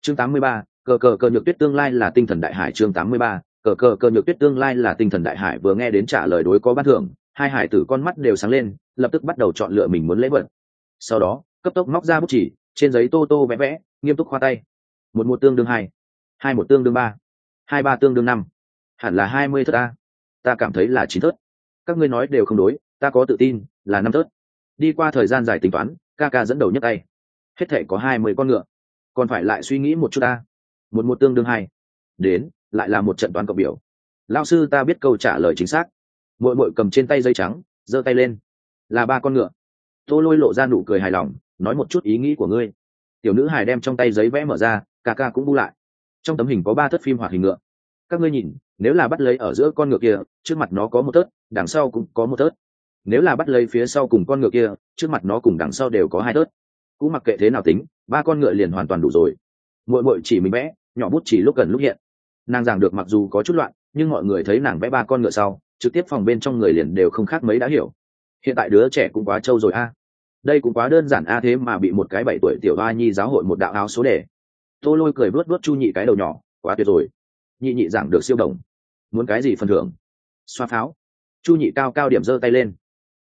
Chương 83, cờ cờ cờ nhược tuyết tương lai là tinh thần đại hải. Chương 83, cờ cờ cờ nhược tuyết tương lai là tinh thần đại hải. Vừa nghe đến trả lời đối có ban thưởng, hai hải tử con mắt đều sáng lên, lập tức bắt đầu chọn lựa mình muốn lễ vật. Sau đó cấp tốc móc ra bút chỉ, trên giấy tô tô vẽ vẽ, nghiêm túc khoa tay. Một tương đương hai, hai tương đương ba, hai tương đương năm, hẳn là 20 thớt a. Ta cảm thấy là 9 thớt. Các ngươi nói đều không đối, ta có tự tin là 5 thớt. Đi qua thời gian dài tính toán, ca ca dẫn đầu nhấc tay. Hết thể có 20 con ngựa, còn phải lại suy nghĩ một chút ta. Một tương đương hai, đến lại là một trận toán cộng biểu. Lão sư ta biết câu trả lời chính xác. Muội muội cầm trên tay dây trắng, giơ tay lên, là 3 con ngựa. Tô Lôi lộ ra nụ cười hài lòng, nói một chút ý nghĩ của ngươi. Tiểu nữ hài đem trong tay giấy vẽ mở ra, ca ca cũng bu lại. Trong tấm hình có 3 thớt phim hoạt hình ngựa. Các ngươi nhìn, nếu là bắt lấy ở giữa con ngựa kia, trước mặt nó có 1 thớt, đằng sau cũng có 1 thớt. Nếu là bắt lấy phía sau cùng con ngựa kia, trước mặt nó cùng đằng sau đều có 2 thớt. Cũng mặc kệ thế nào tính, 3 con ngựa liền hoàn toàn đủ rồi. Muội muội chỉ mình vẽ, nhỏ bút chỉ lúc gần lúc hiện. Nàng giảng được mặc dù có chút loạn, nhưng mọi người thấy nàng vẽ 3 con ngựa sau, trực tiếp phòng bên trong người liền đều không khác mấy đã hiểu. Hiện tại đứa trẻ cũng quá trâu rồi a. Đây cũng quá đơn giản a, thế mà bị một cái 7 tuổi tiểu ba nhi giáo hội một đạo áo số đề. Tô Lôi cười vuốt vuốt Chu Nhị cái đầu nhỏ, quá tuyệt rồi. Nhị nhị giảng được siêu đồng. Muốn cái gì phần thưởng? Xoa pháo. Chu Nhị cao cao điểm giơ tay lên.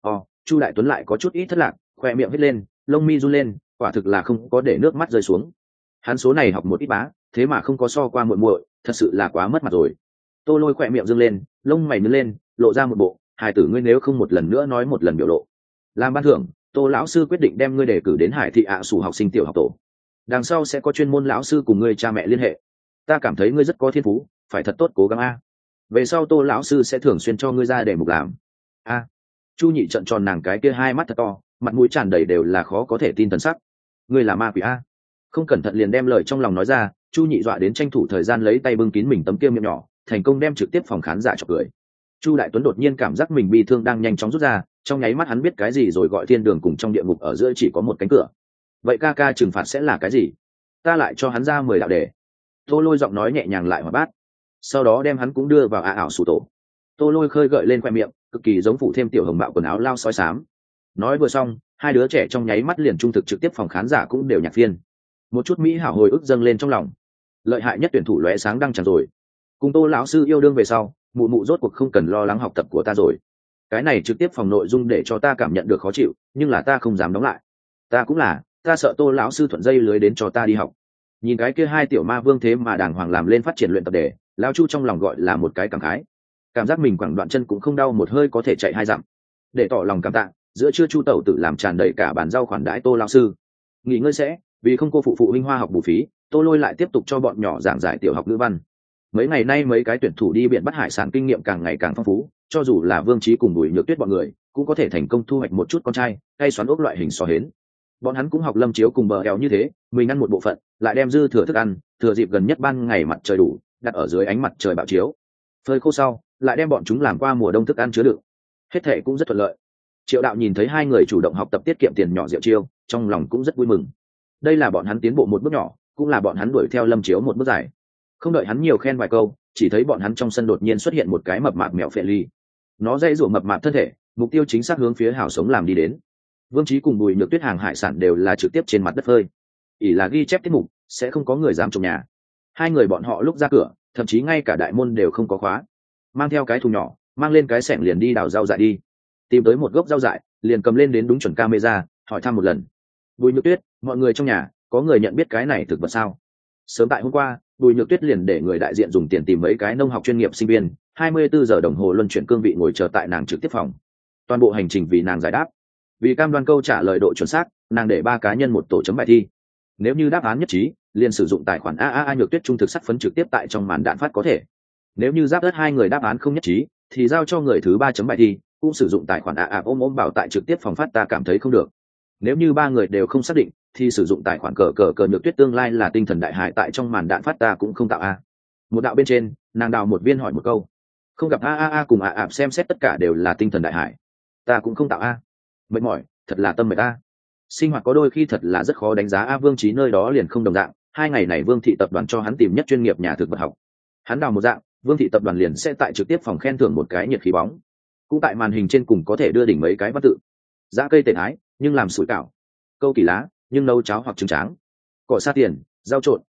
Chu Đại Tuấn lại có chút ít thất lạc, khoe miệng hết lên, lông mi run lên, quả thực là không có để nước mắt rơi xuống. Hắn số này học một ít bá, thế mà không có so qua muội muội, thật sự là quá mất mặt rồi. Tô Lôi khoe miệng dương lên, lông mày nhướng lên, lộ ra một bộ, hài tử ngươi nếu không một lần nữa nói một lần biểu lộ. Làm ban thưởng, Tô lão sư quyết định đem ngươi đề cử đến Hải thị sủ học sinh tiểu học tổ. Đằng sau sẽ có chuyên môn lão sư cùng ngươi cha mẹ liên hệ. Ta cảm thấy ngươi rất có thiên phú, phải thật tốt cố gắng a. Về sau Tô lão sư sẽ thường xuyên cho ngươi ra để mục làm. A. Chu Nhị trợn tròn nàng cái kia hai mắt thật to, mặt mũi tràn đầy đều là khó có thể tin thần sắc. Ngươi là ma quỷ a. Không cẩn thận liền đem lời trong lòng nói ra, Chu Nhị dọa đến tranh thủ thời gian lấy tay bưng kín mình tấm kia miệng nhỏ, thành công đem trực tiếp phòng khán giả chọc cười. Chu Đại Tuấn đột nhiên cảm giác mình bi thương đang nhanh chóng rút ra, trong nháy mắt hắn biết cái gì rồi, gọi thiên đường cùng trong địa ngục ở giữa chỉ có một cánh cửa. Vậy ca ca trừng phạt sẽ là cái gì? Ta lại cho hắn ra 10 đạo đề. Tô Lôi giọng nói nhẹ nhàng lại hoạt bát, sau đó đem hắn cũng đưa vào ảo sủ tổ. Tô Lôi khơi gợi lên khoe miệng, cực kỳ giống phủ thêm tiểu hồng bạo quần áo lao sói xám. Nói vừa xong, hai đứa trẻ trong nháy mắt liền trung thực trực tiếp phòng khán giả cũng đều nhạc phiên. Một chút mỹ hảo hồi ức dâng lên trong lòng. Lợi hại nhất tuyển thủ lóe sáng đăng tràn rồi. Cùng Tô lão sư yêu đương về sau, mụ mụ rốt cuộc không cần lo lắng học tập của ta rồi. Cái này trực tiếp phòng nội dung để cho ta cảm nhận được khó chịu, nhưng là ta không dám đóng lại. Ta cũng là, ta sợ Tô lão sư thuận dây lưới đến cho ta đi học. Nhìn cái kia hai tiểu ma vương thế mà đàng hoàng làm lên phát triển luyện tập đề, lão Chu trong lòng gọi là một cái cảm khái. Cảm giác mình quẳng đoạn chân cũng không đau, một hơi có thể chạy 2 dặm. Để tỏ lòng cảm tạ, giữa trưa Chu tẩu tự làm tràn đầy cả bàn rau khoản đãi Tô lão sư. Nghỉ ngơi sẽ, vì không cô phụ huynh hoa học bù phí, Tô Lôi lại tiếp tục cho bọn nhỏ giảng giải tiểu học ngữ văn. Mấy ngày nay mấy cái tuyển thủ đi biển bắt hải sản kinh nghiệm càng ngày càng phong phú, cho dù là Vương Chí cùng Bùi Nhược Tuyết bọn người cũng có thể thành công thu hoạch một chút con trai hay xoắn ốc loại hình sò hến. Bọn hắn cũng học Lâm Chiếu cùng Bờ Eo như thế, mình ăn một bộ phận lại đem dư thừa thức ăn thừa dịp gần nhất ban ngày mặt trời đủ đặt ở dưới ánh mặt trời bạo chiếu, phơi khô sau lại đem bọn chúng làm qua mùa đông thức ăn chứa đựng. Hết thể cũng rất thuận lợi. Triệu Đạo nhìn thấy hai người chủ động học tập tiết kiệm tiền nhỏ Diệu Chiêu, trong lòng cũng rất vui mừng. Đây là bọn hắn tiến bộ một bước nhỏ, cũng là bọn hắn đuổi theo Lâm Chiếu một bước dài. Không đợi hắn nhiều khen vài câu, chỉ thấy bọn hắn trong sân đột nhiên xuất hiện một cái mập mạp mèo phệ ly. Nó dây rủa mập mạp thân thể, mục tiêu chính xác hướng phía hào sống làm đi đến. Vương Chí cùng Bùi Nhược Tuyết hàng hải sản đều là trực tiếp trên mặt đất phơi, ỷ là ghi chép tiết mục, sẽ không có người dám trộm nhà. Hai người bọn họ lúc ra cửa, thậm chí ngay cả đại môn đều không có khóa, mang theo cái thùng nhỏ, mang lên cái xẻng liền đi đào rau dại đi. Tìm tới một gốc rau dại, liền cầm lên đến đúng chuẩn camera, hỏi thăm một lần. Bùi Nhược Tuyết, mọi người trong nhà có người nhận biết cái này thực vật sao? Sớm tại hôm qua, Bùi Nhược Tuyết liền để người đại diện dùng tiền tìm mấy cái nông học chuyên nghiệp sinh viên, 24 giờ đồng hồ luân chuyển cương vị ngồi chờ tại nàng trực tiếp phòng. Toàn bộ hành trình vì nàng giải đáp. Vì cam đoan câu trả lời độ chuẩn xác, nàng để 3 cá nhân một tổ chấm bài thi. Nếu như đáp án nhất trí, liền sử dụng tài khoản AAA Nhược Tuyết trung thực sắt phấn trực tiếp tại trong màn đạn phát có thể. Nếu như giáp đất hai người đáp án không nhất trí, thì giao cho người thứ 3 chấm bài thi, cũng sử dụng tài khoản AA ôm bảo tại trực tiếp phòng phát ta cảm thấy không được. Nếu như 3 người đều không xác định, thì sử dụng tài khoản cờ cờ cờ Nhược Tuyết tương lai là tinh thần đại hải tại trong màn đạn phát ta cũng không tạo a. Một đạo bên trên, nàng đào một viên hỏi một câu. Không gặp AAA cùng AA xem xét tất cả đều là tinh thần đại hải. Ta cũng không tạo a. Mệt mỏi, thật là tâm mệt a. Sinh hoạt có đôi khi thật là rất khó đánh giá a. Vương Chí nơi đó liền không đồng dạng, 2 ngày này Vương thị tập đoàn cho hắn tìm nhất chuyên nghiệp nhà thực vật học. Hắn đào một dạng, Vương thị tập đoàn liền sẽ tại trực tiếp phòng khen thưởng một cái nhiệt khí bóng. Cũng tại màn hình trên cùng có thể đưa đỉnh mấy cái văn tự. Giá cây tể thái, nhưng làm sủi cảo. Câu kỳ lá, nhưng nấu cháo hoặc trứng tráng. Cỏ sa tiền, rau trộn,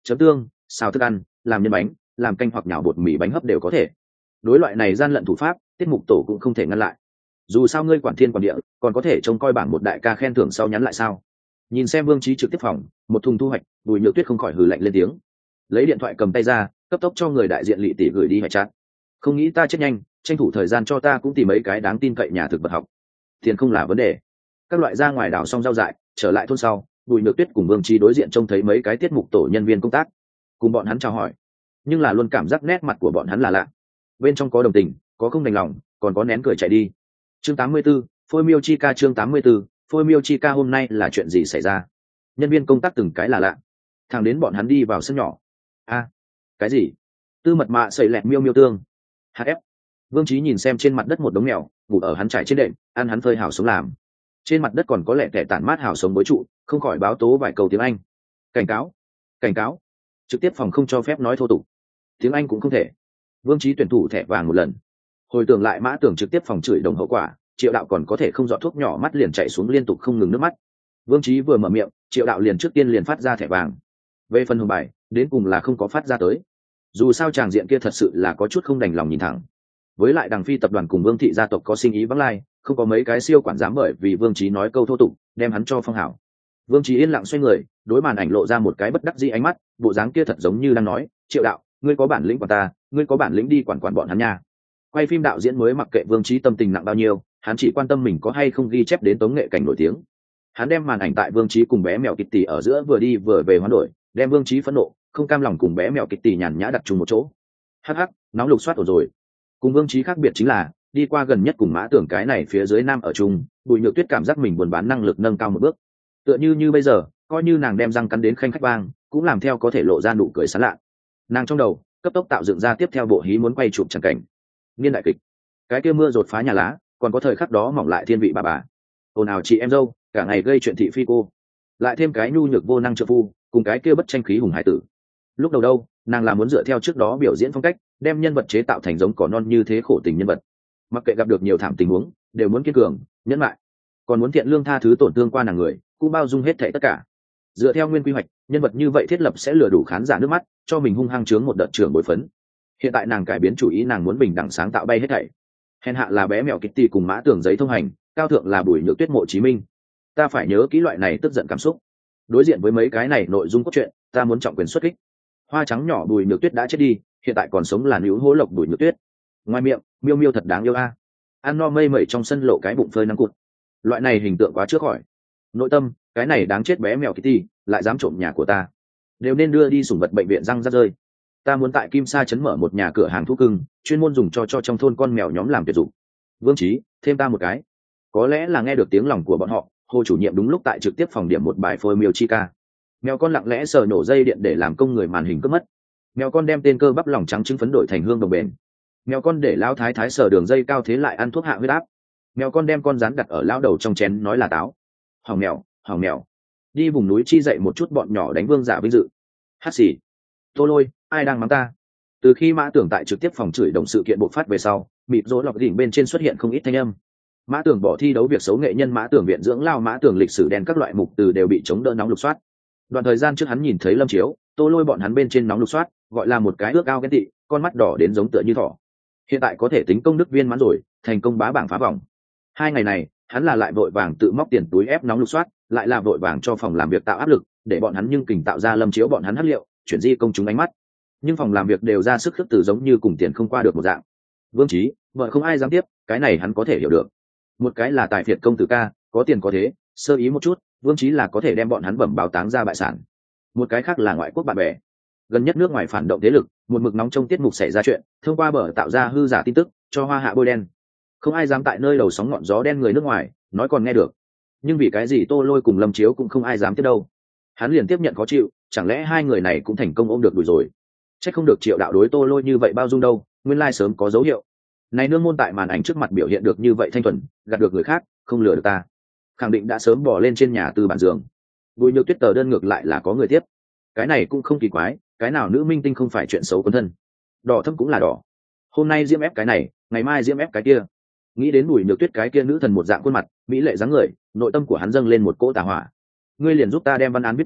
chấm tương, xào thức ăn, làm nhân bánh, làm canh hoặc nhào bột mì bánh hấp đều có thể. Đối loại này gian lận thủ pháp, tiết mục tổ cũng không thể ngăn lại. Dù sao ngươi quản thiên quản địa, còn có thể trông coi bảng một đại ca khen thưởng sau nhắn lại sao? Nhìn xem Vương Chí trực tiếp phòng, một thùng thu hoạch, Bùi Nhược Tuyết không khỏi hừ lạnh lên tiếng. Lấy điện thoại cầm tay ra, cấp tốc cho người đại diện Lệ Tỷ gửi đi hệ chat. Không nghĩ ta chết nhanh, tranh thủ thời gian cho ta cũng tìm mấy cái đáng tin cậy nhà thực vật học. Tiền không là vấn đề. Các loại ra ngoài đào xong rau dại, trở lại thôn sau, Bùi Nhược Tuyết cùng Vương Chí đối diện trông thấy mấy cái tiết mục tổ nhân viên công tác, cùng bọn hắn chào hỏi, nhưng là luôn cảm giác nét mặt của bọn hắn là lạ. Bên trong có đồng tình, có không đành lòng, còn có nén cười chạy đi. Chương 84, Phôi Miêu Chi Ca. Chương 84, Phôi Miêu Chi Ca. Hôm nay là chuyện gì xảy ra? Nhân viên công tác từng cái là lạ. Thằng đến bọn hắn đi vào sân nhỏ. A, cái gì? Tư mật mạ sẩy lẹt miêu miêu tương. HF. Vương Chí nhìn xem trên mặt đất một đống mèo, ngủ ở hắn trải trên đệm, ăn hắn phơi hào sống làm. Trên mặt đất còn có lẻ tẻ tản mát hào sống bối trụ, không khỏi báo tố vài câu tiếng Anh. Cảnh cáo, cảnh cáo. Trực tiếp phòng không cho phép nói thô tục. Tiếng Anh cũng không thể. Vương Chí tuyển thủ thẻ vàng một lần. Hồi tưởng lại Mã Tưởng trực tiếp phòng chửi đồng hậu quả, Triệu Đạo còn có thể không dọn thuốc nhỏ mắt liền chạy xuống liên tục không ngừng nước mắt. Vương Chí vừa mở miệng, Triệu Đạo liền trước tiên liền phát ra thẻ vàng. Về phần hùng bài, đến cùng là không có phát ra tới. Dù sao tràng diện kia thật sự là có chút không đành lòng nhìn thẳng. Với lại Đằng Phi tập đoàn cùng Vương thị gia tộc có sinh ý vắng lai, không có mấy cái siêu quản dám bởi vì Vương Chí nói câu thô tục, đem hắn cho phong hảo. Vương Chí yên lặng xoay người, đối màn ảnh lộ ra một cái bất đắc dĩ ánh mắt, bộ dáng kia thật giống như đang nói, Triệu Đạo, ngươi có bản lĩnh quản ta, ngươi có bản lĩnh đi quản quản bọn hắn nha. Quay phim đạo diễn mới mặc kệ Vương Chí tâm tình nặng bao nhiêu, hắn chỉ quan tâm mình có hay không ghi chép đến tống nghệ cảnh nổi tiếng. Hắn đem màn ảnh tại Vương Chí cùng bé mèo Kitty ở giữa vừa đi vừa về hoán đổi, đem Vương Chí phẫn nộ, không cam lòng cùng bé mèo Kitty nhàn nhã đặt chung một chỗ. Hắc hắc, nóng lục soát rồi. Cùng Vương Chí khác biệt chính là, đi qua gần nhất cùng Mã Tưởng cái này phía dưới nam ở chung, Bùi Nhược Tuyết cảm giác mình buôn bán năng lực nâng cao một bước. Tựa như bây giờ, coi như nàng đem răng cắn đến khanh khách vang, cũng làm theo có thể lộ ra nụ cười sảng lạ. Nàng trong đầu cấp tốc tạo dựng ra tiếp theo bộ hí muốn quay chụp chẳng cảnh. Niên đại kịch, cái kia mưa rột phá nhà lá, còn có thời khắc đó mỏng lại thiên vị bà. Ồn ào chị em dâu, cả ngày gây chuyện thị phi cô. Lại thêm cái nhu nhược vô năng trợ phu, cùng cái kia bất tranh khí hùng hải tử. Lúc đầu đâu, nàng là muốn dựa theo trước đó biểu diễn phong cách, đem nhân vật chế tạo thành giống cỏ non như thế khổ tình nhân vật. Mặc kệ gặp được nhiều thảm tình huống, đều muốn kiên cường, nhẫn lại. Còn muốn thiện lương tha thứ tổn thương qua nàng người, cũng bao dung hết thảy tất cả. Dựa theo nguyên quy hoạch, nhân vật như vậy thiết lập sẽ lừa đủ khán giả nước mắt, cho mình hung hăng chướng một đợt trưởng bội phấn. Hiện tại nàng cải biến chủ ý, nàng muốn bình đẳng sáng tạo bay hết thảy. Hèn hạ là bé mèo Kitty cùng Mã Tưởng giấy thông hành, cao thượng là Bùi Nhược Tuyết mộ Chí Minh. Ta phải nhớ kỹ loại này tức giận cảm xúc. Đối diện với mấy cái này nội dung cốt truyện, ta muốn trọng quyền xuất kích. Hoa trắng nhỏ Bùi Nhược Tuyết đã chết đi, hiện tại còn sống là Nữu Hố Lộc Bùi Nhược Tuyết. Ngoài miệng, miêu miêu thật đáng yêu a. Ăn no mây mẩy trong sân lộ cái bụng phơi nắng cụt. Loại này hình tượng quá trước khỏi. Nội tâm, cái này đáng chết bé mèo Kitty, lại dám trộm nhà của ta. Đều nên đưa đi sủng vật bệnh viện răng rắc rơi. Ta muốn tại Kim Sa trấn mở một nhà cửa hàng thú cưng, chuyên môn dùng cho trong thôn con mèo nhóm làm tuyệt dụng. Vương Chí, thêm ta một cái. Có lẽ là nghe được tiếng lòng của bọn họ, Hồ chủ nhiệm đúng lúc tại trực tiếp phòng điểm một bài Phôi Miêu Chi Ca. Mèo con lặng lẽ sờ nổ dây điện để làm công người màn hình cướp mất. Mèo con đem tên cơ bắp lòng trắng trứng phấn đổi thành hương đồng bền. Mèo con để lão thái thái sờ đường dây cao thế lại ăn thuốc hạ huyết áp. Mèo con đem con rắn đặt ở lão đầu trong chén nói là táo. Hỏng mèo, hỏng mèo. Đi vùng núi chi dậy một chút bọn nhỏ đánh vương giả vinh dự. Hát xì. Tô Lôi, ai đang mắng ta? Từ khi Mã Tưởng tại trực tiếp phòng chửi đồng sự kiện bộc phát về sau, mịt rỗ lọc đỉnh bên trên xuất hiện không ít thanh âm. Mã Tưởng bỏ thi đấu việc xấu nghệ nhân, Mã Tưởng viện dưỡng lao, Mã Tưởng lịch sử đen, các loại mục từ đều bị chống đỡ nóng lục soát. Đoạn thời gian trước hắn nhìn thấy Lâm Chiếu, Tô Lôi bọn hắn bên trên nóng lục soát, gọi là một cái ước ao ghen tị, con mắt đỏ đến giống tựa như thỏ. Hiện tại có thể tính công đức viên mãn rồi, thành công bá bảng phá vòng. 2 ngày này, hắn là lại vội vàng tự móc tiền túi ép nóng lục soát, lại là vội vàng cho phòng làm việc tạo áp lực, để bọn hắn nhưng kình tạo ra Lâm Chiếu bọn hắn hắc liệu, chuyển di công chúng ánh mắt. Nhưng phòng làm việc đều ra sức khước từ giống như cùng tiền không qua được một dạng. Vương Chí, vợ không ai dám tiếp, cái này hắn có thể hiểu được. Một cái là tài phiệt công tử ca, có tiền có thế, sơ ý một chút, Vương Chí là có thể đem bọn hắn bẩm báo táng ra bại sản. Một cái khác là ngoại quốc bạn bè, gần nhất nước ngoài phản động thế lực, một mực nóng trong tiết mục xảy ra chuyện, thông qua bờ tạo ra hư giả tin tức, cho hoa hạ bôi đen. Không ai dám tại nơi đầu sóng ngọn gió đen người nước ngoài, nói còn nghe được. Nhưng vì cái gì Tô Lôi cùng Lâm Chiếu cũng không ai dám tiếp đâu. Hắn liền tiếp nhận khó chịu, chẳng lẽ hai người này cũng thành công ôm được đuổi rồi. Chắc không được Triệu Đạo đối Tô Lôi như vậy bao dung đâu, nguyên lai sớm có dấu hiệu. Này nương môn tại màn ảnh trước mặt biểu hiện được như vậy thanh thuần, gạt được người khác, không lừa được ta. Khẳng định đã sớm bỏ lên trên nhà từ bản giường. Bùi Nhược Tuyết tờ đơn ngược lại là có người tiếp. Cái này cũng không kỳ quái, cái nào nữ minh tinh không phải chuyện xấu quân thân. Đỏ thâm cũng là đỏ. Hôm nay diễm ép cái này, ngày mai diễm ép cái kia. Nghĩ đến Bùi Nhược Tuyết cái kia nữ thần một dạng khuôn mặt, mỹ lệ dáng người, nội tâm của hắn dâng lên một cỗ tà hỏa. Ngươi liền giúp ta đem văn án viết thành,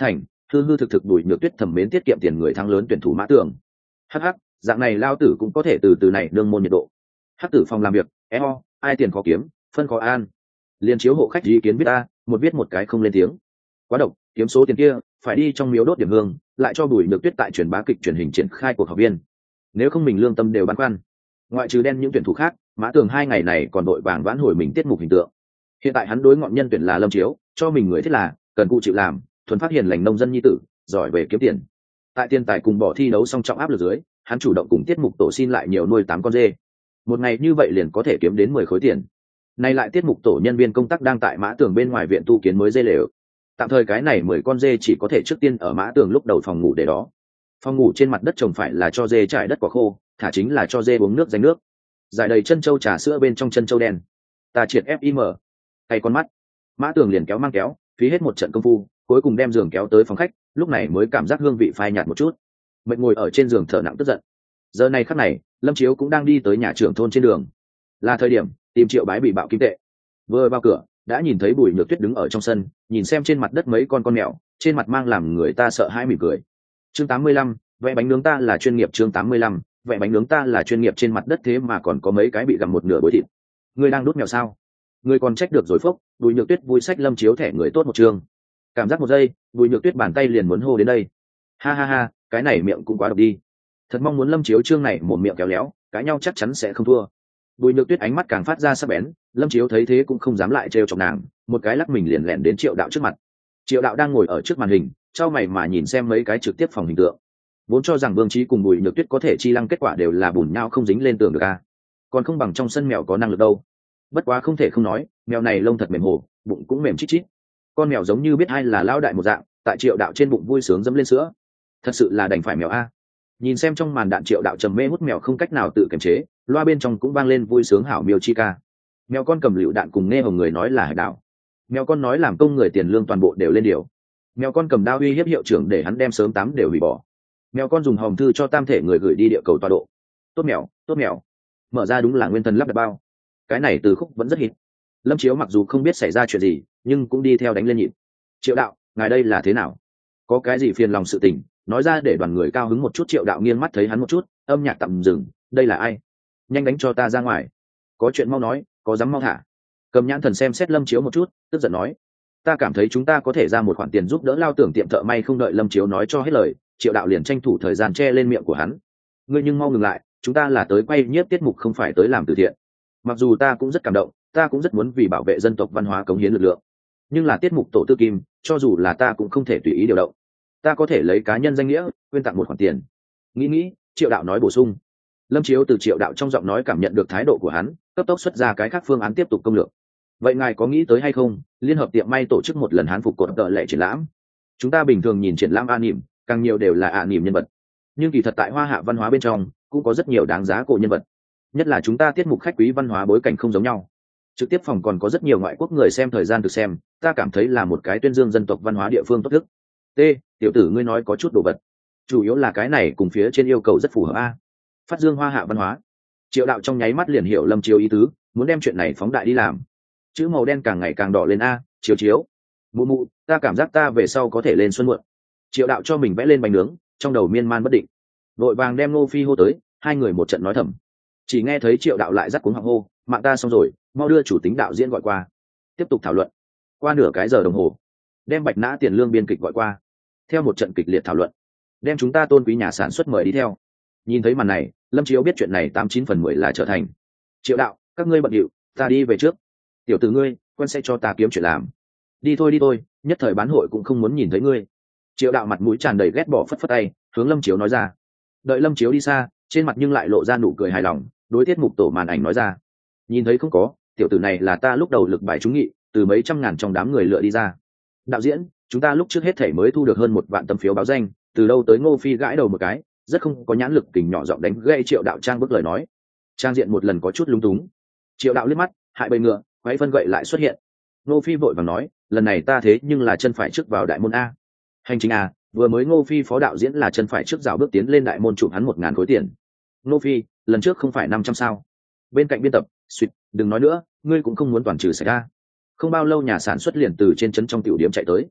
hư hư thực thực Bùi Nhược Tuyết thẩm mến tiết kiệm tiền người thắng lớn tuyển thủ Mã Tường. Hắc hắc, dạng này lao tử cũng có thể từ từ này nương môn nhiệt độ. Hắc tử phòng làm việc, ai tiền khó kiếm, phân khó an. Liên chiếu hộ khách ý kiến biết ta, một viết một cái không lên tiếng. Quá độc, kiếm số tiền kia, phải đi trong miếu đốt điểm hương, lại cho Bùi Nhược Tuyết tại truyền bá kịch truyền hình triển khai cuộc học viên. Nếu không mình lương tâm đều băn khoăn. Ngoại trừ đen những tuyển thủ khác, Mã Tường 2 ngày này còn đội vàng vãn hồi mình tiết mục hình tượng. Hiện tại hắn đối ngọn nhân tuyển là Lâm Chiếu, cho mình người thiết là cần cụ chịu làm, thuần phát hiền lành nông dân nhi tử, giỏi về kiếm tiền. Tại tiền tài cùng bỏ thi đấu song trọng áp lực dưới, hắn chủ động cùng tiết mục tổ xin lại nhiều nuôi 8 con dê. Một ngày như vậy liền có thể kiếm đến 10 khối tiền. Nay lại tiết mục tổ nhân viên công tác đang tại Mã Tường bên ngoài viện tu kiến mới dê lều. Tạm thời cái này 10 con dê chỉ có thể trước tiên ở Mã Tường lúc đầu phòng ngủ để đó. Phòng ngủ trên mặt đất trồng phải là cho dê trải đất quả khô, thả chính là cho dê uống nước danh nước. Giải đầy chân châu trà sữa bên trong chân châu đen. Ta triệt FIM. Tay con mắt. Mã Tường liền kéo mang kéo, phí hết một trận công phu, cuối cùng đem giường kéo tới phòng khách, lúc này mới cảm giác hương vị phai nhạt một chút. Mệt ngồi ở trên giường thở nặng tức giận. Giờ này khắc này, Lâm Chiếu cũng đang đi tới nhà trưởng thôn trên đường. Là thời điểm tìm Triệu Bái bị bạo kim tệ. Vừa vào cửa, đã nhìn thấy Bùi Nhược Tuyết đứng ở trong sân, nhìn xem trên mặt đất mấy con mèo, trên mặt mang làm người ta sợ hãi mỉm cười. Chương 85, vẽ bánh nướng ta là chuyên nghiệp. Chương 85, vẽ bánh nướng ta là chuyên nghiệp. Trên mặt đất thế mà còn có mấy cái bị gặm một nửa bối thịt. Ngươi đang đốt mèo sao? Ngươi còn trách được rồi phốc. Bùi Nhược Tuyết vui sách Lâm Chiếu thẻ người tốt một chương. Cảm giác một giây, Bùi Nhược Tuyết bàn tay liền muốn hô đến đây. Ha ha ha, cái này miệng cũng quá độc đi. Thật mong muốn Lâm Chiếu chương này một miệng kéo léo, cãi nhau chắc chắn sẽ không thua. Bùi Nhược Tuyết ánh mắt càng phát ra sắc bén, Lâm Chiếu thấy thế cũng không dám lại trêu chọc nàng, một cái lắc mình liền lẻn đến Triệu Đạo trước mặt. Triệu Đạo đang ngồi ở trước màn hình, trao mày mà nhìn xem mấy cái trực tiếp phòng hình tượng. Vốn cho rằng Vương Chí cùng Bùi Nhược Tuyết có thể chi lăng, kết quả đều là bùn nhau không dính lên tường được a. Còn không bằng trong sân mèo có năng lực đâu. Bất quá không thể không nói, mèo này lông thật mềm hồ, bụng cũng mềm chít chít. Con mèo giống như biết ai là lão đại một dạng, tại Triệu Đạo trên bụng vui sướng dẫm lên sữa. Thật sự là đành phải mèo a. Nhìn xem trong màn đạn Triệu Đạo trầm mê hút mèo không cách nào tự kiềm chế, loa bên trong cũng vang lên vui sướng hảo miêu chi ca. Mèo con cầm lựu đạn cùng nghe hồng người nói là hải đảo. Mèo con nói làm công người tiền lương toàn bộ đều lên điều. Mèo con cầm đao uy hiếp hiệu trưởng để hắn đem sớm 8 đều hủy bỏ. Mèo con dùng hòm thư cho tam thể người gửi đi địa cầu tọa độ. Tốt mèo, tốt mèo. Mở ra đúng là nguyên thần lắp đặt bao. Cái này từ khúc vẫn rất hit. Lâm Chiếu mặc dù không biết xảy ra chuyện gì, nhưng cũng đi theo đánh lên nhịp. Triệu Đạo, ngài đây là thế nào? Có cái gì phiền lòng sự tình, nói ra để đoàn người cao hứng một chút. Triệu Đạo nghiêng mắt thấy hắn một chút, âm nhạc tạm dừng, đây là ai? Nhanh đánh cho ta ra ngoài. Có chuyện mau nói, có dám mau thả. Cầm nhãn thần xem xét Lâm Chiếu một chút, tức giận nói, ta cảm thấy chúng ta có thể ra một khoản tiền giúp đỡ lao tưởng tiệm thợ may. Không đợi Lâm Chiếu nói cho hết lời, Triệu Đạo liền tranh thủ thời gian che lên miệng của hắn. Ngươi nhưng mau ngừng lại, chúng ta là tới quay nhiếp tiết mục không phải tới làm từ thiện. Mặc dù ta cũng rất cảm động, ta cũng rất muốn vì bảo vệ dân tộc văn hóa cống hiến lực lượng, nhưng là tiết mục tổ tư kim, cho dù là ta cũng không thể tùy ý điều động. Ta có thể lấy cá nhân danh nghĩa quyên tặng một khoản tiền. Nghĩ, Triệu Đạo nói bổ sung. Lâm Chiếu từ Triệu Đạo trong giọng nói cảm nhận được thái độ của hắn, cấp tốc xuất ra cái khác phương án tiếp tục công lược. Vậy ngài có nghĩ tới hay không, liên hợp tiệm may tổ chức một lần Hán phục cột tợ lệ triển lãm? Chúng ta bình thường nhìn triển lãm a nỉm, càng nhiều đều là a nỉm nhân vật, nhưng kỳ thật tại hoa hạ văn hóa bên trong cũng có rất nhiều đáng giá cổ nhân vật, nhất là chúng ta tiết mục khách quý văn hóa bối cảnh không giống nhau. Trực tiếp phòng còn có rất nhiều ngoại quốc người xem thời gian được xem, ta cảm thấy là một cái tuyên dương dân tộc văn hóa địa phương tốt thức. Tiểu tử ngươi nói có chút đồ vật, chủ yếu là cái này cùng phía trên yêu cầu rất phù hợp a. Phát dương hoa hạ văn hóa. Triệu Đạo trong nháy mắt liền hiểu Lâm Chiếu ý tứ, muốn đem chuyện này phóng đại đi làm. Chữ màu đen càng ngày càng đỏ lên a. Chiếu mụ, ta cảm giác ta về sau có thể lên xuân muộn. Triệu Đạo cho mình vẽ lên bánh nướng, trong đầu miên man bất định, vội vàng đem Ngô Phi hô tới, hai người một trận nói thầm. Chỉ nghe thấy Triệu Đạo lại dắt cuống họng hô, mạng ta xong rồi, mau đưa chủ tính đạo diễn gọi qua. Tiếp tục thảo luận. Qua nửa cái giờ đồng hồ, đem Bạch Nã tiền lương biên kịch gọi qua. Theo một trận kịch liệt thảo luận, đem chúng ta tôn quý nhà sản xuất mời đi theo. Nhìn thấy màn này, Lâm Chiếu biết chuyện này 89/10 là trở thành. Triệu Đạo, các ngươi bận điệu, ta đi về trước. Tiểu tử ngươi, quen sẽ cho ta kiếm chuyện làm. Đi thôi, nhất thời bán hội cũng không muốn nhìn thấy ngươi. Triệu Đạo mặt mũi tràn đầy ghét bỏ phất phất tay, hướng Lâm Chiếu nói ra. Đợi Lâm Chiếu đi xa, trên mặt nhưng lại lộ ra nụ cười hài lòng, đối tiết mục tổ màn ảnh nói ra. Nhìn thấy không có, tiểu tử này là ta lúc đầu lực bài trúng nghị, từ mấy trăm ngàn trong đám người lựa đi ra. Đạo diễn, chúng ta lúc trước hết thể mới thu được hơn 1 vạn tấm phiếu báo danh, từ đâu tới Ngô Phi gãi đầu một cái, rất không có nhãn lực, kình nhỏ giọng đánh gây Triệu Đạo trang bức lời nói. Trang diện một lần có chút lung túng. Triệu Đạo liếc mắt, hại bầy ngựa, quay phân gậy lại xuất hiện. Ngô Phi vội vàng nói, lần này ta thế nhưng là chân phải trước vào đại môn a. Hành trình a, vừa mới Ngô Phi phó đạo diễn là chân phải trước rào bước tiến lên đại môn chụp hắn 1000 khối tiền. Ngô Phi, lần trước không phải 500 sao? Bên cạnh biên tập, suýt, đừng nói nữa, ngươi cũng không muốn toàn trừ xảy ra. Không bao lâu nhà sản xuất liền từ trên trấn trong tiểu điểm chạy tới.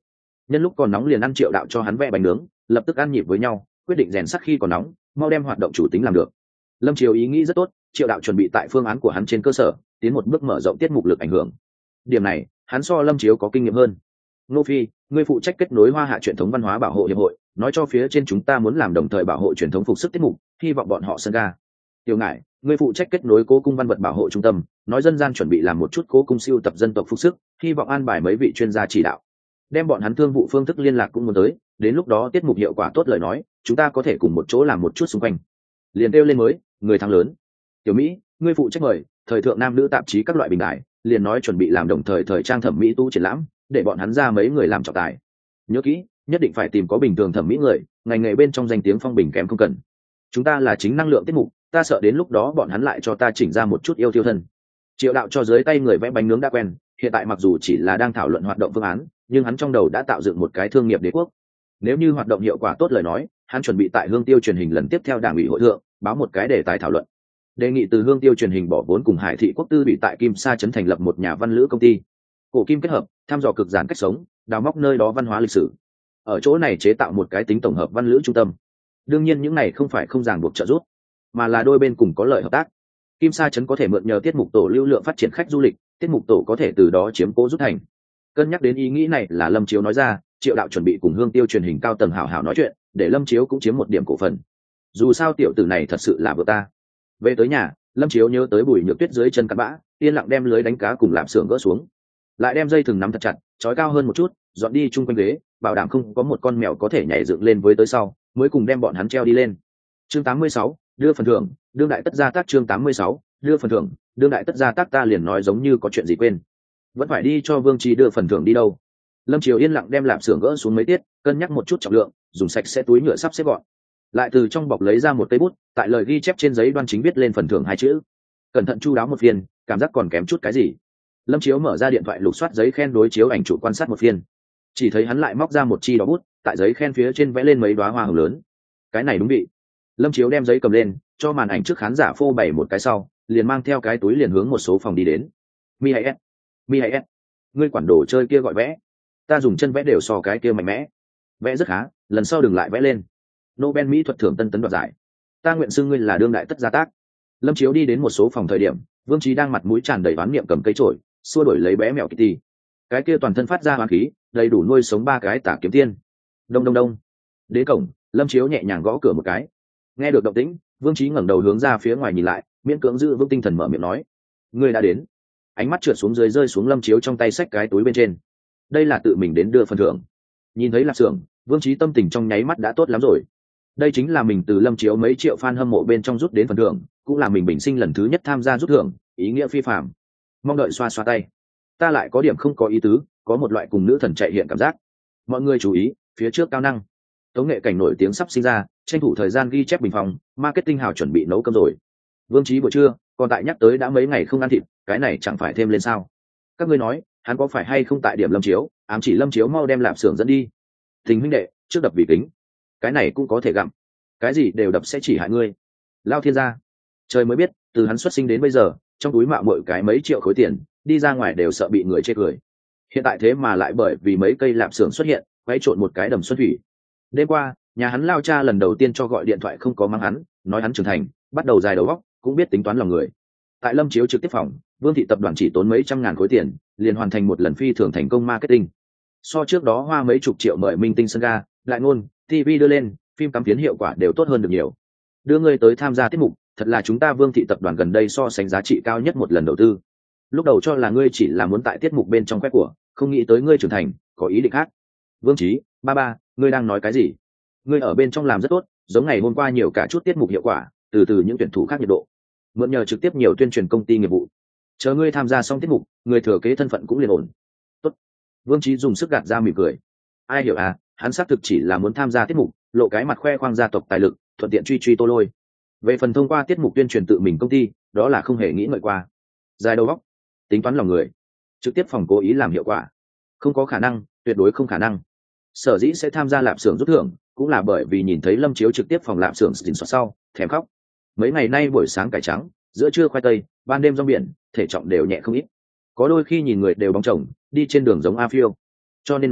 nhân lúc còn nóng liền ăn Triệu Đạo cho hắn vẽ bánh nướng, lập tức ăn nhịp với nhau, quyết định rèn sắc khi còn nóng, mau đem hoạt động chủ tính làm được. Lâm Chiếu ý nghĩ rất tốt, Triệu Đạo chuẩn bị tại phương án của hắn trên cơ sở tiến một bước mở rộng tiết mục lực ảnh hưởng. Điểm này hắn so Lâm Chiếu có kinh nghiệm hơn. Ngô Phi, ngươi phụ trách kết nối Hoa Hạ truyền thống văn hóa bảo hộ hiệp hội, nói cho phía trên chúng ta muốn làm đồng thời bảo hộ truyền thống phục sức tiết mục, hy vọng bọn họ sân ga. Tiểu Ngải, ngươi phụ trách kết nối cố cung văn vật bảo hộ trung tâm, nói dân gian chuẩn bị làm một chút cố cung siêu tập dân tộc phục sức, hy vọng an bài mấy vị chuyên gia chỉ đạo, đem bọn hắn thương vụ phương thức liên lạc cũng muốn tới, đến lúc đó tiết mục hiệu quả tốt lời nói, chúng ta có thể cùng một chỗ làm một chút xung quanh. Liền kêu lên mới, người thắng lớn. Tiểu Mỹ, ngươi phụ trách mời thời thượng nam nữ tạp chí các loại bình đại, liền nói chuẩn bị làm đồng thời thời trang thẩm mỹ tu triển lãm, để bọn hắn ra mấy người làm trọng tài. Nhớ kỹ, nhất định phải tìm có bình thường thẩm mỹ người, ngành nghề bên trong danh tiếng phong bình kém không cần. Chúng ta là chính năng lượng tiết mục, ta sợ đến lúc đó bọn hắn lại cho ta chỉnh ra một chút yêu tiêu thân. Triệu Đạo cho dưới tay người vẽ bánh nướng đã quen, hiện tại mặc dù chỉ là đang thảo luận hoạt động phương án, nhưng hắn trong đầu đã tạo dựng một cái thương nghiệp đế quốc. Nếu như hoạt động hiệu quả tốt lời nói, hắn chuẩn bị tại Hương Tiêu truyền hình lần tiếp theo đảng ủy hội thượng báo một cái đề tài thảo luận, đề nghị từ Hương Tiêu truyền hình bỏ vốn cùng Hải Thị Quốc Tư bị tại Kim Sa trấn thành lập một nhà văn lữ công ty, cổ kim kết hợp, thăm dò cực giản cách sống, đào móc nơi đó văn hóa lịch sử, ở chỗ này chế tạo một cái tính tổng hợp văn lữ trung tâm. Đương nhiên những này không phải không ràng buộc trợ giúp, mà là đôi bên cùng có lợi hợp tác. Kim Sa trấn có thể mượn nhờ tiết mục tổ lưu lượng phát triển khách du lịch, tiết mục tổ có thể từ đó chiếm cố rút thành. Cân nhắc đến ý nghĩ này là Lâm Chiếu nói ra, Triệu Đạo chuẩn bị cùng Hương Tiêu truyền hình cao tầng hảo hảo nói chuyện, để Lâm Chiếu cũng chiếm một điểm cổ phần. Dù sao tiểu tử này thật sự là vợ ta. Về tới nhà, Lâm Chiếu nhớ tới Bùi Nhược Tuyết dưới chân cặn bã, yên lặng đem lưới đánh cá cùng lạp xưởng gỡ xuống, lại đem dây thừng nắm thật chặt, trói cao hơn một chút, dọn đi chung quanh ghế, bảo đảm không có một con mèo có thể nhảy dựng lên với tới sau, mới cùng đem bọn hắn treo đi lên. Chương 86, đưa phần thưởng, đương đại tất gia tác. Chương 86, đưa phần thưởng, đương đại tất gia tác. Ta liền nói giống như có chuyện gì quên, vẫn phải đi cho Vương Trí đưa phần thưởng đi đâu. Lâm Triều yên lặng đem lạp xưởng gỡ xuống mấy tiết, cân nhắc một chút trọng lượng, dùng sạch sẽ túi nhựa sắp xếp gọn, lại từ trong bọc lấy ra một cây bút, tại lời ghi chép trên giấy đoan chính viết lên phần thưởng 2 chữ. Cẩn thận chu đáo một phiên, cảm giác còn kém chút cái gì. Lâm Chiếu mở ra điện thoại lục soát giấy khen đối chiếu ảnh chụp quan sát một phiên, chỉ thấy hắn lại móc ra một chi đỏ bút, tại giấy khen phía trên vẽ lên mấy đóa hoa hồng lớn. Cái này đúng vị. Lâm Chiếu đem giấy cầm lên, cho màn ảnh trước khán giả phô bày một cái sau, liền mang theo cái túi liền hướng một số phòng đi đến. Mi hay S, Mi hay S, ngươi quản đồ chơi kia gọi vẽ, ta dùng chân vẽ đều so cái kia mạnh mẽ. Vẽ rất khá, lần sau đừng lại vẽ lên. Nobel mỹ thuật thưởng tân tấn đoạt giải, ta nguyện xưng ngươi là đương đại tất gia tác. Lâm Chiếu đi đến một số phòng thời điểm, Vương Trí đang mặt mũi tràn đầy oán niệm cầm cây chổi, xua đuổi lấy bé mèo Kitty. Cái kia toàn thân phát ra oán khí, đầy đủ nuôi sống 3 cái tả kiếm tiên. Đông đông đông. Đến cổng, Lâm Chiếu nhẹ nhàng gõ cửa một cái. Nghe được động tĩnh, Vương Trí ngẩng đầu hướng ra phía ngoài nhìn lại, miễn cưỡng giữ vững tinh thần mở miệng nói: "Ngươi đã đến." Ánh mắt trượt xuống dưới rơi xuống Lâm Chiếu trong tay xách cái túi bên trên. Đây là tự mình đến đưa phần thưởng. Nhìn thấy lạp xưởng, Vương Trí tâm tình trong nháy mắt đã tốt lắm rồi. Đây chính là mình từ Lâm Chiếu mấy triệu fan hâm mộ bên trong rút đến phần thưởng, cũng là mình bình sinh lần thứ nhất tham gia rút thưởng, ý nghĩa phi phàm. Mong đợi xoa xoa tay. Ta lại có điểm không có ý tứ, có một loại cùng nữ thần chạy hiện cảm giác. Mọi người chú ý, phía trước cao năng. Tống nghệ cảnh nổi tiếng sắp sinh ra, tranh thủ thời gian ghi chép bình phòng, marketing hào chuẩn bị nấu cơm rồi. Vương Trí buổi trưa, còn tại nhắc tới đã mấy ngày không ăn thịt, cái này chẳng phải thêm lên sao? Các ngươi nói, hắn có phải hay không tại điểm Lâm Chiếu, ám chỉ Lâm Chiếu mau đem lạp xưởng dẫn đi. Tình huynh đệ, trước đập vì kính. Cái này cũng có thể gặm. Cái gì đều đập sẽ chỉ hại ngươi. Lao thiên gia. Trời mới biết, từ hắn xuất sinh đến bây giờ, trong túi mạo mọi cái mấy triệu khối tiền, đi ra ngoài đều sợ bị người chê cười. Hiện tại thế mà lại bởi vì mấy cây lạp xưởng xuất hiện, quay trộn một cái đầm xuân thủy. Đêm qua, nhà hắn Lao cha lần đầu tiên cho gọi điện thoại không có mắng hắn, nói hắn trưởng thành, bắt đầu dài đầu óc, cũng biết tính toán lòng người. Tại Lâm Chiếu trực tiếp phòng, Vương thị tập đoàn chỉ tốn mấy trăm ngàn khối tiền, liền hoàn thành một lần phi thường thành công marketing. So trước đó hoa mấy chục triệu mời minh tinh sân ga, lại ngôn, TV đưa lên, phim cắm phiến hiệu quả đều tốt hơn được nhiều. Đưa ngươi tới tham gia tiết mục, thật là chúng ta Vương thị tập đoàn gần đây so sánh giá trị cao nhất một lần đầu tư. Lúc đầu cho là ngươi chỉ là muốn tại tiết mục bên trong khoe của, không nghĩ tới ngươi trưởng thành, có ý định khác. Vương Trí, ba, ngươi đang nói cái gì? Ngươi ở bên trong làm rất tốt, giống ngày hôm qua nhiều cả chút tiết mục hiệu quả, từ những tuyển thủ khác nhiệt độ. Mượn nhờ trực tiếp nhiều tuyên truyền công ty nghiệp vụ. Chờ ngươi tham gia xong tiết mục, người thừa kế thân phận cũng liền ổn. Tốt. Vương Trí dùng sức gạt ra mỉm cười. Ai hiểu à, hắn xác thực chỉ là muốn tham gia tiết mục, lộ cái mặt khoe khoang gia tộc tài lực, thuận tiện truy tô lôi. Về phần thông qua tiết mục tuyên truyền tự mình công ty, đó là không hề nghĩ ngợi qua. Dài đầu óc, tính toán lòng người, trực tiếp phòng cố ý làm hiệu quả, không có khả năng, tuyệt đối không khả năng. Sở dĩ sẽ tham gia lạp xưởng rút thưởng, cũng là bởi vì nhìn thấy Lâm Chiếu trực tiếp phòng lạp xưởng xịn xọt sau, thèm khóc. Mấy ngày nay buổi sáng cải trắng, giữa trưa khoai tây, ban đêm rong biển, thể trọng đều nhẹ không ít. Có đôi khi nhìn người đều bóng chồng, đi trên đường giống A Phiêu. Cho nên nói,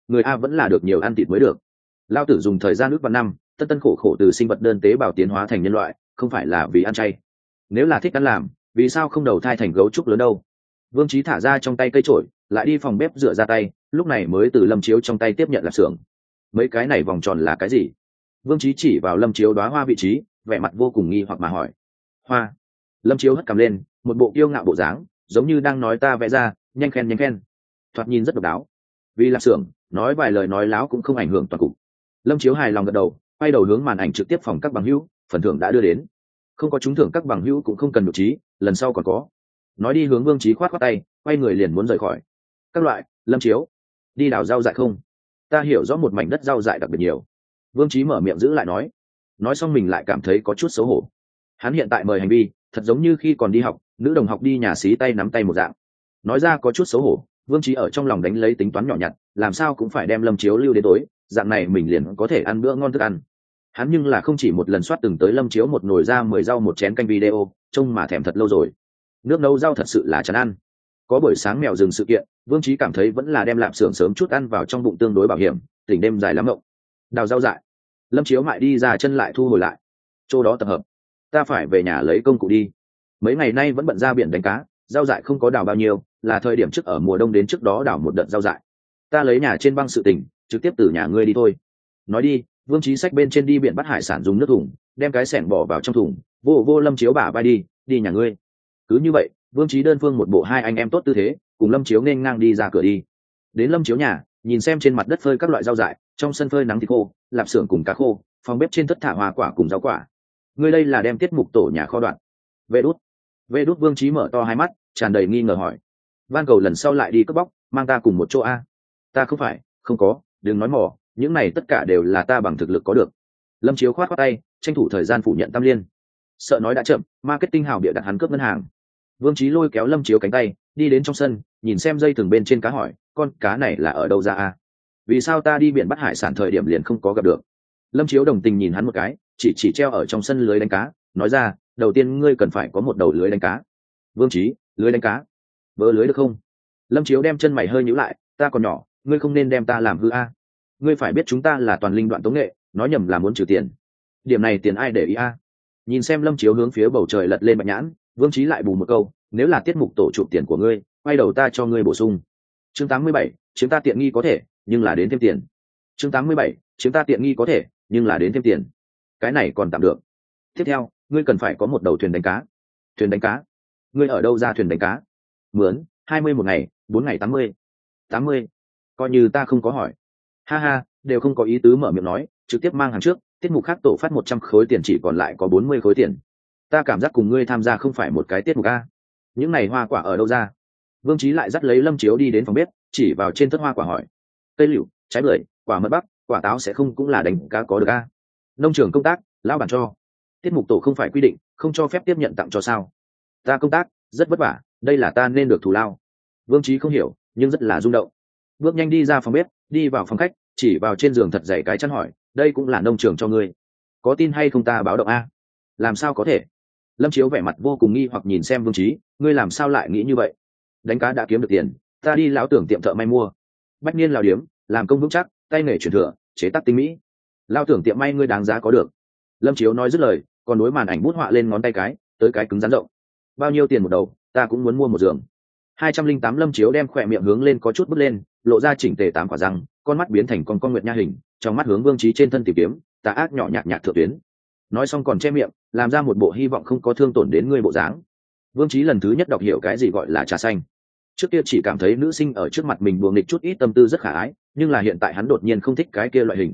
người a vẫn là được nhiều ăn thịt mới được. Lao tử dùng thời gian ước vạn năm tân tân khổ khổ từ sinh vật đơn tế bào tiến hóa thành nhân loại, không phải là vì ăn chay. Nếu là thích ăn làm, vì sao không đầu thai thành gấu trúc lớn đâu? Vương Chí thả ra trong tay cây chổi, lại đi phòng bếp rửa ra tay, lúc này mới từ Lâm Chiếu trong tay tiếp nhận lạp xưởng. Mấy cái này vòng tròn là cái gì? Vương Chí chỉ vào Lâm Chiếu đóa hoa vị trí, vẻ mặt vô cùng nghi hoặc mà hỏi. Hoa. Lâm Chiếu hất cằm lên, một bộ kiêu ngạo bộ dáng, giống như đang nói ta vẽ ra, nhanh khen nhanh khen. Thoạt nhìn rất độc đáo. Vì lạp xưởng, nói vài lời nói láo cũng không ảnh hưởng toàn cục. Lâm Chiếu hài lòng gật đầu, quay đầu hướng màn ảnh trực tiếp phòng các bằng hữu, phần thưởng đã đưa đến. Không có trúng thưởng các bằng hữu cũng không cần nhục trí, lần sau còn có. Nói đi hướng Vương Chí khoát khoát tay, quay người liền muốn rời khỏi. Các loại, Lâm Chiếu, đi đào rau dại không? Ta hiểu rõ một mảnh đất rau dại đặc biệt nhiều. Vương Chí mở miệng giữ lại nói xong mình lại cảm thấy có chút xấu hổ. Hắn hiện tại mời hành vi thật giống như khi còn đi học, nữ đồng học đi nhà xí tay nắm tay một dạng. Nói ra có chút xấu hổ, Vương Chí ở trong lòng đánh lấy tính toán nhỏ nhặt, làm sao cũng phải đem Lâm Chiếu lưu đến tối, dạng này mình liền có thể ăn bữa ngon thức ăn. Hắn nhưng là không chỉ một lần soát từng tới Lâm Chiếu một nồi ra 10 rau một chén canh video, trông mà thèm thật lâu rồi. Nước nấu rau thật sự là chán ăn. Có buổi sáng mèo rừng sự kiện, Vương Chí cảm thấy vẫn là đem lạp xưởng sớm chút ăn vào trong bụng tương đối bảo hiểm, tỉnh đêm dài lắm mộng. Đào rau dại. Lâm Chiếu mại đi ra chân lại thu hồi lại. Chỗ đó tập hợp. Ta phải về nhà lấy công cụ đi. Mấy ngày nay vẫn bận ra biển đánh cá, rau dại không có đào bao nhiêu, là thời điểm trước ở mùa đông đến trước đó đào một đợt rau dại. Ta lấy nhà trên băng sự tình, trực tiếp từ nhà ngươi đi thôi. Nói đi, Vương Chí xách bên trên đi biển bắt hải sản dùng nước thùng, đem cái xẻng bỏ vào trong thùng, vô Lâm Chiếu bả vai đi nhà ngươi. Cứ như vậy, Vương Chí đơn phương một bộ hai anh em tốt tư thế, cùng Lâm Chiếu nên ngang đi ra cửa đi. Đến Lâm Chiếu nhà, nhìn xem trên mặt đất phơi các loại rau dại, trong sân phơi nắng thịt khô, lạp xưởng cùng cá khô, phòng bếp trên tất thả hoa quả cùng rau quả. Ngươi đây là đem tiết mục tổ nhà kho đoạn. Vệ đút Vương Chí mở to hai mắt, tràn đầy nghi ngờ hỏi. Van cầu lần sau lại đi cướp bóc, mang ta cùng một chỗ a. Ta không có, đừng nói mỏ, những này tất cả đều là ta bằng thực lực có được. Lâm Chiếu khoát khoát tay, tranh thủ thời gian phủ nhận Tam Liên. Sợ nói đã chậm, marketing hào bịa đặt hắn cướp ngân hàng. Vương Chí lôi kéo Lâm Chiếu cánh tay, đi đến trong sân, nhìn xem dây thừng bên trên cá hỏi, con cá này là ở đâu ra a? Vì sao ta đi biển bắt hải sản thời điểm liền không có gặp được? Lâm Chiếu đồng tình nhìn hắn một cái, chỉ treo ở trong sân lưới đánh cá, nói ra, đầu tiên ngươi cần phải có một đầu lưới đánh cá. Vương Chí, lưới đánh cá, vỡ lưới được không? Lâm Chiếu đem chân mày hơi nhíu lại, ta còn nhỏ, ngươi không nên đem ta làm hư a. Ngươi phải biết chúng ta là toàn linh đoạn tống nghệ, nói nhầm là muốn trừ tiền. Điểm này tiền ai để ý a? Nhìn xem Lâm Chiếu hướng phía bầu trời lật lên bạch nhãn, Vương Chí lại bù một câu, nếu là tiết mục tổ chụp tiền của ngươi, quay đầu ta cho ngươi bổ sung. Chương 87, chúng ta tiện nghi có thể, nhưng là đến thêm tiền. Chương 87, chúng ta tiện nghi có thể, nhưng là đến thêm tiền. Cái này còn tạm được. Tiếp theo, ngươi cần phải có một đầu thuyền đánh cá. Thuyền đánh cá? Ngươi ở đâu ra thuyền đánh cá? Mướn, 20 một ngày, 4 ngày 80. 80? Coi như ta không có hỏi. Ha ha, đều không có ý tứ mở miệng nói, trực tiếp mang hàng trước, tiết mục khác tổ phát 100 khối tiền chỉ còn lại có 40 khối tiền. Ta cảm giác cùng ngươi tham gia không phải một cái tiết mục a. Những này hoa quả ở đâu ra? Vương Chí lại dắt lấy Lâm Chiếu đi đến phòng bếp, chỉ vào trên tất hoa quả hỏi. Cây liễu, trái bưởi, quả mận bắc, quả táo sẽ không cũng là đánh cá có được a? Nông trường công tác, lão bản cho. Tiết mục tổ không phải quy định, không cho phép tiếp nhận tặng cho sao? Ta công tác, rất vất vả, đây là ta nên được thù lao. Vương Chí không hiểu, nhưng rất là rung động. Bước nhanh đi ra phòng bếp, đi vào phòng khách, chỉ vào trên giường thật dày cái chăn hỏi, đây cũng là nông trường cho ngươi. Có tin hay không ta báo động a? Làm sao có thể? Lâm Chiếu vẻ mặt vô cùng nghi hoặc nhìn xem Vương Chí, ngươi làm sao lại nghĩ như vậy? Đánh cá đã kiếm được tiền, ta đi lão tưởng tiệm thợ may mua. Bách niên lào điếm, làm công vững chắc, tay nghề truyền thừa, chế tác tinh mỹ. Lão tưởng tiệm may ngươi đáng giá có được. Lâm Chiếu nói dứt lời, còn đối màn ảnh bút họa lên ngón tay cái, tới cái cứng rắn rộng. Bao nhiêu tiền một đầu, ta cũng muốn mua một giường. 208 Lâm Chiếu đem khỏe miệng hướng lên có chút bứt lên, lộ ra chỉnh tề 8 quả răng, con mắt biến thành con nguyệt nha hình, trong mắt hướng Vương Chí trên thân tìm kiếm, tà ác nhỏ nhạt nhạt thượng tuyến. Nói xong còn che miệng, làm ra một bộ hy vọng không có thương tổn đến ngươi bộ dáng. Vương Chí lần thứ nhất đọc hiểu cái gì gọi là trà xanh. Trước kia chỉ cảm thấy nữ sinh ở trước mặt mình đùa nghịch chút ít tâm tư rất khả ái, nhưng là hiện tại hắn đột nhiên không thích cái kia loại hình.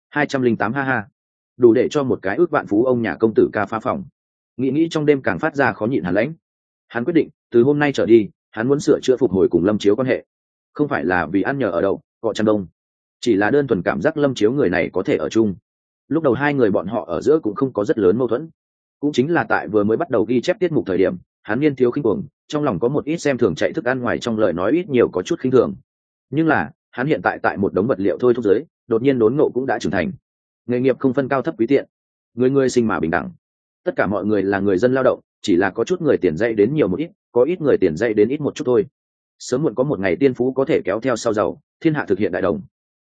208 ha ha, đủ để cho một cái ước vạn phú ông nhà công tử ca phá phòng. Nghĩ trong đêm càng phát ra khó nhịn hàn lãnh. Hắn quyết định, từ hôm nay trở đi, hắn muốn sửa chữa phục hồi cùng Lâm Chiếu quan hệ. Không phải là vì ăn nhờ ở đậu, cọ chăn đông, chỉ là đơn thuần cảm giác Lâm Chiếu người này có thể ở chung. Lúc đầu hai người bọn họ ở giữa cũng không có rất lớn mâu thuẫn, cũng chính là tại vừa mới bắt đầu ghi chép tiết mục thời điểm, hắn niên thiếu khinh cuồng, trong lòng có một ít xem thường chạy thức ăn ngoài trong lời nói ít nhiều có chút khinh thường. Nhưng là hắn hiện tại tại một đống vật liệu thôi thúc giới, đột nhiên đốn ngộ cũng đã trưởng thành. Nghề nghiệp không phân cao thấp quý tiện, người sinh mà bình đẳng, tất cả mọi người là người dân lao động, chỉ là có chút người tiền dạy đến nhiều một ít, có ít người tiền dạy đến ít một chút thôi. Sớm muộn có một ngày tiên phú có thể kéo theo sau giàu, thiên hạ thực hiện đại đồng.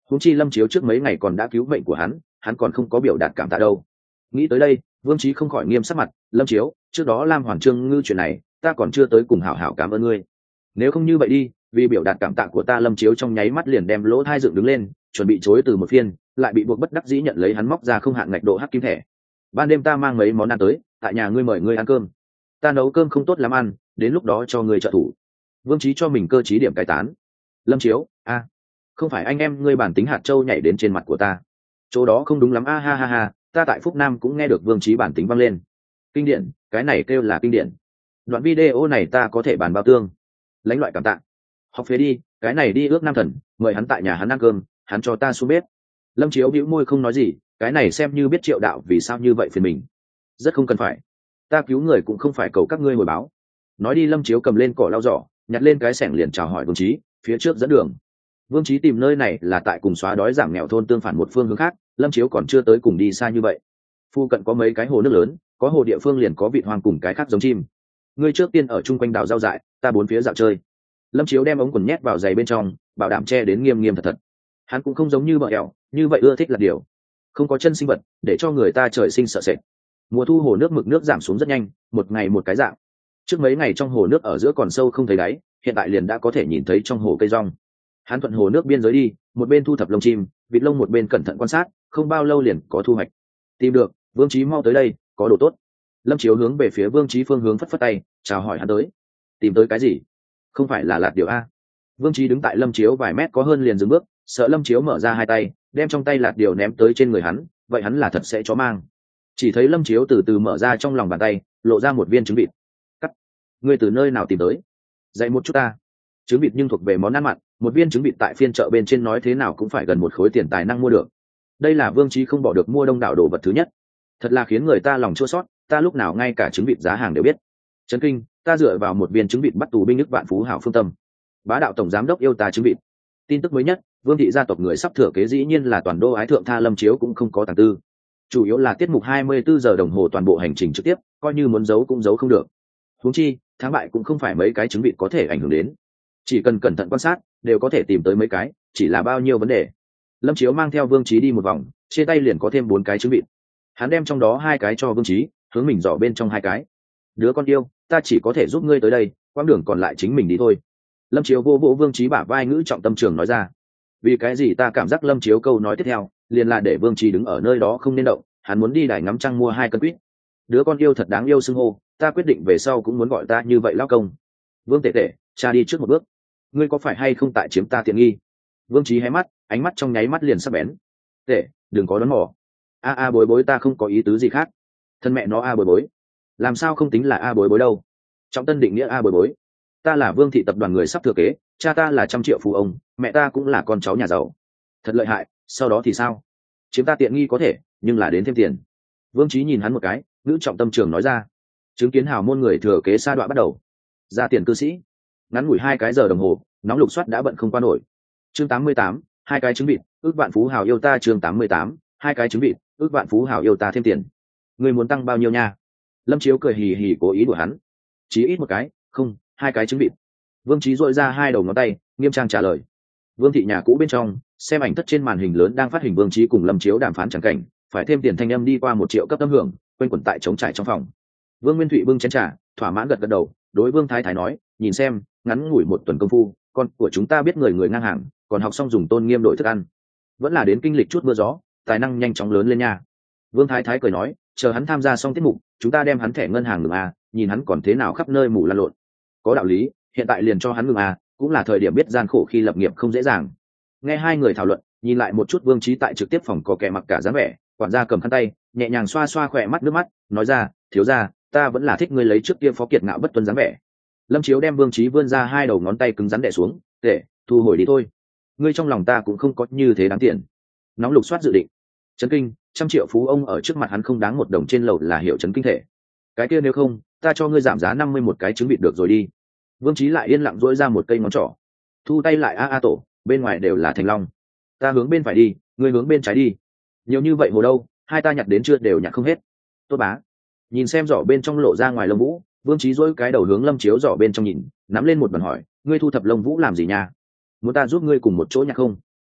huống chi lâm chiếu trước mấy ngày còn đã cứu mệnh của hắn còn không có biểu đạt cảm tạ đâu. Nghĩ tới đây Vương Chí không khỏi nghiêm sắc mặt. Lâm chiếu, trước đó Lam Hoàng Trương Ngư chuyện này ta còn chưa tới cùng hảo hảo cảm ơn ngươi. Nếu không như vậy đi, vì biểu đạt cảm tạ của ta. Lâm chiếu trong nháy mắt liền đem lỗ thai dựng đứng lên, chuẩn bị chối từ một phiên, lại bị buộc bất đắc dĩ nhận lấy hắn móc ra không hạn ngạch độ hắc kim thẻ. Ban đêm ta mang mấy món ăn tới, tại nhà ngươi mời ngươi ăn cơm. Ta nấu cơm không tốt lắm ăn, đến lúc đó cho ngươi trợ thủ. Vương Chí cho mình cơ trí điểm cai tán. Lâm chiếu, không phải anh em ngươi bản tính hạt châu nhảy đến trên mặt của ta, chỗ đó không đúng lắm ha ha ha. Ta tại Phúc Nam cũng nghe được Vương Chí bản tính vang lên. Kinh điển, cái này kêu là kinh điển. Đoạn video này ta có thể bàn bao tương. Lãnh loại cảm tạ. Học phế đi, cái này đi ước nam thần, mời hắn tại nhà hắn ăn cơm, hắn cho ta xuống bếp. Lâm chiếu bĩu môi không nói gì, cái này xem như biết Triệu Đạo vì sao như vậy phiền mình. Rất không cần phải, ta cứu người cũng không phải cầu các ngươi hồi báo. Nói đi Lâm chiếu cầm lên cỏ lau giỏ, nhặt lên cái xẻng liền chào hỏi Vương Chí, phía trước dẫn đường. Vương Chí tìm nơi này là tại cùng xóa đói giảm nghèo thôn tương phản một phương hướng khác, Lâm chiếu còn chưa tới cùng đi xa như vậy. Phu cận có mấy cái hồ nước lớn, có hồ địa phương liền có vịt hoang cùng cái khác giống chim. Ngươi trước tiên ở chung quanh đảo rau dại, ta bốn phía dạo chơi. Lâm chiếu đem ống quần nhét vào giày bên trong, bảo đảm che đến nghiêm nghiêm thật thật. Hắn cũng không giống như bợ ẹo, như vậy ưa thích là điều không có chân sinh vật để cho người ta trời sinh sợ sệt. Mùa thu hồ nước mực nước giảm xuống rất nhanh, một ngày một cái dạng. Trước mấy ngày trong hồ nước ở giữa còn sâu không thấy đáy, hiện tại liền đã có thể nhìn thấy trong hồ cây rong. Hắn thuận hồ nước biên giới đi, một bên thu thập lông chim vịt lông, một bên cẩn thận quan sát, không bao lâu liền có thu hoạch. Tìm được, Vương Chí mau tới đây, có đồ tốt. Lâm chiếu hướng về phía Vương Chí phương hướng phất phất tay, chào hỏi hắn tới. Tìm tới cái gì? Không phải là lạt điều a? Vương Chí đứng tại Lâm chiếu vài mét có hơn liền dừng bước, sợ Lâm chiếu mở ra hai tay đem trong tay lạt điều ném tới trên người hắn, vậy hắn là thật sẽ chó mang. Chỉ thấy Lâm chiếu từ từ mở ra trong lòng bàn tay, lộ ra một viên trứng vịt. Cắt, ngươi từ nơi nào tìm tới? Dạy một chút ta. Trứng vịt nhưng thuộc về món ăn mặn, một viên trứng vịt tại phiên chợ bên trên nói thế nào cũng phải gần một khối tiền tài năng mua được. Đây là Vương Chí không bỏ được mua đông đảo đồ vật thứ nhất. Thật là khiến người ta lòng chua xót, ta lúc nào ngay cả trứng vịt giá hàng đều biết. Chấn kinh, ta dựa vào một viên trứng vịt bắt tù binh nước Vạn Phú Hảo Phương Tâm. Bá đạo tổng giám đốc yêu ta trứng vịt. Tin tức mới nhất, Vương thị gia tộc người sắp thừa kế dĩ nhiên là toàn đô ái thượng tha. Lâm chiếu cũng không có tàng tư, chủ yếu là tiết mục 24 giờ đồng hồ toàn bộ hành trình trực tiếp, coi như muốn giấu cũng giấu không được. Huống chi thắng bại cũng không phải mấy cái trứng vịt có thể ảnh hưởng đến, chỉ cần cẩn thận quan sát đều có thể tìm tới mấy cái, chỉ là bao nhiêu vấn đề. Lâm chiếu mang theo Vương Chí đi một vòng, trên tay liền có thêm 4 cái trứng vịt. Hắn đem trong đó 2 cái cho Vương Chí, hướng mình giỏ bên trong 2 cái. Đứa con yêu, ta chỉ có thể giúp ngươi tới đây, quãng đường còn lại chính mình đi thôi. Lâm chiếu vô vỗ Vương Chí bả vai, ngữ trọng tâm trường nói ra. Vì cái gì ta cảm giác Lâm chiếu câu nói tiếp theo liền là để Vương Chí đứng ở nơi đó không nên động, hắn muốn đi đài ngắm trăng mua 2 cân quýt. Đứa con yêu thật đáng yêu xưng hô, ta quyết định về sau cũng muốn gọi ta như vậy lão công. Vương tệ tệ, cha đi trước một bước, ngươi có phải hay không tại chiếm ta tiện nghi? Vương Chí hé mắt, ánh mắt trong nháy mắt liền sắc bén. Tệ, đừng có đoán mò. Bối bối, ta không có ý tứ gì khác. Thân mẹ nó bối bối, làm sao không tính là bối bối đâu? Trọng tân định nghĩa bối bối, ta là Vương thị tập đoàn người sắp thừa kế, cha ta là 100 triệu phú ông, mẹ ta cũng là con cháu nhà giàu. Thật lợi hại, sau đó thì sao? Chiếm ta tiện nghi có thể, nhưng là đến thêm tiền. Vương Chí nhìn hắn một cái, ngữ trọng tâm trường nói ra. Chứng kiến hào môn người thừa kế sa đọa bắt đầu. Ra tiền cư sĩ. Ngắn ngủi 2 cái giờ đồng hồ, nóng lục soát đã bận không qua nổi. Chương 88, 2 cái trứng vịt, ước vạn phú hào yêu ta. Chương 88, 2 cái trứng vịt, ước vạn phú hào yêu ta thêm tiền. Ngươi muốn tăng bao nhiêu nha? Lâm chiếu cười hì hì cố ý đùa hắn. Chí ít một cái, không, 2 cái trứng vịt. Vương Chí dội ra 2 đầu ngón tay, nghiêm trang trả lời. Vương thị nhà cũ bên trong, xem ảnh thất trên màn hình lớn đang phát hình Vương Chí cùng Lâm chiếu đàm phán chẳng cảnh, phải thêm tiền thanh âm đi qua 1 triệu cấp âm hưởng, quanh quẩn tại trống trải trong phòng. Vương Nguyên Thụy bưng chén trà, thỏa mãn gật gật đầu, đối Vương Thái Thái nói, nhìn xem, ngắn ngủi 1 tuần công phu, con của chúng ta biết người người ngang hàng, còn học xong dùng tôn nghiêm đổi thức ăn, vẫn là đến kinh lịch chút mưa gió, tài năng nhanh chóng lớn lên nha. Vương Thái Thái cười nói, chờ hắn tham gia xong tiết mục, chúng ta đem hắn thẻ ngân hàng ngừng nhìn hắn còn thế nào khắp nơi mù lăn lộn. Có đạo lý, hiện tại liền cho hắn ngừng cũng là thời điểm biết gian khổ khi lập nghiệp không dễ dàng. Nghe 2 người thảo luận, nhìn lại một chút Vương Chí tại trực tiếp phòng có kẻ mặc cả dáng vẻ, quản gia cầm khăn tay, nhẹ nhàng xoa xoa khỏe mắt nước mắt, nói ra, thiếu gia, ta vẫn là thích ngươi lấy trước kia phó kiệt ngạo bất tuân dáng vẻ. Lâm chiếu đem Vương Chí vươn ra 2 đầu ngón tay cứng rắn đè xuống, để thu hồi đi thôi. Ngươi trong lòng ta cũng không có như thế đáng tiền. Nóng lục soát dự định. Chấn kinh, 100 triệu phú ông ở trước mặt hắn không đáng 1 đồng trên lầu là hiệu chấn kinh thể. Cái kia nếu không, ta cho ngươi giảm giá 51 cái trứng vịt được rồi đi. Vương Chí lại yên lặng duỗi ra một cây ngón trỏ. Thu tay lại tổ, bên ngoài đều là thành long. Ta hướng bên phải đi, ngươi hướng bên trái đi. Nhiều như vậy hồ đâu, hai ta nhặt đến chưa đều nhặt không hết. Tốt bá. Nhìn xem giỏ bên trong lộ ra ngoài lông vũ, Vương Chí duỗi cái đầu hướng Lâm chiếu giỏ bên trong nhìn, nắm lên một bàn hỏi, ngươi thu thập lông vũ làm gì nha? Muốn ta giúp ngươi cùng một chỗ nhặt không?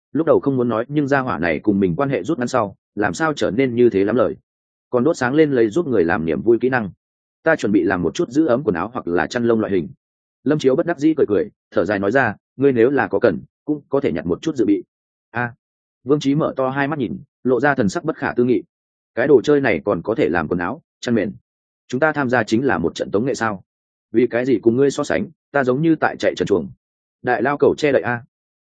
lúc đầu không muốn nói nhưng gia hỏa này cùng mình quan hệ rút ngắn sau làm sao trở nên như thế lắm lời. Còn đốt sáng lên lấy giúp người làm niềm vui kỹ năng, ta chuẩn bị làm một chút giữ ấm quần áo hoặc là chăn lông loại hình. Lâm Chiếu bất đắc dĩ cười cười, thở dài nói ra, ngươi nếu là có cần cũng có thể nhặt một chút dự bị. A. Vương Chí mở to hai mắt nhìn, lộ ra thần sắc bất khả tư nghị. Cái đồ chơi này còn có thể làm quần áo chăn mền? Chúng ta tham gia chính là một trận tống nghệ sao? Vì cái gì cùng ngươi so sánh, ta giống như tại chạy trần chuồng. Đại lao cầu che đậy a.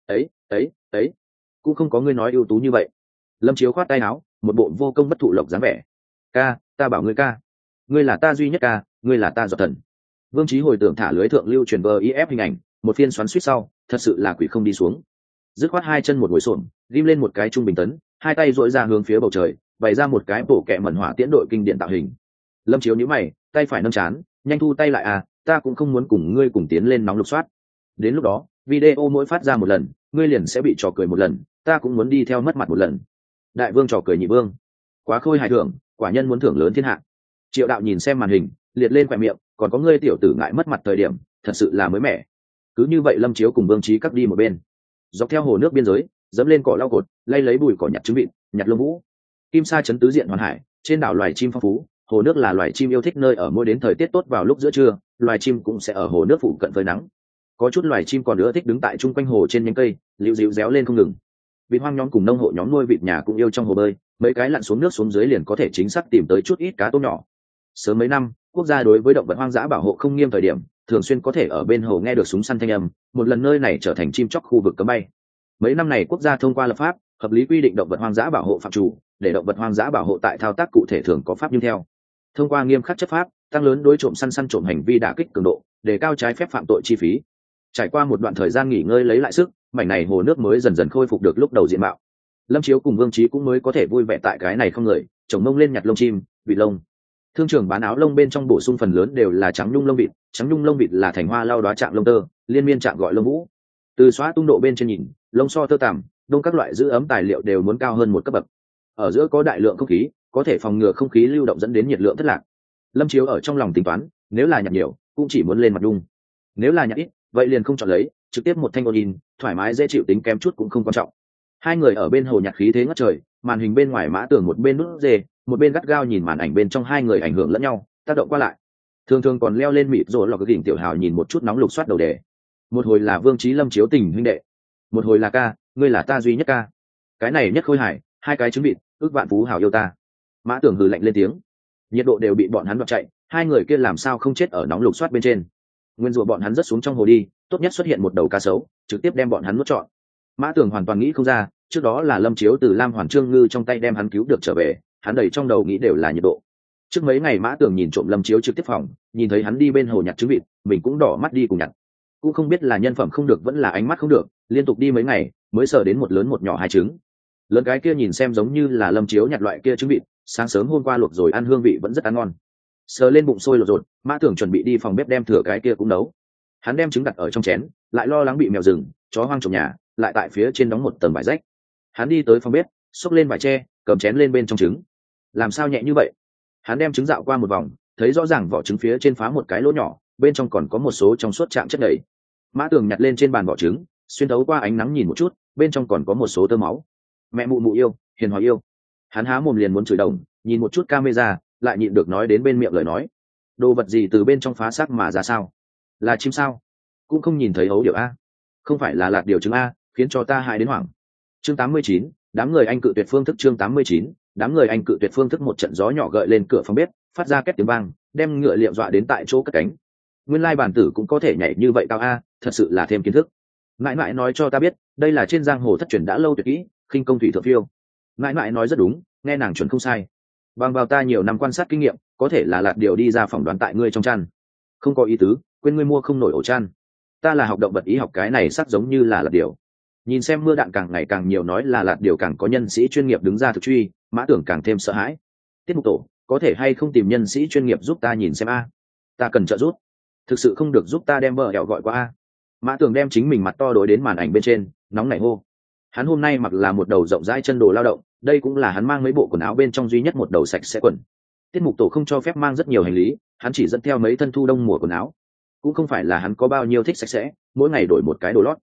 Ấy cũng không có ngươi nói ưu tú như vậy. Lâm Chiếu khoát tay áo, một bộ vô công bất thụ lộc dáng vẻ. Ca, ta bảo ngươi ca, ngươi là ta duy nhất ca, ngươi là ta giọt thần. Vương Chí hồi tưởng thả lưới thượng lưu truyền GIF hình ảnh, một phiên xoắn suýt sau, thật sự là quỷ không đi xuống. Dứt khoát hai chân một ngồi xổm, ghim lên một cái trung bình tấn, hai tay duỗi ra hướng phía bầu trời, bày ra một cái bổ kẹ mẩn hỏa tiễn đội kinh điển tạo hình. Lâm Chiếu nhíu mày, tay phải nâng chán, nhanh thu tay lại à, ta cũng không muốn cùng ngươi cùng tiến lên nóng lục soát. Đến lúc đó, video mỗi phát ra một lần, ngươi liền sẽ bị trò cười một lần, ta cũng muốn đi theo mất mặt một lần. Đại vương trò cười nhị vương, quá khôi hài thưởng, quả nhân muốn thưởng lớn thiên hạ. Triệu Đạo nhìn xem màn hình, liệt lên khóe miệng, còn có ngươi tiểu tử ngại mất mặt thời điểm, thật sự là mới mẻ. Cứ như vậy Lâm Chiếu cùng Vương Chí cắt đi một bên, dọc theo hồ nước biên giới, dẫm lên cỏ lau cột, lay lấy bụi cỏ nhặt trứng vịt, nhặt lông vũ. Kim sa chấn tứ diện hoàn hải, trên đảo loài chim phong phú, hồ nước là loài chim yêu thích nơi ở, mỗi đến thời tiết tốt vào lúc giữa trưa, loài chim cũng sẽ ở hồ nước phụ cận phơi nắng. Có chút loài chim còn nữa thích đứng tại chung quanh hồ trên nhánh cây, liễu díu réo lên không ngừng. Vịt hoang nhóm cùng nông hộ nhóm nuôi vịt nhà cũng yêu trong hồ bơi, mấy cái lặn xuống nước xuống dưới liền có thể chính xác tìm tới chút ít cá tôm nhỏ. Sớm mấy năm, quốc gia đối với động vật hoang dã bảo hộ không nghiêm thời điểm, thường xuyên có thể ở bên hồ nghe được súng săn thanh âm, một lần nơi này trở thành chim chóc khu vực cấm bay. Mấy năm này quốc gia thông qua lập pháp, hợp lý quy định động vật hoang dã bảo hộ phạm chủ, để động vật hoang dã bảo hộ tại thao tác cụ thể thường có pháp nhưng theo. Thông qua nghiêm khắc chấp pháp, tăng lớn đối trộm săn trộm hành vi đả kích cường độ, đề cao trái phép phạm tội chi phí. Trải qua một đoạn thời gian nghỉ ngơi lấy lại sức, mảnh này hồ nước mới dần dần khôi phục được lúc đầu diện mạo. Lâm Chiếu cùng Vương Chí cũng mới có thể vui vẻ tại cái này không người, chồng mông lên nhặt lông chim, vịt lông. Thương trường bán áo lông bên trong bổ sung phần lớn đều là trắng nhung lông vịt, trắng nhung lông vịt là thành hoa lao đóa trạng lông tơ, liên miên trạng gọi lông vũ. Từ xóa tung độ bên trên nhìn, lông so tơ tằm, đông các loại giữ ấm tài liệu đều muốn cao hơn một cấp bậc. Ở giữa có đại lượng không khí, có thể phòng ngừa không khí lưu động dẫn đến nhiệt lượng thất lạc. Lâm Chiếu ở trong lòng tính toán, nếu là nhặt nhiều, cũng chỉ muốn lên mặt đung. Nếu là nhặt ít, vậy liền không chọn lấy, trực tiếp một thanh ôn in, thoải mái dễ chịu tính kém chút cũng không quan trọng. Hai người ở bên hồ nhặt khí thế ngất trời, màn hình bên ngoài Mã Tường một bên nút dê, một bên gắt gao nhìn màn ảnh bên trong hai người ảnh hưởng lẫn nhau, tác động qua lại. Thường thường còn leo lên mịt rồi lọc cái đỉnh tiểu hào nhìn một chút nóng lục soát đầu đề. Một hồi là Vương Chí Lâm Chiếu tình huynh đệ, một hồi là ca, ngươi là ta duy nhất ca. Cái này nhất khôi hài, hai cái trứng vịt, ước vạn phú hào yêu ta. Mã Tường hừ lạnh lên tiếng. Nhiệt độ đều bị bọn hắn đoạt chạy, hai người kia làm sao không chết ở nóng lục soát bên trên. Nguyên rủa bọn hắn rất xuống trong hồ đi, tốt nhất xuất hiện một đầu cá sấu, trực tiếp đem bọn hắn nuốt trọn. Mã Tường hoàn toàn nghĩ không ra, trước đó là Lâm Chiếu từ Lam Hoàn Trương Ngư trong tay đem hắn cứu được trở về, hắn đầy trong đầu nghĩ đều là nhiệt độ. Trước mấy ngày Mã Tường nhìn trộm Lâm Chiếu trực tiếp phòng, nhìn thấy hắn đi bên hồ nhặt trứng vịt, mình cũng đỏ mắt đi cùng nhặt. Cũng không biết là nhân phẩm không được vẫn là ánh mắt không được, liên tục đi mấy ngày mới sờ đến một lớn một nhỏ hai trứng. Lớn cái kia nhìn xem giống như là Lâm Chiếu nhặt loại kia trứng vịt, sáng sớm hôm qua luộc rồi ăn hương vị vẫn rất ăn ngon. Sờ lên bụng sôi lột rột, Mã Tường chuẩn bị đi phòng bếp đem thừa cái kia cũng nấu. Hắn đem trứng đặt ở trong chén, lại lo lắng bị mèo rừng, chó hoang trộm nhà, lại tại phía trên đóng một tầng vải rách. Hắn đi tới phòng bếp, xốc lên vải tre, cầm chén lên bên trong trứng. Làm sao nhẹ như vậy? Hắn đem trứng dạo qua một vòng, thấy rõ ràng vỏ trứng phía trên phá một cái lỗ nhỏ, bên trong còn có một số trong suốt trạng chất đầy. Mã Tường nhặt lên trên bàn vỏ trứng, xuyên thấu qua ánh nắng nhìn một chút, bên trong còn có một số tơ máu. Mẹ mụ mụ yêu, hiền hòa yêu. Hắn há mồm liền muốn chửi đồng, nhìn một chút camera, lại nhịn được nói đến bên miệng lời nói. Đồ vật gì từ bên trong phá xác mà ra sao? Là chim sao? Cũng không nhìn thấy hấu điệu a. Không phải là lạt điều trứng a, khiến cho ta hại đến hoảng. Chương 89, đám người anh cự tuyệt phương thức. Chương 89, đám người anh cự tuyệt phương thức. Một trận gió nhỏ gợi lên cửa phòng bếp, phát ra két tiếng vang, đem ngựa liệm dọa đến tại chỗ cất cánh. Nguyên lai bản tử cũng có thể nhảy như vậy cao a, thật sự là thêm kiến thức. Mãi mãi nói cho ta biết, đây là trên giang hồ thất truyền đã lâu tuyệt kỹ, khinh công thủy thượng phiêu. Mãi mãi nói rất đúng, nghe nàng chuẩn không sai. Bằng vào ta nhiều năm quan sát kinh nghiệm, có thể là lạt điều đi ra phỏng đoán tại ngươi trong chăn. Không có ý tứ, quên ngươi mua không nổi ổ chăn. Ta là học động vật y học, cái này sắc giống như là lạt điều. Nhìn xem mưa đạn càng ngày càng nhiều, nói là lạt điều càng có nhân sĩ chuyên nghiệp đứng ra thực truy, Mã Tưởng càng thêm sợ hãi. Tiết mục tổ, có thể hay không tìm nhân sĩ chuyên nghiệp giúp ta nhìn xem a? Ta cần trợ giúp. Thực sự không được giúp ta đem bờ hẹo gọi qua a. Mã Tưởng đem chính mình mặt to đối đến màn ảnh bên trên, nóng nảy hô. Hắn hôm nay mặc là một đầu rộng rãi chân đồ lao động, đây cũng là hắn mang mấy bộ quần áo bên trong duy nhất một đầu sạch sẽ quần. Tiết mục tổ không cho phép mang rất nhiều hành lý, hắn chỉ dẫn theo mấy thân thu đông mùa quần áo. Cũng không phải là hắn có bao nhiêu thích sạch sẽ, mỗi ngày đổi một cái đồ lót.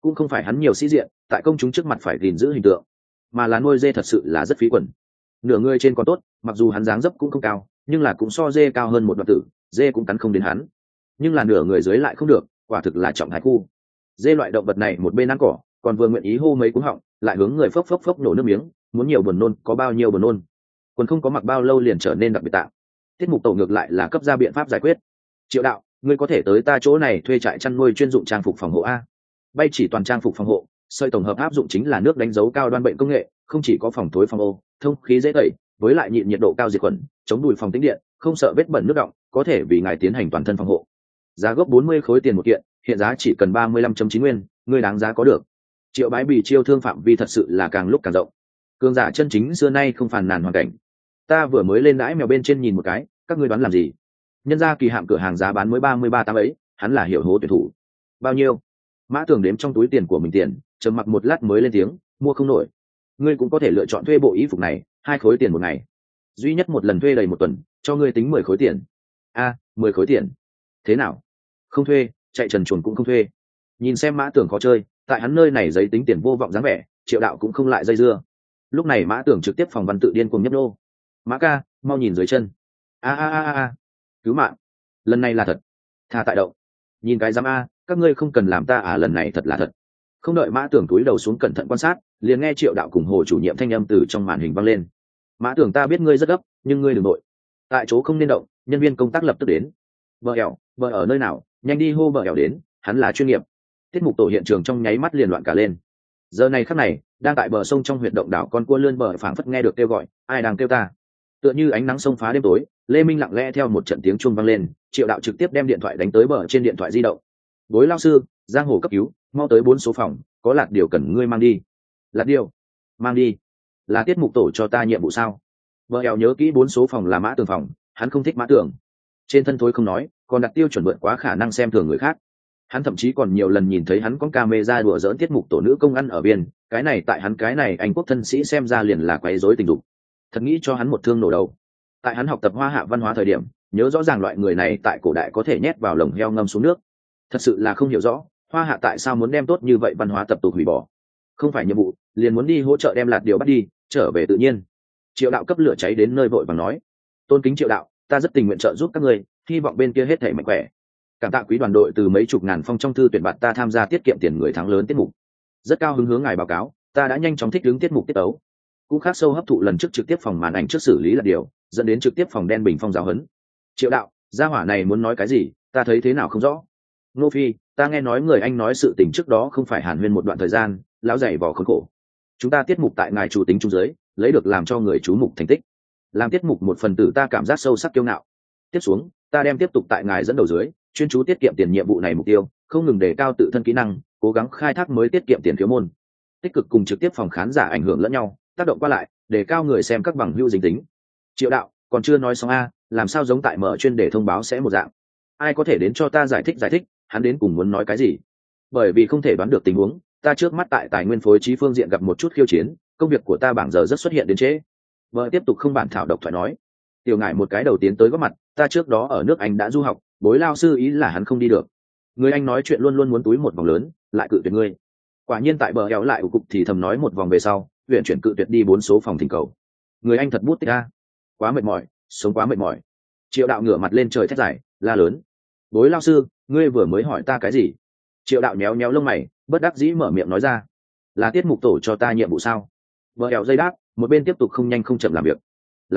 cũng không phải hắn nhiều sĩ diện tại công chúng trước mặt phải gìn giữ hình tượng, mà là nuôi dê thật sự là rất phí quần. Nửa người trên còn tốt, mặc dù hắn dáng dấp cũng không cao, nhưng là cũng so dê cao hơn một đoạn tử, dê cũng cắn không đến hắn. Nhưng là nửa người dưới lại không được, quả thực là trọng thái khu. Dê loại động vật này một bên ăn cỏ, còn vừa nguyện ý hô mấy cú họng, lại hướng người phốc phốc phốc nổ nước miếng, muốn nhiều buồn nôn có bao nhiêu buồn nôn. Quần không có mặc bao lâu liền trở nên đặc biệt tạm. Tiết mục tổ ngược lại là cấp ra biện pháp giải quyết. Triệu đạo, ngươi có thể tới ta chỗ này thuê trại chăn nuôi chuyên dụng trang phục phòng hộ a. Bay chỉ toàn trang phục phòng hộ, sợi tổng hợp áp dụng chính là nước đánh dấu cao đoan bệnh công nghệ, không chỉ có phòng thối phòng ô, thông khí dễ tẩy, với lại nhịn nhiệt độ cao diệt khuẩn, chống đùi phòng tĩnh điện, không sợ vết bẩn nước đọng, có thể vì ngài tiến hành toàn thân phòng hộ. Giá gốc 40 khối tiền một kiện, hiện giá chỉ cần 35.9 nguyên, ngươi đáng giá có được. Triệu Bái Bì chiêu thương phạm vi thật sự là càng lúc càng rộng. Cường giả chân chính xưa nay không phàn nàn hoàn cảnh. Ta vừa mới lên đãi mèo bên trên nhìn một cái, các ngươi đoán làm gì? Nhân ra kỳ hạm cửa hàng giá bán mới 33 ấy, hắn là hiểu hố tuyển thủ. Bao nhiêu? Mã Tường đếm trong túi tiền của mình tiền, trầm mặc một lát mới lên tiếng, mua không nổi. Ngươi cũng có thể lựa chọn thuê bộ y phục này, 2 khối tiền một ngày. Duy nhất một lần thuê đầy một tuần, cho ngươi tính 10 khối tiền. A, 10 khối tiền. Thế nào? Không thuê, chạy trần truồng cũng không thuê. Nhìn xem Mã Tường khó chơi, tại hắn nơi này giấy tính tiền vô vọng dáng vẻ, Triệu Đạo cũng không lại dây dưa. Lúc này Mã Tường trực tiếp phòng văn tự điên cuồng nhấp đô. Mã ca, mau nhìn dưới chân. A, cứu mạng. Lần này là thật. Tha tại đậu. Nhìn cái giám a, các ngươi không cần làm ta à, lần này thật là thật. Không đợi Mã Tường túi đầu xuống cẩn thận quan sát, liền nghe Triệu Đạo cùng Hồ chủ nhiệm thanh âm từ trong màn hình vang lên. Mã Tường, ta biết ngươi rất gấp, nhưng ngươi đừng nội. Tại chỗ không nên động, nhân viên công tác lập tức đến. Bờ ẻo, bờ ở nơi nào, nhanh đi hô bờ ẻo đến, hắn là chuyên nghiệp. Tiết mục tổ hiện trường trong nháy mắt liền loạn cả lên. Giờ này khắc này, đang tại bờ sông trong huyệt động đảo con cua lươn bờ phảng phất nghe được kêu gọi, ai đang kêu ta? Tựa như ánh nắng sông phá đêm tối, Lê Minh lặng lẽ theo một trận tiếng chuông vang lên, Triệu Đạo trực tiếp đem điện thoại đánh tới bờ trên điện thoại di động. Bối lao sư, giang hồ cấp cứu, mau tới 4 số phòng, có lạt điều cần ngươi mang đi. Lạt điều? Mang đi? Là tiết mục tổ cho ta nhiệm vụ sao? Vợ ẻo nhớ kỹ 4 số phòng là Mã Tường phòng, hắn không thích Mã Tường. Trên thân thối không nói, còn đặt tiêu chuẩn vượt quá khả năng xem thường người khác. Hắn thậm chí còn nhiều lần nhìn thấy hắn có camera đùa giỡn tiết mục tổ nữ công ăn ở biên, cái này tại hắn cái này anh quốc thân sĩ xem ra liền là quấy rối tình dục. Thật nghĩ cho hắn một thương nổ đầu. Tại hắn học tập hoa hạ văn hóa thời điểm, nhớ rõ ràng loại người này tại cổ đại có thể nhét vào lồng heo ngâm xuống nước. Thật sự là không hiểu rõ, hoa hạ tại sao muốn đem tốt như vậy văn hóa tập tục hủy bỏ. Không phải nhiệm vụ, liền muốn đi hỗ trợ đem lạt điều bắt đi, trở về tự nhiên. Triệu Đạo cấp lửa cháy đến nơi vội vàng nói, tôn kính Triệu Đạo, ta rất tình nguyện trợ giúp các người, hy vọng bên kia hết thể mạnh khỏe. Cảm tạ quý đoàn đội từ mấy chục ngàn phong trong thư tuyển bạt ta tham gia tiết kiệm tiền người thắng lớn tiết mục. Rất cao hứng hướng ngài báo cáo, ta đã nhanh chóng thích ứng tiết mục tiết tấu. Cũng khác sâu hấp thụ lần trước trực tiếp phòng màn ảnh trước xử lý là điều, dẫn đến trực tiếp phòng đen bình phong giáo huấn. Triệu Đạo, gia hỏa này muốn nói cái gì, ta thấy thế nào không rõ. Nô Phi, ta nghe nói người anh nói sự tình trước đó không phải hàn huyên một đoạn thời gian, lão dày vò khốn khổ. Chúng ta tiết mục tại ngài chủ tính trung giới, lấy được làm cho người chú mục thành tích. Làm tiết mục một phần tử ta cảm giác sâu sắc kiêu ngạo. Tiếp xuống, ta đem tiếp tục tại ngài dẫn đầu dưới, chuyên chú tiết kiệm tiền nhiệm vụ này mục tiêu, không ngừng đề cao tự thân kỹ năng, cố gắng khai thác mới tiết kiệm tiền khiếu môn. Tích cực cùng trực tiếp phòng khán giả ảnh hưởng lẫn nhau, tác động qua lại, đề cao người xem các bằng hữu dính tính. Triệu Đạo, còn chưa nói xong a, làm sao giống tại mở chuyên để thông báo sẽ một dạng. Ai có thể đến cho ta giải thích, hắn đến cùng muốn nói cái gì? Bởi vì không thể đoán được tình huống, ta trước mắt tại tài nguyên phối trí phương diện gặp một chút khiêu chiến, công việc của ta bảng giờ rất xuất hiện đến trễ. Vợ tiếp tục không bản thảo độc thoại nói. Tiểu Ngải một cái đầu tiến tới góp mặt, ta trước đó ở nước Anh đã du học, Bối lao sư ý là hắn không đi được. Người anh nói chuyện luôn luôn muốn túi một vòng lớn, lại cự tuyệt ngươi. Quả nhiên tại bờ éo lại của cục thì thầm nói một vòng về sau, huyện chuyển cự tuyệt đi 4 số phòng thỉnh cầu. Người anh thật bút tích a, quá mệt mỏi, sống quá mệt mỏi. Triệu Đạo ngửa mặt lên trời thét dài, la lớn. Bối lao sư, ngươi vừa mới hỏi ta cái gì? Triệu Đạo nhéo nhéo lông mày, bất đắc dĩ mở miệng nói ra. Là tiết mục tổ cho ta nhiệm vụ sao? Bờ éo dây đáp, một bên tiếp tục không nhanh không chậm làm việc.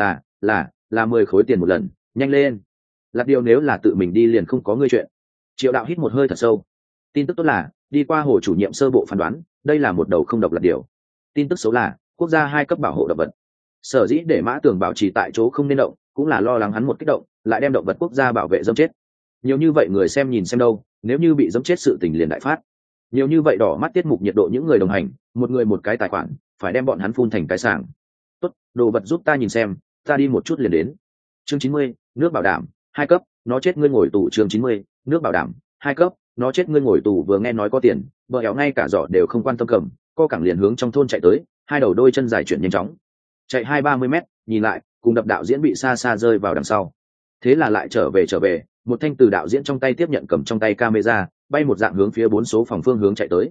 Là 10 khối tiền một lần, nhanh lên. Lạt điều nếu là tự mình đi liền không có ngươi chuyện. Triệu Đạo hít một hơi thật sâu. Tin tức tốt là đi qua Hồ chủ nhiệm sơ bộ phán đoán, đây là một đầu không độc lạt điều. Tin tức xấu là quốc gia 2 cấp bảo hộ động vật. Sở dĩ để Mã Tường bảo trì tại chỗ không nên động, cũng là lo lắng hắn một kích động lại đem động vật quốc gia bảo vệ dẫm chết. Nhiều như vậy người xem nhìn xem đâu, nếu như bị dẫm chết sự tình liền đại phát. Nhiều như vậy đỏ mắt tiết mục nhiệt độ những người đồng hành, một người một cái tài khoản, phải đem bọn hắn phun thành cái sàng. Tốt, đồ vật giúp ta nhìn xem, ta đi một chút liền đến. Chương 90, nước bảo đảm 2 cấp, nó chết ngươi ngồi tù. Chương 90, nước bảo đảm 2 cấp, nó chết ngươi ngồi tù. Vừa nghe nói có tiền, bờ éo ngay cả giỏ đều không quan tâm cầm, co cẳng liền hướng trong thôn chạy tới, hai đầu đôi chân dài chuyển nhanh chóng, chạy 20-30 mét, nhìn lại, cùng đập đạo diễn bị xa xa rơi vào đằng sau. Thế là lại trở về, một thanh từ đạo diễn trong tay tiếp nhận cầm trong tay camera, bay một dạng hướng phía 4 số phòng phương hướng chạy tới.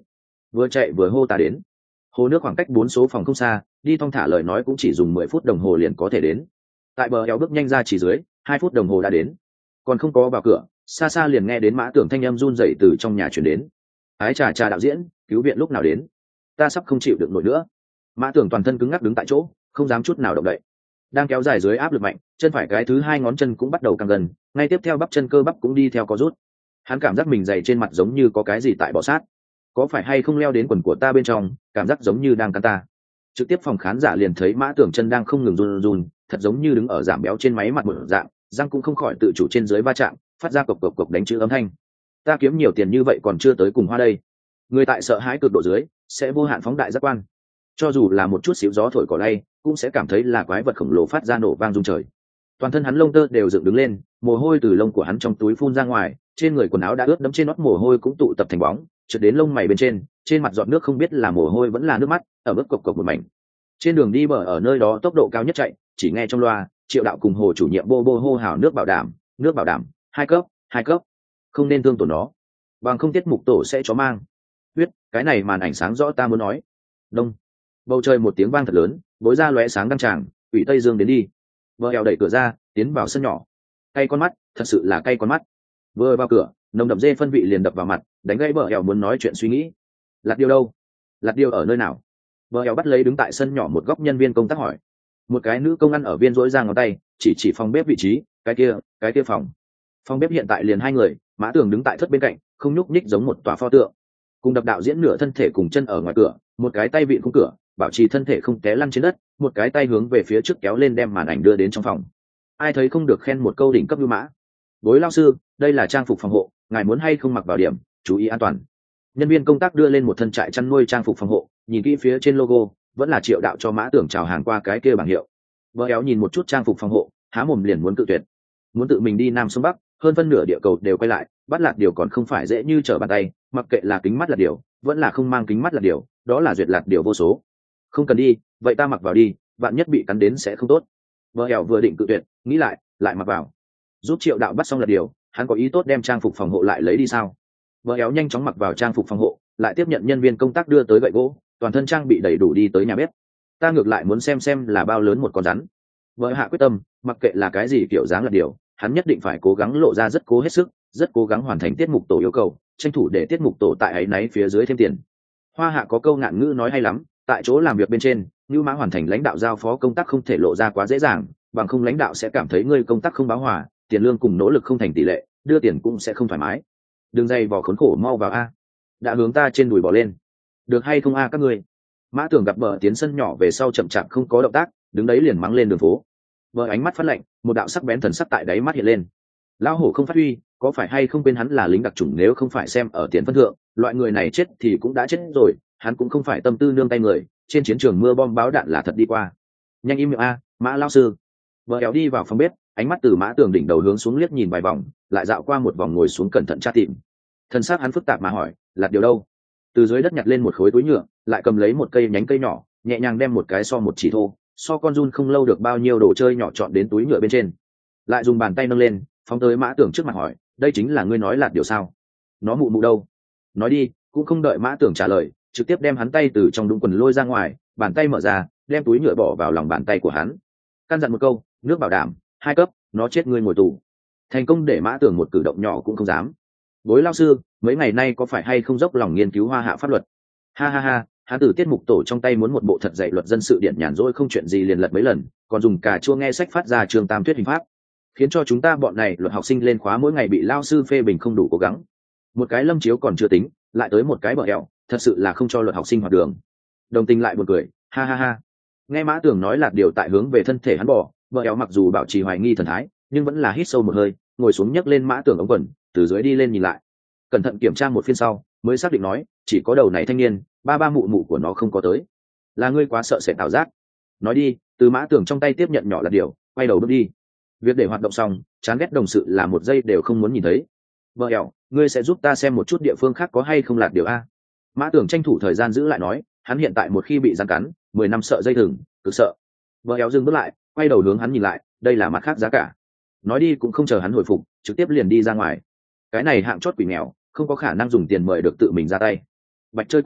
vừa chạy vừa hô ta đến. Hồ nước khoảng cách 4 số phòng không xa, đi thong thả lời nói cũng chỉ dùng 10 phút đồng hồ liền có thể đến. Tại bờ eo bước nhanh ra chỉ dưới 2 phút đồng hồ đã đến, còn không có vào cửa, xa xa liền nghe đến Mã Tưởng thanh âm run rẩy từ trong nhà truyền đến. Ái chà chà đạo diễn, cứu viện lúc nào đến? Ta sắp không chịu được nổi nữa. Mã Tưởng toàn thân cứng ngắc đứng tại chỗ, không dám chút nào động đậy. Đang kéo dài dưới áp lực mạnh, chân phải cái thứ 2 ngón chân cũng bắt đầu căng gần, ngay tiếp theo bắp chân cơ bắp cũng đi theo có rút. Hắn cảm giác mình dày trên mặt giống như có cái gì tại bọ sát. Có phải hay không leo đến quần của ta bên trong, cảm giác giống như đang cắn ta. Trực tiếp phòng khán giả liền thấy Mã Tưởng chân đang không ngừng run run, thật giống như đứng ở giảm béo trên máy mặt một dạng, răng cũng không khỏi tự chủ trên dưới va chạm, phát ra cộc cộc cộc đánh chữ âm thanh. Ta kiếm nhiều tiền như vậy còn chưa tới cùng hoa đây. Người tại sợ hãi cực độ dưới sẽ vô hạn phóng đại giác quan, cho dù là một chút xíu gió thổi cỏ lay cũng sẽ cảm thấy là quái vật khổng lồ phát ra nổ vang rung trời. Toàn thân hắn lông tơ đều dựng đứng lên, mồ hôi từ lông của hắn trong túi phun ra ngoài, trên người quần áo đã ướt đẫm, trên nót mồ hôi cũng tụ tập thành bóng trượt đến lông mày bên trên mặt giọt nước không biết là mồ hôi vẫn là nước mắt, ở mức cộc cộc một mảnh. Trên đường đi bờ ở nơi đó tốc độ cao nhất chạy, chỉ nghe trong loa Triệu Đạo cùng Hồ chủ nhiệm bô bô hô hào nước bảo đảm 2 cấp 2 cấp, không nên thương tổn nó, bằng không tiết mục tổ sẽ chó mang huyết. Cái này màn ảnh sáng rõ ta muốn nói. Đông, bầu trời một tiếng vang thật lớn, bối ra lóe sáng đăng tràng, ủy Tây Dương đến đi. Vợ eo đẩy cửa ra tiến vào sân nhỏ, cay con mắt, thật sự là cay con mắt. Vừa vào cửa nồng đậm dê phân vị liền đập vào mặt, đánh gãy vợ eo muốn nói chuyện suy nghĩ. Lạt Điều đâu? Lạt Điều ở nơi nào? Vợ eo bắt lấy đứng tại sân nhỏ một góc nhân viên công tác hỏi. Một cái nữ công ăn ở viên rỗi ra ngón tay chỉ phòng bếp vị trí, cái kia phòng bếp hiện tại liền 2 người. Mã Tường đứng tại thất bên cạnh không nhúc nhích giống một tòa pho tượng, cùng đập đạo diễn nửa thân thể cùng chân ở ngoài cửa, một cái tay vịn khung cửa bảo trì thân thể không té lăn trên đất, một cái tay hướng về phía trước kéo lên đem màn ảnh đưa đến trong phòng. Ai thấy không được khen một câu đỉnh cấp ưu mã. Bối lao sư, đây là trang phục phòng hộ, ngài muốn hay không mặc vào điểm, chú ý an toàn. Nhân viên công tác đưa lên một thân trại chăn nuôi trang phục phòng hộ, nhìn kỹ phía trên logo vẫn là Triệu Đạo cho Mã Tưởng chào hàng qua cái kia bảng hiệu. Vợ éo nhìn một chút trang phục phòng hộ, há mồm liền muốn cự tuyệt, muốn tự mình đi nam xuống bắc, hơn phân nửa địa cầu đều quay lại, bắt Lạt Điều còn không phải dễ như trở bàn tay, mặc kệ là kính mắt Lạt Điều vẫn là không mang kính mắt Lạt Điều, đó là duyệt Lạt Điều vô số. Không cần đi, vậy ta mặc vào đi, bạn nhất bị cắn đến sẽ không tốt. Vợ éo vừa định cự tuyệt, nghĩ lại mặc vào. Giúp Triệu Đạo bắt xong Lạt Điều, hắn có ý tốt đem trang phục phòng hộ lại lấy đi sao? Vợ éo nhanh chóng mặc vào trang phục phòng hộ, lại tiếp nhận nhân viên công tác đưa tới gậy gỗ, toàn thân trang bị đầy đủ đi tới nhà bếp. Ta ngược lại muốn xem là bao lớn một con rắn. Vợ hạ quyết tâm, mặc kệ là cái gì kiểu dáng Lạt Điều, hắn nhất định phải cố gắng lộ ra rất cố hết sức, rất cố gắng hoàn thành tiết mục tổ yêu cầu, tranh thủ để tiết mục tổ tại ấy náy phía dưới thêm tiền. Hoa Hạ có câu ngạn ngữ nói hay lắm, tại chỗ làm việc bên trên, như mã hoàn thành lãnh đạo giao phó công tác không thể lộ ra quá dễ dàng, bằng không lãnh đạo sẽ cảm thấy ngươi công tác không báo hòa, tiền lương cùng nỗ lực không thành tỷ lệ, đưa tiền cũng sẽ không thoải mái. Đừng dày vò khốn khổ, mau vào a. Đã hướng ta trên đùi bỏ lên. Được hay không a các ngươi? Mã Tưởng gặp Bờ tiến sân nhỏ về sau chậm chạp không có động tác, đứng đấy liền mắng lên đường phố. Bờ ánh mắt phát lạnh, một đạo sắc bén thần sắc tại đáy mắt hiện lên. Lão hổ không phát huy, có phải hay không quên hắn là lính đặc chủng, nếu không phải xem ở tiền phân thượng, loại người này chết thì cũng đã chết rồi, hắn cũng không phải tâm tư nương tay người, trên chiến trường mưa bom báo đạn là thật đi qua. Nhanh im miệng a, Mã lão sư. Bờ éo đi vào phòng bếp, ánh mắt từ Mã Tưởng đỉnh đầu hướng xuống liếc nhìn vài vòng, lại dạo qua một vòng ngồi xuống cẩn thận tra tìm. Thân xác hắn phức tạp mà hỏi, Lạt Điều đâu? Từ dưới đất nhặt lên một khối túi nhựa, lại cầm lấy một cây nhánh cây nhỏ, nhẹ nhàng đem một cái so một chỉ thô, so con giun không lâu được bao nhiêu đồ chơi nhỏ chọn đến túi nhựa bên trên, lại dùng bàn tay nâng lên phóng tới Mã Tưởng trước mặt hỏi, đây chính là ngươi nói Lạt Điều sao? Nó mụ mụ đâu? Nói đi. Cũng không đợi Mã Tưởng trả lời, trực tiếp đem hắn tay từ trong đũng quần lôi ra ngoài, bàn tay mở ra đem túi nhựa bỏ vào lòng bàn tay của hắn, căn dặn một câu, nước bảo đảm 2 cấp, nó chết ngươi ngồi tù. Thành công để Mã Tưởng một cử động nhỏ cũng không dám. Bối lao sư, mấy ngày nay có phải hay không dốc lòng nghiên cứu Hoa Hạ pháp luật? Ha ha ha, hắn từ tiết mục tổ trong tay muốn một bộ thật dạy luật dân sự điện nhàn rỗi không chuyện gì liền lật mấy lần, còn dùng cà chua nghe sách phát ra trường tam thuyết hình pháp, khiến cho chúng ta bọn này luật học sinh lên khóa mỗi ngày bị lao sư phê bình không đủ cố gắng. Một cái lâm chiếu còn chưa tính, lại tới một cái bờ ẹo, thật sự là không cho luật học sinh hoạt đường. Đồng tình lại buồn cười, ha ha ha. Nghe Mã Tưởng nói Lạt Điều tại hướng về thân thể hắn bỏ, bờ ẹo mặc dù bảo trì hoài nghi thần thái, nhưng vẫn là hít sâu một hơi, ngồi xuống nhấc lên Mã Tưởng ống quần, từ dưới đi lên nhìn lại, cẩn thận kiểm tra một phiên sau mới xác định nói, chỉ có đầu này thanh niên, ba mụ mụ của nó không có tới. Là ngươi quá sợ sẽ tạo giác. Nói đi. Từ Mã Tưởng trong tay tiếp nhận nhỏ Lạt Điều, quay đầu bước đi. Việc để hoạt động xong, chán ghét đồng sự là một giây đều không muốn nhìn thấy. Vợ ẻo, ngươi sẽ giúp ta xem một chút địa phương khác có hay không Lạt Điều a? Mã Tưởng tranh thủ thời gian giữ lại nói, hắn hiện tại một khi bị rắn cắn 10 năm sợ dây thừng, cực sợ. Vợ ẻo dừng bước lại, quay đầu hướng hắn nhìn lại, đây là mặt khác giá cả. Nói đi cũng không chờ hắn hồi phục, trực tiếp liền đi ra ngoài. Cái này hạng chót quỷ nghèo, không có khả năng dùng tiền mời được tự mình ra tay. Bạch chơi quái,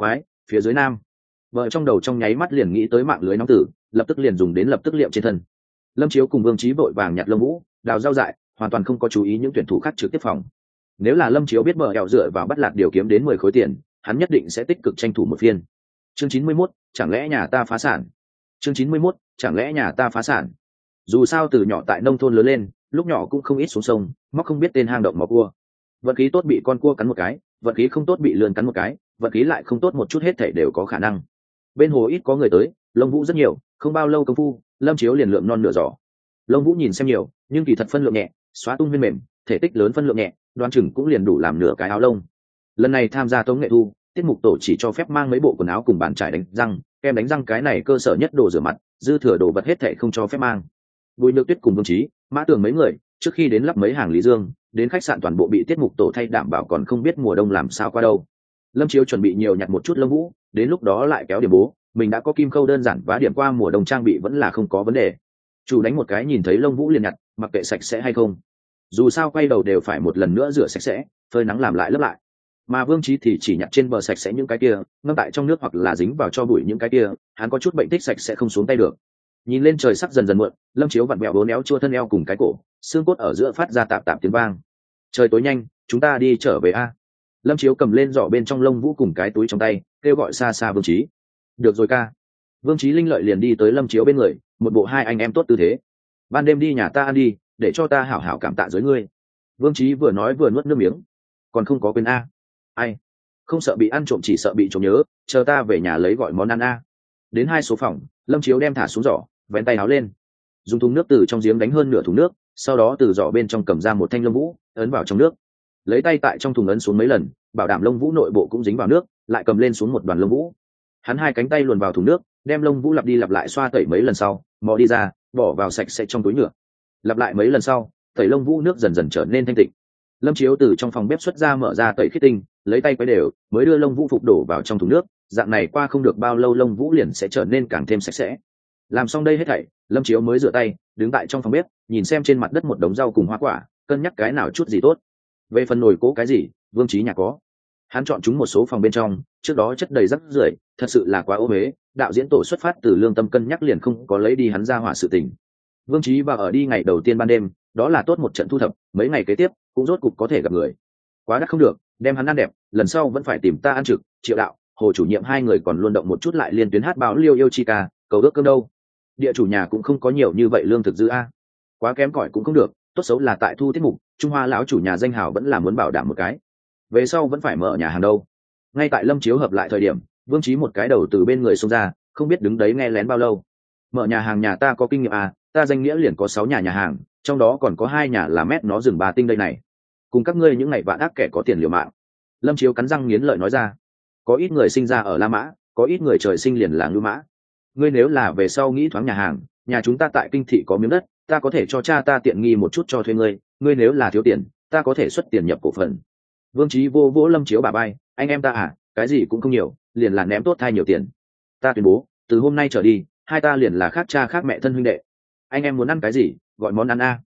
phía dưới nam. Vợ trong đầu trong nháy mắt liền nghĩ tới mạng lưới nóng tử, lập tức liền dùng đến lập tức liệm trên thân. Lâm Chiếu cùng Vương Chí vội vàng nhặt lông vũ, đào rau dại, hoàn toàn không có chú ý những tuyển thủ khác trực tiếp phòng. Nếu là Lâm Chiếu biết bờ eo dựa vào bắt lạc điều kiếm đến 10 khối tiền, hắn nhất định sẽ tích cực tranh thủ một phiên. Chương 91, chẳng lẽ nhà ta phá sản? Chương 91, chẳng lẽ nhà ta phá sản? Dù sao từ nhỏ tại nông thôn lớn lên, lúc nhỏ cũng không ít xuống sông, móc không biết tên hang động mò cua. Vận khí tốt bị con cua cắn một cái, vận khí không tốt bị lươn cắn một cái, vận khí lại không tốt một chút hết thảy đều có khả năng. Bên hồ ít có người tới, lông vũ rất nhiều, không bao lâu công phu, Lâm Chiếu liền lượm non nửa giỏ. Lông vũ nhìn xem nhiều, nhưng kỳ thật phân lượng nhẹ, xóa tung viên mềm, thể tích lớn phân lượng nhẹ, đoán chừng cũng liền đủ làm nửa cái áo lông. Lần này tham gia tống nghệ thu, tiết mục tổ chỉ cho phép mang mấy bộ quần áo cùng bàn chải đánh răng, kem đánh răng cái này cơ sở nhất, đồ rửa mặt, dư thừa đồ vật hết thảy không cho phép mang. Bùi Nhược Tuyết cùng Vương Chí, Mã Tường mấy người, trước khi đến lắp mấy hàng Lý Dương, đến khách sạn toàn bộ bị tiết mục tổ thay đảm bảo còn không biết mùa đông làm sao qua đâu. Lâm Chiếu chuẩn bị nhiều nhặt một chút lông vũ, đến lúc đó lại kéo điểm bố, mình đã có kim khâu đơn giản vá điểm qua mùa đông trang bị vẫn là không có vấn đề. Chủ đánh một cái nhìn thấy lông vũ liền nhặt, mặc kệ sạch sẽ hay không. Dù sao quay đầu đều phải một lần nữa rửa sạch sẽ, phơi nắng làm lại lấp lại. Mà Vương Chí thì chỉ nhặt trên bờ sạch sẽ những cái kia, ngâm tại trong nước hoặc là dính vào cho bụi những cái kia, hắn có chút bệnh tích sạch sẽ không xuống tay được. Nhìn lên trời sắc dần dần muộn, Lâm Chiếu vặn vẹo bốn éo chua thân eo cùng cái cổ, xương cốt ở giữa phát ra tạp tạp tiếng vang. Trời tối nhanh, chúng ta đi trở về a. Lâm Chiếu cầm lên giỏ bên trong lông vũ cùng cái túi trong tay, kêu gọi xa xa Vương Chí. Được rồi ca. Vương Chí linh lợi liền đi tới Lâm Chiếu bên người, một bộ hai anh em tốt tư thế. Ban đêm đi nhà ta ăn đi, để cho ta hảo hảo cảm tạ dưới ngươi. Vương Chí vừa nói vừa nuốt nước miếng. Còn không có quên a. Ai? Không sợ bị ăn trộm, chỉ sợ bị trộm nhớ, chờ ta về nhà lấy gọi món ăn a. Đến 2 số phòng, Lâm Chiếu đem thả xuống giỏ, vén tay áo lên, dùng thùng nước từ trong giếng đánh hơn nửa thùng nước, sau đó từ giỏ bên trong cầm ra một thanh lông vũ, ấn vào trong nước, lấy tay tại trong thùng ấn xuống mấy lần, bảo đảm lông vũ nội bộ cũng dính vào nước, lại cầm lên xuống một đoàn lông vũ. Hắn hai cánh tay luồn vào thùng nước, đem lông vũ lặp đi lặp lại xoa tẩy mấy lần sau, mò đi ra, bỏ vào sạch sẽ trong túi nhựa. Lặp lại mấy lần sau, tẩy lông vũ nước dần dần trở nên thanh tịnh. Lâm Chiếu từ trong phòng bếp xuất ra mở ra tẩy khiết tinh, lấy tay quấy đều, mới đưa lông vũ phục đổ vào trong thùng nước, dạng này qua không được bao lâu lông vũ liền sẽ trở nên càng thêm sạch sẽ. Làm xong đây hết thảy, Lâm Chiếu mới rửa tay, đứng tại trong phòng bếp, nhìn xem trên mặt đất một đống rau cùng hoa quả, cân nhắc cái nào chút gì tốt. Về phần nồi cố cái gì, Vương Chí nhà có. Hắn chọn chúng một số phòng bên trong, trước đó chất đầy rác rưởi, thật sự là quá ô uế, đạo diễn tổ xuất phát từ lương tâm cân nhắc liền không có lấy đi hắn ra hỏa sự tình. Vương Chí vào ở đi ngày đầu tiên ban đêm, đó là tốt một trận thu thập, mấy ngày kế tiếp cũng rốt cục có thể gặp người. Quá đắt không được, đem hắn ăn đẹp, lần sau vẫn phải tìm ta ăn trực. Triệu đạo, Hồ chủ nhiệm hai người còn luôn động một chút lại liên tuyến hát báo liêu yêu chi ca, cầu ước cơm đâu. Địa chủ nhà cũng không có nhiều như vậy lương thực dư a. Quá kém cỏi cũng không được, tốt xấu là tại thu tiết mục, Trung Hoa lão chủ nhà danh hào vẫn là muốn bảo đảm một cái. Về sau vẫn phải mở nhà hàng đâu. Ngay tại Lâm Chiếu hợp lại thời điểm, Vương Chí một cái đầu từ bên người xông ra, không biết đứng đấy nghe lén bao lâu. Mở nhà hàng nhà ta có kinh nghiệm à, ta danh nghĩa liền có 6 nhà hàng, trong đó còn có 2 nhà là mét nó rừng bà tinh đây này. Cùng các ngươi những ngày vạn ác kẻ có tiền liều mạng. Lâm Chiếu cắn răng nghiến lợi nói ra. Có ít người sinh ra ở La Mã, có ít người trời sinh liền là ngưu mã. Ngươi nếu là về sau nghĩ thoáng nhà hàng, nhà chúng ta tại kinh thị có miếng đất, ta có thể cho cha ta tiện nghi một chút cho thuê ngươi, ngươi nếu là thiếu tiền, ta có thể xuất tiền nhập cổ phần. Vương Chí vô vỗ Lâm Chiếu bà bay, anh em ta à, cái gì cũng không nhiều, liền là ném tốt thai nhiều tiền. Ta tuyên bố, từ hôm nay trở đi, hai ta liền là khác cha khác mẹ thân huynh đệ. Anh em muốn ăn cái gì, gọi món ăn a.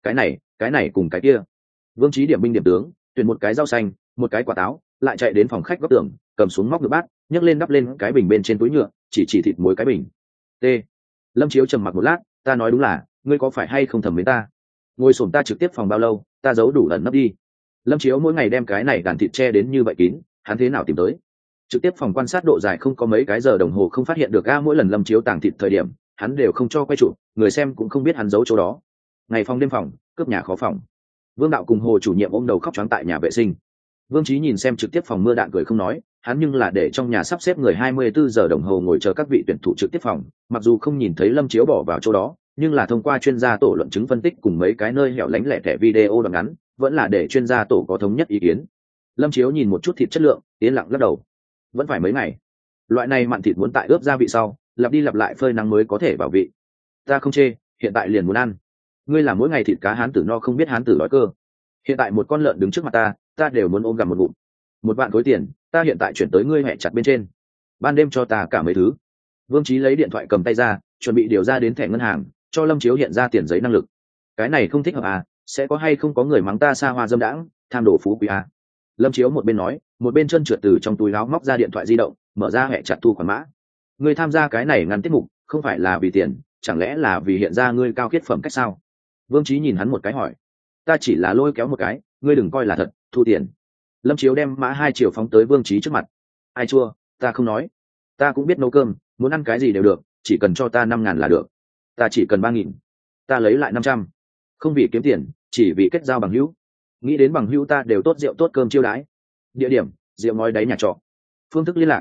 Cái này cùng cái kia. Vương Chí điểm binh điểm tướng, tuyển một cái rau xanh, một cái quả táo, lại chạy đến phòng khách góc tường, cầm xuống móc được bát, nhấc lên đắp lên cái bình bên trên túi nhựa, chỉ thịt muối cái bình. T. Lâm Chiếu trầm mặc một lát, ta nói đúng là, ngươi có phải hay không thầm mến ta? Ngồi xổm ta trực tiếp phòng bao lâu, ta giấu đủ ẩn nấp đi. Lâm Chiếu mỗi ngày đem cái này đàn thịt che đến như vậy kín, hắn thế nào tìm tới? Trực tiếp phòng quan sát độ dài không có mấy cái giờ đồng hồ không phát hiện được a, mỗi lần Lâm Chiếu tàng thịt thời điểm, hắn đều không cho quay trụ, người xem cũng không biết hắn giấu chỗ đó. Ngày phòng đêm phòng, cướp nhà khó phòng. Vương đạo cùng Hồ chủ nhiệm ôm đầu khóc choáng tại nhà vệ sinh. Vương Chí nhìn xem trực tiếp phòng mưa đạn cười không nói, hắn nhưng là để trong nhà sắp xếp người 24 giờ đồng hồ ngồi chờ các vị tuyển thủ trực tiếp phòng, mặc dù không nhìn thấy Lâm Chiếu bỏ vào chỗ đó, nhưng là thông qua chuyên gia tổ luận chứng phân tích cùng mấy cái nơi hẻo lánh lẻ thẻ video đoạn ngắn, vẫn là để chuyên gia tổ có thống nhất ý kiến. Lâm Chiếu nhìn một chút thịt chất lượng, yên lặng lắc đầu. Vẫn phải mấy ngày. Loại này mặn thịt muốn tại ướp gia vị sau, lặp đi lặp lại phơi nắng mới có thể bảo vị. Ta không chê, hiện tại liền muốn ăn. Ngươi làm mỗi ngày thịt cá hán tử no không biết hán tử đói cơ. Hiện tại một con lợn đứng trước mặt ta đều muốn ôm gặm một ngụm. 1 vạn khối tiền, ta hiện tại chuyển tới ngươi hẹ chặt bên trên. Ban đêm cho ta cả mấy thứ. Vương Chí lấy điện thoại cầm tay ra, chuẩn bị điều ra đến thẻ ngân hàng, cho Lâm Chiếu hiện ra tiền giấy năng lực. Cái này không thích hợp à, sẽ có hay không có người mắng ta xa hoa dâm đãng, tham đồ phú quý à. Lâm Chiếu một bên nói, một bên chân trượt từ trong túi áo móc ra điện thoại di động, mở ra hệ chặt thu khoản mã. Ngươi tham gia cái này ngăn tiết mục không phải là vì tiền, chẳng lẽ là vì hiện ra ngươi cao khiết phẩm cách sao? Vương Chí nhìn hắn một cái hỏi. Ta chỉ là lôi kéo một cái, ngươi đừng coi là thật, thu tiền. Lâm Chiếu đem mã 2 triệu phóng tới Vương Chí trước mặt. Ai chua, ta không nói. Ta cũng biết nấu cơm, muốn ăn cái gì đều được, chỉ cần cho ta 5.000 là được. Ta chỉ cần 3.000. Ta lấy lại 500. Không vì kiếm tiền, chỉ vì kết giao bằng hữu. Nghĩ đến bằng hữu ta đều tốt rượu tốt cơm chiêu đãi. Địa điểm, rượu ngói đáy nhà trọ. Phương thức liên lạc,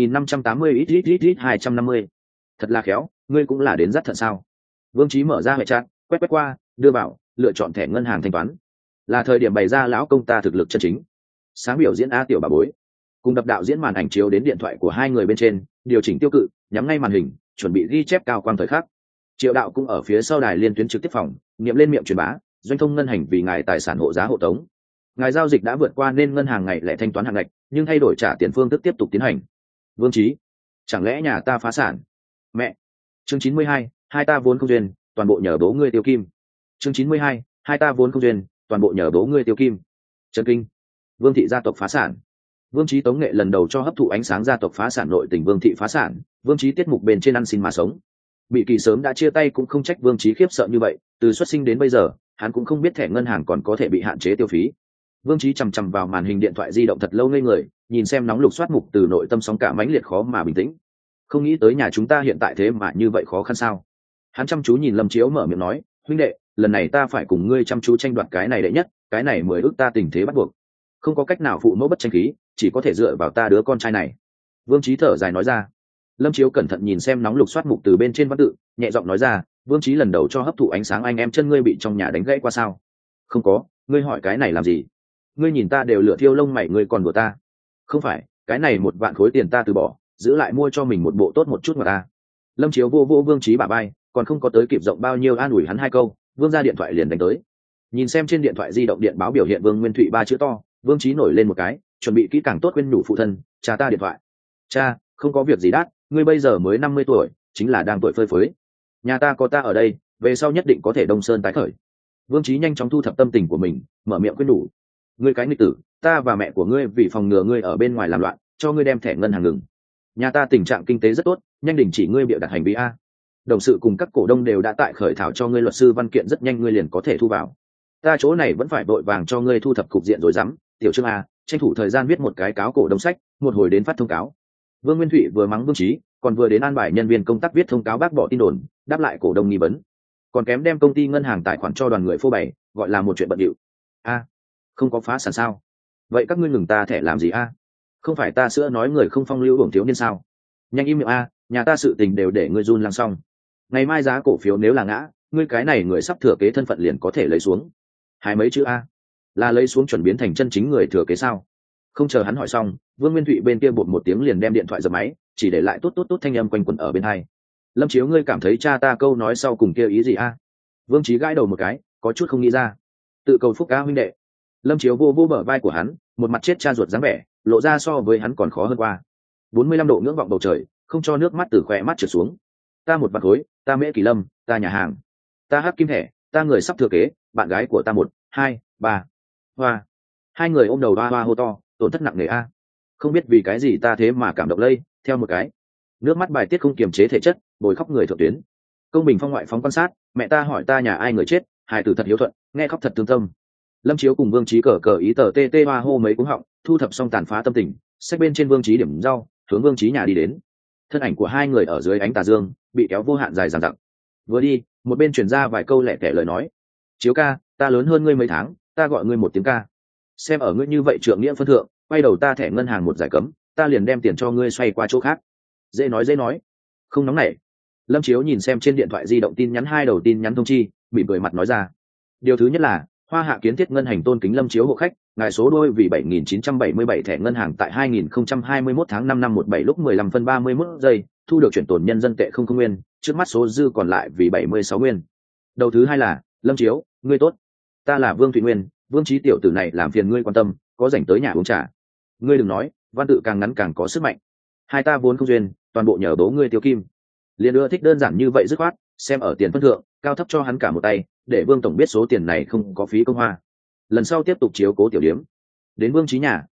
1580 ít 250. Thật là khéo, ngươi cũng là đến rất thận sao? Vương Chí mở ra hệ chat, quét qua, đưa vào, lựa chọn thẻ ngân hàng thanh toán. Là thời điểm bày ra lão công ta thực lực chân chính. Sáng biểu diễn a tiểu bà bối. Cùng đập đạo diễn màn ảnh chiếu đến điện thoại của hai người bên trên, điều chỉnh tiêu cự, nhắm ngay màn hình, chuẩn bị ghi chép cao quang thời khắc. Triệu đạo cũng ở phía sau đài liên tuyến trực tiếp phòng, niệm lên miệng truyền bá, doanh thông ngân hành vì ngài tài sản hộ giá hộ tống. Ngài giao dịch đã vượt qua nên ngân hàng ngày lẻ thanh toán hàng ngạch, nhưng thay đổi trả tiền phương thức tiếp tục tiến hành. Vương Chí, chẳng lẽ nhà ta phá sản? Mẹ. Chương 92, hai ta vốn không duyên, toàn bộ nhờ bố ngươi tiêu kim. Chương 92, hai ta vốn không duyên, toàn bộ nhờ bố ngươi tiêu kim. Trần kinh. Vương thị gia tộc phá sản. Vương Chí tống nghệ lần đầu cho hấp thụ ánh sáng gia tộc phá sản nội tình Vương thị phá sản, Vương Chí tiết mục bên trên ăn xin mà sống. Bị kỳ sớm đã chia tay cũng không trách Vương Chí khiếp sợ như vậy, từ xuất sinh đến bây giờ, hắn cũng không biết thẻ ngân hàng còn có thể bị hạn chế tiêu phí. Vương Chí chằm chằm vào màn hình điện thoại di động thật lâu ngây người, nhìn xem nóng lục soát mục từ nội tâm sóng cả mãnh liệt khó mà bình tĩnh. Không nghĩ tới nhà chúng ta hiện tại thế mà như vậy khó khăn sao? Hắn chăm chú nhìn Lâm Chiếu mở miệng nói, huynh đệ, lần này ta phải cùng ngươi chăm chú tranh đoạt cái này đệ nhất, cái này 10 ước ta tình thế bắt buộc. Không có cách nào phụ mẫu bất tranh khí, chỉ có thể dựa vào ta đứa con trai này. Vương Chí thở dài nói ra. Lâm Chiếu cẩn thận nhìn xem nóng lục soát mục từ bên trên văn tự, nhẹ giọng nói ra, Vương Chí lần đầu cho hấp thụ ánh sáng anh em chân ngươi bị trong nhà đánh gãy qua sao? Không có, ngươi hỏi cái này làm gì? Ngươi nhìn ta đều lửa thiêu lông mày, ngươi còn đùa ta? Không phải, cái này 1 vạn khối tiền ta từ bỏ, giữ lại mua cho mình một bộ tốt một chút mà ta. Lâm Chiếu vô Vương Chí bả vai, còn không có tới kịp rộng bao nhiêu an ủi hắn 2 câu, Vương ra điện thoại liền đánh tới. Nhìn xem trên điện thoại di động điện báo biểu hiện Vương Nguyên Thụy 3 chữ to, Vương Chí nổi lên một cái, chuẩn bị kỹ càng tốt quên nhủ phụ thân, cha ta điện thoại. Cha, không có việc gì đắt, ngươi bây giờ mới 50 tuổi, chính là đang tuổi phơi phới. Nhà ta có ta ở đây, về sau nhất định có thể đông sơn tái khởi. Vương Chí nhanh chóng thu thập tâm tình của mình, mở miệng khuyên nhủ. Ngươi cái nghịch tử, ta và mẹ của ngươi vì phòng ngừa ngươi ở bên ngoài làm loạn, cho ngươi đem thẻ ngân hàng ngừng. Nhà ta tình trạng kinh tế rất tốt, nhanh đình chỉ ngươi bịa đặt hành vi a. Đồng sự cùng các cổ đông đều đã tại khởi thảo cho ngươi luật sư văn kiện, rất nhanh ngươi liền có thể thu vào. Ta chỗ này vẫn phải vội vàng cho ngươi thu thập cục diện rồi dám, tiểu Trương a, tranh thủ thời gian viết một cái cáo cổ đông sách, một hồi đến phát thông cáo. Vương Nguyên Thụy vừa mắng Vương Chí, còn vừa đến an bài nhân viên công tác viết thông cáo bác bỏ tin đồn, đáp lại cổ đông nghi vấn, còn kém đem công ty ngân hàng tài khoản cho đoàn người phô bày, gọi là một chuyện bận rộn. A, không có phá sản sao? Vậy các ngươi ngừng ta thẻ làm gì a? Không phải ta sữa nói người không phong lưu hưởng thiếu niên sao? Nhanh im miệng a, nhà ta sự tình đều để ngươi run lăng xong. Ngày mai giá cổ phiếu nếu là ngã, ngươi cái này người sắp thừa kế thân phận liền có thể lấy xuống. Hai mấy chữ a, là lấy xuống chuẩn biến thành chân chính người thừa kế sao? Không chờ hắn hỏi xong, Vương Nguyên Thụy bên kia bột một tiếng liền đem điện thoại dập máy, chỉ để lại tốt thanh âm quanh quẩn ở bên hai. Lâm Chiếu, ngươi cảm thấy cha ta câu nói sau cùng kia ý gì a? Vương Chí gãi đầu một cái, có chút không nghĩ ra. Tự cầu phúc ca huynh đệ. Lâm Chiếu vô bờ vai của hắn, một mặt chết cha ruột dáng vẻ, lộ ra so với hắn còn khó hơn qua. 45 độ ngưỡng vọng bầu trời, không cho nước mắt từ khóe mắt trượt xuống. Ta một vạn khối, ta Mễ Kỳ Lâm, ta nhà hàng, ta Hắc Kim Thẻ, ta người sắp thừa kế, bạn gái của ta 1, 2, 3. Hoa. Hai người ôm đầu hoa hô to, tổn thất nặng nề a. Không biết vì cái gì ta thế mà cảm động lây, theo một cái. Nước mắt bài tiết không kiềm chế thể chất, bồi khóc người thượng tuyến. Công bình phong ngoại phóng quan sát, mẹ ta hỏi ta nhà ai người chết, hài tử thật hiếu thuận, nghe khóc thật thương tâm. Lâm Chiếu cùng Vương Chí cờ ý tờ tê hoa hô mấy cú họng, thu thập xong tàn phá tâm tình, xách bên trên Vương Chí điểm rau, hướng Vương Chí nhà đi đến. Thân ảnh của hai người ở dưới ánh tà dương, bị kéo vô hạn dài dằng dặc. Vừa đi, một bên truyền ra vài câu lẻ tẻ lời nói. Chiếu ca, ta lớn hơn ngươi mấy tháng, ta gọi ngươi một tiếng ca. Xem ở ngươi như vậy trượng nghĩa phân thượng, quay đầu ta thẻ ngân hàng một giải cấm, ta liền đem tiền cho ngươi xoay qua chỗ khác. Dễ nói, không nóng nảy. Lâm Chiếu nhìn xem trên điện thoại di động tin nhắn 2 đầu tin nhắn thông chi, bị cười mặt nói ra. Điều thứ nhất là Hoa Hạ Kiến Thiết ngân hành tôn kính Lâm Chiếu hộ khách, ngài số đôi vì 7977 thẻ ngân hàng tại 2021 tháng 5 năm 17 lúc 15 phân 31 giây, thu được chuyển tồn nhân dân tệ không nguyên, trước mắt số dư còn lại vì 76 nguyên. Đầu thứ hai là Lâm Chiếu, ngươi tốt, ta là Vương Thụy Nguyên, Vương Chí tiểu tử này làm phiền ngươi quan tâm, có rảnh tới nhà uống trà. Ngươi đừng nói, văn tự càng ngắn càng có sức mạnh. Hai ta vốn không duyên, toàn bộ nhờ bố ngươi tiêu kim. Liền ưa thích đơn giản như vậy dứt khoát, xem ở tiền phân thượng, cao thấp cho hắn cả một tay, để Vương tổng biết số tiền này không có phí công hoa. Lần sau tiếp tục chiếu cố tiểu điếm. Đến Vương Chí nhà,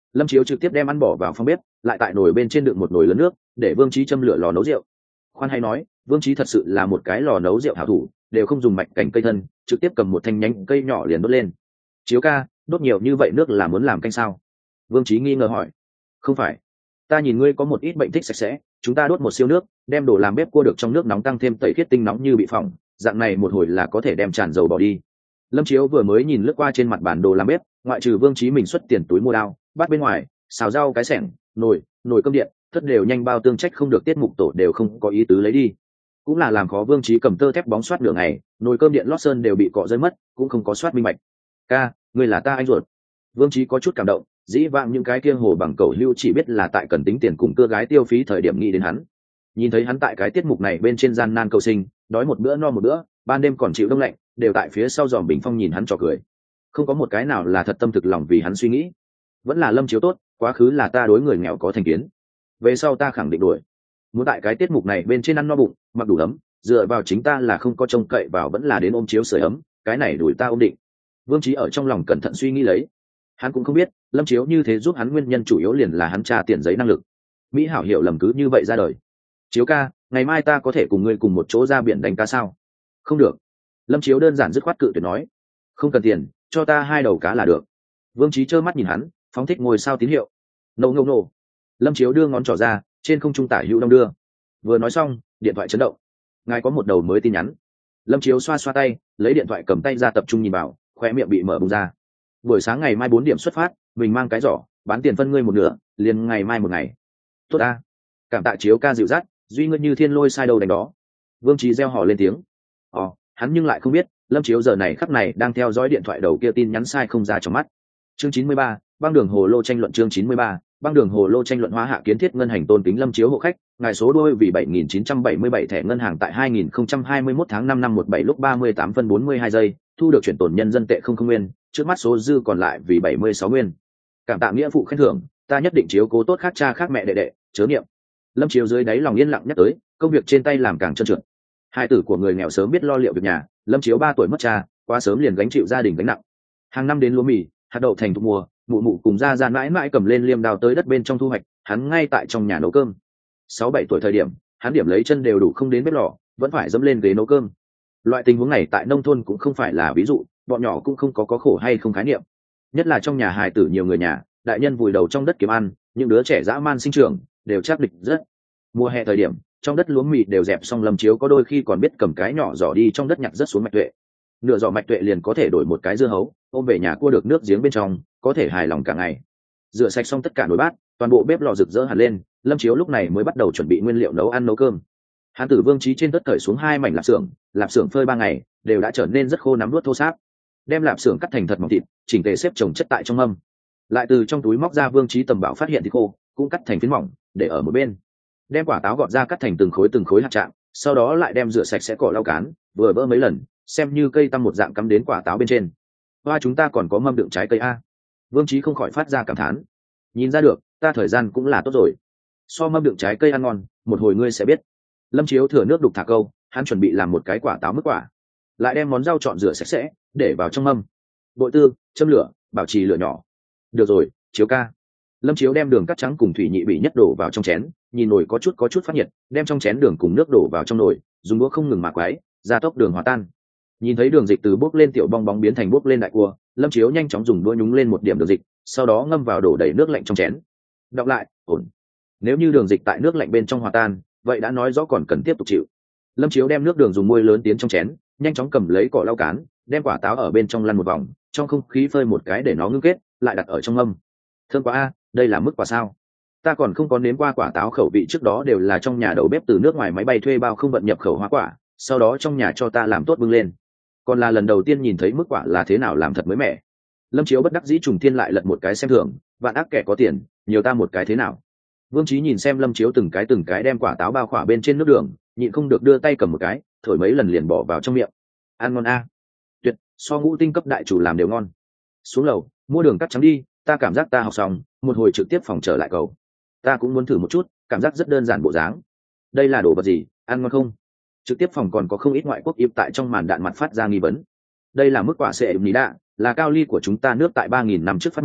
Lâm Chiếu trực tiếp đem ăn bỏ vào phòng bếp, lại tại nồi bên trên đựng một nồi lớn nước, để Vương Chí châm lửa lò nấu rượu. Khoan hay nói, Vương Chí thật sự là một cái lò nấu rượu hảo thủ, đều không dùng mạch cảnh cây thân, trực tiếp cầm một thanh nhánh cây nhỏ liền đốt lên. Chiếu ca, đốt nhiều như vậy nước là muốn làm canh sao? Vương Chí nghi ngờ hỏi. Không phải, ta nhìn ngươi có một ít bệnh thích sạch sẽ, chúng ta đốt một siêu nước, đem đồ làm bếp cua được trong nước nóng tăng thêm tẩy khiết tinh nóng như bị phỏng, dạng này một hồi là có thể đem tràn dầu bỏ đi. Lâm Chiếu vừa mới nhìn lướt qua trên mặt bản đồ làm bếp, ngoại trừ Vương Chí mình xuất tiền túi mua đao bắt bên ngoài, xào rau cái xẻng, nồi cơm điện, tất đều nhanh bao tương trách không được tiết mục tổ đều không có ý tứ lấy đi. Cũng là làm khó Vương Chí cầm tơ thép bóng soát nửa ngày, nồi cơm điện lót sơn đều bị cọ rơi mất, cũng không có soát minh bạch. Ca, ngươi là ta anh ruột. Vương Chí có chút cảm động, dĩ vãng những cái kia hồ bằng cầu lưu chỉ biết là tại cần tính tiền cùng cưa gái tiêu phí thời điểm nghĩ đến hắn. Nhìn thấy hắn tại cái tiết mục này bên trên gian nan cầu sinh, đói một bữa no một bữa, ban đêm còn chịu đông lạnh, đều tại phía sau dòm bình phong nhìn hắn trò cười. Không có một cái nào là thật tâm thực lòng vì hắn suy nghĩ. Vẫn là Lâm Chiếu tốt, quá khứ là ta đối người nghèo có thành kiến. Về sau ta khẳng định đuổi. Muốn tại cái tiết mục này bên trên ăn no bụng, mặc đủ ấm, dựa vào chính ta là không có trông cậy vào, vẫn là đến ôm chiếu sưởi ấm, cái này đuổi ta ôm định. Vương Chí ở trong lòng cẩn thận suy nghĩ lấy. Hắn cũng không biết, Lâm Chiếu như thế giúp hắn nguyên nhân chủ yếu liền là hắn trả tiền giấy năng lực. Mỹ hảo hiểu lầm cứ như vậy ra đời. Chiếu ca, ngày mai ta có thể cùng ngươi cùng một chỗ ra biển đánh cá sao? Không được. Lâm Chiếu đơn giản dứt khoát cự tuyệt nói. Không cần tiền, cho ta 2 đầu cá là được. Vương Chí trơ mắt nhìn hắn, phóng thích ngôi sao tín hiệu. Nổ. Lâm Chiếu đưa ngón trỏ ra, trên không trung tả hữu đông đưa. Vừa nói xong, điện thoại chấn động. Ngài có một đầu mới tin nhắn. Lâm Chiếu xoa xoa tay, lấy điện thoại cầm tay ra tập trung nhìn vào, khóe miệng bị mở bung ra. Buổi sáng ngày mai 4 điểm xuất phát, mình mang cái giỏ, bán tiền phân ngươi một nửa, liền ngày mai một ngày. Tốt a. Cảm tạ Chiếu ca dịu dắt, duy ngươi như thiên lôi sai đầu đánh đó. Vương Chí reo hò lên tiếng. Hắn nhưng lại không biết, Lâm Chiếu giờ này khắc này đang theo dõi điện thoại đầu kia tin nhắn sai không ra trong mắt. Chương 93, băng đường hồ lô tranh luận. Chương 93, băng đường hồ lô tranh luận. Hóa hạ kiến thiết ngân hành tôn kính Lâm Chiếu hộ khách, ngài số đôi vì 7977 thẻ ngân hàng tại 2021 tháng 5 năm 17 lúc 38 phân 42 giây, thu được chuyển tổn nhân dân tệ 00 nguyên, trước mắt số dư còn lại vì 76 nguyên. Cảm tạ nghĩa phụ khen thưởng, ta nhất định chiếu cố tốt khác cha khác mẹ đệ đệ, chớ niệm. Lâm Chiếu dưới đáy lòng yên lặng nhắc tới, công việc trên tay làm càng trơn trượt. Hai tử của người nghèo sớm biết lo liệu việc nhà, Lâm Chiếu 3 tuổi mất cha, quá sớm liền gánh chịu gia đình gánh nặng. Hàng năm đến lúa mì, hạt đậu thành thu mùa, mụ cùng ra mãi mãi cầm lên liêm đào tới đất bên trong thu hoạch, hắn ngay tại trong nhà nấu cơm. 6-7 tuổi thời điểm, hắn điểm lấy chân đều đủ không đến bếp lò, vẫn phải dẫm lên ghế nấu cơm. Loại tình huống này tại nông thôn cũng không phải là ví dụ, bọn nhỏ cũng không có khổ hay không khái niệm. Nhất là trong nhà hài tử nhiều người nhà, đại nhân vùi đầu trong đất kiếm ăn, những đứa trẻ dã man sinh trưởng, đều chắc địch rất. Mùa hè thời điểm, trong đất lúa mì đều dẹp xong, Lâm Chiếu có đôi khi còn biết cầm cái nhỏ giỏ đi trong đất nhặt rớt xuống mạch tuệ. Nửa giỏ mạch tuệ liền có thể đổi một cái dưa hấu, ôm về nhà cua được nước giếng bên trong, có thể hài lòng cả ngày. Rửa sạch xong tất cả nồi bát, toàn bộ bếp lò rực rỡ hẳn lên, Lâm Chiếu lúc này mới bắt đầu chuẩn bị nguyên liệu nấu ăn nấu cơm. Hán tử Vương Chí trên tất cởi xuống 2 mảnh lạp xưởng phơi 3 ngày, đều đã trở nên rất khô nắm nuốt thô ráp. Đem lạp xưởng cắt thành thật mỏng thịt, chỉnh tề xếp chồng chất tại trong mâm. Lại từ trong túi móc ra Vương Chí tầm bảo phát hiện thịt khô, cũng cắt thành phiến mỏng, để ở một bên. Đem quả táo gọt ra cắt thành từng khối hạt trạng, sau đó lại đem rửa sạch sẽ cỏ lau cán, vừa vỡ mấy lần, xem như cây tăm một dạng cắm đến quả táo bên trên. Hoa chúng ta còn có mâm đựng trái cây a. Vương Chí không khỏi phát ra cảm thán. Nhìn ra được, ta thời gian cũng là tốt rồi. So mâm đựng trái cây ăn ngon, một hồi ngươi sẽ biết. Lâm Chiếu thừa nước đục thả câu, hắn chuẩn bị làm một cái quả táo mức quả, lại đem món rau chọn rửa sạch sẽ, để vào trong mâm. Bội tư, châm lửa, bảo trì lửa nhỏ. Được rồi, Chiếu ca. Lâm Chiếu đem đường cắt trắng cùng thủy nhị bị nhất đổ vào trong chén, nhìn nồi có chút phát nhiệt, đem trong chén đường cùng nước đổ vào trong nồi, dùng đũa không ngừng mà quấy, gia tốc đường hòa tan. Nhìn thấy đường dịch từ bốc lên tiểu bong bóng biến thành bốc lên đại cua, Lâm Chiếu nhanh chóng dùng đũa nhúng lên một điểm đường dịch, sau đó ngâm vào đổ đầy nước lạnh trong chén. Đọc lại, ổn. Nếu như đường dịch tại nước lạnh bên trong hòa tan, vậy đã nói rõ còn cần tiếp tục chịu. Lâm Chiếu đem nước đường dùng muôi lớn tiến trong chén, nhanh chóng cầm lấy cỏ lau cán, đem quả táo ở bên trong lăn một vòng, trong không khí phơi một cái để nó ngưng kết, lại đặt ở trong mâm. Thơm quá a, đây là mức quả sao? Ta còn không có nếm qua quả táo khẩu vị, trước đó đều là trong nhà đầu bếp từ nước ngoài máy bay thuê bao không vận nhập khẩu hóa quả, sau đó trong nhà cho ta làm tốt bưng lên. Còn là lần đầu tiên nhìn thấy mức quả là thế nào làm thật mới mẻ. Lâm Chiếu bất đắc dĩ trùng thiên lại lật một cái xem thưởng, vạn ác kẻ có tiền, nhiều ta một cái thế nào. Vương Chí nhìn xem Lâm Chiếu từng cái đem quả táo bao khỏa bên trên nước đường, nhịn không được đưa tay cầm một cái, thổi mấy lần liền bỏ vào trong miệng. Ăn ngon a. Tuyệt, so ngũ tinh cấp đại chủ làm đều ngon. Xuống lầu, mua đường cắt trắng đi, ta cảm giác ta học xong, một hồi trực tiếp phòng trở lại cầu. Ta cũng muốn thử một chút, cảm giác rất đơn giản bộ dáng. Đây là đồ vật gì, ăn ngon không? Trực tiếp phòng còn có không ít ngoại quốc yếp tại trong màn đạn mặt phát ra nghi vấn. Đây là mức quả sệ ní đạ, là cao ly của chúng ta nước tại 3000 năm trước phát minh,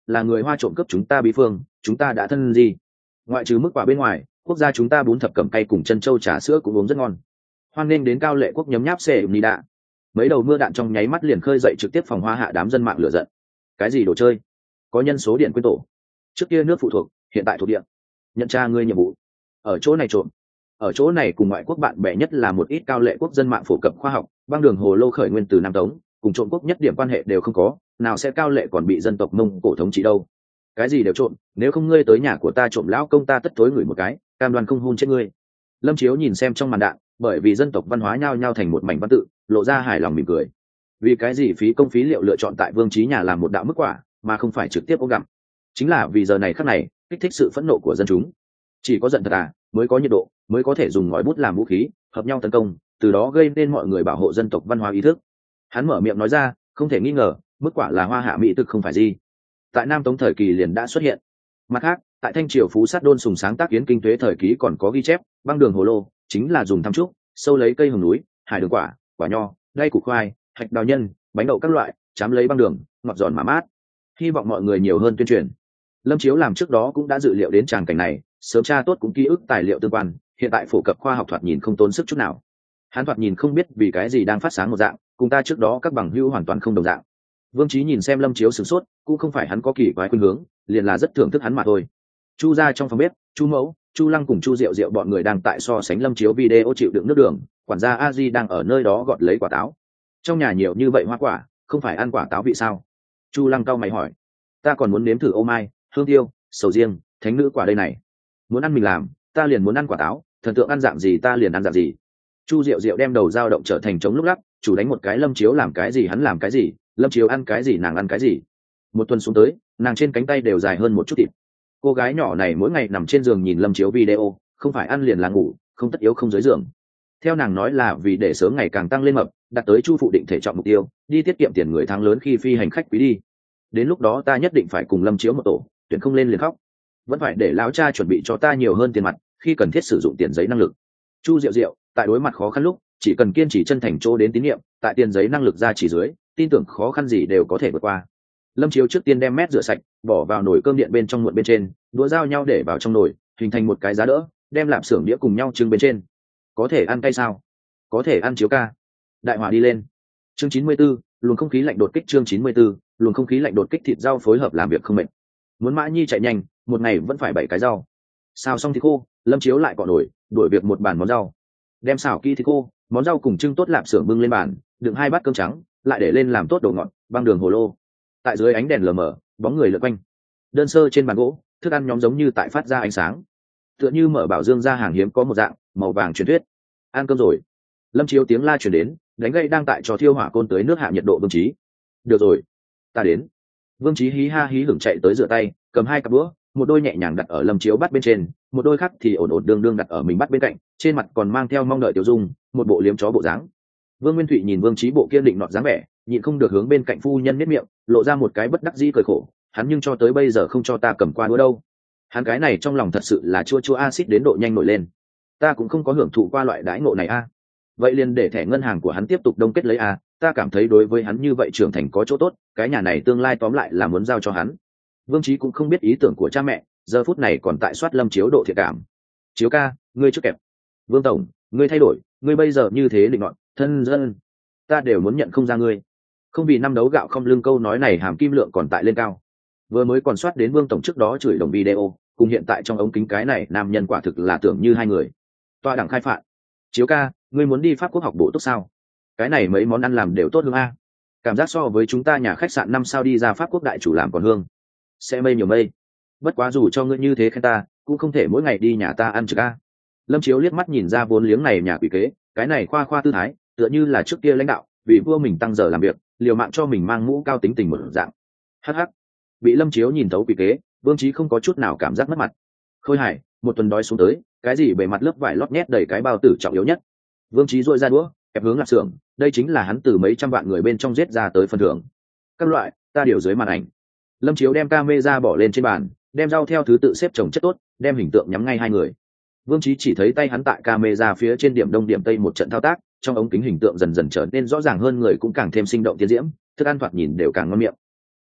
là người Hoa trộm cướp chúng ta bí phương, chúng ta đã thân gì? Ngoại trừ mức quả bên ngoài, quốc gia chúng ta bún thập cẩm cay cùng chân châu trà sữa cũng uống rất ngon. Hoan nghênh đến Cao Lệ quốc nhấm nháp xệ ni đạ. Mấy đầu mưa đạn trong nháy mắt liền khơi dậy trực tiếp phòng Hoa Hạ đám dân mạng lửa giận. Cái gì đồ chơi? Có nhân số điện quên tổ. Trước kia nước phụ thuộc, hiện tại thuộc địa. Nhận tra ngươi nhiệm vụ. Ở chỗ này trộm. Ở chỗ này cùng ngoại quốc bạn bè nhất là một ít Cao Lệ quốc dân mạng phổ cập khoa học, băng đường hồ lô khởi nguyên từ Nam Tống, cùng trộm quốc nhất điểm quan hệ đều không có, nào sẽ Cao Lệ còn bị dân tộc Mông Cổ thống trị đâu. Cái gì đều trộm, nếu không ngươi tới nhà của ta trộm lão công ta tất tối ngửi một cái, cam đoan không hôn chết ngươi. Lâm Chiếu nhìn xem trong màn đạn, bởi vì dân tộc văn hóa nhao nhao thành một mảnh văn tự, lộ ra hài lòng mỉm cười. Vì cái gì phí công phí liệu lựa chọn tại Vương Chí nhà làm một đạo mức quả, mà không phải trực tiếp ôm gặm? Chính là vì giờ này khắc này, kích thích sự phẫn nộ của dân chúng. Chỉ có giận thật à, mới có nhiệt độ, mới có thể dùng ngòi bút làm vũ khí, hợp nhau tấn công, từ đó gây nên mọi người bảo hộ dân tộc văn hóa ý thức. Hắn mở miệng nói ra, không thể nghi ngờ, mức quả là Hoa Hạ mỹ thực không phải gì. Tại Nam Tống thời kỳ liền đã xuất hiện. Mặt khác, tại Thanh Triều Phú Sát Đôn Sùng sáng tác Yến Kinh Tuế thời ký còn có ghi chép, băng đường hồ lô chính là dùng thăm trúc, sâu lấy cây hồng núi, hải đường quả, quả nho, đay củ khoai, hạch đào nhân, bánh đậu các loại, chám lấy băng đường, ngọt giòn mà mát. Hy vọng mọi người nhiều hơn tuyên truyền. Lâm Chiếu làm trước đó cũng đã dự liệu đến tràng cảnh này, sớm tra tốt cũng ký ức tài liệu tương quan, hiện tại phổ cập khoa học thoạt nhìn không tốn sức chút nào. Hắn thoạt nhìn không biết vì cái gì đang phát sáng một dạng, cùng ta trước đó các bằng hữu hoàn toàn không đồng dạng. Vương Chí nhìn xem Lâm Chiếu sửng sốt, cũng không phải hắn có kỳ quái khuynh hướng, liền là rất thưởng thức hắn mà thôi. Chu gia trong phòng bếp, Chu Mẫu, Chu Lăng cùng Chu Diệu Diệu bọn người đang tại so sánh Lâm Chiếu video chịu đựng nước đường, quản gia A Di đang ở nơi đó gọt lấy quả táo. Trong nhà nhiều như vậy hoa quả, không phải ăn quả táo vị sao? Chu Lăng cau mày hỏi. Ta còn muốn nếm thử ô mai, hương tiêu, sầu riêng, thánh nữ quả đây này. Muốn ăn mình làm, ta liền muốn ăn quả táo, thần tượng ăn dạng gì ta liền ăn dạng gì. Chu Diệu Diệu đem đầu dao động trở thành trống lúc lắc, chủ đánh một cái Lâm Chiếu làm cái gì hắn làm cái gì, Lâm Chiếu ăn cái gì nàng ăn cái gì. Một tuần xuống tới, nàng trên cánh tay đều dài hơn một chút thịt. Cô gái nhỏ này mỗi ngày nằm trên giường nhìn Lâm Chiếu video, không phải ăn liền là ngủ, không tất yếu không dưới giường. Theo nàng nói là vì để sớm ngày càng tăng lên mập, đạt tới Chu phụ định thể trọng mục tiêu, đi tiết kiệm tiền người tháng lớn khi phi hành khách quý đi. Đến lúc đó ta nhất định phải cùng Lâm Chiếu một tổ, tuyển không lên liền khóc. Vẫn phải để lão cha chuẩn bị cho ta nhiều hơn tiền mặt, khi cần thiết sử dụng tiền giấy năng lực. Chu Diệu Diệu, tại đối mặt khó khăn lúc, chỉ cần kiên trì chân thành chỗ đến tín nhiệm, tại tiền giấy năng lực ra chỉ dưới, tin tưởng khó khăn gì đều có thể vượt qua. Lâm Chiếu trước tiên đem mét rửa sạch, bỏ vào nồi cơm điện bên trong muộn bên trên, đũa dao nhau để vào trong nồi, hình thành một cái giá đỡ, đem lạp xưởng đĩa cùng nhau trưng bên trên. Có thể ăn cay sao? Có thể ăn Chiếu ca. Đại hỏa đi lên. Chương 94, luồng không khí lạnh đột kích. Chương 94, luồng không khí lạnh đột kích. Thịt rau phối hợp làm việc không mệt. Muốn Mã Nhi chạy nhanh, một ngày vẫn phải 7 cái rau. Xào xong thịt khô, Lâm Chiếu lại cọ nồi, đuổi việc một bàn món rau. Đem xào kỹ thịt khô, món rau cùng trưng tốt lạp xưởng bưng lên bàn, đựng 2 bát cơm trắng, lại để lên làm tốt đồ ngọt, băng đường hồ lô. Tại dưới ánh đèn lờ mờ, bóng người lượn quanh. Đơn sơ trên bàn gỗ, thức ăn nhóm giống như tại phát ra ánh sáng, tựa như mở bảo dương ra hàng hiếm có một dạng màu vàng truyền thuyết. Ăn cơm rồi. Lâm Chiếu tiếng la truyền đến, đánh gậy đang tại trò thiêu hỏa côn tới nước hạ nhiệt độ. Vương Chí, được rồi, ta đến. Vương Chí hí ha hí hửng chạy tới rửa tay, cầm 2 cặp đũa, một đôi nhẹ nhàng đặt ở Lâm Chiếu bát bên trên, một đôi khác thì ổn ổn đương đương đặt ở mình bát bên cạnh, trên mặt còn mang theo mong đợi tiểu dung, một bộ liếm chó bộ dáng. Vương Nguyên Thụy nhìn Vương Chí bộ kia định nọt dáng vẻ, nhịn không được hướng bên cạnh phu nhân nếp miệng, lộ ra một cái bất đắc dĩ cười khổ, hắn nhưng cho tới bây giờ không cho ta cầm qua đũa đâu. Hắn cái này trong lòng thật sự là chua chua axit đến độ nhanh nổi lên. Ta cũng không có hưởng thụ qua loại đãi ngộ này a. Vậy liền để thẻ ngân hàng của hắn tiếp tục đông kết lấy a, ta cảm thấy đối với hắn như vậy trưởng thành có chỗ tốt, cái nhà này tương lai tóm lại là muốn giao cho hắn. Vương Chí cũng không biết ý tưởng của cha mẹ, giờ phút này còn tại soát Lâm Chiếu độ thiện cảm. Chiếu ca, ngươi trước kẹp. Vương tổng, ngươi thay đổi, ngươi bây giờ như thế định nọt, thân dân, ta đều muốn nhận không ra ngươi. Không vì năm đấu gạo không lương, câu nói này hàm kim lượng còn tại lên cao. Vừa mới còn soát đến Vương tổng trước đó chửi đồng video, cùng hiện tại trong ống kính cái này nam nhân quả thực là tưởng như hai người. Toa đẳng khai phạt. Chiếu ca, ngươi muốn đi Pháp Quốc học bổ túc sao? Cái này mấy món ăn làm đều tốt hương a. Cảm giác so với chúng ta nhà khách sạn 5 sao đi ra Pháp Quốc đại chủ làm còn hương. Sẽ mây nhiều mây. Bất quá dù cho ngươi như thế khen ta, cũng không thể mỗi ngày đi nhà ta ăn trực a. Lâm Chiếu liếc mắt nhìn ra vốn liếng này nhà quỷ kế, cái này khoa khoa tư thái, tựa như là trước kia lãnh đạo, vì vua mình tăng giờ làm việc, liều mạng cho mình mang mũ cao tính tình một dạng. Hắc hắc. Bị Lâm Chiếu nhìn thấu quỷ kế, Vương Chí không có chút nào cảm giác mất mặt. Khôi hài, một tuần đói xuống tới, cái gì bề mặt lớp vải lót nhét đầy cái bao tử trọng yếu nhất. Vương Chí duỗi ra đũa, kẹp hướng lạp xưởng, đây chính là hắn từ mấy trăm vạn người bên trong giết ra tới phần thưởng. Các loại, ta điều dưới màn ảnh. Lâm Chiếu đem camera bỏ lên trên bàn, đem rau theo thứ tự xếp chồng chất tốt, đem hình tượng nhắm ngay hai người. Vương Chí chỉ thấy tay hắn tại camera phía trên điểm đông điểm tây một trận thao tác, trong ống kính hình tượng dần dần trở nên rõ ràng hơn, người cũng càng thêm sinh động tiến diễm, thức ăn thoạt nhìn đều càng ngon miệng.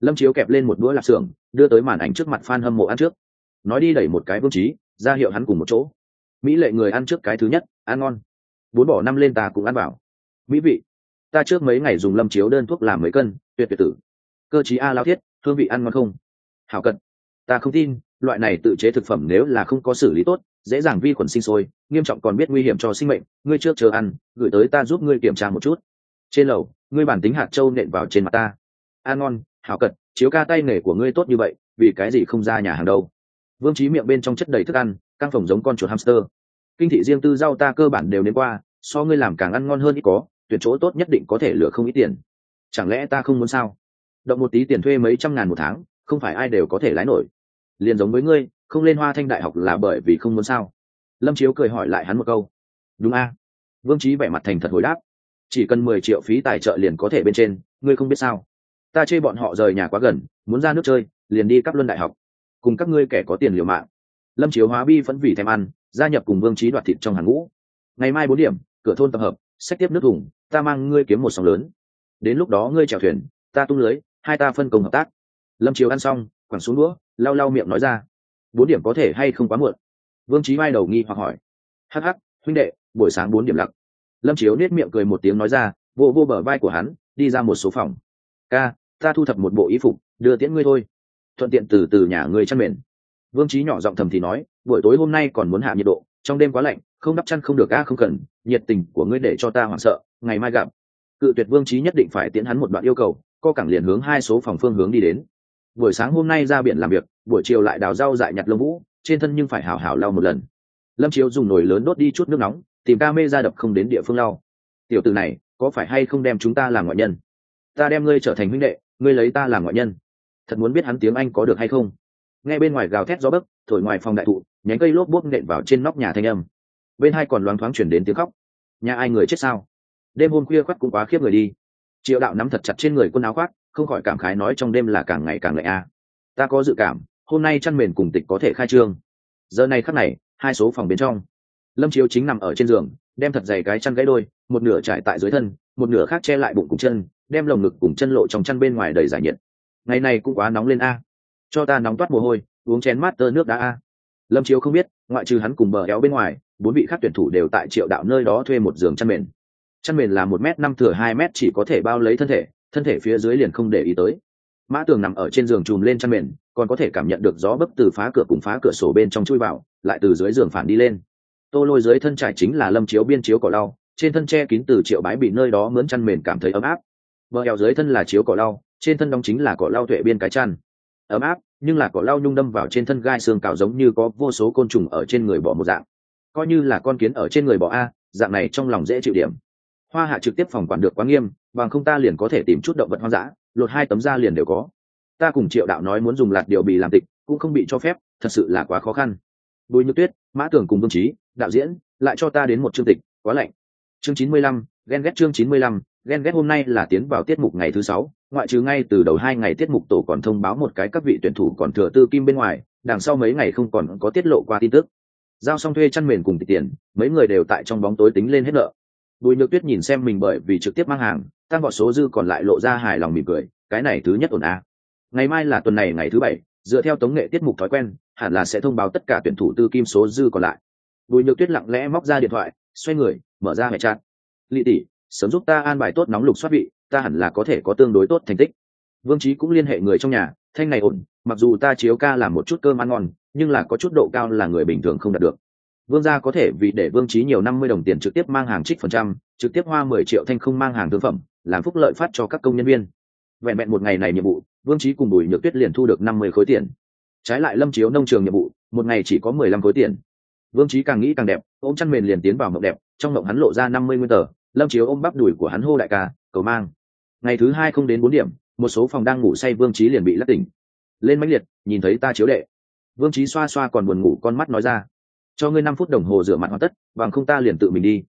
Lâm Chiếu kẹp lên một đũa lạp xưởng đưa tới màn ảnh trước mặt fan hâm mộ ăn trước, nói đi đẩy một cái Vương Chí ra hiệu hắn cùng một chỗ. Mỹ lệ người ăn trước cái thứ nhất, ăn ngon. 4 bỏ 5 lên ta cũng ăn vào. Mỹ vị. Ta trước mấy ngày dùng Lâm Chiếu đơn thuốc làm mấy cân, tuyệt tuyệt tử. Cơ chí a lao thiết, hương vị ăn ngon không? Hảo cận. Ta không tin, loại này tự chế thực phẩm nếu là không có xử lý tốt, dễ dàng vi khuẩn sinh sôi, nghiêm trọng còn biết nguy hiểm cho sinh mệnh. Ngươi trước chờ ăn, gửi tới ta giúp ngươi kiểm tra một chút. Trên lầu, ngươi bản tính hạt châu nện vào trên mặt ta. Ăn ngon, Hảo cận, Chiếu ca tay nghề của ngươi tốt như vậy, vì cái gì không ra nhà hàng đâu? Vương Chí miệng bên trong chất đầy thức ăn, căng phồng giống con chuột hamster. Kinh thị riêng tư rau ta cơ bản đều nếm qua, so ngươi làm càng ăn ngon hơn ít có, tuyển chỗ tốt nhất định có thể lựa không ít tiền. Chẳng lẽ ta không muốn sao? Động một tí tiền thuê mấy trăm ngàn một tháng, không phải ai đều có thể lái nổi. Liền giống với ngươi, không lên Hoa Thanh đại học là bởi vì không muốn sao? Lâm Chiếu cười hỏi lại hắn một câu. Đúng a? Vương Chí vẻ mặt thành thật hồi đáp. Chỉ cần 10 triệu phí tài trợ liền có thể bên trên, ngươi không biết sao? Ta chê bọn họ rời nhà quá gần, muốn ra nước chơi, liền đi Cáp Luân đại học. Cùng các ngươi kẻ có tiền liều mạng. Lâm Chiếu hóa bi phẫn vì thèm ăn, gia nhập cùng Vương Chí đoạt thịt trong hàng ngũ. Ngày mai 4 điểm, cửa thôn tập hợp, xách tiếp nước thùng, ta mang ngươi kiếm một sóng lớn. Đến lúc đó ngươi chèo thuyền, ta tung lưới, hai ta phân công hợp tác. Lâm Chiếu ăn xong, quẳng xuống đũa, lau lau miệng nói ra. 4 điểm có thể hay không quá muộn? Vương Chí vai đầu nghi hoặc hỏi. Hắc hắc, huynh đệ, buổi sáng 4 điểm lặc. Lâm Chiếu nét miệng cười một tiếng nói ra, vô vô bờ vai của hắn, đi ra một số phòng. Ca, ta thu thập một bộ y phục, đưa tiễn ngươi thôi. Thuận tiện từ từ nhà ngươi chăn mền. Vương Chí nhỏ giọng thầm thì nói, buổi tối hôm nay còn muốn hạ nhiệt độ, trong đêm quá lạnh, không đắp chăn không được a, không cần, nhiệt tình của ngươi để cho ta hoảng sợ, ngày mai gặp. Cự tuyệt Vương Chí nhất định phải tiễn hắn một đoạn yêu cầu, co cẳng liền hướng hai số phòng phương hướng đi đến. Buổi sáng hôm nay ra biển làm việc, buổi chiều lại đào rau dại nhặt lông vũ, trên thân nhưng phải hảo hảo lau một lần. Lâm Chiếu dùng nồi lớn đốt đi chút nước nóng, tìm camera đập không đến địa phương lau. Tiểu tử này, có phải hay không đem chúng ta làm ngoại nhân? Ta đem ngươi trở thành huynh đệ, ngươi lấy ta làm ngoại nhân. Thật muốn biết hắn tiếng Anh có được hay không? Nghe bên ngoài gào thét gió bấc, thổi ngoài phòng đại thụ, nhánh cây lốp bốp nện vào trên nóc nhà thanh âm. Bên hai còn loáng thoáng chuyển đến tiếng khóc. Nhà ai người chết sao? Đêm hôm khuya khoắt cũng quá khiếp người đi. Triệu Đạo nắm thật chặt trên người quần áo khoác, không khỏi cảm khái nói trong đêm là càng ngày càng lạnh a. Ta có dự cảm, hôm nay chăn mền cùng tịch có thể khai trương. Giờ này khắc này, hai số phòng bên trong, Lâm Chiếu chính nằm ở trên giường, đem thật dày cái chăn gãy đôi, một nửa trải tại dưới thân, một nửa khác che lại bụng cùng chân, đem lồng ngực cùng chân lộ trong chăn bên ngoài đầy giải nhiệt. Ngày này cũng quá nóng lên a. Cho ta nóng toát mồ hôi, uống chén mát tơ nước đá a. Lâm Chiếu không biết, ngoại trừ hắn cùng bờ éo bên ngoài, 4 vị khác tuyển thủ đều tại Triệu Đạo nơi đó thuê một giường chăn mền. Chăn mền là 1m5 thừa 2m, chỉ có thể bao lấy thân thể phía dưới liền không để ý tới. Mã Tường nằm ở trên giường trùm lên chăn mền, còn có thể cảm nhận được gió bấc từ phá cửa cùng phá cửa sổ bên trong chui vào, lại từ dưới giường phản đi lên. Tô Lôi dưới thân trải chính là Lâm Chiếu biên chiếu cỏ lau, trên thân che kín từ Triệu Bái bị nơi đó mướn chăn mền cảm thấy ấm áp. Bờ eo dưới thân là chiếu cỏ lau, trên thân đóng chính là cỏ lau Tuệ biên cái chăn. Ấm áp, nhưng là cỏ lau nhung đâm vào trên thân gai xương cào giống như có vô số côn trùng ở trên người bò một dạng. Coi như là con kiến ở trên người bò a, dạng này trong lòng dễ chịu điểm. Hoa Hạ trực tiếp phòng quản được quá nghiêm, bằng không ta liền có thể tìm chút động vật hoang dã, lột 2 tấm da liền đều có. Ta cùng Triệu Đạo nói muốn dùng lạt điều bì làm tịch, cũng không bị cho phép, thật sự là quá khó khăn. Bùi Nhược Tuyết, Mã Tường cùng Vương Chí, đạo diễn, lại cho ta đến một chương tịch, quá lạnh. Chương 95, ghen ghét chương 95, ghen ghét hôm nay là tiến vào tiết mục ngày thứ 6, ngoại trừ ngay từ đầu 2 ngày tiết mục tổ còn thông báo một cái các vị tuyển thủ còn thừa tư kim bên ngoài, đằng sau mấy ngày không còn có tiết lộ qua tin tức. Giao xong thuê chăn mền cùng tịch tiền, mấy người đều tại trong bóng tối tính lên hết nợ. Bùi Nhược Tuyết nhìn xem mình bởi vì trực tiếp mang hàng, tăng vọt số dư còn lại lộ ra hài lòng mỉm cười, cái này thứ nhất ổn a. Ngày mai là tuần này ngày thứ 7, dựa theo tống nghệ tiết mục thói quen, hẳn là sẽ thông báo tất cả tuyển thủ tư kim số dư còn lại. Bùi Nhược Tuyết lặng lẽ móc ra điện thoại, xoay người, mở ra hệ chat. Lị tỷ, sớm giúp ta an bài tốt nóng lục soát vị, ta hẳn là có thể có tương đối tốt thành tích. Vương Chí cũng liên hệ người trong nhà, thanh này ổn, mặc dù ta chiếu ca làm một chút cơm ăn ngon, nhưng là có chút độ cao là người bình thường không đạt được. Vương gia có thể vì để Vương Chí nhiều 50 đồng tiền trực tiếp mang hàng trích phần trăm, trực tiếp hoa 10 triệu thanh không mang hàng thương phẩm, làm phúc lợi phát cho các công nhân viên. Vẹn vẹn một ngày này nhiệm vụ, Vương Chí cùng Bùi Nhược Tuyết liền thu được 50 khối tiền. Trái lại Lâm Chiếu nông trường nhiệm vụ, một ngày chỉ có 15 khối tiền. Vương Chí càng nghĩ càng đẹp, ôm chăn mền liền tiến vào mộng đẹp, trong mộng hắn lộ ra 50 nguyên tờ, Lâm Chiếu ôm bắp đùi của hắn hô đại ca, cầu mang. Ngày thứ 2 không đến 4 điểm, một số phòng đang ngủ say Vương Chí liền bị lắc tỉnh. Lên mãnh liệt, nhìn thấy ta chiếu đệ. Vương Chí xoa xoa còn buồn ngủ con mắt nói ra, cho ngươi 5 phút đồng hồ rửa mặt hoàn tất, bằng không ta liền tự mình đi.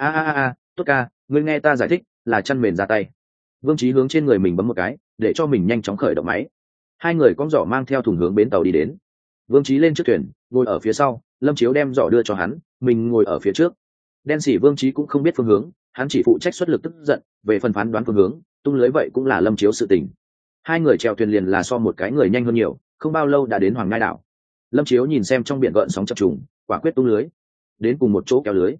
Tốt ca, ngươi nghe ta giải thích, là chăn mền ra tay. Vương Chí hướng trên người mình bấm một cái, để cho mình nhanh chóng khởi động máy. Hai người con giỏ mang theo thùng hướng bến tàu đi đến. Vương Chí lên trước thuyền, ngồi ở phía sau, Lâm Chiếu đem giỏ đưa cho hắn, mình ngồi ở phía trước. Đen xỉ Vương Chí cũng không biết phương hướng, hắn chỉ phụ trách xuất lực tức giận, về phần phán đoán phương hướng, tung lưới vậy cũng là Lâm Chiếu sự tình. Hai người chèo thuyền liền là so một cái người nhanh hơn nhiều, không bao lâu đã đến Hoàng Ngai đảo. Lâm Chiếu nhìn xem trong biển gợn sóng chập trùng, quả quyết tung lưới đến cùng một chỗ kéo lưới.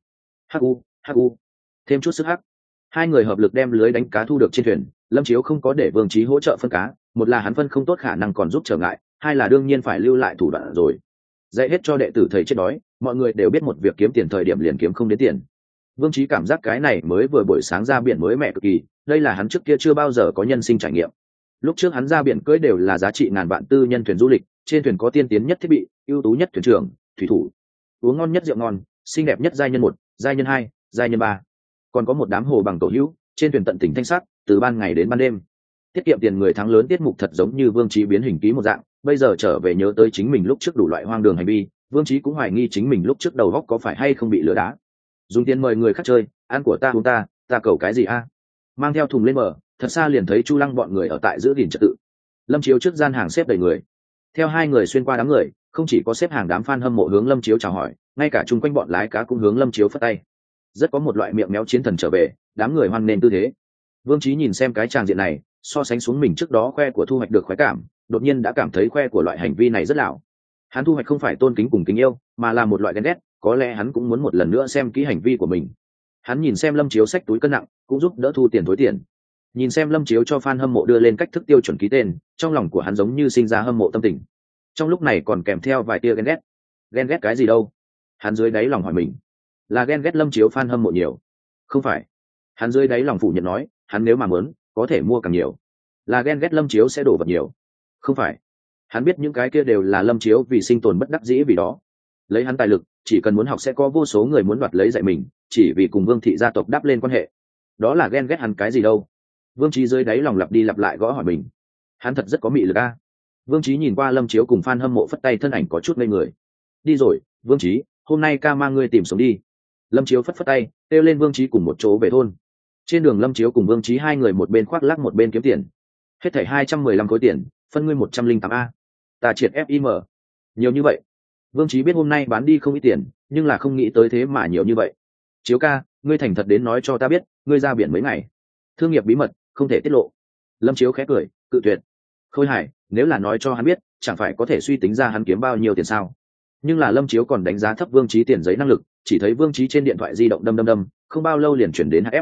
Hu, thêm chút sức hắc. Hai người hợp lực đem lưới đánh cá thu được trên thuyền. Lâm Chiếu không có để Vương Chí hỗ trợ phân cá, một là hắn phân không tốt khả năng còn giúp trở ngại, hai là đương nhiên phải lưu lại thủ đoạn rồi. Dạy hết cho đệ tử thầy chết đói, mọi người đều biết một việc kiếm tiền thời điểm liền kiếm không đến tiền. Vương Chí cảm giác cái này mới vừa buổi sáng ra biển mới mẻ cực kỳ, đây là hắn trước kia chưa bao giờ có nhân sinh trải nghiệm. Lúc trước hắn ra biển cưỡi đều là giá trị ngàn vạn tư nhân thuyền du lịch, trên thuyền có tiên tiến nhất thiết bị, ưu tú nhất thuyền trưởng, thủy thủ, uống ngon nhất rượu ngon, xinh đẹp nhất giai nhân 1, giai nhân 2, giai nhân 3, còn có một đám hồ bằng tổ hữu, trên thuyền tận tình thanh sắc, từ ban ngày đến ban đêm. Tiết kiệm tiền người thắng lớn tiết mục thật giống như Vương Chí biến hình ký một dạng, bây giờ trở về nhớ tới chính mình lúc trước đủ loại hoang đường hành vi, Vương Chí cũng hoài nghi chính mình lúc trước đầu óc có phải hay không bị lừa đá. Dùng tiền mời người khác chơi, ăn của ta uống ta cầu cái gì a? Mang theo thùng lên bờ, thật xa liền thấy Chu Lăng bọn người ở tại giữ gìn trật tự. Lâm Chiếu trước gian hàng xếp đầy người, theo hai người xuyên qua đám người, không chỉ có xếp hàng đám fan hâm mộ hướng Lâm Chiếu chào hỏi, ngay cả chung quanh bọn lái cá cũng hướng Lâm Chiếu phất tay. Rất có một loại miệng méo chiến thần trở về, đám người hoan nghênh tư thế. Vương Chí nhìn xem cái tràng diện này, so sánh xuống mình trước đó khoe của thu hoạch được khoái cảm, đột nhiên đã cảm thấy khoe của loại hành vi này rất lão. Hắn thu hoạch không phải tôn kính cùng kính yêu, mà là một loại ghen ghét, có lẽ hắn cũng muốn một lần nữa xem kỹ hành vi của mình. Hắn nhìn xem Lâm Chiếu xách túi cân nặng, cũng giúp đỡ thu tiền thối tiền. Nhìn xem Lâm Chiếu cho fan hâm mộ đưa lên cách thức tiêu chuẩn ký tên, trong lòng của hắn giống như sinh ra hâm mộ tâm tình. Trong lúc này còn kèm theo vài tia ghen ghét. Ghen ghét cái gì đâu? Hắn dưới đáy lòng hỏi mình, là ghen ghét Lâm Chiếu fan hâm mộ nhiều? Không phải. Hắn dưới đáy lòng phủ nhận nói, hắn nếu mà muốn, có thể mua càng nhiều. Là ghen ghét Lâm Chiếu sẽ đổ vật nhiều? Không phải. Hắn biết những cái kia đều là Lâm Chiếu vì sinh tồn bất đắc dĩ vì đó. Lấy hắn tài lực, chỉ cần muốn học sẽ có vô số người muốn đoạt lấy dạy mình, chỉ vì cùng Vương thị gia tộc đáp lên quan hệ. Đó là ghen ghét hắn cái gì đâu? Vương Chí dưới đáy lòng lặp đi lặp lại gõ hỏi mình. Hắn thật rất có mị lực a. Vương Chí nhìn qua Lâm Chiếu cùng fan hâm mộ phất tay, thân ảnh có chút ngây người. Đi rồi, Vương Chí, hôm nay ca mang ngươi tìm sống đi. Lâm Chiếu phất phất tay, kêu lên Vương Chí cùng một chỗ về thôn. Trên đường Lâm Chiếu cùng Vương Chí hai người một bên khoác lác một bên kiếm tiền. Hết thảy 215 khối tiền, phân ngươi 108 a. Ta triệt FIM. Nhiều như vậy. Vương Chí biết hôm nay bán đi không ít tiền, nhưng là không nghĩ tới thế mà nhiều như vậy. Chiếu ca, ngươi thành thật đến nói cho ta biết, ngươi ra biển mấy ngày? Thương nghiệp bí mật, không thể tiết lộ. Lâm Chiếu khẽ cười, cự tuyệt. Khôi Hải, nếu là nói cho hắn biết, chẳng phải có thể suy tính ra hắn kiếm bao nhiêu tiền sao? Nhưng là Lâm Chiếu còn đánh giá thấp Vương Chí tiền giấy năng lực, chỉ thấy Vương Chí trên điện thoại di động đâm, không bao lâu liền chuyển đến HF.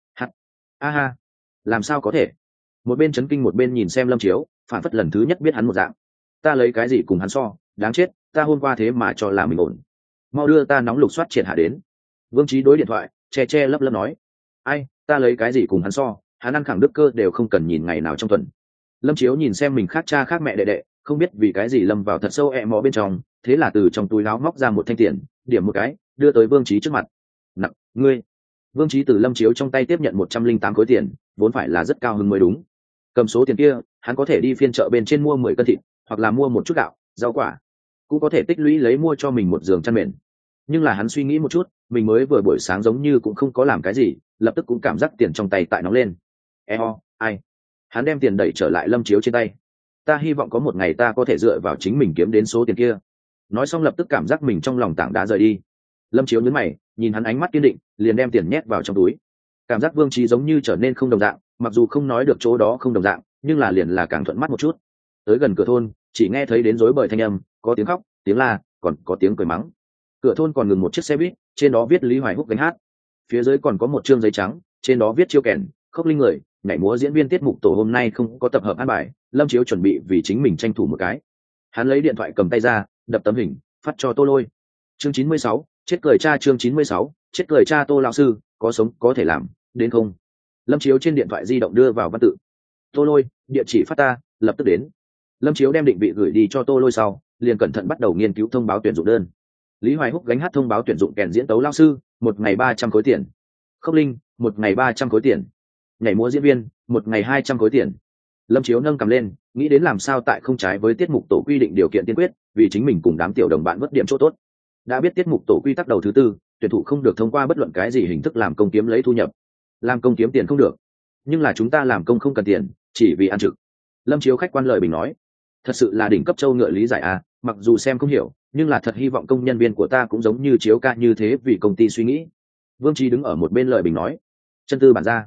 Ha, làm sao có thể? Một bên chấn kinh một bên nhìn xem Lâm Chiếu, phản phất lần thứ nhất biết hắn một dạng. Ta lấy cái gì cùng hắn so, đáng chết, ta hôm qua thế mà cho là mình ổn. Mau đưa ta nóng lục soát triển hạ đến. Vương Chí đối điện thoại, che lấp nói. Ai, ta lấy cái gì cùng hắn so, hắn ăn khẳng đức cơ đều không cần nhìn ngày nào trong tuần. Lâm Chiếu nhìn xem mình khác cha khác mẹ đệ đệ, không biết vì cái gì lâm vào thật sâu mò bên trong, thế là từ trong túi áo móc ra một thanh tiền, điểm một cái, đưa tới Vương Chí trước mặt. Nặng, ngươi. Vương Chí từ Lâm Chiếu trong tay tiếp nhận 108 khối tiền, vốn phải là rất cao hứng mới đúng. Cầm số tiền kia, hắn có thể đi phiên chợ bên trên mua 10 cân thịt, hoặc là mua một chút gạo, rau quả, cũng có thể tích lũy lấy mua cho mình một giường chăn mền. Nhưng là hắn suy nghĩ một chút, mình mới vừa buổi sáng giống như cũng không có làm cái gì, lập tức cũng cảm giác tiền trong tay tại nóng lên. Ai? Hắn đem tiền đẩy trở lại Lâm Chiếu trên tay. Ta hy vọng có một ngày ta có thể dựa vào chính mình kiếm đến số tiền kia. Nói xong lập tức cảm giác mình trong lòng tảng đá rời đi. Lâm Chiếu nhướng mày, nhìn hắn ánh mắt kiên định, liền đem tiền nhét vào trong túi. Cảm giác Vương Chí giống như trở nên không đồng dạng, mặc dù không nói được chỗ đó không đồng dạng, nhưng là liền là càng thuận mắt một chút. Tới gần cửa thôn, chỉ nghe thấy đến rối bời thanh âm, có tiếng khóc, tiếng la, còn có tiếng cười mắng. Cửa thôn còn ngừng một chiếc xe buýt, trên đó viết Lý Hoài Húc gánh hát. Phía dưới còn có một trương giấy trắng, trên đó viết chiêu kèn, khốc linh người, nhảy múa diễn viên tiết mục tổ hôm nay không có tập hợp an bài, Lâm Chiếu chuẩn bị vì chính mình tranh thủ một cái. Hắn lấy điện thoại cầm tay ra, đập tấm hình, phát cho Tô Lôi. Chương 96, chết cười cha. Chương 96, chết cười cha. Tô lão sư, có sống có thể làm, đến không? Lâm Chiếu trên điện thoại di động đưa vào văn tự. Tô Lôi, địa chỉ phát ta, lập tức đến. Lâm Chiếu đem định vị gửi đi cho Tô Lôi sau, liền cẩn thận bắt đầu nghiên cứu thông báo tuyển dụng đơn. Lý Hoài Húc gánh hát thông báo tuyển dụng kèn diễn tấu lão sư, một ngày 300 khối tiền. Khốc linh, một ngày 300 khối tiền. Nhảy múa diễn viên, một ngày 200 khối tiền. Lâm Chiếu nâng cầm lên, nghĩ đến làm sao tại không trái với tiết mục tổ quy định điều kiện tiên quyết, vì chính mình cùng đám tiểu đồng bạn vất điểm chỗ tốt. Đã biết tiết mục tổ quy tắc đầu thứ tư, tuyển thủ không được thông qua bất luận cái gì hình thức làm công kiếm lấy thu nhập. Làm công kiếm tiền không được, nhưng là chúng ta làm công không cần tiền, chỉ vì ăn trực. Lâm Chiếu khách quan lời bình nói, thật sự là đỉnh cấp châu ngựa lý giải à, mặc dù xem không hiểu, nhưng là thật hy vọng công nhân viên của ta cũng giống như Chiếu ca như thế vì công ty suy nghĩ. Vương Chí đứng ở một bên lời bình nói, chân tư bản ra.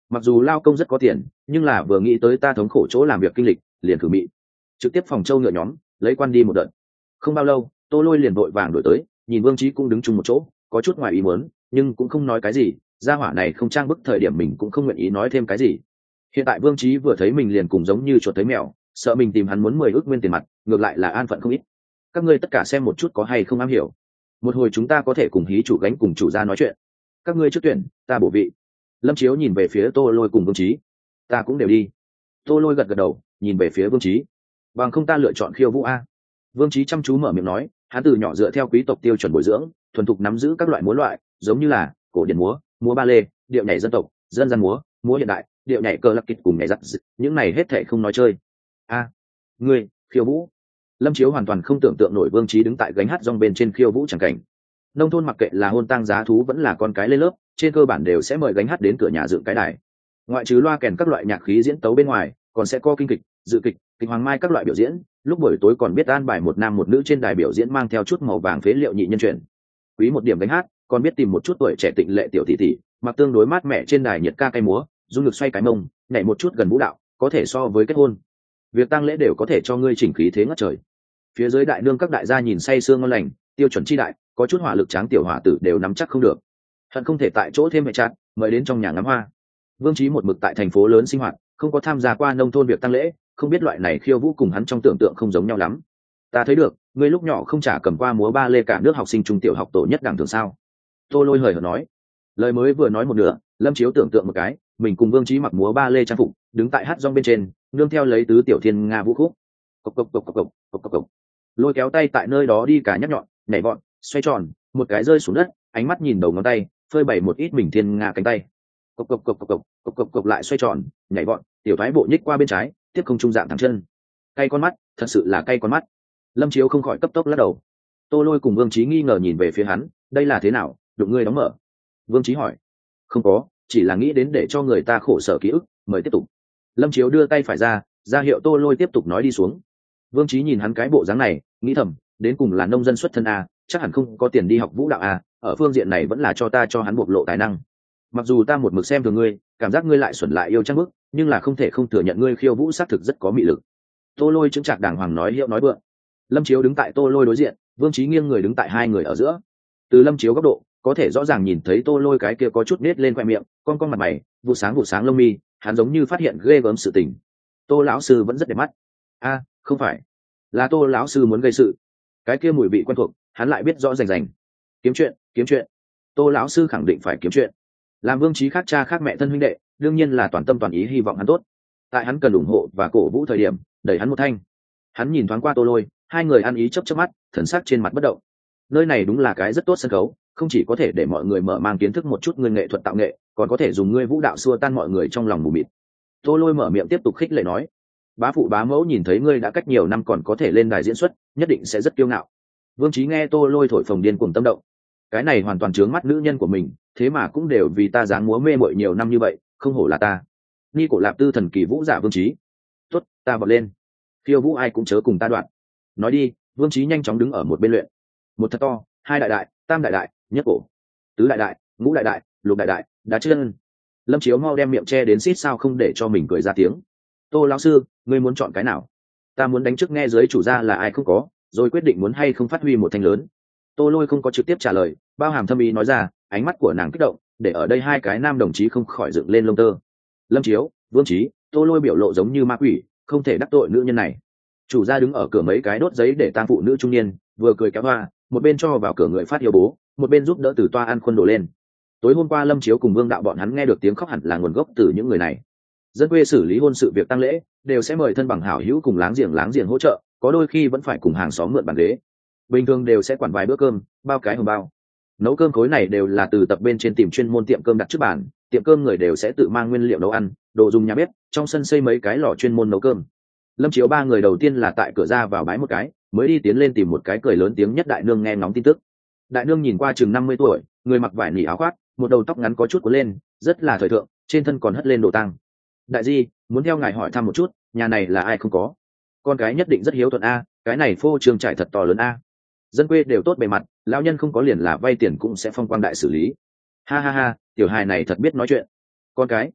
mặc dù lao công rất có tiền nhưng là vừa nghĩ tới ta thống khổ chỗ làm việc kinh lịch liền thử mị trực tiếp phòng châu ngựa nhóm lấy quan đi một đợt. Không bao lâu tô lôi liền vội vàng đổi tới, nhìn vương trí cũng đứng chung một chỗ có chút ngoài ý muốn nhưng cũng không nói cái gì, gia hỏa này không trang bức thời điểm mình cũng không nguyện ý nói thêm cái gì. Hiện tại vương trí vừa thấy mình liền cùng giống như chuột thấy mèo, sợ mình tìm hắn muốn 10 ước nguyên tiền mặt, ngược lại là an phận không ít. Các ngươi tất cả xem một chút có hay không am hiểu, một hồi chúng ta có thể cùng hí chủ gánh cùng chủ gia nói chuyện. Các ngươi trước tuyển, ta bổ vị. Lâm Chiếu nhìn về phía tô lôi cùng vương trí. Ta cũng đều đi. Tô lôi gật gật đầu nhìn về phía vương trí. Bằng không ta lựa chọn khiêu vũ a. Vương trí chăm chú mở miệng nói, hắn từ nhỏ dựa theo quý tộc tiêu chuẩn bồi dưỡng, thuần thục nắm giữ các loại múa loại, giống như là cổ điển múa, múa ba lê, điệu nhảy dân tộc, dân gian múa, múa hiện đại, điệu nhảy cờ lạc kịch cùng nhảy giặc, những này hết thảy không nói chơi. A, ngươi khiêu vũ? Lâm Chiếu hoàn toàn không tưởng tượng nổi vương trí đứng tại gánh hát rong bên trên khiêu vũ chẳng cảnh. Nông thôn mặc kệ là hôn tang giá thú vẫn là con cái lên lớp, trên cơ bản đều sẽ mời gánh hát đến cửa nhà dựng cái đài. Ngoại trừ loa kèn các loại nhạc khí diễn tấu bên ngoài, còn sẽ có kinh kịch, dự kịch, kịch hoàng mai các loại biểu diễn, lúc buổi tối còn biết an bài một nam một nữ trên đài biểu diễn mang theo chút màu vàng phế liệu nhị nhân truyền. Quý một điểm gánh hát, còn biết tìm một chút tuổi trẻ tịnh lệ tiểu tỷ tỷ, mặc tương đối mát mẻ trên đài nhiệt ca cây múa, dung lực xoay cái mông, nhảy một chút gần vũ đạo, có thể so với kết hôn. Việc tang lễ đều có thể cho ngươi chỉnh khí thế ngất trời. Phía dưới đại nương các đại gia nhìn say sương ngon lành, tiêu chuẩn chi đại, có chút hỏa lực tráng tiểu hỏa tử đều nắm chắc không được, hận không thể tại chỗ thêm hệ chặt mời đến trong nhà ngắm hoa. Vương Chí một mực tại thành phố lớn sinh hoạt, không có tham gia qua nông thôn việc tang lễ, không biết loại này khiêu vũ cùng hắn trong tưởng tượng không giống nhau lắm. Ta thấy được, ngươi lúc nhỏ không trả cầm qua múa ba lê cả nước học sinh trung tiểu học tổ nhất đẳng thường sao? Tô Lôi hời hợt nói. Lời mới vừa nói một nửa, Lâm Chiếu tưởng tượng một cái, mình cùng Vương Chí mặc múa ba lê trang phục, đứng tại hát rong bên trên, nương theo lấy tứ tiểu thiên nga vũ khúc. Cộc cộc cộc cộc cộc cộc cộc cộc. Lôi kéo tay tại nơi đó đi cả nhắc nhọn, nhảy vọt, xoay tròn, một cái rơi xuống đất, ánh mắt nhìn đầu ngón tay, phơi bày một ít mình thiên nga cánh tay. Cộc cộc cộc cộc cộc cộc cộc cộc lại xoay tròn, nhảy vọt, tiểu thoái bộ nhích qua bên trái, tiếp không trung dạng thẳng chân. Cay con mắt, thật sự là cay con mắt. Lâm Chiếu không khỏi cấp tốc lắc đầu. Tô Lôi cùng Vương Chí nghi ngờ nhìn về phía hắn, đây là thế nào, đụng ngươi đóng mở? Vương Chí hỏi. Không có, chỉ là nghĩ đến để cho người ta khổ sở ký ức, mời tiếp tục. Lâm Chiếu đưa tay phải ra hiệu Tô Lôi tiếp tục nói đi xuống. Vương Chí nhìn hắn cái bộ dáng này, nghĩ thầm, đến cùng là nông dân xuất thân a, chắc hẳn không có tiền đi học vũ đạo a, ở phương diện này vẫn là cho hắn bộc lộ tài năng. Mặc dù ta một mực xem thường ngươi, cảm giác ngươi lại xuẩn lại yêu trang bức, nhưng là không thể không thừa nhận ngươi khiêu vũ xác thực rất có mị lực. Tô Lôi chứng trạc đàng hoàng nói hiệu nói vượng. Lâm Chiếu đứng tại Tô Lôi đối diện, Vương Chí nghiêng người đứng tại hai người ở giữa. Từ Lâm Chiếu góc độ, có thể rõ ràng nhìn thấy Tô Lôi cái kia có chút nết lên khoe miệng, con mặt mày, vụ sáng lông mi, hắn giống như phát hiện ghê gớm sự tình. Tô lão sư vẫn rất đẹp mắt. A, không phải, là Tô lão sư muốn gây sự. Cái kia mùi vị quen thuộc, hắn lại biết rõ rành rành. Kiếm chuyện. Tô lão sư khẳng định phải kiếm chuyện. Làm Vương Chí khác cha khác mẹ thân huynh đệ, đương nhiên là toàn tâm toàn ý hy vọng hắn tốt. Tại hắn cần ủng hộ và cổ vũ thời điểm, đẩy hắn một thanh. Hắn nhìn thoáng qua Tô Lôi, hai người ăn ý chớp mắt, thần sắc trên mặt bất động. Nơi này đúng là cái rất tốt sân khấu, không chỉ có thể để mọi người mở mang kiến thức một chút ngươi nghệ thuật tạo nghệ, còn có thể dùng ngươi vũ đạo xua tan mọi người trong lòng mù mịt. Tô Lôi mở miệng tiếp tục khích lệ nói, bá phụ bá mẫu nhìn thấy ngươi đã cách nhiều năm còn có thể lên đài diễn xuất, nhất định sẽ rất kiêu ngạo. Vương Chí nghe Tô Lôi thổi phồng điên cuồng tâm động. Cái này hoàn toàn chướng mắt nữ nhân của mình, thế mà cũng đều vì ta dáng múa mê mội nhiều năm như vậy, không hổ là ta. Ni cổ lạp tư thần kỳ vũ giả Vương Chí. Tốt, ta vọt lên. Khiêu vũ ai cũng chớ cùng ta đoạn. Nói đi. Vương Chí nhanh chóng đứng ở một bên luyện. Một thật to, hai đại đại, tam đại đại, nhất cổ, tứ đại đại, ngũ đại đại, lục đại đại, đá chân. Lâm Chiếu mau đem miệng che đến xít sao không để cho mình cười ra tiếng. Tô lão sư, ngươi muốn chọn cái nào? Ta muốn đánh trước nghe giới chủ gia là ai không có, rồi quyết định muốn hay không phát huy một thanh lớn. Tô Lôi không có trực tiếp trả lời, bao hàm thâm ý nói ra, ánh mắt của nàng kích động, để ở đây hai cái nam đồng chí không khỏi dựng lên lông tơ. Lâm Chiếu, Vương Chí, Tô Lôi biểu lộ giống như ma quỷ, không thể đắc tội nữ nhân này. Chủ gia đứng ở cửa mấy cái đốt giấy để tang phụ nữ trung niên, vừa cười kéo hoa, một bên cho vào cửa người phát yêu bố, một bên giúp đỡ từ toa ăn khuôn đồ lên. Tối hôm qua Lâm Chiếu cùng Vương đạo bọn hắn nghe được tiếng khóc hẳn là nguồn gốc từ những người này. Dân quê xử lý hôn sự việc tang lễ, đều sẽ mời thân bằng hảo hữu cùng láng giềng hỗ trợ, có đôi khi vẫn phải cùng hàng xóm mượn bàn ghế. Bình thường đều sẽ quản vài bữa cơm, bao cái hồng bao. Nấu cơm khối này đều là từ tập bên trên tìm chuyên môn tiệm cơm đặt trước bàn, tiệm cơm người đều sẽ tự mang nguyên liệu nấu ăn, đồ dùng nhà bếp, trong sân xây mấy cái lò chuyên môn nấu cơm. Lâm Chiếu ba người đầu tiên là tại cửa ra vào bái một cái, mới đi tiến lên tìm một cái cười lớn tiếng nhất đại nương nghe ngóng tin tức. Đại nương nhìn qua chừng 50 tuổi, người mặc vải nỉ áo khoác, một đầu tóc ngắn có chút cuốn lên, rất là thời thượng, trên thân còn hất lên đồ tang. Đại di, muốn theo ngài hỏi thăm một chút, nhà này là ai không có? Con cái nhất định rất hiếu thuận a, cái này phô trương trải thật to lớn a. Dân quê đều tốt bề mặt, lão nhân không có liền là vay tiền cũng sẽ phong quang đại xử lý. Ha ha ha, tiểu hài này thật biết nói chuyện. Con cái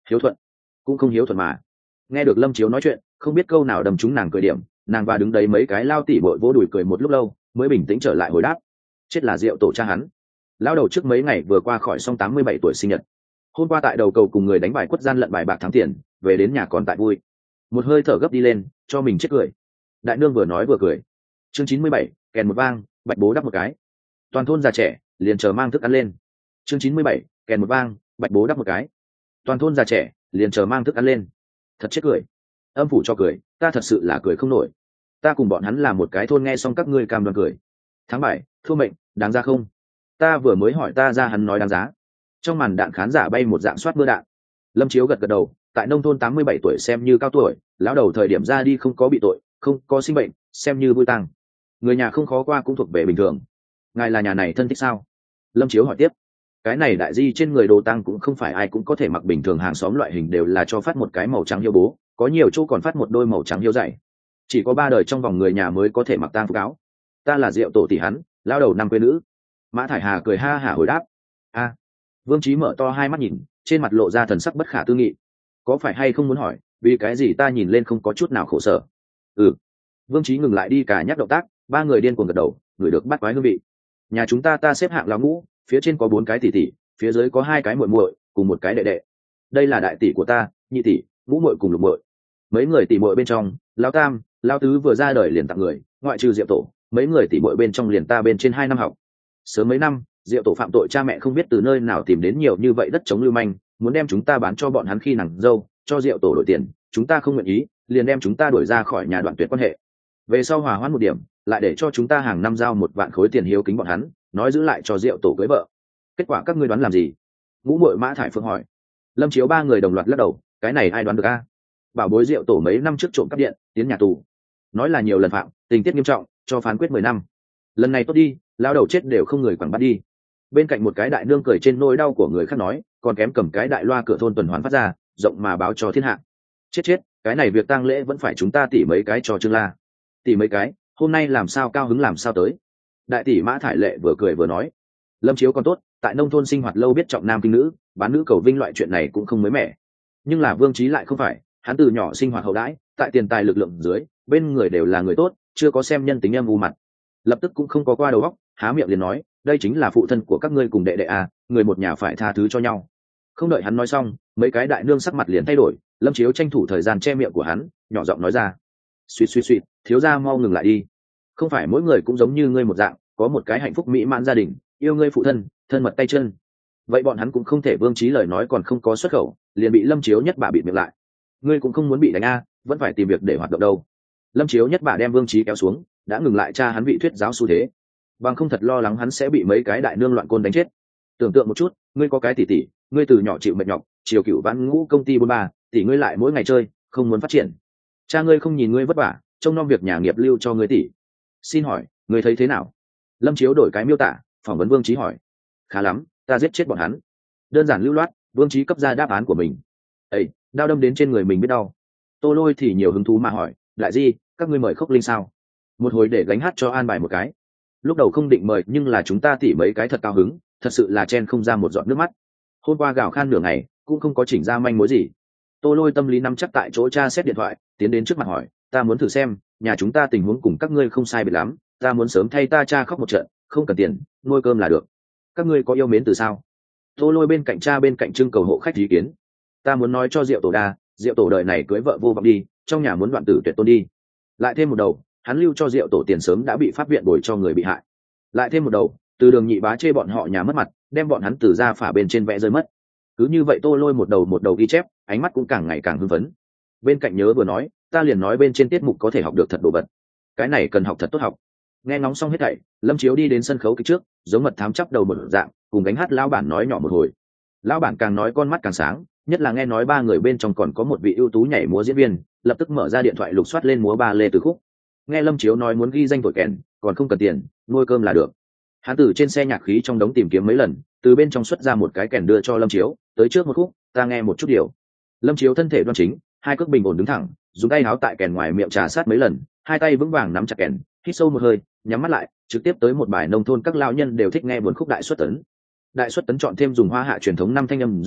Hiếu thuận cũng không hiếu thuận mà. Nghe được Lâm Chiếu nói chuyện, không biết câu nào đâm trúng nàng cười điểm, nàng và đứng đấy mấy cái lao tỉ bội vỗ đùi cười một lúc lâu mới bình tĩnh trở lại hồi đáp. Chết là Diệu tổ cha hắn. Lão đầu trước mấy ngày vừa qua khỏi xong 87 tuổi sinh nhật, hôm qua tại đầu cầu cùng người đánh bài quất gian lận bài bạc thắng tiền, về đến nhà còn tại vui, một hơi thở gấp đi lên cho mình chết cười. Đại nương vừa nói vừa cười. Chương 97, kèn một vang, bạch bố đắp một cái. Toàn thôn già trẻ liền chờ mang thức ăn lên. Chương 97, kèn một vang, bạch bố đắp một cái. Toàn thôn già trẻ liền chờ mang thức ăn lên. Thật chết cười. Âm phủ cho cười, ta thật sự là cười không nổi. Ta cùng bọn hắn làm một cái thôn, nghe xong các ngươi cam đoan cười. Tháng 7, thua mệnh, đáng ra không? Ta vừa mới hỏi ta ra, hắn nói đáng giá. Trong màn đạn khán giả bay một dạng soát mưa đạn. Lâm Chiếu gật gật đầu, tại nông thôn 87 tuổi xem như cao tuổi, lão đầu thời điểm ra đi không có bị tội, không có sinh bệnh, xem như vui tăng. Người nhà không khó qua cũng thuộc về bình thường. Ngài là nhà này thân thích sao? Lâm Chiếu hỏi tiếp. Cái này đại di trên người đồ tăng cũng không phải ai cũng có thể mặc, bình thường hàng xóm loại hình đều là cho phát một cái màu trắng hiếu bố, có nhiều chỗ còn phát một đôi màu trắng hiếu dày. Chỉ có 3 đời trong vòng người nhà mới có thể mặc tang phục áo. Ta là Diệu tổ tỷ hắn, lão đầu năm quê nữ. Mã Thải Hà cười ha hả hồi đáp. A. Vương Chí mở to hai mắt nhìn, trên mặt lộ ra thần sắc bất khả tư nghị. Có phải hay không muốn hỏi, vì cái gì ta nhìn lên không có chút nào khổ sở? Ừ. Vương Chí ngừng lại đi cả nhắc động tác, 3 người điên cuồng gật đầu, người được bắt quái hương vị. Nhà chúng ta xếp hạng lão ngũ, phía trên có 4 cái tỷ tỷ, phía dưới có 2 cái muội muội, cùng 1 cái đệ đệ. Đây là đại tỷ của ta, nhị tỷ, ngũ muội cùng lục muội. Mấy người tỷ muội bên trong, lão tam, lão tứ vừa ra đời liền tặng người, ngoại trừ Diệu tổ, mấy người tỷ muội bên trong liền ta bên trên 2 năm học. Sớm mấy năm, Diệu tổ phạm tội, cha mẹ không biết từ nơi nào tìm đến nhiều như vậy đất chống lưu manh, muốn đem chúng ta bán cho bọn hắn khi nàng dâu, cho Diệu tổ đổi tiền, chúng ta không nguyện ý, liền đem chúng ta đuổi ra khỏi nhà, đoạn tuyệt quan hệ. Về sau hòa hoãn một điểm, lại để cho chúng ta hàng năm giao 1 vạn khối tiền hiếu kính bọn hắn, nói giữ lại cho Diệu tổ cưới vợ. Kết quả các ngươi đoán làm gì? Ngũ muội Mã Thải Phương hỏi. Lâm Chiếu 3 người đồng loạt lắc đầu, cái này ai đoán được a? Bảo bối Diệu tổ mấy năm trước trộm cắp điện, tiến nhà tù, nói là nhiều lần phạm, tình tiết nghiêm trọng, cho phán quyết 10 năm. Lần này tốt đi, lao đầu chết đều không người quẳng bắt đi. Bên cạnh một cái đại nương cười trên nỗi đau của người khác nói, còn kém cầm cái đại loa cửa thôn tuần hoàn phát ra, rộng mà báo cho thiên hạ. Chết, cái này việc tang lễ vẫn phải chúng ta tỉ mấy cái cho Trương La. Tỉ mấy cái, hôm nay làm sao cao hứng làm sao tới. Đại tỷ Mã Thải Lệ vừa cười vừa nói. Lâm Chiếu còn tốt, tại nông thôn sinh hoạt lâu, biết trọng nam kinh nữ, bán nữ cầu vinh loại chuyện này cũng không mới mẻ. Nhưng là Vương Chí lại không phải, hắn từ nhỏ sinh hoạt hậu đãi, tại tiền tài lực lượng dưới, bên người đều là người tốt, chưa có xem nhân tính âm u mặt. Lập tức cũng không có qua đầu óc, há miệng liền nói, đây chính là phụ thân của các ngươi cùng đệ đệ à, người một nhà phải tha thứ cho nhau. Không đợi hắn nói xong, mấy cái đại nương sắc mặt liền thay đổi. Lâm Chiếu tranh thủ thời gian che miệng của hắn, nhỏ giọng nói ra. Suýt, thiếu gia mau ngừng lại đi. Không phải mỗi người cũng giống như ngươi một dạng, có một cái hạnh phúc mỹ mãn gia đình, yêu ngươi phụ thân, thân mật tay chân. Vậy bọn hắn cũng không thể. Vương Chí lời nói còn không có xuất khẩu, liền bị Lâm Chiếu nhất bả bịt miệng lại. Ngươi cũng không muốn bị đánh a, vẫn phải tìm việc để hoạt động đâu. Lâm Chiếu nhất bả đem Vương Chí kéo xuống, đã ngừng lại cha hắn vị thuyết giáo xu thế, bằng không thật lo lắng hắn sẽ bị mấy cái đại nương loạn côn đánh chết. Tưởng tượng một chút, ngươi có cái tỷ tỷ, ngươi từ nhỏ chịu mệt nhọc, chiều cựu vãn ngũ công ty 43, tỷ ngươi lại mỗi ngày chơi, không muốn phát triển. Cha ngươi không nhìn ngươi vất vả, trông nom việc nhà nghiệp lưu cho ngươi tỷ. Xin hỏi, ngươi thấy thế nào? Lâm Chiếu đổi cái miêu tả, phỏng vấn Vương Chí hỏi. Khá lắm, ta giết chết bọn hắn. Đơn giản lưu loát, Vương Chí cấp ra đáp án của mình. Ê, đau đâm đến trên người mình biết đau. Tô Lôi thì nhiều hứng thú mà hỏi, đại di, các ngươi mời Khốc Linh sao? Một hồi để gánh hát cho an bài một cái. Lúc đầu không định mời, nhưng là chúng ta tỉ mấy cái thật cao hứng, thật sự là chen không ra một giọt nước mắt. Hôm qua gào khan nửa ngày cũng không có chỉnh ra manh mối gì. Tô Lôi tâm lý nắm chắc tại chỗ, tra xét điện thoại, tiến đến trước mặt hỏi, ta muốn thử xem, nhà chúng ta tình huống cùng các ngươi không sai biệt lắm, ta muốn sớm thay ta cha khóc một trận, không cần tiền, nuôi cơm là được. Các ngươi có yêu mến từ sao? Tô Lôi bên cạnh cha bên cạnh trưng cầu hộ khách ý kiến. Ta muốn nói cho Diệu tổ đa, Diệu tổ đời này cưới vợ vô vọng đi, trong nhà muốn đoạn tử tuyệt tôn đi. Lại thêm một đầu, hắn lưu cho Diệu tổ tiền sớm đã bị pháp viện bồi cho người bị hại. Lại thêm một đầu, từ Đường nhị bá chê bọn họ nhà mất mặt, đem bọn hắn từ ra phả bên trên vẽ rơi mất. Cứ như vậy Tô Lôi một đầu ghi chép, ánh mắt cũng càng ngày càng hưng phấn. Bên cạnh nhớ vừa nói, ta liền nói bên trên tiết mục có thể học được thật đồ vật. Cái này cần học thật tốt học. Nghe ngóng xong hết thảy, Lâm Chiếu đi đến sân khấu kịch trước, giống mật thám chắp đầu một dạng, cùng gánh hát lão bản nói nhỏ một hồi. Lão bản càng nói con mắt càng sáng, nhất là nghe nói 3 người bên trong còn có một vị ưu tú nhảy múa diễn viên, lập tức mở ra điện thoại lục soát lên múa ba lê từ khúc. Nghe Lâm Chiếu nói muốn ghi danh thổi kèn, còn không cần tiền, nuôi cơm là được. Hắn từ trên xe nhạc khí trong đống tìm kiếm mấy lần, từ bên trong xuất ra một cái kèn đưa cho Lâm Chiếu, tới trước một khúc, ta nghe một chút điều. Lâm Chiếu thân thể đoan chính, 2 cước bình ổn đứng thẳng, dùng tay háo tại kèn ngoài miệng trà sát mấy lần, 2 tay vững vàng nắm chặt kèn, hít sâu một hơi, nhắm mắt lại, trực tiếp tới một bài nông thôn các lão nhân đều thích nghe buồn khúc Đại Xuất Tấn. Đại Xuất Tấn chọn thêm dùng Hoa Hạ truyền thống 5 thanh âm dài,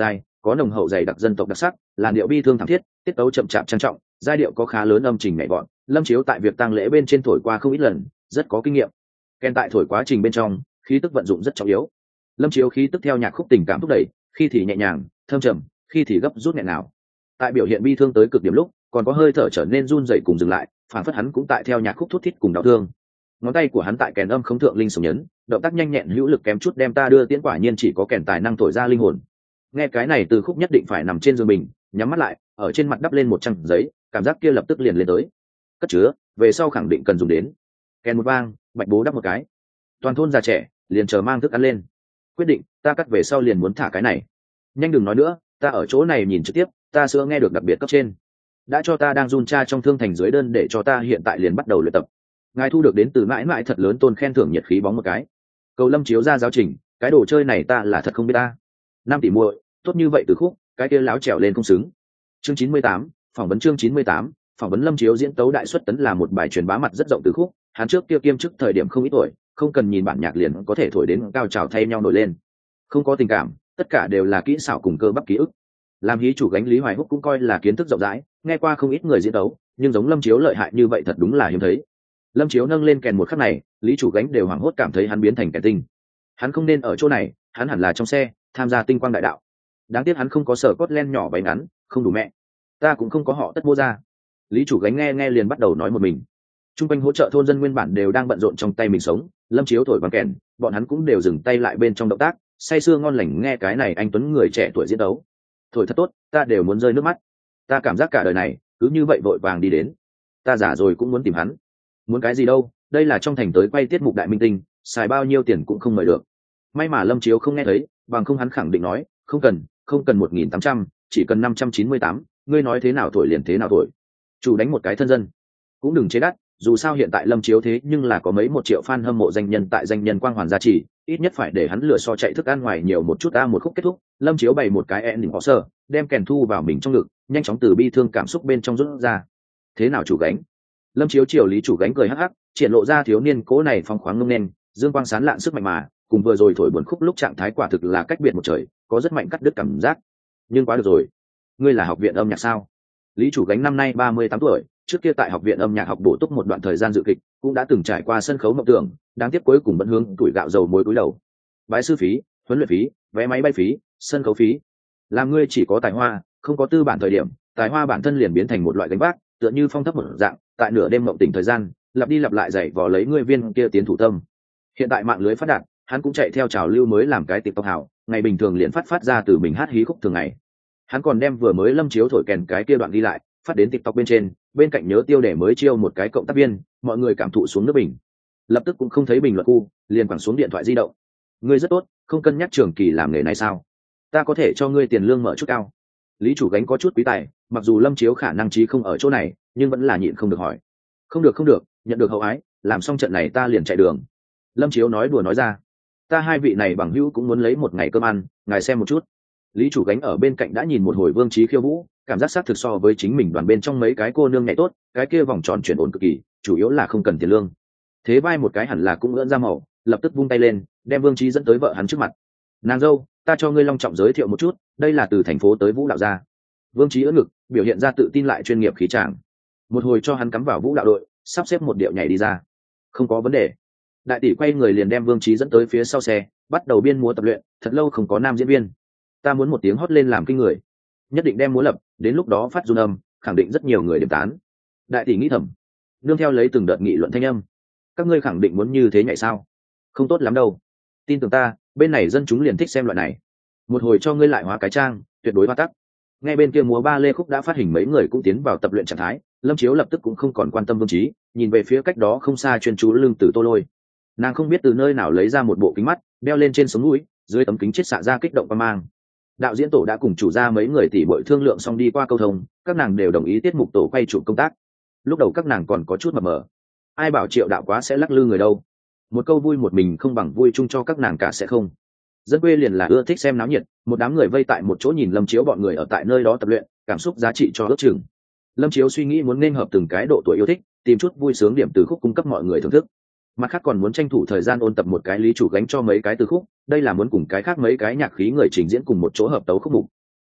có nồng hậu dày đặc dân tộc đặc sắc, làn điệu bi thương thảm thiết, tiết tấu chậm chạp trang trọng, giai điệu có khá lớn âm trình nhảy vọt. Lâm Chiếu tại việc tang lễ bên trên thổi qua không ít lần, rất có kinh nghiệm. Kèn tại thổi quá trình bên trong, khí tức vận dụng rất trọng yếu. Lâm Chiếu khí tức theo nhạc khúc tình cảm thúc đẩy, khi thì nhẹ nhàng, thâm trầm, khi thì gấp rút nghẹn ngào. Tại biểu hiện bi thương tới cực điểm lúc, còn có hơi thở trở nên run rẩy cùng dừng lại, phản phất hắn cũng tại theo nhạc khúc thút thít cùng đau thương. Ngón tay của hắn tại kèn âm không thượng linh sống nhấn, động tác nhanh nhẹn hữu lực kém chút đem ta đưa tiễn, quả nhiên chỉ có kèn tài năng thổi ra linh hồn. Nghe cái này từ khúc nhất định phải nằm trên giường mình, nhắm mắt lại, ở trên mặt đắp lên một trang giấy, cảm giác kia lập tức liền lên tới. Cất chứa, về sau khẳng định cần dùng đến. Kèn một vang, bạch bố đắp một cái. Toàn thôn già trẻ liền chờ mang thức ăn lên. Quyết định, ta cắt về sau liền muốn thả cái này. Nhanh đừng nói nữa, ta ở chỗ này nhìn trực tiếp, ta sữa nghe được đặc biệt cấp trên đã cho ta đang run cha trong thương thành dưới đơn để cho ta hiện tại liền bắt đầu luyện tập. Ngài thu được đến từ mãi mãi thật lớn tôn khen thưởng nhiệt khí bóng một cái. Cầu Lâm Chiếu ra giáo trình, cái đồ chơi này ta là thật không biết ta. 5 tỷ muội, tốt như vậy từ khúc, cái kia láo trèo lên không xứng. Chương 98, phỏng vấn chương 98, phỏng vấn Lâm Chiếu diễn tấu đại xuất tấn là một bài truyền bá mặt rất rộng từ khúc, hắn trước kia kiêm chức thời điểm không ít tuổi, không cần nhìn bản nhạc liền có thể thổi đến cao trào thay nhau nổi lên. Không có tình cảm, tất cả đều là kỹ xảo cùng cơ bắp ký ức. Làm hí chủ gánh Lý Hoài Húc cũng coi là kiến thức rộng rãi, nghe qua không ít người diễn tấu, nhưng giống Lâm Chiếu lợi hại như vậy thật đúng là hiếm thấy. Lâm Chiếu nâng lên kèn một khắc này, Lý chủ gánh đều hoảng hốt cảm thấy hắn biến thành kèn tinh. Hắn không nên ở chỗ này, hắn hẳn là trong xe tham gia tinh quang đại đạo. Đáng tiếc hắn không có sở cốt len nhỏ váy ngắn, không đủ mẹ. Ta cũng không có họ tất mua ra. Lý chủ gánh nghe liền bắt đầu nói một mình. Trung quanh hỗ trợ thôn dân nguyên bản đều đang bận rộn trong tay mình sống, Lâm Chiếu thổi vang kèn, bọn hắn cũng đều dừng tay lại bên trong động tác, say sưa ngon lành nghe cái này anh tuấn người trẻ tuổi diễn tấu. Thổi thật tốt, ta đều muốn rơi nước mắt. Ta cảm giác cả đời này cứ như vậy vội vàng đi đến. Ta già rồi cũng muốn tìm hắn. Muốn cái gì đâu, đây là trong thành tới quay tiết mục đại minh tinh, xài bao nhiêu tiền cũng không mời được. May mà Lâm Chiếu không nghe thấy, bằng không hắn khẳng định nói, không cần 1.800, chỉ cần 598, ngươi nói thế nào thổi liền thế nào thổi. Chủ đánh một cái thân dân, cũng đừng chế đắt, dù sao hiện tại Lâm Chiếu thế nhưng là có mấy 1 triệu fan hâm mộ danh nhân tại danh nhân quang hoàn gia trì, ít nhất phải để hắn lựa so chạy thức ăn ngoài nhiều một chút. Một khúc kết thúc, Lâm Chiếu bày một cái ending sơ, đem kèn thu vào mình trong ngực, nhanh chóng từ bi thương cảm xúc bên trong rút ra. Thế nào chủ gánh? Lâm Chiếu chiều Lý chủ gánh cười hắc hắc, triển lộ ra thiếu niên cố này phong khoáng ngông nên, dương quang sán lạn sức mạnh mà, cùng vừa rồi thổi buồn khúc lúc trạng thái quả thực là cách biệt một trời, có rất mạnh cắt đứt cảm giác. Nhưng quá được rồi, ngươi là học viện âm nhạc sao? Lý chủ gánh năm nay 38 tuổi, trước kia tại học viện âm nhạc học bổ túc một đoạn thời gian dự kịch, cũng đã từng trải qua sân khấu mộng tưởng, đáng tiếc cuối cùng vẫn hướng tuổi gạo dầu muối cúi đầu. Bái sư phí, huấn luyện phí, vé máy bay phí, sân khấu phí. Làm ngươi chỉ có tài hoa, không có tư bản thời điểm, tài hoa bản thân liền biến thành một loại gánh vác, tựa như phong thấp một dạng, tại nửa đêm mộng tỉnh thời gian, lặp đi lặp lại dạy vò lấy ngươi viên kia tiến thủ tâm. Hiện tại mạng lưới phát đạt, hắn cũng chạy theo trào lưu mới làm cái TikTok hảo, ngày bình thường liền phát ra từ mình hát hí khúc thường ngày. Hắn còn đem vừa mới Lâm Chiếu thổi kèn cái kia đoạn đi lại, phát đến TikTok bên trên, bên cạnh nhớ tiêu để mới chiêu một cái cộng tác viên, mọi người cảm thụ xuống nước bình. Lập tức cũng không thấy bình luận khu, liền quẳng xuống điện thoại di động. Ngươi rất tốt, không cân nhắc trường kỳ làm nghề này sao? Ta có thể cho ngươi tiền lương mở chút cao. Lý chủ gánh có chút quý tài, mặc dù Lâm Chiếu khả năng trí không ở chỗ này, nhưng vẫn là nhịn không được hỏi. Không được, nhận được hậu ái, làm xong trận này ta liền chạy đường. Lâm Chiếu nói đùa nói ra, ta hai vị này bằng hữu cũng muốn lấy một ngày cơm ăn, ngài xem một chút. Lý chủ gánh ở bên cạnh đã nhìn một hồi Vương Trí khiêu vũ, cảm giác xác thực so với chính mình đoàn bên trong mấy cái cô nương nhảy tốt, cái kia vòng tròn chuyển ổn cực kỳ, chủ yếu là không cần tiền lương. Thế vai một cái hẳn là cũng ưỡn ra màu, lập tức vung tay lên, đem Vương Trí dẫn tới vợ hắn trước mặt. Nàng dâu, ta cho ngươi long trọng giới thiệu một chút, đây là từ thành phố tới vũ đạo gia. Vương Trí ưỡn ngực, biểu hiện ra tự tin lại chuyên nghiệp khí tràng. Một hồi cho hắn cắm vào vũ đạo đội, sắp xếp một điệu nhảy đi ra. Không có vấn đề. Đại tỷ quay người liền đem Vương Trí dẫn tới phía sau xe, bắt đầu biên múa tập luyện, thật lâu không có nam diễn viên. Ta muốn một tiếng hót lên làm kinh người, nhất định đem múa lập, đến lúc đó phát run âm, khẳng định rất nhiều người điểm tán. Đại tỷ nghĩ thầm, nương theo lấy từng đợt nghị luận thanh âm. Các ngươi khẳng định muốn như thế nhảy sao? Không tốt lắm đâu. Tin tưởng ta, bên này dân chúng liền thích xem loại này. Một hồi cho ngươi lại hóa cái trang, tuyệt đối hoa tắc. Ngay bên kia múa ba lê khúc đã phát hình, mấy người cũng tiến vào tập luyện trạng thái. Lâm Chiếu lập tức cũng không còn quan tâm Vương Trí, nhìn về phía cách đó không xa chuyên chú lưng Tử Tô Lôi. Nàng không biết từ nơi nào lấy ra một bộ kính mắt, đeo lên trên sống mũi, dưới tấm kính chiết xạ ra kích động qua mang. Đạo diễn tổ đã cùng chủ gia mấy người tỉ bội thương lượng xong đi qua câu thông, các nàng đều đồng ý tiết mục tổ quay chụp công tác. Lúc đầu các nàng còn có chút mập mờ, ai bảo Triệu đạo quá sẽ lắc lư người đâu, một câu vui một mình không bằng vui chung cho các nàng cả sẽ không. Dân quê liền là ưa thích xem náo nhiệt, một đám người vây tại một chỗ nhìn Lâm Chiếu bọn người ở tại nơi đó tập luyện, cảm xúc giá trị cho ước chừng. Lâm Chiếu suy nghĩ muốn nên hợp từng cái độ tuổi yêu thích, tìm chút vui sướng điểm từ khúc cung cấp mọi người thưởng thức. Mặt khác còn muốn tranh thủ thời gian ôn tập một cái Lý chủ gánh cho mấy cái từ khúc, đây là muốn cùng cái khác mấy cái nhạc khí người trình diễn cùng một chỗ hợp tấu khúc mục.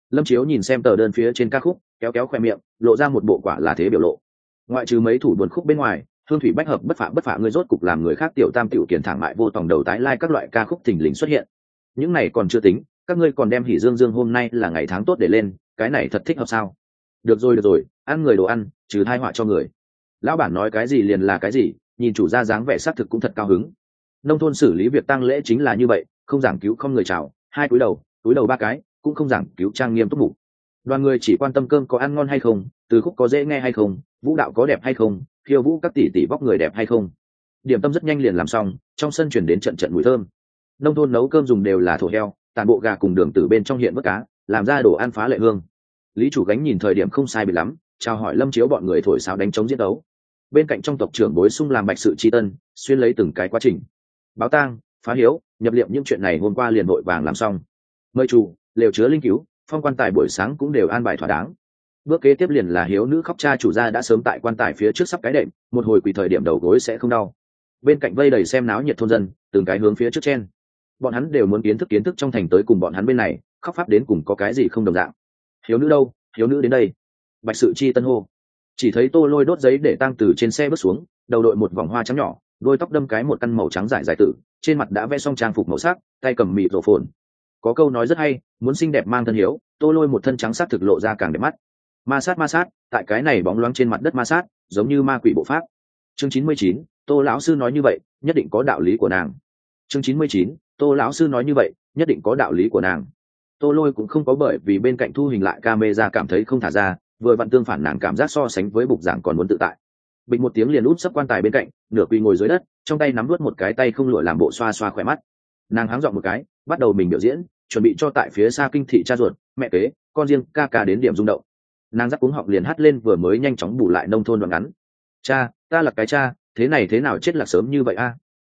Lâm Chiếu nhìn xem tờ đơn phía trên ca khúc, kéo kéo khoe miệng, lộ ra một bộ quả là thế biểu lộ. Ngoại trừ mấy thủ buồn khúc bên ngoài, hương thủy bách hợp bất phạ ngươi rốt cục làm người khác tiểu tam tiểu kiển thẳng mại vô tòng đầu tái lai các loại ca khúc thình lình xuất hiện. Những này còn chưa tính, các ngươi còn đem hỉ dương dương hôm nay là ngày tháng tốt để lên, cái này thật thích hợp sao? Được rồi, ăn người đồ ăn, trừ thai họa cho người. Lão bản nói cái gì liền là cái gì, nhìn chủ gia dáng vẻ xác thực cũng thật cao hứng. Nông thôn xử lý việc tang lễ chính là như vậy, không giảng cứu không người chào, hai túi đầu ba cái, cũng không giảng cứu trang nghiêm túc mục. Đoàn người chỉ quan tâm cơm có ăn ngon hay không, từ khúc có dễ nghe hay không, vũ đạo có đẹp hay không, khiêu vũ các tỷ tỷ vóc người đẹp hay không. Điểm tâm rất nhanh liền làm xong, trong sân chuyển đến trận trận mùi thơm. Nông thôn nấu cơm dùng đều là thổ heo, tàn bộ gà cùng đường từ bên trong hiện vớt cá, làm ra đồ ăn phá lệ hương. Lý chủ gánh nhìn thời điểm không sai biệt lắm, chào hỏi Lâm Chiếu bọn người thổi sáo đánh trống diễn đấu. Bên cạnh trong tộc trưởng bối sung làm bạch sự chi tân, xuyên lấy từng cái quá trình báo tang, phá hiếu, nhập liệm những chuyện này hôm qua liền vội vàng làm xong. Mời chủ, lều chứa linh cứu, phong quan tài buổi sáng cũng đều an bài thỏa đáng. Bước kế tiếp liền là hiếu nữ khóc, cha chủ gia đã sớm tại quan tài phía trước sắp cái đệm, một hồi quỳ thời điểm đầu gối sẽ không đau. Bên cạnh vây đầy xem náo nhiệt thôn dân, từng cái hướng phía trước chen. Bọn hắn đều muốn kiến thức trong thành tới cùng bọn hắn bên này, khóc pháp đến cùng có cái gì không đồng dạng. Hiếu nữ đâu, hiếu nữ đến đây. Bạch sự chi tân hô. Chỉ thấy Tô Lôi đốt giấy để tang từ trên xe bước xuống, đầu đội một vòng hoa trắng nhỏ, đôi tóc đâm cái một căn màu trắng dài dài tử, trên mặt đã vẽ xong trang phục màu sắc, tay cầm mịt rổ phồn. Có câu nói rất hay, muốn xinh đẹp mang thân hiếu, Tô Lôi một thân trắng sắc thực lộ ra càng đẹp mắt. Ma sát, tại cái này bóng loáng trên mặt đất ma sát, giống như ma quỷ bộ pháp. Chương 99, Tô lão sư nói như vậy, nhất định có đạo lý của nàng. Chương 99, Tô lão sư nói như vậy, nhất định có đạo lý của nàng. Tô Lôi cũng không có bởi vì bên cạnh thu hình lại camera cảm thấy không thả ra, vừa vặn tương phản nàng cảm giác so sánh với bục giảng còn muốn tự tại. Bình một tiếng liền út sấp quan tài bên cạnh, nửa quỳ ngồi dưới đất, trong tay nắm nuốt một cái tay không lụa làm bộ xoa xoa khỏe mắt. Nàng háng giọng một cái, bắt đầu mình biểu diễn, chuẩn bị cho tại phía xa kinh thị cha ruột, mẹ kế, con riêng ca ca đến điểm rung động. Nàng giáp cuống họng liền hát lên vừa mới nhanh chóng bù lại nông thôn đoạn ngắn. Cha, ta là cái cha, thế nào chết là sớm như vậy a?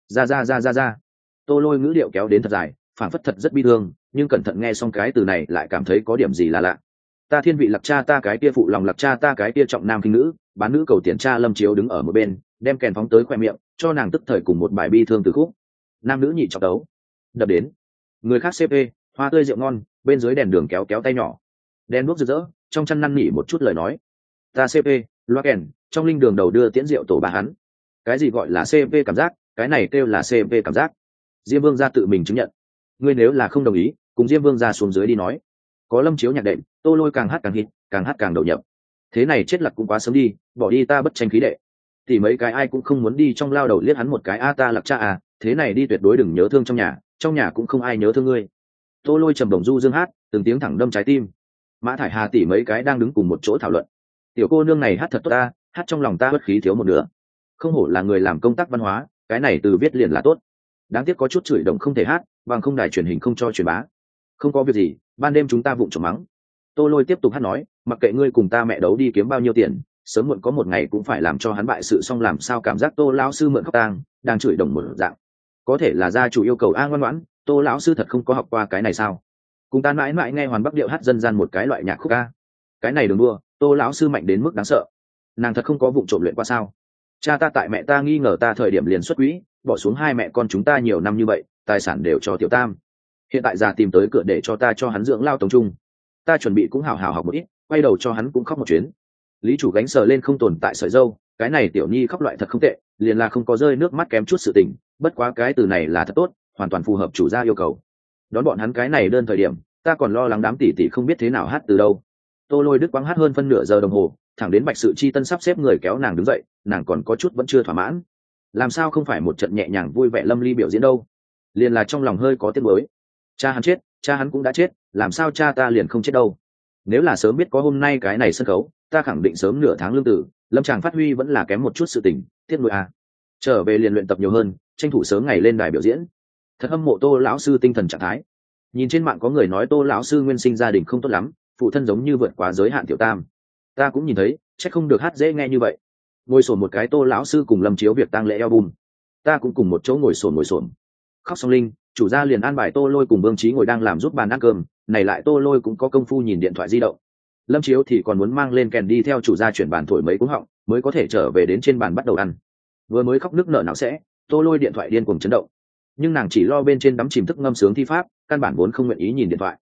Ra. Tô Lôi ngữ điệu kéo đến thật dài, phảng phất thật rất bi thương, nhưng cẩn thận nghe xong cái từ này lại cảm thấy có điểm gì là lạ. Ta thiên vị lạc cha ta cái kia phụ lòng lạc cha ta cái kia trọng nam khinh nữ, bán nữ cầu tiền cha Lâm Chiếu đứng ở một bên, đem kèn phóng tới khoe miệng, cho nàng tức thời cùng một bài bi thương từ khúc. Nam nữ nhị trọng đấu, đập đến. Người khác CP, hoa tươi rượu ngon, bên dưới đèn đường kéo tay nhỏ. Đèn đuốc rực rỡ, trong chăn năn nỉ một chút lời nói. Ta CP, loa kèn, trong linh đường đầu đưa tiễn rượu tổ bà hắn. Cái gì gọi là CP cảm giác, cái này kêu là CP cảm giác. Diêm Vương gia tự mình chứng nhận. Ngươi nếu là không đồng ý, cùng Diêm Vương gia xuống dưới đi nói. Có Lâm Chiếu nhạc đệm, Tô Lôi càng hát càng hít, càng hát càng đầu nhập. Thế này chết lặc cũng quá sớm đi, bỏ đi ta bất tranh khí đệ. Thì mấy cái ai cũng không muốn đi trong lao đầu liếc hắn một cái a ta lạc cha à, thế này đi tuyệt đối đừng nhớ thương trong nhà cũng không ai nhớ thương ngươi. Tô Lôi trầm đồng du dương hát, từng tiếng thẳng đâm trái tim. Mã Thải Hà tỷ mấy cái đang đứng cùng một chỗ thảo luận. Tiểu cô nương này hát thật tốt ta, hát trong lòng ta bất khí thiếu một nửa. Không hổ là người làm công tác văn hóa, cái này từ viết liền là tốt. Đáng tiếc có chút chửi đồng không thể hát, bằng không đài truyền hình không cho truyền bá. Không có việc gì, ban đêm chúng ta vụng trộm mắng. Tô Lôi tiếp tục hát nói, mặc kệ ngươi cùng ta mẹ đấu đi kiếm bao nhiêu tiền, sớm muộn có một ngày cũng phải làm cho hắn bại sự, xong làm sao cảm giác Tô lão sư mượn khóc tang, đang chửi đồng một dạng. Có thể là gia chủ yêu cầu a ngoan ngoãn, Tô lão sư thật không có học qua cái này sao? Cùng ta mãi mãi nghe Hoàn Bắc điệu hát dân gian một cái loại nhạc khúc a. Cái này đừng đua, Tô lão sư mạnh đến mức đáng sợ. Nàng thật không có vụng trộm luyện qua sao? Cha ta tại mẹ ta nghi ngờ ta thời điểm liền xuất quỹ, bỏ xuống hai mẹ con chúng ta nhiều năm như vậy, tài sản đều cho tiểu tam. Hiện tại già tìm tới cửa để cho ta cho hắn dưỡng lao tống trung, ta chuẩn bị cũng hào hào học một ít, quay đầu cho hắn cũng khóc một chuyến. Lý chủ gánh sờ lên không tồn tại sợi dâu, cái này tiểu nhi khóc loại thật không tệ, liền là không có rơi nước mắt kém chút sự tình, bất quá cái từ này là thật tốt, hoàn toàn phù hợp chủ gia yêu cầu. Đón bọn hắn cái này đơn thời điểm, ta còn lo lắng đám tỷ tỷ không biết thế nào hát từ đâu. Tô Lôi Đức quáng hát hơn phân nửa giờ đồng hồ, thẳng đến Bạch Sự Chi Tân sắp xếp người kéo nàng đứng dậy, nàng còn có chút vẫn chưa thỏa mãn. Làm sao không phải một trận nhẹ nhàng vui vẻ lâm ly biểu diễn đâu? Liền là trong lòng hơi có tiếc nuối. Cha hắn chết, cha hắn cũng đã chết, làm sao cha ta liền không chết đâu? Nếu là sớm biết có hôm nay cái này sân khấu, ta khẳng định sớm nửa tháng lương tử, lâm tràng phát huy vẫn là kém một chút sự tình, tiếc nuối à. Trở về liền luyện tập nhiều hơn, tranh thủ sớm ngày lên đài biểu diễn. Thật hâm mộ Tô lão sư tinh thần trạng thái. Nhìn trên mạng có người nói Tô lão sư nguyên sinh gia đình không tốt lắm, phụ thân giống như vượt quá giới hạn tiểu tam. Ta cũng nhìn thấy, chắc không được hát dễ nghe như vậy. Ngồi sổn một cái Tô lão sư cùng Lâm Chiếu việc tang lễ album, ta cũng cùng một chỗ ngồi sổn. Khóc xong linh, chủ gia liền an bài Tô Lôi cùng Vương Chí ngồi đang làm giúp bàn ăn cơm, này lại Tô Lôi cũng có công phu nhìn điện thoại di động. Lâm Chiếu thì còn muốn mang lên kèn đi theo chủ gia chuyển bàn thổi mấy cú họng, mới có thể trở về đến trên bàn bắt đầu ăn. Vừa mới khóc nức nở não sẽ, Tô Lôi điện thoại điên cuồng chấn động. Nhưng nàng chỉ lo bên trên đắm chìm thức ngâm sướng thi pháp, căn bản vốn không nguyện ý nhìn điện thoại.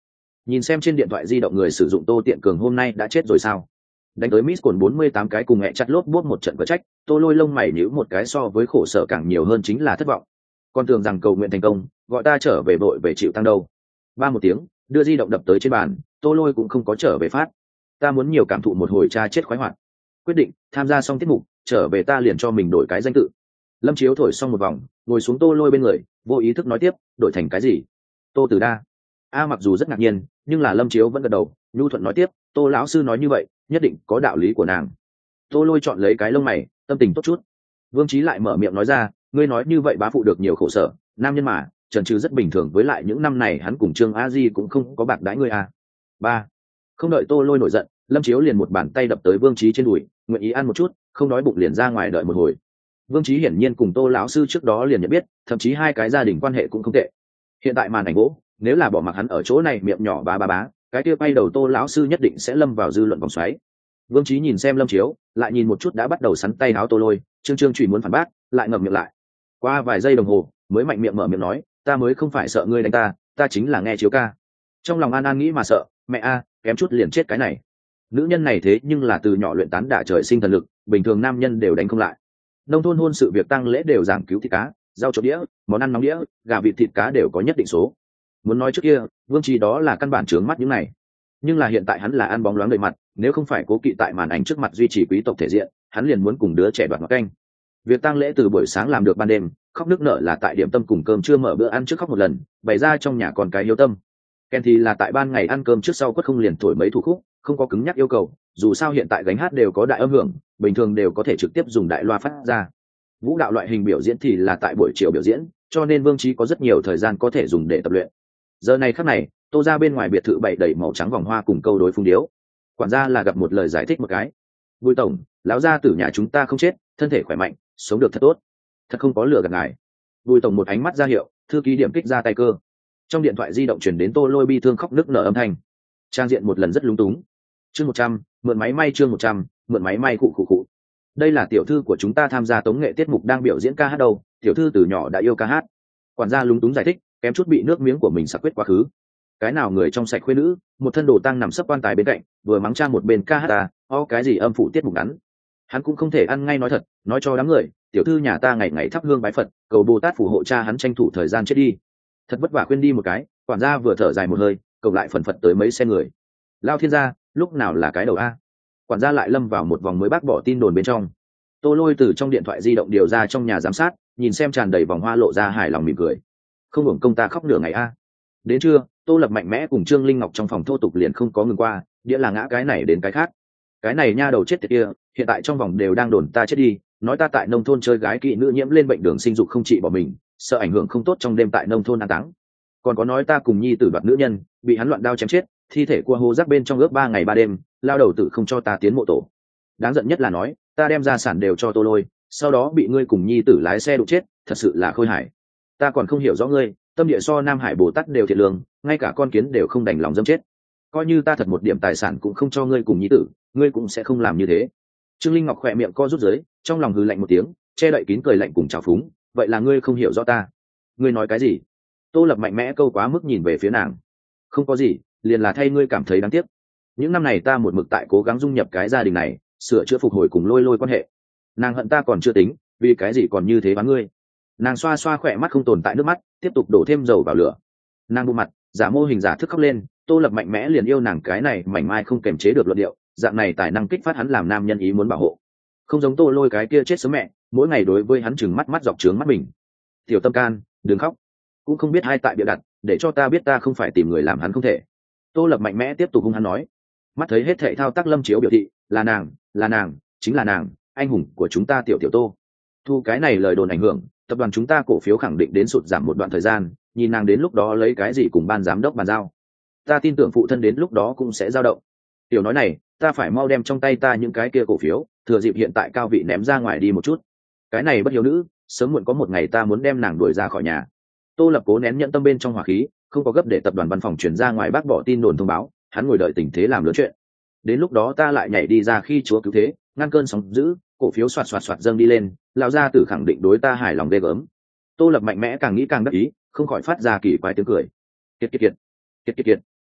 Nhìn xem trên điện thoại di động người sử dụng Tô Tiện Cường hôm nay đã chết rồi sao? Đánh tới Miss Cồn 48 cái cùng mẹ chặt lốp bốt một trận cờ trách, Tô Lôi lông mày nhíu một cái, so với khổ sở càng nhiều hơn chính là thất vọng. Con tưởng rằng cầu nguyện thành công, gọi ta trở về vội về chịu tăng đâu. Ba một tiếng, đưa di động đập tới trên bàn, Tô Lôi cũng không có trở về phát. Ta muốn nhiều cảm thụ một hồi cha chết khoái hoạt. Quyết định, tham gia xong tiết mục, trở về ta liền cho mình đổi cái danh tự. Lâm Chiếu thổi xong một vòng, ngồi xuống Tô Lôi bên người, vô ý thức nói tiếp, đổi thành cái gì? Tô Tử Đa. Mặc dù rất ngạc nhiên, nhưng là Lâm Chiếu vẫn gật đầu, nhu thuận nói tiếp, Tô lão sư nói như vậy, nhất định có đạo lý của nàng. Tô Lôi chọn lấy cái lông mày, tâm tình tốt chút. Vương Chí lại mở miệng nói ra, ngươi nói như vậy bá phụ được nhiều khổ sở, nam nhân mà, Trần Trừ rất bình thường, với lại những năm này hắn cùng Trương A Di cũng không có bạc đãi ngươi à. Ba. Không đợi Tô Lôi nổi giận, Lâm Chiếu liền một bàn tay đập tới Vương Chí trên đùi, nguyện ý ăn một chút, không đói bụng liền ra ngoài đợi một hồi. Vương Chí hiển nhiên cùng Tô lão sư trước đó liền nhận biết, thậm chí hai cái gia đình quan hệ cũng không tệ. Hiện tại màn ảnh gỗ, nếu là bỏ mặc hắn ở chỗ này miệng nhỏ bá bá bá, cái kia bay đầu Tô lão sư nhất định sẽ lâm vào dư luận vòng xoáy. Vương Chí nhìn xem Lâm Chiếu, lại nhìn một chút đã bắt đầu sắn tay áo Tô Lôi, Trương chửi muốn phản bác, lại ngậm miệng lại. Qua vài giây đồng hồ, mới mạnh miệng mở miệng nói, ta mới không phải sợ ngươi đánh ta, ta chính là nghe Chiếu ca. Trong lòng An An nghĩ mà sợ, mẹ kém chút liền chết cái này. Nữ nhân này thế nhưng là từ nhỏ luyện tán đả trời sinh thần lực, bình thường nam nhân đều đánh không lại. Nông thôn hôn sự việc tăng lễ đều giảng cứu thịt cá, rau trộn đĩa, món ăn nóng đĩa, gà vịt thịt cá đều có nhất định số. Muốn nói trước kia, Vương Chí đó là căn bản trướng mắt những này, nhưng là hiện tại hắn là ăn bóng loáng đầy mặt, nếu không phải cố kỵ tại màn ảnh trước mặt duy trì quý tộc thể diện, hắn liền muốn cùng đứa trẻ đoạt ngọt canh. Việc tang lễ từ buổi sáng làm được ban đêm, khóc nức nở là tại điểm tâm cùng cơm trưa mở bữa ăn trước khóc một lần, bày ra trong nhà con cái hiếu tâm. Ken thì là tại ban ngày ăn cơm trước sau quất không liền thổi mấy thủ khúc, không có cứng nhắc yêu cầu, dù sao hiện tại gánh hát đều có đại âm hưởng, bình thường đều có thể trực tiếp dùng đại loa phát ra. Vũ đạo loại hình biểu diễn thì là tại buổi chiều biểu diễn, cho nên Vương Chí có rất nhiều thời gian có thể dùng để tập luyện. Giờ này khắc này, Tô ra bên ngoài biệt thự bày đầy màu trắng vòng hoa cùng câu đối phung điếu. Quản gia là gặp một lời giải thích một cái. Bùi tổng, lão gia tử nhà chúng ta không chết, thân thể khỏe mạnh, sống được thật tốt, thật không có lừa gạt ngài. Bùi tổng một ánh mắt ra hiệu, thư ký điểm kích ra tay cơ. Trong điện thoại di động truyền đến Tô Lôi bi thương khóc nức nở âm thanh. Trang diện một lần rất lúng túng. Chương 100, mượn máy may chương 100, mượn máy may cụ. Đây là tiểu thư của chúng ta tham gia tống nghệ tiết mục đang biểu diễn ca hát đâu, tiểu thư từ nhỏ đã yêu ca hát. Quản gia lúng túng giải thích, kém chút bị nước miếng của mình sặc quyết quá khứ. Cái nào người trong sạch khuê nữ, một thân đồ tang nằm sấp quan tài bên cạnh, vừa mắng cha một bên ca hát cái gì âm phụ tiết mục ngắn. Hắn cũng không thể ăn ngay nói thật, nói cho đám người, tiểu thư nhà ta ngày ngày thắp hương bái Phật, cầu Bồ Tát phù hộ cha hắn tranh thủ thời gian chết đi. Thật vất vả khuyên đi một cái, quản gia vừa thở dài một hơi, cầu lại phần phật tới mấy xe người. Lao thiên gia, lúc nào là cái đầu a? Quản gia lại lâm vào một vòng mới bác bỏ tin đồn bên trong. Tô Lôi từ trong điện thoại di động điều ra trong nhà giám sát, nhìn xem tràn đầy vòng hoa lộ ra hài lòng mỉm cười. Không hưởng công ta khóc nửa ngày a. Đến trưa, Tô Lập mạnh mẽ cùng Trương Linh Ngọc trong phòng thô tục liền không có ngừng qua, đĩa là ngã cái này đến cái khác. Cái này nha đầu chết tiệt kia, hiện tại trong vòng đều đang đồn ta chết đi, nói ta tại nông thôn chơi gái kỵ nữ nhiễm lên bệnh đường sinh dục không trị bỏ mình, sợ ảnh hưởng không tốt trong đêm tại nông thôn an táng. Còn có nói ta cùng nhi tử đoạt nữ nhân, bị hắn loạn đao chém chết, thi thể cua hô rác bên trong ướp 3 ngày 3 đêm, lao đầu tử không cho ta tiến mộ tổ. Đáng giận nhất là nói ta đem gia sản đều cho Tô Lôi, sau đó bị ngươi cùng nhi tử lái xe đụng chết, thật sự là khôi hài. Ta còn không hiểu rõ ngươi, tâm địa so Nam Hải Bồ Tát đều thiệt lương, ngay cả con kiến đều không đành lòng dâm chết. Coi như ta thật một điểm tài sản cũng không cho ngươi cùng nhi tử, ngươi cũng sẽ không làm như thế. Trương Linh Ngọc khỏe miệng co rút dưới, trong lòng hừ lạnh một tiếng, che đậy kín cười lạnh cùng trào phúng, vậy là ngươi không hiểu rõ ta. Ngươi nói cái gì? Tô Lập mạnh mẽ câu quá mức nhìn về phía nàng. Không có gì, liền là thay ngươi cảm thấy đáng tiếc. Những năm này ta một mực tại cố gắng dung nhập cái gia đình này, sửa chữa phục hồi cùng Lôi quan hệ. Nàng hận ta còn chưa tính, vì cái gì còn như thế bán ngươi. Nàng xoa xoa khỏe mắt không tồn tại nước mắt, tiếp tục đổ thêm dầu vào lửa. Nàng bụng mặt, giả mô hình giả thức khóc lên. Tô Lập mạnh mẽ liền yêu nàng cái này mảnh mai không kềm chế được luận điệu, dạng này tài năng kích phát hắn làm nam nhân ý muốn bảo hộ. Không giống Tô Lôi cái kia chết sớm mẹ, mỗi ngày đối với hắn chừng mắt dọc trướng mắt mình. Tiểu tâm can, đừng khóc, cũng không biết hai tại bịa đặt, để cho ta biết ta không phải tìm người làm hắn không thể. Tô Lập mạnh mẽ tiếp tục hung hắn nói. Mắt thấy hết thảy thao tác Lâm Chiếu biểu thị, là nàng, chính là nàng, anh hùng của chúng ta tiểu Tô. Thu cái này lời đồn ảnh hưởng, tập đoàn chúng ta cổ phiếu khẳng định đến sụt giảm một đoạn thời gian, nhìn nàng đến lúc đó lấy cái gì cùng ban giám đốc bàn giao. Ta tin tưởng phụ thân đến lúc đó cũng sẽ dao động. Tiểu nói này, ta phải mau đem trong tay ta những cái kia cổ phiếu, thừa dịp hiện tại cao vị ném ra ngoài đi một chút. Cái này bất hiếu nữ, sớm muộn có một ngày ta muốn đem nàng đuổi ra khỏi nhà. Tô Lập cố nén nhận tâm bên trong hỏa khí, không có gấp để tập đoàn văn phòng chuyển ra ngoài bác bỏ tin đồn thông báo, hắn ngồi đợi tình thế làm lớn chuyện. Đến lúc đó ta lại nhảy đi ra khi chúa cứu thế, ngăn cơn sóng dữ, cổ phiếu xoạt dâng đi lên, lão gia tử khẳng định đối ta hài lòng ghê gớm. Tô Lập mạnh mẽ càng nghĩ càng đắc ý, không khỏi phát ra kỳ quái tiếng cười. Kiệt.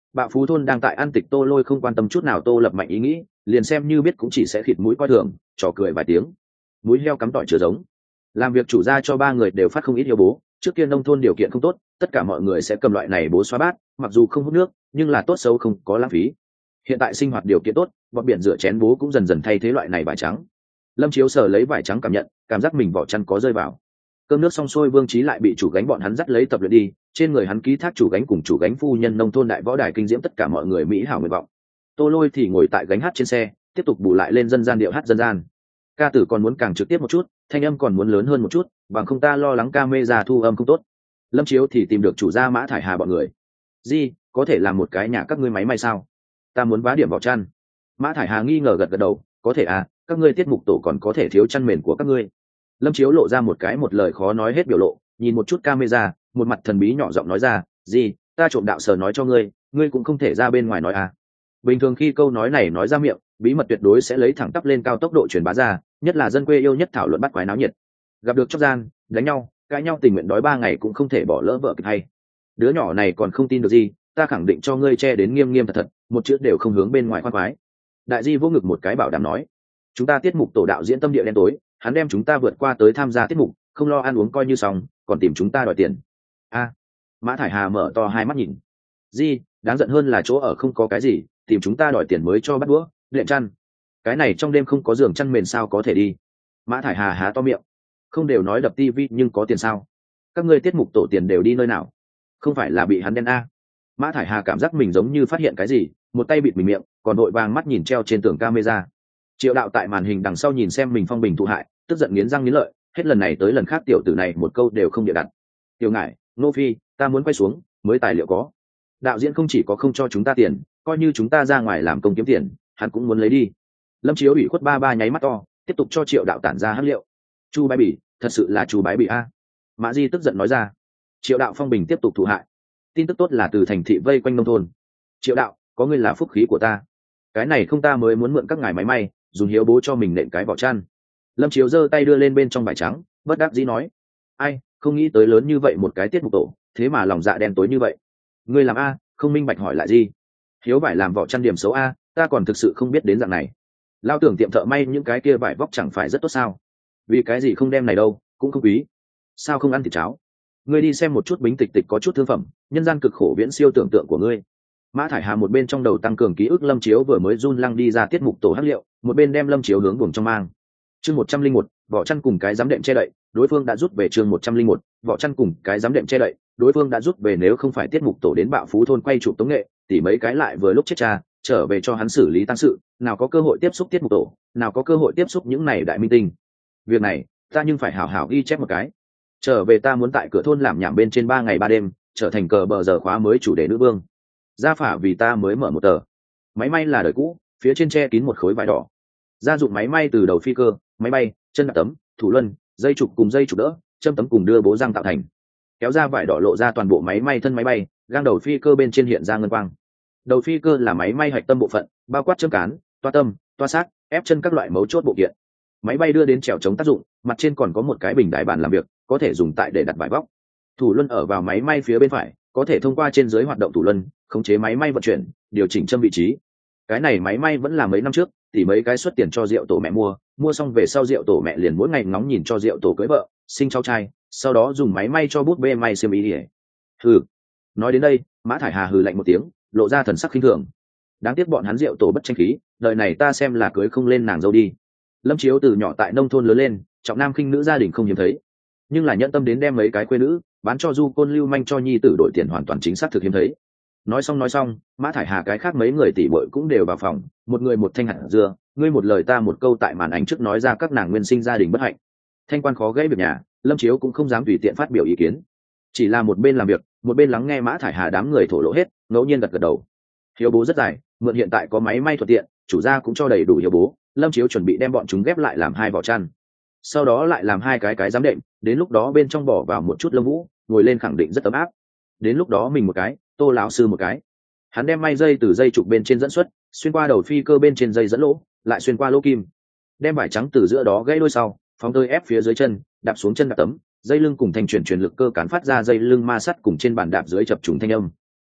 Bạo Phú thôn đang tại ăn tịch Tô Lôi không quan tâm chút nào Tô Lập Mạnh ý nghĩ, liền xem như biết cũng chỉ sẽ khịt mũi coi thường, trò cười vài tiếng. Mũi heo cắm tỏi chửa giống. Làm việc chủ gia cho ba người đều phát không ít yêu bố, trước kia nông thôn điều kiện không tốt, tất cả mọi người sẽ cầm loại này bố xoa bát, mặc dù không hút nước, nhưng là tốt xấu không có lãng phí. Hiện tại sinh hoạt điều kiện tốt, bọt biển rửa chén bố cũng dần dần thay thế loại này vải trắng. Lâm Chiếu sờ lấy vải trắng cảm nhận, cảm giác mình vỏ chăn có rơi vào. Cơm nước xong xuôi, Vương Chí lại bị chủ gánh bọn hắn dắt lấy tập luyện đi, trên người hắn ký thác chủ gánh cùng chủ gánh phu nhân nông thôn đại võ đài kinh diễm tất cả mọi người mỹ hảo nguyện vọng. Tô Lôi thì ngồi tại gánh hát trên xe, tiếp tục bù lại lên dân gian điệu hát dân gian. Ca tử còn muốn càng trực tiếp một chút, thanh âm còn muốn lớn hơn một chút, bằng không ta lo lắng camera thu âm không tốt. Lâm Chiếu thì tìm được chủ gia Mã Thải Hà bọn người. Di, có thể làm một cái nhà các ngươi máy may sao? Ta muốn vá điểm vào chăn. Mã Thải Hà nghi ngờ gật gật đầu, có thể à, các ngươi tiết mục tổ còn có thể thiếu chăn mền của các ngươi. Lâm Chiếu lộ ra một cái một lời khó nói hết biểu lộ, nhìn một chút camera, một mặt thần bí nhỏ giọng nói ra, gì, ta trộm đạo sờ nói cho ngươi, ngươi cũng không thể ra bên ngoài nói à. Bình thường khi câu nói này nói ra miệng, bí mật tuyệt đối sẽ lấy thẳng tắp lên cao tốc độ truyền bá ra, nhất là dân quê yêu nhất thảo luận bắt quái náo nhiệt. Gặp được chóc gian, đánh nhau, cãi nhau tình nguyện đói 3 ngày cũng không thể bỏ lỡ vợ kịch hay. Đứa nhỏ này còn không tin được gì, ta khẳng định cho ngươi che đến nghiêm nghiêm thật thật, một chữ đều không hướng bên ngoài khoan khoái. Đại Di vô ngực một cái bảo đảm nói, chúng ta tiết mục tổ đạo diễn tâm địa đen tối, hắn đem chúng ta vượt qua tới tham gia tiết mục, không lo ăn uống coi như xong, còn tìm chúng ta đòi tiền. A, Mã Thải Hà mở to hai mắt nhìn. Di, đáng giận hơn là chỗ ở không có cái gì, tìm chúng ta đòi tiền mới cho bắt đũa, luyện chăn. Cái này trong đêm không có giường chăn mền sao có thể đi. Mã Thải Hà há to miệng. Không đều nói đập tivi nhưng có tiền sao? Các ngươi tiết mục tổ tiền đều đi nơi nào? Không phải là bị hắn đen a? Mã Thải Hà cảm giác mình giống như phát hiện cái gì, một tay bịt mình miệng, còn đội vàng mắt nhìn treo trên tường camera. Triệu Đạo tại màn hình đằng sau nhìn xem mình phong bình thụ hại, tức giận nghiến răng nghiến lợi, hết lần này tới lần khác tiểu tử này một câu đều không địa đặt. Tiểu Ngải, Nô Phi, ta muốn quay xuống, mới tài liệu có. Đạo diễn không chỉ có không cho chúng ta tiền, coi như chúng ta ra ngoài làm công kiếm tiền, hắn cũng muốn lấy đi. Lâm Chiếu ủy khuất ba nháy mắt to, tiếp tục cho Triệu Đạo tản ra hắc liệu. Chu Bái Bỉ, thật sự là Chu Bái Bỉ a. Mã Di tức giận nói ra. Triệu Đạo phong bình tiếp tục thụ hại. Tin tức tốt là từ thành thị vây quanh nông thôn. Triệu Đạo, có ngươi là phúc khí của ta. Cái này không ta mới muốn mượn các ngài máy may, dùng hiếu bố cho mình nện cái vỏ chăn. Lâm Chiếu giơ tay đưa lên bên trong vải trắng, bất đắc dĩ nói, ai, không nghĩ tới lớn như vậy một cái tiết mục tổ, thế mà lòng dạ đen tối như vậy. Ngươi làm a, không minh bạch hỏi lại gì. Hiếu vải làm vỏ chăn điểm xấu a, ta còn thực sự không biết đến dạng này. Lao tưởng tiệm thợ may những cái kia vải vóc chẳng phải rất tốt sao? Vì cái gì không đem này đâu, cũng không quý. Sao không ăn thịt cháo? Ngươi đi xem một chút Bính Tịch Tịch có chút thương phẩm, nhân gian cực khổ viễn siêu tưởng tượng của ngươi. Mã Thải Hà một bên trong đầu tăng cường ký ức Lâm Chiếu vừa mới run lăng đi ra tiết mục tổ hắc liệu, một bên đem Lâm Chiếu hướng buồng trong mang. Chương 101, vỏ chăn cùng cái giám đệm che đậy, đối phương đã rút về. Chương 101, vỏ chăn cùng cái giám đệm che đậy, đối phương đã rút về. Nếu không phải tiết mục tổ đến Bạo Phú thôn quay chụp tống nghệ, tỉ mấy cái lại vừa lúc chết cha, trở về cho hắn xử lý tang sự, nào có cơ hội tiếp xúc tiết mục tổ, nào có cơ hội tiếp xúc những này đại minh tinh. Việc này, ta nhưng phải hảo hảo ghi chép một cái. Trở về ta muốn tại cửa thôn làm nhảm bên trên 3 ngày 3 đêm, trở thành cờ bờ giờ khóa mới chủ đề nữ vương. Gia phả vì ta mới mở một tờ. Máy may là đời cũ, phía trên che kín một khối vải đỏ. Gia dụng máy may từ đầu phi cơ, máy bay, chân đạp tấm, thủ luân, dây trục cùng dây trục đỡ, châm tấm cùng đưa bố răng tạo thành. Kéo ra vải đỏ lộ ra toàn bộ máy may thân máy bay, gang đầu phi cơ bên trên hiện ra ngân quang. Đầu phi cơ là máy may hạch tâm bộ phận, bao quát châm cán, toa tâm, toa xác, ép chân các loại mấu chốt bộ kiện. Máy bay đưa đến trèo chống tác dụng, mặt trên còn có một cái bình đài bàn làm việc, có thể dùng tại để đặt vải vóc. Thủ luân ở vào máy may phía bên phải, có thể thông qua trên dưới hoạt động thủ luân, khống chế máy may vận chuyển, điều chỉnh châm vị trí. Cái này máy may vẫn là mấy năm trước, thì mấy cái xuất tiền cho rượu tổ mẹ mua xong về sau rượu tổ mẹ liền mỗi ngày ngóng nhìn cho rượu tổ cưới vợ, sinh cháu trai, sau đó dùng máy may cho bút bê may xiêm y. Hừ. Nói đến đây, Mã Thải Hà hừ lạnh một tiếng, lộ ra thần sắc khinh thường. Đáng tiếc bọn hắn rượu tổ bất tranh khí, đời này ta xem là cưới không lên nàng dâu đi. Lâm Chiếu từ nhỏ tại nông thôn lớn lên, trọng nam khinh nữ gia đình không hiếm thấy, nhưng là nhẫn tâm đến đem mấy cái quê nữ bán cho du côn lưu manh cho nhi tử đổi tiền hoàn toàn chính xác thực hiếm thấy. Nói xong, Mã Thải Hà cái khác mấy người tỷ bội cũng đều vào phòng, một người một thanh hạt dưa, ngươi một lời ta một câu tại màn ảnh trước nói ra các nàng nguyên sinh gia đình bất hạnh. Thanh quan khó gãy việc nhà, Lâm Chiếu cũng không dám tùy tiện phát biểu ý kiến, chỉ là một bên làm việc, một bên lắng nghe Mã Thải Hà đám người thổ lộ hết, ngẫu nhiên gật đầu. Hiếu bố rất dài, mượn hiện tại có máy may thuận tiện, chủ gia cũng cho đầy đủ hiếu bố, Lâm Chiếu chuẩn bị đem bọn chúng ghép lại làm 2 vỏ chăn, sau đó lại làm 2 cái giám đệm, đến lúc đó bên trong bỏ vào một chút lông vũ, ngồi lên khẳng định rất ấm áp. Đến lúc đó mình một cái, Tô lão sư một cái. Hắn đem may dây từ dây trục bên trên dẫn xuất, xuyên qua đầu phi cơ bên trên dây dẫn lỗ, lại xuyên qua lỗ kim, đem vải trắng từ giữa đó gãy đôi sau, phóng tơi ép phía dưới chân, đạp xuống chân đạp tấm, dây lưng cùng thành chuyển lực cơ cán phát ra dây lưng ma sắt cùng trên bàn đạp dưới chập trùng thanh âm.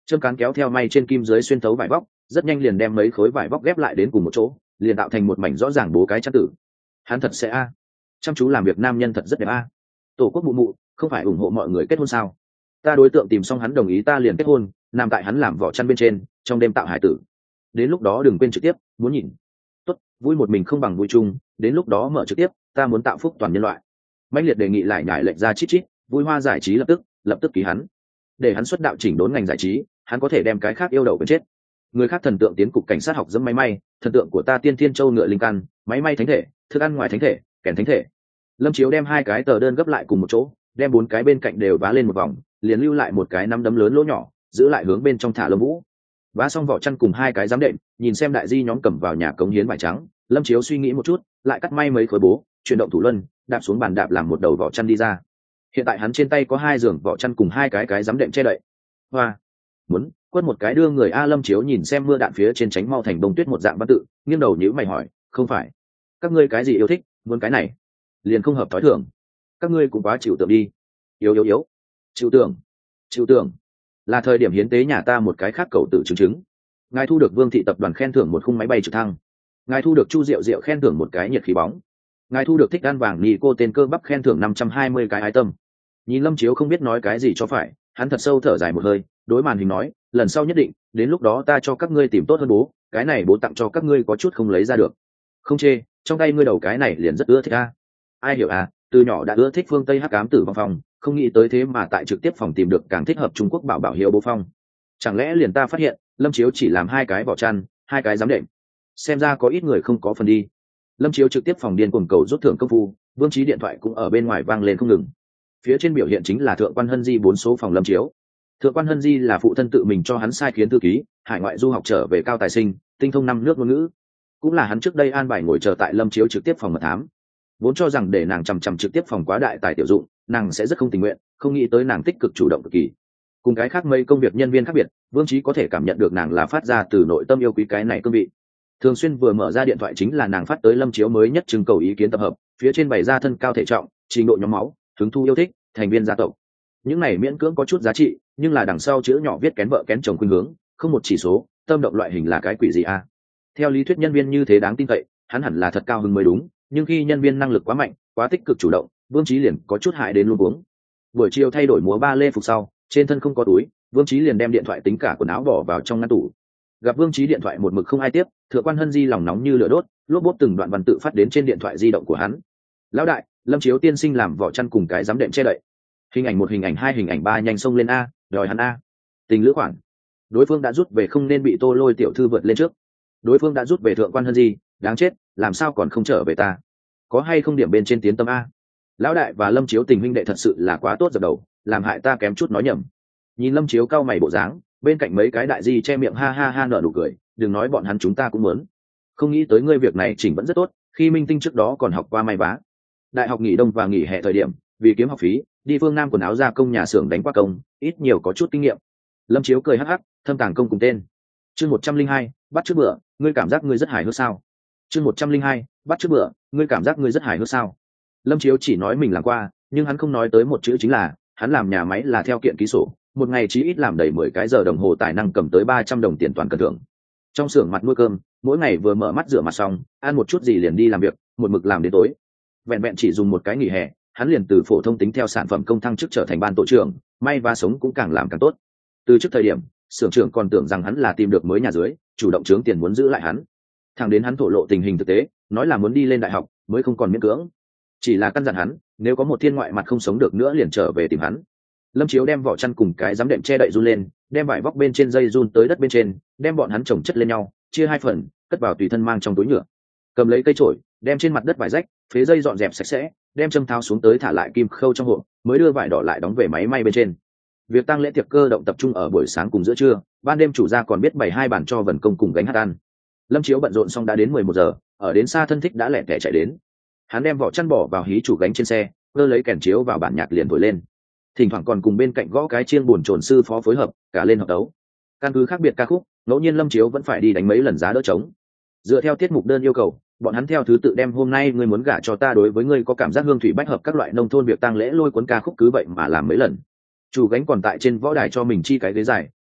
châm cán kéo theo may trên kim dưới xuyên thấu vải vóc, rất nhanh liền đem mấy khối vải vóc ghép lại đến cùng một chỗ, liền tạo thành một mảnh rõ ràng bố cái chăn tử. Hắn thật sẽ chăm chú làm việc nam nhân thật rất đẹp tổ quốc mụ mụ không phải ủng hộ mọi người kết hôn sao? Ta đối tượng tìm xong hắn đồng ý ta liền kết hôn, nằm tại hắn làm vỏ chăn bên trên, trong đêm tạo hải tử. Đến lúc đó đừng quên trực tiếp, muốn nhìn. Tốt, vui một mình không bằng vui chung, đến lúc đó mở trực tiếp, ta muốn tạo phúc toàn nhân loại. Mãnh liệt đề nghị lại nhải lệnh ra chít chít, vui hoa giải trí lập tức ký hắn. Để hắn xuất đạo chỉnh đốn ngành giải trí, hắn có thể đem cái khác yêu đầu bên chết. Người khác thần tượng tiến cục cảnh sát học dẫm máy may, thần tượng của ta tiên thiên châu ngựa linh căn, máy may thánh thể, thức ăn ngoài thánh thể, kèn thánh thể. Lâm Chiếu đem hai cái tờ đơn gấp lại cùng một chỗ, đem bốn cái bên cạnh đều vá lên một vòng, liền lưu lại một cái nắm đấm lớn lỗ nhỏ, giữ lại hướng bên trong thả lông vũ. Vá xong vỏ chăn cùng hai cái giám đệm, nhìn xem đại di nhóm cầm vào nhà cống hiến vải trắng, Lâm Chiếu suy nghĩ một chút, lại cắt may mấy khối bố, chuyển động thủ luân, đạp xuống bàn đạp làm một đầu vỏ chăn đi ra. Hiện tại hắn trên tay có hai giường vỏ chăn cùng hai cái giám đệm che đậy. Hoa, muốn quất một cái đưa người. Lâm Chiếu nhìn xem mưa đạn phía trên tránh mau thành bông tuyết một dạng văn tự, nghiêng đầu nhíu mày hỏi, không phải các ngươi cái gì yêu thích, muốn cái này liền không hợp thói thường. Các ngươi cũng quá chịu tượng đi. Yếu chịu tưởng là thời điểm hiến tế nhà ta một cái khác cầu tự chứng. Ngài thu được Vương thị tập đoàn khen thưởng một khung máy bay trực thăng. Ngài thu được Chu Diệu Diệu khen thưởng một cái nhiệt khí bóng. Ngài thu được Thích Ăn Vàng Nhi cô tên cơ bắp khen thưởng 520 cái ái tâm. Nhìn Lâm Chiếu không biết nói cái gì cho phải, hắn thật sâu thở dài một hơi, đối màn hình nói, lần sau nhất định, đến lúc đó ta cho các ngươi tìm tốt hơn bố, cái này bố tặng cho các ngươi có chút không lấy ra được. Không chê, trong tay ngươi đầu cái này liền rất ưa thích ai hiểu từ nhỏ đã ưa thích phương Tây hắc ám tử vong phòng, không nghĩ tới thế mà tại trực tiếp phòng tìm được càng thích hợp Trung Quốc bảo hiệu bố phong. Chẳng lẽ liền ta phát hiện Lâm Chiếu chỉ làm hai cái vỏ chăn, hai cái giám đệm, xem ra có ít người không có phần đi. Lâm Chiếu trực tiếp phòng điên cuồng cầu rút thưởng công phu, Vương Trí điện thoại cũng ở bên ngoài vang lên không ngừng. Phía trên biểu hiện chính là Thượng quan Hân Di 4 số phòng Lâm Chiếu. Thượng quan Hân Di là phụ thân tự mình cho hắn sai khiến thư ký, hải ngoại du học trở về cao tài sinh, tinh thông 5 nước ngôn ngữ, cũng là hắn trước đây an bài ngồi chờ tại Lâm Chiếu trực tiếp phòng mật thám. Vốn cho rằng để nàng chằm trực tiếp phòng quá đại tài tiểu dụng, nàng sẽ rất không tình nguyện, không nghĩ tới nàng tích cực chủ động cực kỳ. Cùng cái khác mấy công việc nhân viên khác biệt, Vương Trí có thể cảm nhận được nàng là phát ra từ nội tâm yêu quý cái này cương vị. Thường xuyên vừa mở ra điện thoại chính là nàng phát tới Lâm Chiếu mới nhất trưng cầu ý kiến tập hợp, phía trên bày ra thân cao thể trọng, trình độ nhóm máu, hứng thu yêu thích, thành viên gia tộc. Những này miễn cưỡng có chút giá trị, nhưng là đằng sau chữ nhỏ viết kén vợ kén chồng khuynh hướng, không một chỉ số, tâm động loại hình là cái quỷ gì Theo lý thuyết nhân viên như thế đáng tin cậy, hắn hẳn là thật cao hứng mới đúng, nhưng khi nhân viên năng lực quá mạnh, quá tích cực chủ động, Vương Trí liền có chút hại đến luôn uống. Buổi chiều thay đổi múa ba lê phục sau, trên thân không có túi, Vương Trí liền đem điện thoại tính cả quần áo bỏ vào trong ngăn tủ. Gặp Vương Trí điện thoại một mực không ai tiếp, Thượng quan Hân Di lòng nóng như lửa đốt, lốp bốp từng đoạn văn tự phát đến trên điện thoại di động của hắn. Lão đại, Lâm Chiếu tiên sinh làm vỏ chăn cùng cái giám đệm che đậy. Hình ảnh 1, hình ảnh 2, hình ảnh 3 nhanh xông lên đòi hắn Tình lữ khoản. Đối phương đã rút về, không nên bị Tô Lôi tiểu thư vượt lên trước. Đối phương đã rút về Thượng quan Hân Di, đáng chết, làm sao còn không trở về ta? Có hay không điểm bên trên tiến tâm Lão đại và Lâm Chiếu tình huynh đệ thật sự là quá tốt dập đầu, làm hại ta kém chút nói nhầm. Nhìn Lâm Chiếu cau mày bộ dáng, bên cạnh mấy cái đại di che miệng ha ha ha nở nụ cười, đừng nói bọn hắn chúng ta cũng muốn. Không nghĩ tới ngươi việc này chỉnh vẫn rất tốt, khi minh tinh trước đó còn học qua may vá. Đại học nghỉ đông và nghỉ hè thời điểm, vì kiếm học phí, đi phương Nam quần áo gia công nhà xưởng đánh qua công, ít nhiều có chút kinh nghiệm. Lâm Chiếu cười hắc hắc, thâm tàng công cùng tên. Chương 102, bắt trước bữa, ngươi cảm giác ngươi rất hài hước sao? Chương 102, bắt trước bữa, ngươi cảm giác ngươi rất hài hước sao? Lâm Chiếu chỉ nói mình làm qua, nhưng hắn không nói tới một chữ chính là, hắn làm nhà máy là theo kiện ký sổ, một ngày chí ít làm đầy 10 cái giờ đồng hồ, tài năng cầm tới 300 đồng tiền toàn cần thưởng. Trong xưởng mặt nuôi cơm, mỗi ngày vừa mở mắt rửa mặt xong, ăn một chút gì liền đi làm việc, một mực làm đến tối. Vẹn vẹn chỉ dùng một cái nghỉ hè, hắn liền từ phổ thông tính theo sản phẩm công thăng chức trở thành ban tổ trưởng, may và sống cũng càng làm càng tốt. Từ trước thời điểm, xưởng trưởng còn tưởng rằng hắn là tìm được mới nhà dưới, chủ động trướng tiền muốn giữ lại hắn. Thẳng đến hắn thổ lộ tình hình thực tế, nói là muốn đi lên đại học, mới không còn miễn cưỡng. Chỉ là căn dặn hắn, nếu có một thiên ngoại mặt không sống được nữa liền trở về tìm hắn. Lâm Chiếu đem vỏ chăn cùng cái giám đệm che đậy run lên, đem vải vóc bên trên dây run tới đất bên trên, đem bọn hắn chồng chất lên nhau, chia 2 phần, cất vào tùy thân mang trong túi nhựa. Cầm lấy cây chổi, đem trên mặt đất vải rách, phế dây dọn dẹp sạch sẽ, đem châm tháo xuống tới thả lại kim khâu trong hộp, mới đưa vải đỏ lại đóng về máy may bên trên. Việc tang lễ tiệc cơ động tập trung ở buổi sáng cùng giữa trưa, ban đêm chủ gia còn biết bày 2 bàn cho vần công cùng gánh hát ăn. Lâm Chiếu bận rộn xong đã đến 11 giờ, ở đến xa thân thích đã lẻ tẻ chạy đến. Hắn đem vỏ chăn bỏ vào hí chủ gánh trên xe, cơ lấy kèn chiếu vào bản nhạc liền thổi lên. Thỉnh thoảng còn cùng bên cạnh gõ cái chiêng buồn chồn sư phó phối hợp, cả lên hợp tấu. Căn cứ khác biệt ca khúc, ngẫu nhiên Lâm Chiếu vẫn phải đi đánh mấy lần giá đỡ trống. Dựa theo tiết mục đơn yêu cầu, bọn hắn theo thứ tự đem hôm nay ngươi muốn gả cho ta đối với ngươi có cảm giác hương thủy bách hợp các loại nông thôn việc tang lễ lôi cuốn ca khúc cứ vậy mà làm mấy lần. Chủ gánh còn tại trên võ đài cho mình chi cái ghế dài,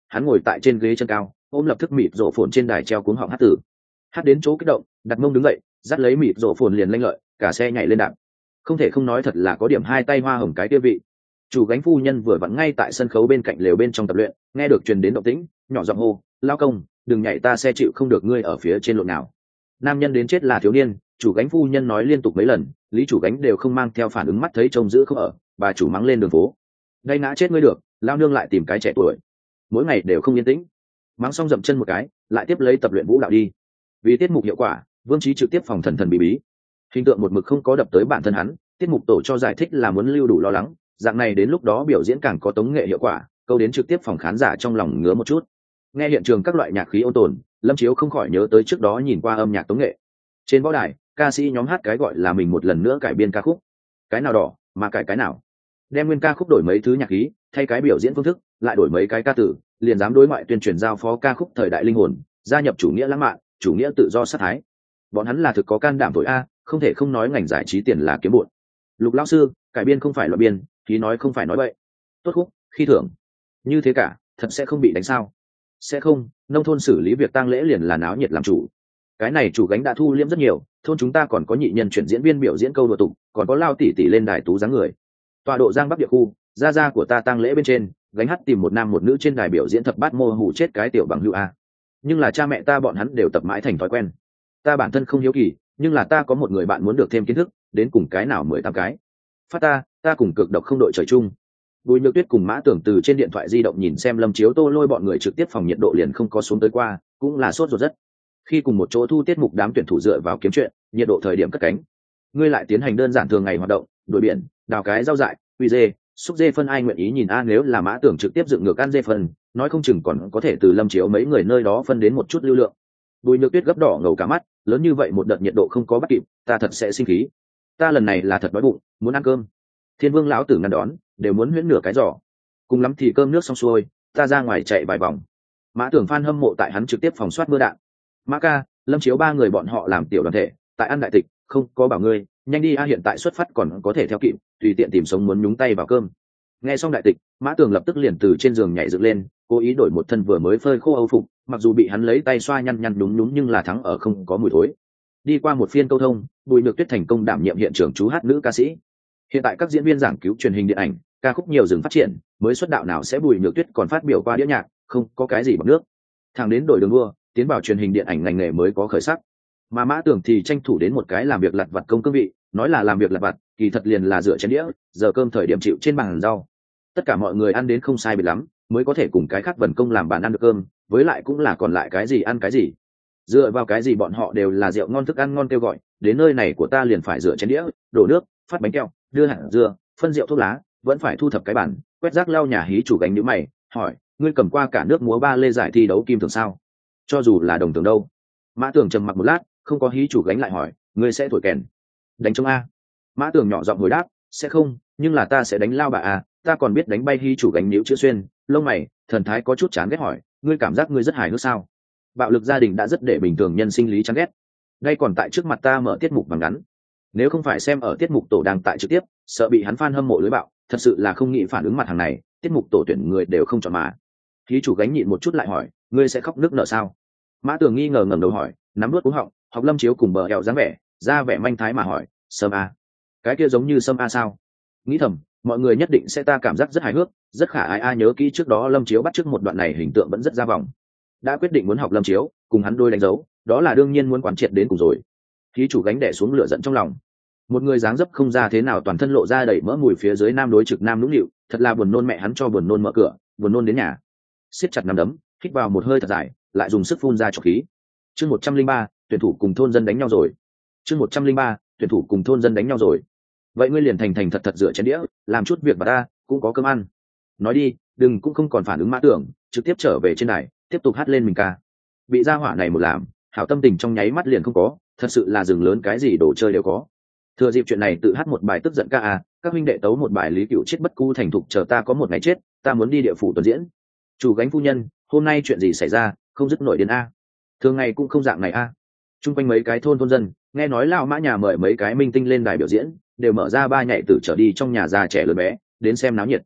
hắn ngồi tại trên ghế chân cao ôm lập tức mịt rổ phồn trên đài treo cuống họng hát tử, hát đến chỗ kích động đặt mông đứng dậy dắt lấy mịt rổ phồn liền lanh lợi cả xe nhảy lên đạp. Không thể không nói thật là có điểm hai tay hoa hồng cái kia vị. Chủ gánh phu nhân vừa vặn ngay tại sân khấu bên cạnh lều bên trong tập luyện, nghe được truyền đến động tĩnh nhỏ giọng hô, lao công đừng nhảy, ta xe chịu không được ngươi ở phía trên lộn nào. Nam nhân đến chết là thiếu niên, chủ gánh phu nhân nói liên tục mấy lần, lý chủ gánh đều không mang theo phản ứng, mắt thấy trông giữ không ở, bà chủ mắng lên đường phố, đây ngã chết ngươi được, lao nương lại tìm cái trẻ tuổi mỗi ngày đều không yên tĩnh. Mắng xong dậm chân một cái lại tiếp lấy tập luyện vũ đạo đi. Vì tiết mục hiệu quả, Vương Trí trực tiếp phòng thần thần bí bí, hình tượng một mực không có đập tới bản thân hắn. Tiết mục tổ cho giải thích là muốn lưu đủ lo lắng, dạng này đến lúc đó biểu diễn càng có tống nghệ hiệu quả, câu đến trực tiếp phòng khán giả trong lòng ngứa một chút. Nghe hiện trường các loại nhạc khí ôn tồn, Lâm Chiếu không khỏi nhớ tới trước đó nhìn qua âm nhạc tống nghệ, trên võ đài ca sĩ nhóm hát cái gọi là mình một lần nữa cải biên ca khúc, cái nào đỏ mà cải cái nào, đem nguyên ca khúc đổi mấy thứ nhạc khí, thay cái biểu diễn phương thức, lại đổi mấy cái ca tử, liền dám đối ngoại tuyên truyền giao phó ca khúc thời đại linh hồn, gia nhập chủ nghĩa lãng mạn, chủ nghĩa tự do sát thái. Bọn hắn là thực có can đảm thổi a, không thể không nói ngành giải trí tiền là kiếm bụn. Lục lão sư, cải biên không phải loại biên, thì nói không phải nói vậy. Tốt khúc, khi thưởng. Như thế cả, thật sẽ không bị đánh sao? Sẽ không, nông thôn xử lý việc tang lễ liền là náo nhiệt làm chủ. Cái này chủ gánh đã thu liễm rất nhiều, thôn chúng ta còn có nhị nhân chuyển diễn viên biểu diễn câu đùa tục, còn có lao tỷ tỷ lên đài tú dáng người. Tọa độ Giang Bắc địa khu, gia gia của ta tang lễ bên trên, gánh hát tìm một nam một nữ trên đài biểu diễn thập bát mô hủ chết cái tiểu bằng hữu a. Nhưng là cha mẹ ta bọn hắn đều tập mãi thành thói quen. Ta bản thân không hiếu kỳ, nhưng là ta có một người bạn muốn được thêm kiến thức, đến cùng cái nào 18 cái. Phát ta cùng cực độc không đội trời chung. Bùi Nhược Tuyết cùng Mã Tưởng từ trên điện thoại di động nhìn xem Lâm Chiếu Tô lôi bọn người trực tiếp phòng nhiệt độ liền không có xuống tới qua, cũng là sốt ruột rất. Khi cùng một chỗ thu tiết mục đám tuyển thủ dựa vào kiếm chuyện, nhiệt độ thời điểm cất cánh. Ngươi lại tiến hành đơn giản thường ngày hoạt động, đuổi biển, đào cái rau dại, uy dê, xúc dê phân, ai nguyện ý nhìn a, nếu là Mã Tưởng trực tiếp dựng ngược ăn dê phân, nói không chừng còn có thể từ Lâm Chiếu mấy người nơi đó phân đến một chút lưu lượng. Bùi Nhược Tuyết gấp đỏ ngầu cả mắt, lớn như vậy một đợt nhiệt độ không có bắt kịp, ta thật sẽ sinh khí. Ta lần này là thật đói bụng, muốn ăn cơm. Thiên Vương lão tử ngăn đón, đều muốn huyễn nửa cái giỏ. Cùng lắm thì cơm nước xong xuôi, ta ra ngoài chạy vài vòng. Mã Tưởng fan hâm mộ tại hắn trực tiếp phòng soát mưa đạn. Mã ca, Lâm Chiếu ba người bọn họ làm tiểu đoàn thể, tại ăn đại tịch, không có bảo ngươi, nhanh đi a, hiện tại xuất phát còn có thể theo kịp, tùy tiện tìm sống muốn nhúng tay vào cơm. Nghe xong đại tịch, Mã Tưởng lập tức liền từ trên giường nhảy dựng lên, cố ý đổi một thân vừa mới phơi khô âu phục, mặc dù bị hắn lấy tay xoa nhăn nhăn đúng đúng nhưng là thắng ở không có mùi thối. Đi qua một phiên câu thông, Bùi Nhược Tuyết thành công đảm nhiệm hiện trường chú hát nữ ca sĩ. Hiện tại các diễn viên giảng cứu truyền hình điện ảnh, ca khúc nhiều dừng phát triển, mới xuất đạo nào sẽ Bùi Nhược Tuyết còn phát biểu qua đĩa nhạc, không có cái gì bằng nước. Thằng đến đổi đường đua, tiến vào truyền hình điện ảnh ngành nghề mới có khởi sắc. Mà Mã Tưởng thì tranh thủ đến một cái làm việc lặt vặt công cương vị, nói là làm việc lặt vặt, kỳ thật liền là rửa chén đĩa, giờ cơm thời điểm chịu trên bàn rau. Tất cả mọi người ăn đến không sai biệt lắm, mới có thể cùng cái khác vần công làm bàn ăn được cơm, với lại cũng là còn lại cái gì ăn cái gì. Dựa vào cái gì bọn họ đều là rượu ngon thức ăn ngon kêu gọi, đến nơi này của ta liền phải rửa chén đĩa, đổ nước, phát bánh kẹo, đưa hạt dưa, phân rượu thuốc lá, vẫn phải thu thập cái bàn, quét rác lau nhà. Hí chủ gánh nhíu mày, hỏi, ngươi cầm qua cả nước múa ba lê giải thi đấu kim thường sao? Cho dù là đồng tưởng đâu? Mã Tưởng trầm mặc một lát, không có. Hí chủ gánh lại hỏi, ngươi sẽ thổi kèn, đánh trống a? Mã Tưởng nhỏ giọng hồi đáp, sẽ không, nhưng là ta sẽ đánh lao bà a, ta còn biết đánh bay. Hí chủ gánh nhíu chữ xuyên, lông mày, thần thái có chút chán ghét hỏi, ngươi cảm giác ngươi rất hài hước sao? Bạo lực gia đình đã rất để bình thường nhân sinh lý chán ghét, đây còn tại trước mặt ta mở tiết mục bằng ngắn, nếu không phải xem ở tiết mục tổ đang tại trực tiếp, sợ bị hắn fan hâm mộ lưới bạo, thật sự là không nghĩ phản ứng mặt hàng này, tiết mục tổ tuyển người đều không chọn mà. Hí chủ gánh nhịn một chút lại hỏi, ngươi sẽ khóc nước nở sao? Mã Tưởng nghi ngờ ngẩng đầu hỏi, nắm nuốt cú họng, học Lâm Chiếu cùng bờ eo dáng vẻ, ra vẻ manh thái mà hỏi, sâm a? Cái kia giống như sâm a sao? Nghĩ thầm, mọi người nhất định sẽ ta cảm giác rất hài hước, rất khả ai. Nhớ kỹ trước đó Lâm Chiếu bắt trước một đoạn này hình tượng vẫn rất ra vòng. Đã quyết định muốn học Lâm Chiếu, cùng hắn đôi đánh dấu, đó là đương nhiên muốn quán triệt đến cùng rồi. Hí chủ gánh đè xuống lửa giận trong lòng. Một người dáng dấp không ra thế nào, toàn thân lộ ra đầy mỡ mùi phía dưới nam đối trực nam nũng nịu, thật là buồn nôn, mẹ hắn cho buồn nôn, mở cửa, buồn nôn đến nhà. Siết chặt nắm đấm, hít vào một hơi thật dài, lại dùng sức phun ra trọc khí. Chương 103, tuyển thủ cùng thôn dân đánh nhau rồi. Chương 103, tuyển thủ cùng thôn dân đánh nhau rồi. Vậy ngươi liền thành thành thật thật rửa chén đĩa, làm chút việc mà ta cũng có cơm ăn. Nói đi, đừng cũng không còn phản ứng Mã Tưởng, trực tiếp trở về trên đài, tiếp tục hát lên mình ca. Bị gia hỏa này một làm, hảo tâm tình trong nháy mắt liền không có, thật sự là rừng lớn cái gì đồ chơi đều có. Thừa dịp chuyện này tự hát một bài tức giận ca à, các huynh đệ tấu một bài Lý Cựu chết bất cu thành thục, chờ ta có một ngày chết, ta muốn đi địa phủ tuần diễn. Chủ gánh phu nhân, hôm nay chuyện gì xảy ra, không dứt nổi đến a? Thường ngày cũng không dạng này a. Trung quanh mấy cái thôn dân, nghe nói lão Mã nhà mời mấy cái minh tinh lên đài biểu diễn, đều mở ra ba nhảy tử trở đi trong nhà già trẻ lớn bé, đến xem náo nhiệt.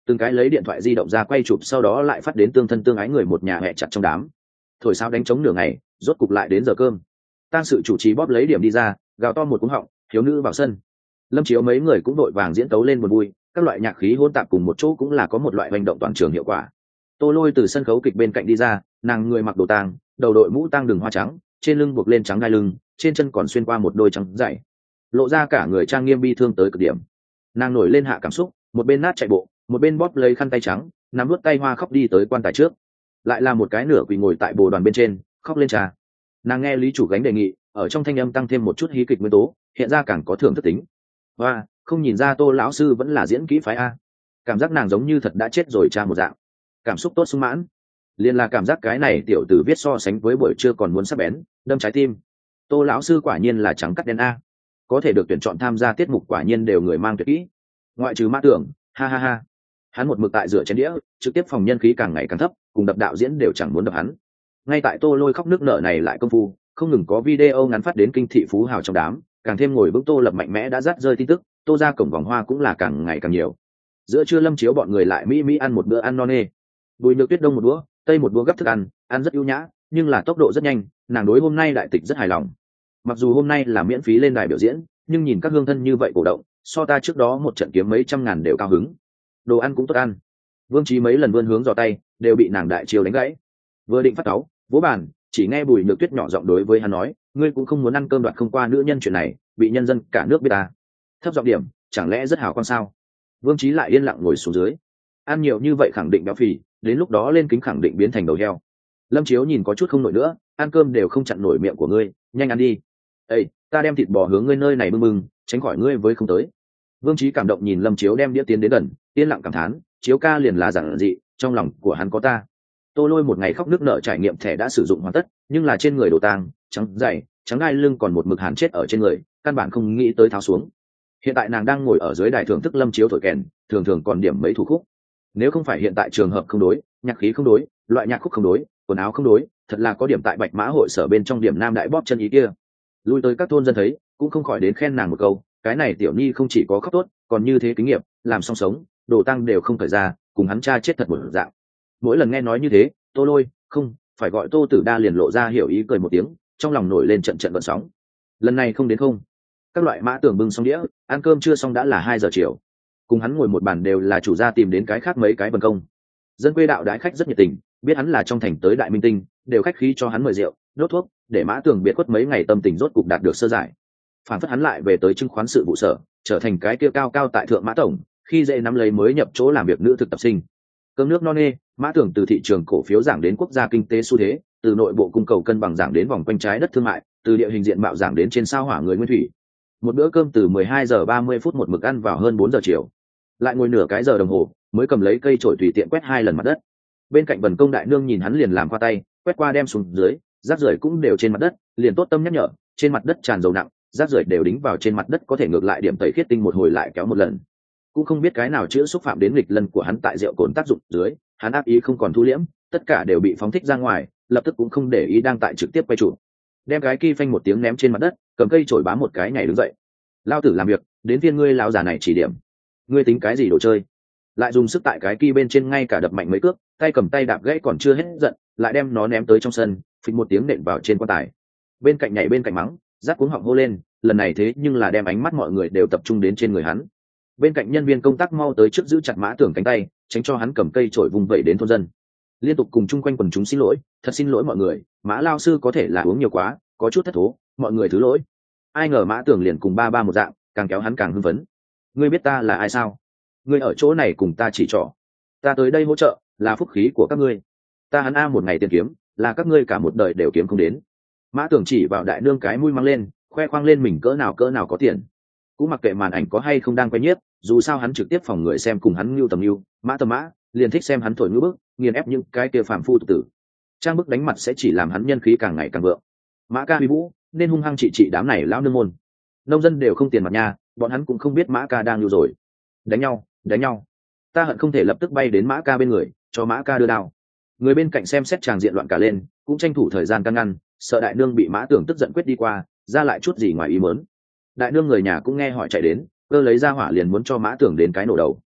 từng cái lấy điện thoại di động ra quay chụp, sau đó lại phát đến tương thân tương ái người một nhà hẹ chặt trong đám. Thổi sao đánh trống nửa ngày, rốt cục lại đến giờ cơm. Tang sự chủ trì bóp lấy điểm đi ra, gào to một cú họng, thiếu nữ vào sân. Lâm Chiếu mấy người cũng đội vàng diễn tấu lên buồn vui, các loại nhạc khí hỗn tạp cùng một chỗ cũng là có một loại hành động toàn trường hiệu quả. Tô Lôi từ sân khấu kịch bên cạnh đi ra, nàng người mặc đồ tang, đầu đội mũ tang đường hoa trắng, trên lưng buộc lên trắng gai lưng, trên chân còn xuyên qua một đôi trắng dày, lộ ra cả người trang nghiêm bi thương tới cực điểm. Nàng nổi lên hạ cảm xúc, một bên nát chạy bộ, một bên bóp lấy khăn tay trắng, nắm nuốt tay hoa khóc đi tới quan tài trước, lại là một cái nửa quỳ ngồi tại bồ đoàn bên trên, khóc lên trà. Nàng nghe lý chủ gánh đề nghị, ở trong thanh âm tăng thêm một chút hí kịch nguyên tố, hiện ra càng có thưởng thức tính. Và không nhìn ra Tô lão sư vẫn là diễn kỹ phái a. Cảm giác nàng giống như thật đã chết rồi cha một dạng. Cảm xúc tốt sung mãn, liền là cảm giác cái này tiểu tử viết so sánh với buổi trưa còn muốn sắc bén, đâm trái tim. Tô lão sư quả nhiên là trắng cắt đen a, có thể được tuyển chọn tham gia tiết mục quả nhiên đều người mang tuyệt kỹ, ngoại trừ Mã Tưởng, ha ha ha. Hắn một mực tại rửa chén đĩa, trực tiếp phòng nhân khí càng ngày càng thấp, cùng đập đạo diễn đều chẳng muốn đập hắn. Ngay tại Tô Lôi khóc nước nở này lại công phu, không ngừng có video ngắn phát đến kinh thị phú hào trong đám, càng thêm ngồi vững Tô Lập mạnh mẽ đã dắt rơi tin tức, Tô ra cổng vòng hoa cũng là càng ngày càng nhiều. Giữa trưa Lâm Chiếu bọn người lại mỹ ăn một bữa ăn no nê. Bùi Nhược Tuyết đông một đũa, tây một đũa gấp thức ăn rất ưu nhã, nhưng là tốc độ rất nhanh, nàng đối hôm nay đại tịch rất hài lòng. Mặc dù hôm nay là miễn phí lên đài biểu diễn, nhưng nhìn các hương thân như vậy cổ động, so ta trước đó một trận kiếm mấy trăm ngàn đều cao hứng. Đồ ăn cũng tốt ăn. Vương Chí mấy lần vươn hướng giò tay, đều bị nàng đại chiều đánh gãy. Vừa định phát cáu, vỗ bàn, chỉ nghe Bùi Nhược Tuyết nhỏ giọng đối với hắn nói, ngươi cũng không muốn ăn cơm đoạt không qua nữ nhân chuyện này, bị nhân dân cả nước biết ta. Thấp giọng điểm, chẳng lẽ rất hào con sao? Vương Chí lại yên lặng ngồi xuống dưới. Ăn nhiều như vậy khẳng định béo phì, đến lúc đó lên kính khẳng định biến thành đầu heo. Lâm Chiếu nhìn có chút không nổi nữa, ăn cơm đều không chặn nổi miệng của ngươi, nhanh ăn đi. Ê, ta đem thịt bò hướng ngươi nơi này bưng, tránh khỏi ngươi với không tới. Vương Chí cảm động nhìn Lâm Chiếu đem đĩa tiến đến gần, yên lặng cảm thán, Chiếu ca liền là giản dị, trong lòng của hắn có ta. Tô Lôi một ngày khóc nước nở trải nghiệm thẻ đã sử dụng hoàn tất, nhưng là trên người đồ tang, trắng dày, trắng gai lưng còn một mực hàn chết ở trên người, căn bản không nghĩ tới tháo xuống. Hiện tại nàng đang ngồi ở dưới đài thưởng thức Lâm Chiếu thổi kèn, thường thường còn điểm mấy thủ khúc. Nếu không phải hiện tại trường hợp không đối, nhạc khí không đối, loại nhạc khúc không đối, quần áo không đối, thật là có điểm tại Bạch Mã hội sở bên trong điểm nam đại bóp chân ý kia. Lui tới các thôn dân thấy, cũng không khỏi đến khen nàng một câu, cái này tiểu nhi không chỉ có khóc tốt, còn như thế kinh nghiệm, làm song sống, đồ tăng đều không thời ra, cùng hắn cha chết thật một dạng. Mỗi lần nghe nói như thế, Tô Lôi, không, phải gọi Tô Tử Đa liền lộ ra hiểu ý cười một tiếng, trong lòng nổi lên trận vận sóng. Lần này không đến không. Các loại Mã Tưởng bưng xong đĩa, ăn cơm chưa xong đã là 2 giờ chiều. Cùng hắn ngồi một bàn đều là chủ gia tìm đến cái khác mấy cái vần công. Dân quê đạo đãi khách rất nhiệt tình, biết hắn là trong thành tới đại minh tinh, đều khách khí cho hắn mời rượu, đốt thuốc, để Mã Tưởng biệt khuất mấy ngày tâm tình rốt cục đạt được sơ giải. Phản phất hắn lại về tới chứng khoán sự vụ sở, trở thành cái kia cao cao tại thượng Mã tổng, khi dễ nắm lấy mới nhập chỗ làm việc nữ thực tập sinh. Cơm nước no nê, Mã Tưởng từ thị trường cổ phiếu giảng đến quốc gia kinh tế xu thế, từ nội bộ cung cầu cân bằng giảng đến vòng quanh trái đất thương mại, từ địa hình diện mạo giảng đến trên sao hỏa người nguyên thủy. Một bữa cơm từ 12 giờ 30 phút một mực ăn vào hơn 4 giờ chiều. Lại ngồi nửa cái giờ đồng hồ, mới cầm lấy cây chổi tùy tiện quét 2 lần mặt đất. Bên cạnh Vân Công đại nương nhìn hắn liền làm qua tay, quét qua đem xuống dưới, rác rưởi cũng đều trên mặt đất, liền tốt tâm nhắc nhở, trên mặt đất tràn dầu nặng, rác rưởi đều đính vào trên mặt đất có thể ngược lại điểm tẩy khiết tinh một hồi lại kéo một lần. Cũng không biết cái nào chữa xúc phạm đến nghịch lân của hắn tại rượu cồn tác dụng dưới, hắn ác ý không còn thu liễm, tất cả đều bị phóng thích ra ngoài, lập tức cũng không để ý đang tại trực tiếp quay trụ. Đem cái kia phanh một tiếng ném trên mặt đất, cầm cây chổi bám một cái nhảy đứng dậy. Lao tử làm việc, đến phiên ngươi lão già này chỉ điểm. Ngươi tính cái gì đồ chơi? Lại dùng sức tại cái kia bên trên ngay cả đập mạnh mấy cước, tay cầm tay đạp gãy còn chưa hết giận, lại đem nó ném tới trong sân, phịch một tiếng nện vào trên quan tài. Bên cạnh nhảy bên cạnh mắng, rát cuống họng hô lên, lần này thế nhưng là đem ánh mắt mọi người đều tập trung đến trên người hắn. Bên cạnh nhân viên công tác mau tới trước giữ chặt Mã Tưởng cánh tay, tránh cho hắn cầm cây chổi vung vẩy đến thôn dân. Liên tục cùng chung quanh quần chúng xin lỗi, thật xin lỗi mọi người, Mã lao sư có thể là uống nhiều quá, có chút thất thố, mọi người thứ lỗi. Ai ngờ Mã Tưởng liền cùng ba một dạng, càng kéo hắn càng hưng phấn. Ngươi biết ta là ai sao? Ngươi ở chỗ này cùng ta chỉ trỏ. Ta tới đây hỗ trợ, là phúc khí của các ngươi. Ta hắn a một ngày tiền kiếm, là các ngươi cả một đời đều kiếm không đến. Mã Tưởng chỉ vào đại nương cái mũi mang lên, khoe khoang lên mình cỡ nào có tiền. Cũng mặc kệ màn ảnh có hay không đang quay nhiếp, dù sao hắn trực tiếp phòng người xem cùng hắn nhu tầm nhu, Mã tầm mã, liền thích xem hắn thổi ngữ bức, nghiền ép những cái kia phàm phu tục tử. Trang bức đánh mặt sẽ chỉ làm hắn nhân khí càng ngày càng vượng. Mã ca huy vũ, nên hung hăng trị đám này lão nương môn. Nông dân đều không tiền mặt nha, bọn hắn cũng không biết Mã ca đang lưu rồi. Đánh nhau. Ta hận không thể lập tức bay đến Mã ca bên người, cho Mã ca đưa đao. Người bên cạnh xem xét tràng diện loạn cả lên, cũng tranh thủ thời gian can ngăn, sợ đại nương bị Mã Tưởng tức giận quyết đi qua, ra lại chút gì ngoài ý muốn. Đại nương người nhà cũng nghe hỏi chạy đến, cơ lấy ra hỏa liền muốn cho Mã Tưởng đến cái nổ đầu.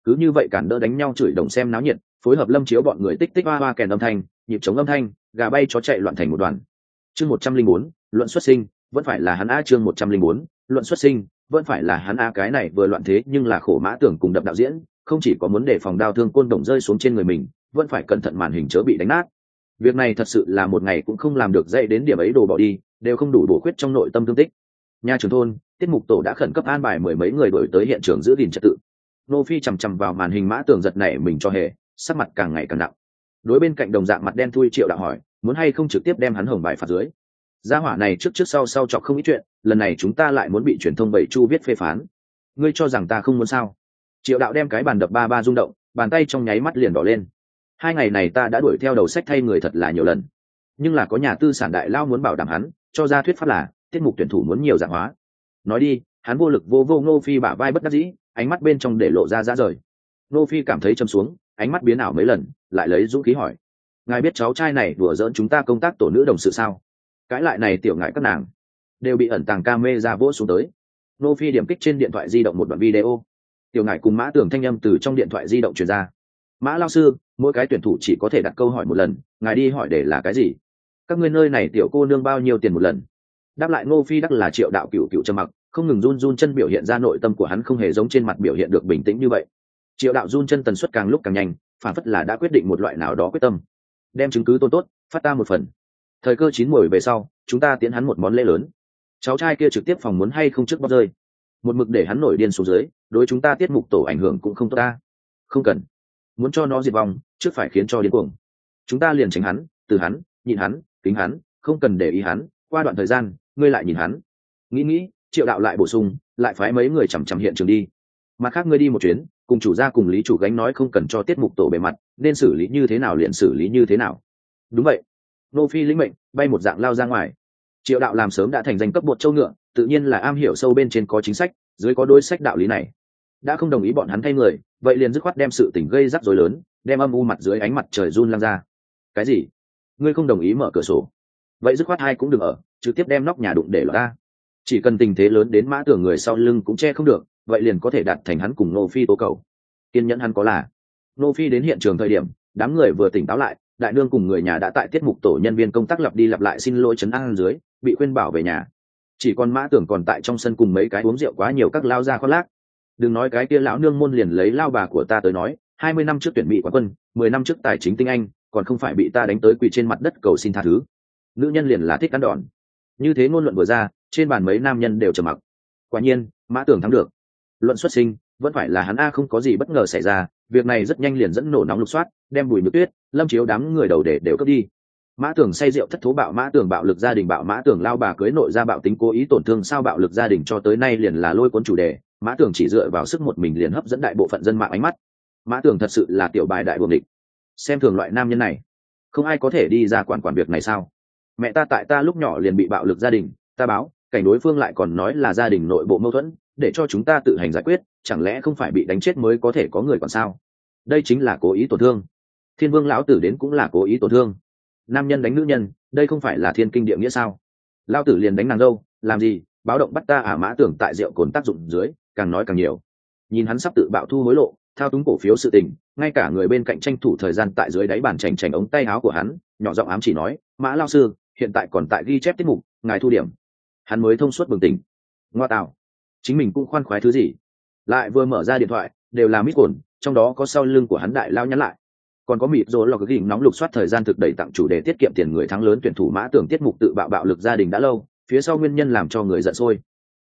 cứ như vậy cản đỡ đánh nhau chửi đồng xem náo nhiệt, phối hợp Lâm Chiếu bọn người tích tích hoa hoa kèn âm thanh, nhịp trống âm thanh, gà bay chó chạy loạn thành một đoàn. Chương 104, luận xuất sinh, vẫn phải là hắn a. Chương 104, luận xuất sinh, vẫn phải là hắn a. Cái này vừa loạn thế nhưng là khổ Mã Tưởng cùng Đập đạo diễn, không chỉ có muốn đề phòng đao thương côn đồng rơi xuống trên người mình, vẫn phải cẩn thận màn hình chớ bị đánh nát. Việc này thật sự là một ngày cũng không làm được, dậy đến điểm ấy đồ bỏ đi, đều không đủ bổ khuyết trong nội tâm thương tích. Nhà trưởng thôn, tiết mục tổ đã khẩn cấp an bài 10 mấy người đuổi tới hiện trường giữ gìn trật tự. Nô Phi chằm chằm vào màn hình Mã Tưởng giật nảy mình cho hề, sắc mặt càng ngày càng nặng. Đối bên cạnh đồng dạng mặt đen thui Triệu Đạo hỏi, muốn hay không trực tiếp đem hắn hồng bài phạt dưới. Gia hỏa này trước sau chọc không ít chuyện, lần này chúng ta lại muốn bị truyền thông bậy chu viết phê phán. Ngươi cho rằng ta không muốn sao? Triệu Đạo đem cái bàn đập ba ba rung động, bàn tay trong nháy mắt liền đỏ lên. 2 ngày này ta đã đuổi theo đầu sách thay người thật là nhiều lần, nhưng là có nhà tư sản đại lao muốn bảo đảm hắn, cho ra thuyết pháp là tiết mục tuyển thủ muốn nhiều dạng hóa. Nói đi, hắn vô lực vô Ngô Phi bả vai bất đắc dĩ, ánh mắt bên trong để lộ ra rời. Ngô Phi cảm thấy trầm xuống, ánh mắt biến ảo mấy lần, lại lấy dũng khí hỏi: ngài biết cháu trai này đùa giỡn chúng ta công tác tổ nữ đồng sự sao? Cái lại này tiểu ngại các nàng đều bị ẩn tàng camera vỗ xuống tới. Ngô Phi điểm kích trên điện thoại di động một đoạn video, tiểu ngại cùng Mã Tưởng thanh âm từ trong điện thoại di động truyền ra. Mã lao sư, mỗi cái tuyển thủ chỉ có thể đặt câu hỏi một lần, ngài đi hỏi để là cái gì? Các ngươi nơi này tiểu cô nương bao nhiêu tiền một lần? Đáp lại Ngô Phi đắc là Triệu Đạo cựu trầm mặc, không ngừng run chân biểu hiện ra nội tâm của hắn không hề giống trên mặt biểu hiện được bình tĩnh như vậy. Triệu Đạo run chân tần suất càng lúc càng nhanh, phản phất là đã quyết định một loại nào đó quyết tâm. Đem chứng cứ tốt phát ta một phần. Thời cơ chín muồi về sau, chúng ta tiến hắn một món lễ lớn. Cháu trai kia trực tiếp phòng muốn hay không trước bóp rơi. Một mực để hắn nổi điên xuống dưới, đối chúng ta tiết mục tổ ảnh hưởng cũng không tốt ta. Không cần. Muốn cho nó diệt vong, trước phải khiến cho điên cuồng. Chúng ta liền tránh hắn, từ hắn, nhịn hắn, kính hắn, không cần để ý hắn. Qua đoạn thời gian, ngươi lại nhìn hắn. Nghĩ, Triệu Đạo lại bổ sung, lại phái mấy người chằm hiện trường đi. Mặt khác ngươi đi một chuyến, cùng chủ gia cùng lý chủ gánh nói không cần cho tiết mục tổ bề mặt, nên xử lý như thế nào liền xử lý như thế nào. Đúng vậy. Nô Phi lĩnh mệnh, bay một dạng lao ra ngoài. Triệu Đạo làm sớm đã thành danh cấp bột châu ngựa, tự nhiên là am hiểu sâu bên trên có chính sách, dưới có đối sách đạo lý này. Đã không đồng ý bọn hắn thay người, vậy liền dứt khoát đem sự tình gây rắc rối lớn, đem âm u mặt dưới ánh mặt trời run lăng ra. Cái gì? Ngươi không đồng ý mở cửa sổ? Vậy dứt khoát hai cũng đừng ở, trực tiếp đem nóc nhà đụng để lọt ra. Chỉ cần tình thế lớn đến Mã Tưởng người sau lưng cũng che không được, vậy liền có thể đạt thành hắn cùng Nô Phi tố cầu. Kiên nhẫn hắn có là. Nô Phi đến hiện trường thời điểm, đám người vừa tỉnh táo lại, đại nương cùng người nhà đã tại tiết mục tổ nhân viên công tác lặp đi lặp lại xin lỗi trấn an dưới, bị khuyên bảo về nhà. Chỉ còn Mã Tưởng còn tại trong sân cùng mấy cái uống rượu quá nhiều các lao ra khoác lác. Đừng nói cái kia lão nương môn liền lấy lao bà của ta tới nói, 20 năm trước tuyển bị quán quân, 10 năm trước tài chính tinh anh, còn không phải bị ta đánh tới quỳ trên mặt đất cầu xin tha thứ. Nữ nhân liền là thích cắn đòn. Như thế ngôn luận vừa ra, trên bàn mấy nam nhân đều trầm mặc. Quả nhiên, Mã Tưởng thắng được. Luận xuất sinh, vẫn phải là hắn a. Không có gì bất ngờ xảy ra, việc này rất nhanh liền dẫn nổ nóng lục soát, đem Bùi Nhược Tuyết, Lâm Chiếu đám người đầu để đều cướp đi. Mã Tưởng say rượu thất thố bạo, Mã Tưởng bạo lực gia đình bạo, Mã Tưởng lao bà cưới nội gia bạo, tính cố ý tổn thương sao bạo lực gia đình cho tới nay liền là lôi cuốn chủ đề. Mã Tưởng chỉ dựa vào sức một mình liền hấp dẫn đại bộ phận dân mạng ánh mắt. Mã Tưởng thật sự là tiểu bài đại buồng địch. Xem thường loại nam nhân này, không ai có thể đi ra quản việc này sao? Mẹ ta tại ta lúc nhỏ liền bị bạo lực gia đình, ta báo cảnh đối phương lại còn nói là gia đình nội bộ mâu thuẫn, để cho chúng ta tự hành giải quyết, chẳng lẽ không phải bị đánh chết mới có thể có người còn sao? Đây chính là cố ý tổn thương. Thiên Vương lão tử đến cũng là cố ý tổn thương. Nam nhân đánh nữ nhân, đây không phải là thiên kinh địa nghĩa sao? Lão tử liền đánh nàng dâu, làm gì? Báo động bắt ta à? Mã Tưởng tại rượu cồn tác dụng dưới, càng nói càng nhiều. Nhìn hắn sắp tự bạo thu hối lộ, thao túng cổ phiếu sự tình, ngay cả người bên cạnh tranh thủ thời gian tại dưới đáy bàn chảnh ống tay áo của hắn, nhỏ giọng ám chỉ nói: Mã lao sư, hiện tại còn tại ghi chép tiết mục, ngài thu điểm. Hắn mới thông suốt bừng tỉnh. Ngoa tạo, chính mình cũng khoan khoái thứ gì? Lại vừa mở ra điện thoại, đều là mít cồn, trong đó có sau lưng của hắn đại lao nhắn lại. Còn có mịt rồi lọc cái gỉnh nóng lục soát thời gian thực đẩy tặng chủ đề tiết kiệm tiền người thắng lớn tuyển thủ Mã Tưởng tiết mục tự bạo lực gia đình đã lâu, phía sau nguyên nhân làm cho người giận sôi.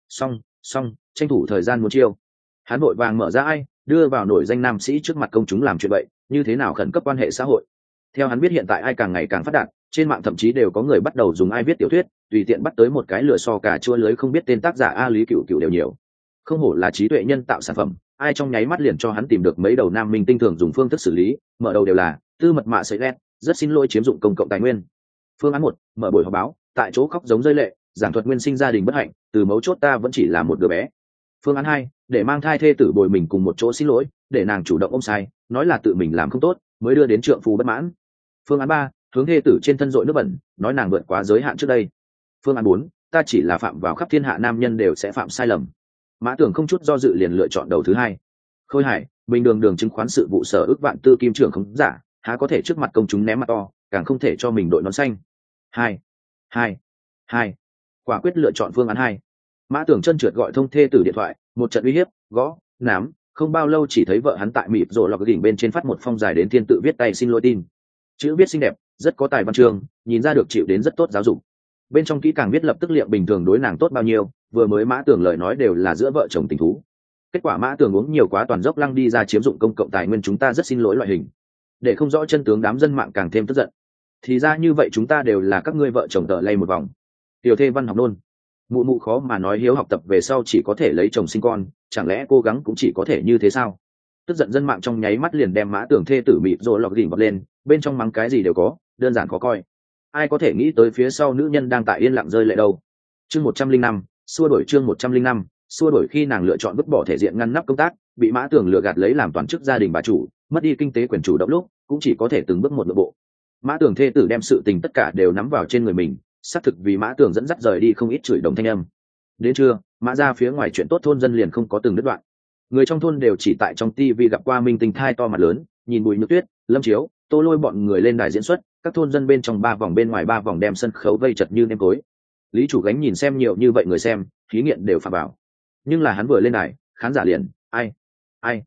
Xong, tranh thủ thời gian muốn chiêu. Hắn vội vàng mở ra ai, đưa vào nổi danh nam sĩ trước mặt công chúng làm chuyện vậy, như thế nào khẩn cấp quan hệ xã hội. Theo hắn biết hiện tại ai càng ngày càng phát đạt, trên mạng thậm chí đều có người bắt đầu dùng ai viết tiểu thuyết, tùy tiện bắt tới một cái lừa so cả chua lưới không biết tên tác giả a Lý Cửu đều nhiều. Không hổ là trí tuệ nhân tạo sản phẩm, ai trong nháy mắt liền cho hắn tìm được mấy đầu nam minh tinh thường dùng phương thức xử lý, mở đầu đều là tư mật mạ sấy đen, rất xin lỗi chiếm dụng công cộng tài nguyên. Phương án 1, mở buổi họp báo, tại chỗ khóc giống rơi lệ, giảng thuật nguyên sinh gia đình bất hạnh, từ mấu chốt ta vẫn chỉ là một đứa bé. Phương án 2, để mang thai thê tử bồi mình cùng một chỗ xin lỗi, để nàng chủ động ôm sai, nói là tự mình làm không tốt, mới đưa đến trượng phu bất mãn. Phương án 3, hướng thê tử trên thân dội nước bẩn, nói nàng vượt quá giới hạn trước đây. Phương án 4, ta chỉ là phạm vào khắp thiên hạ nam nhân đều sẽ phạm sai lầm. Mã Tưởng không chút do dự liền lựa chọn đầu thứ hai. Khôi hài, bình đường đường chứng khoán sự vụ sở ước vạn tư kim trưởng không giả, há có thể trước mặt công chúng ném mặt to, càng không thể cho mình đội nón xanh. Hai, hai, hai, quả quyết lựa chọn phương án hai. Mã Tưởng chân trượt gọi thông thê tử điện thoại, một trận uy hiếp, gõ, nám, không bao lâu chỉ thấy vợ hắn tại mịp rồi lọc đỉnh bên trên phát một phong dài đến thiên tự viết tay xin lỗi tin. Chữ viết xinh đẹp, rất có tài văn chương, nhìn ra được chịu đến rất tốt giáo dục. Bên trong kỹ càng viết lập tức liệm bình thường đối nàng tốt bao nhiêu, vừa mới Mã Tưởng lời nói đều là giữa vợ chồng tình thú. Kết quả Mã Tưởng uống nhiều quá toàn dốc lăng đi ra chiếm dụng công cộng tài nguyên, chúng ta rất xin lỗi loại hình. Để không rõ chân tướng đám dân mạng càng thêm tức giận. Thì ra như vậy chúng ta đều là các ngươi vợ chồng tờ lay một vòng. Tiểu thê văn học nôn. Mụ mụ khó mà nói hiếu học tập về sau chỉ có thể lấy chồng sinh con, chẳng lẽ cố gắng cũng chỉ có thể như thế sao? Tức giận dân mạng trong nháy mắt liền đem Mã Tưởng thê tử mịt rồi lọc đỉnh bật lên, bên trong mắng cái gì đều có, đơn giản khó coi. Ai có thể nghĩ tới phía sau nữ nhân đang tại yên lặng rơi lệ đâu. Chương 105, xua đổi chương 105, xua đổi khi nàng lựa chọn vứt bỏ thể diện ngăn nắp công tác, bị Mã Tưởng lừa gạt lấy làm toàn chức gia đình bà chủ, mất đi kinh tế quyền chủ động lúc, cũng chỉ có thể từng bước một nội bộ. Mã Tưởng thê tử đem sự tình tất cả đều nắm vào trên người mình, xác thực vì Mã Tưởng dẫn dắt rời đi không ít chửi đồng thanh âm. Đến trưa, Mã ra phía ngoài chuyện tốt thôn dân liền không có từng đứt đoạn. Người trong thôn đều chỉ tại trong TV gặp qua minh tinh thai to mặt lớn, nhìn Bùi Nhược Tuyết, Lâm Chiếu, Tô Lôi bọn người lên đài diễn xuất, các thôn dân bên trong 3 vòng bên ngoài 3 vòng đem sân khấu vây chật như nêm tối. Lý Chủ Gánh nhìn xem nhiều như vậy người xem, khí nghiện đều phà bảo. Nhưng là hắn vừa lên đài, khán giả liền, ai,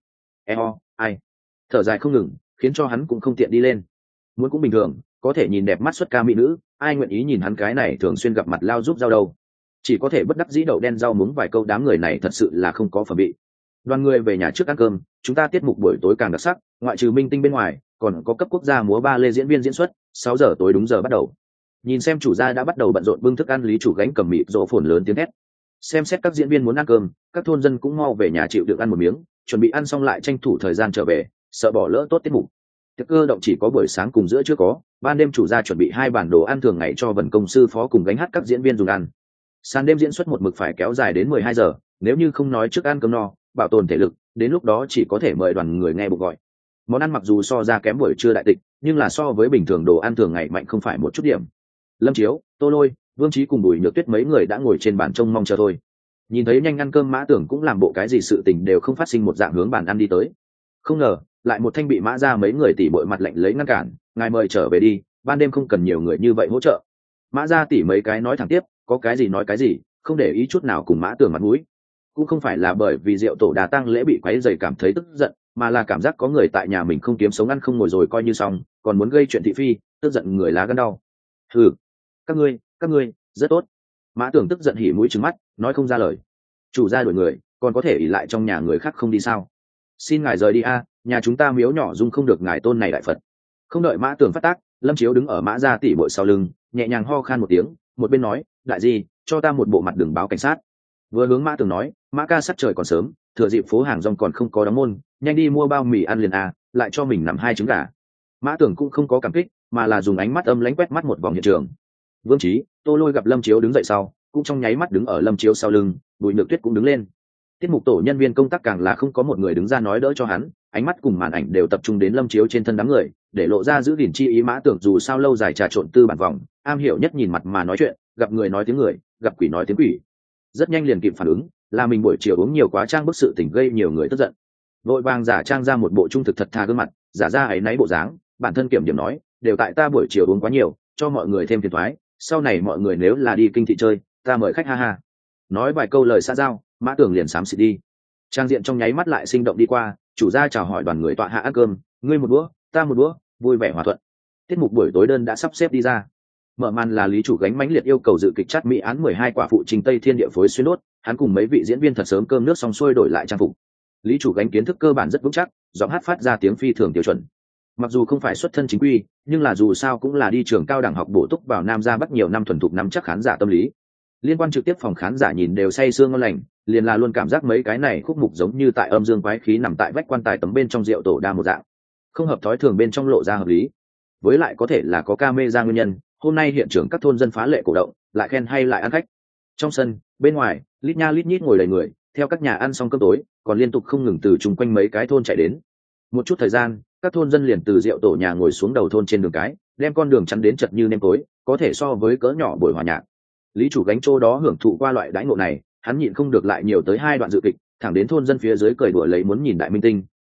ai, thở dài không ngừng, khiến cho hắn cũng không tiện đi lên. Muốn cũng bình thường, có thể nhìn đẹp mắt xuất ca mỹ nữ, ai nguyện ý nhìn hắn cái này thường xuyên gặp mặt lao giúp giao đâu. Chỉ có thể bất đắc dĩ đậu đen rau muống vài câu, đám người này thật sự là không có phẩm vị. Đoàn người về nhà trước ăn cơm, chúng ta tiết mục buổi tối càng đặc sắc, ngoại trừ minh tinh bên ngoài, còn có cấp quốc gia múa ba lê diễn viên diễn xuất. 6 giờ tối đúng giờ bắt đầu. Nhìn xem chủ gia đã bắt đầu bận rộn bưng thức ăn, Lý Chủ Gánh cầm mịt rộ phồn lớn tiếng hét. Xem xét các diễn viên muốn ăn cơm, các thôn dân cũng mau về nhà chịu được ăn một miếng, chuẩn bị ăn xong lại tranh thủ thời gian trở về, sợ bỏ lỡ tốt tiết mục. Tiệc cơ động chỉ có buổi sáng cùng giữa chưa có, ban đêm chủ gia chuẩn bị 2 bản đồ ăn thường ngày cho Vân công sư phó cùng gánh hát các diễn viên dùng ăn. Sàn đêm diễn xuất một mực phải kéo dài đến 12 giờ, nếu như không nói trước ăn cơm no, bảo tồn thể lực, đến lúc đó chỉ có thể mời đoàn người nghe bục gọi. Món ăn mặc dù so ra kém buổi trưa đại tịch, nhưng là so với bình thường đồ ăn thường ngày mạnh không phải một chút điểm. Lâm Chiếu, Tô Lôi, Vương Chí cùng Bùi Nhược Tuyết mấy người đã ngồi trên bàn trông mong chờ thôi. Nhìn thấy nhanh ăn cơm, Mã Tưởng cũng làm bộ cái gì sự tình đều không phát sinh, một dạng hướng bàn ăn đi tới. Không ngờ lại một thanh bị Mã ra mấy người tỉ bội mặt lạnh lấy ngăn cản, ngài mời trở về đi, ban đêm không cần nhiều người như vậy hỗ trợ. Mã ra tỉ mấy cái nói thẳng tiếp, có cái gì nói cái gì, không để ý chút nào cùng Mã Tưởng mặt mũi. Cũng không phải là bởi vì rượu tổ đà tang lễ bị quấy rầy cảm thấy tức giận, mà là cảm giác có người tại nhà mình không kiếm sống ăn không ngồi rồi coi như xong, còn muốn gây chuyện thị phi, tức giận người lá gan đau. Hừ, các ngươi rất tốt. Mã Tưởng tức giận hỉ mũi trừng mắt, nói không ra lời. Chủ gia đuổi người, còn có thể ỷ lại trong nhà người khác không đi sao? Xin ngài rời đi a, nhà chúng ta miếu nhỏ dung không được ngài tôn này đại Phật. Không đợi Mã Tưởng phát tác, Lâm Chiếu đứng ở Mã gia tỷ muội sau lưng, nhẹ nhàng ho khan một tiếng, một bên nói, đại gì, cho ta một bộ mặt đường báo cảnh sát. Vừa hướng Mã Tưởng nói, Mã ca sắc trời còn sớm, thừa dịp phố hàng rong còn không có đóng môn, nhanh đi mua bao mì ăn liền a, lại cho mình nằm 2 trứng gà. Mã Tưởng cũng không có cảm kích, mà là dùng ánh mắt âm lãnh quét mắt một vòng hiện trường. Vương Chí, Tô Lôi gặp Lâm Chiếu đứng dậy sau, cũng trong nháy mắt đứng ở Lâm Chiếu sau lưng, Bùi Nhược Tuyết cũng đứng lên. Tiết mục tổ nhân viên công tác càng là không có một người đứng ra nói đỡ cho hắn, ánh mắt cùng màn ảnh đều tập trung đến Lâm Chiếu trên thân đám người, để lộ ra giữ gìn chi ý. Mã Tưởng dù sao lâu dài trà trộn tư bản vòng, am hiểu nhất nhìn mặt mà nói chuyện, gặp người nói tiếng người, gặp quỷ nói tiếng quỷ. Rất nhanh liền kịp phản ứng, là mình buổi chiều uống nhiều quá trang bức sự tình gây nhiều người tức giận. Vội vàng giả trang ra một bộ trung thực thật thà gương mặt, giả ra áy náy bộ dáng, bản thân kiểm điểm nói, đều tại ta buổi chiều uống quá nhiều, cho mọi người thêm phiền toái, sau này mọi người nếu là đi kinh thị chơi, ta mời khách ha ha. Nói vài câu lời xã giao, Mã Tưởng liền xám xịt đi. Trang diện trong nháy mắt lại sinh động đi qua, chủ gia chào hỏi đoàn người tọa hạ ăn cơm, ngươi một bữa, ta một bữa, vui vẻ hòa thuận. Tiết mục buổi tối đơn đã sắp xếp đi ra. Mở màn là Lý Chủ Gánh mãnh liệt yêu cầu dự kịch chát mỹ án 12 quả phụ trình Tây Thiên địa phối xuyên đốt, hắn cùng mấy vị diễn viên thật sớm cơm nước xong xuôi đổi lại trang phục. Lý Chủ Gánh kiến thức cơ bản rất vững chắc, giọng hát phát ra tiếng phi thường tiêu chuẩn. Mặc dù không phải xuất thân chính quy, nhưng là dù sao cũng là đi trường cao đẳng học bổ túc vào Nam ra Bắc nhiều năm thuần thục nắm chắc khán giả tâm lý. Liên quan trực tiếp phòng khán giả nhìn đều say sương ngon lành, liền là luôn cảm giác mấy cái này khúc mục giống như tại âm dương quái khí nằm tại vách quan tài tấm bên trong rượu tổ đa một dạng, không hợp thói thường bên trong lộ ra hợp lý. Với lại có thể là có camera nguyên nhân, hôm nay hiện trường các thôn dân phá lệ cổ động, lại khen hay lại ăn khách. Trong sân, bên ngoài, lít nha lít nhít ngồi đầy người, theo các nhà ăn xong cơm tối, còn liên tục không ngừng từ chung quanh mấy cái thôn chạy đến. Một chút thời gian, các thôn dân liền từ rượu tổ nhà ngồi xuống đầu thôn trên đường cái, đem con đường chắn đến chật như nêm tối, có thể so với cỡ nhỏ buổi hòa nhạc. Lý Chủ Gánh chỗ đó hưởng thụ qua loại đãi ngộ này, hắn nhịn không được lại nhiều tới 2 đoạn dự kịch, thẳng đến thôn dân phía dưới cười đùa lấy muốn nhìn đại minh tinh,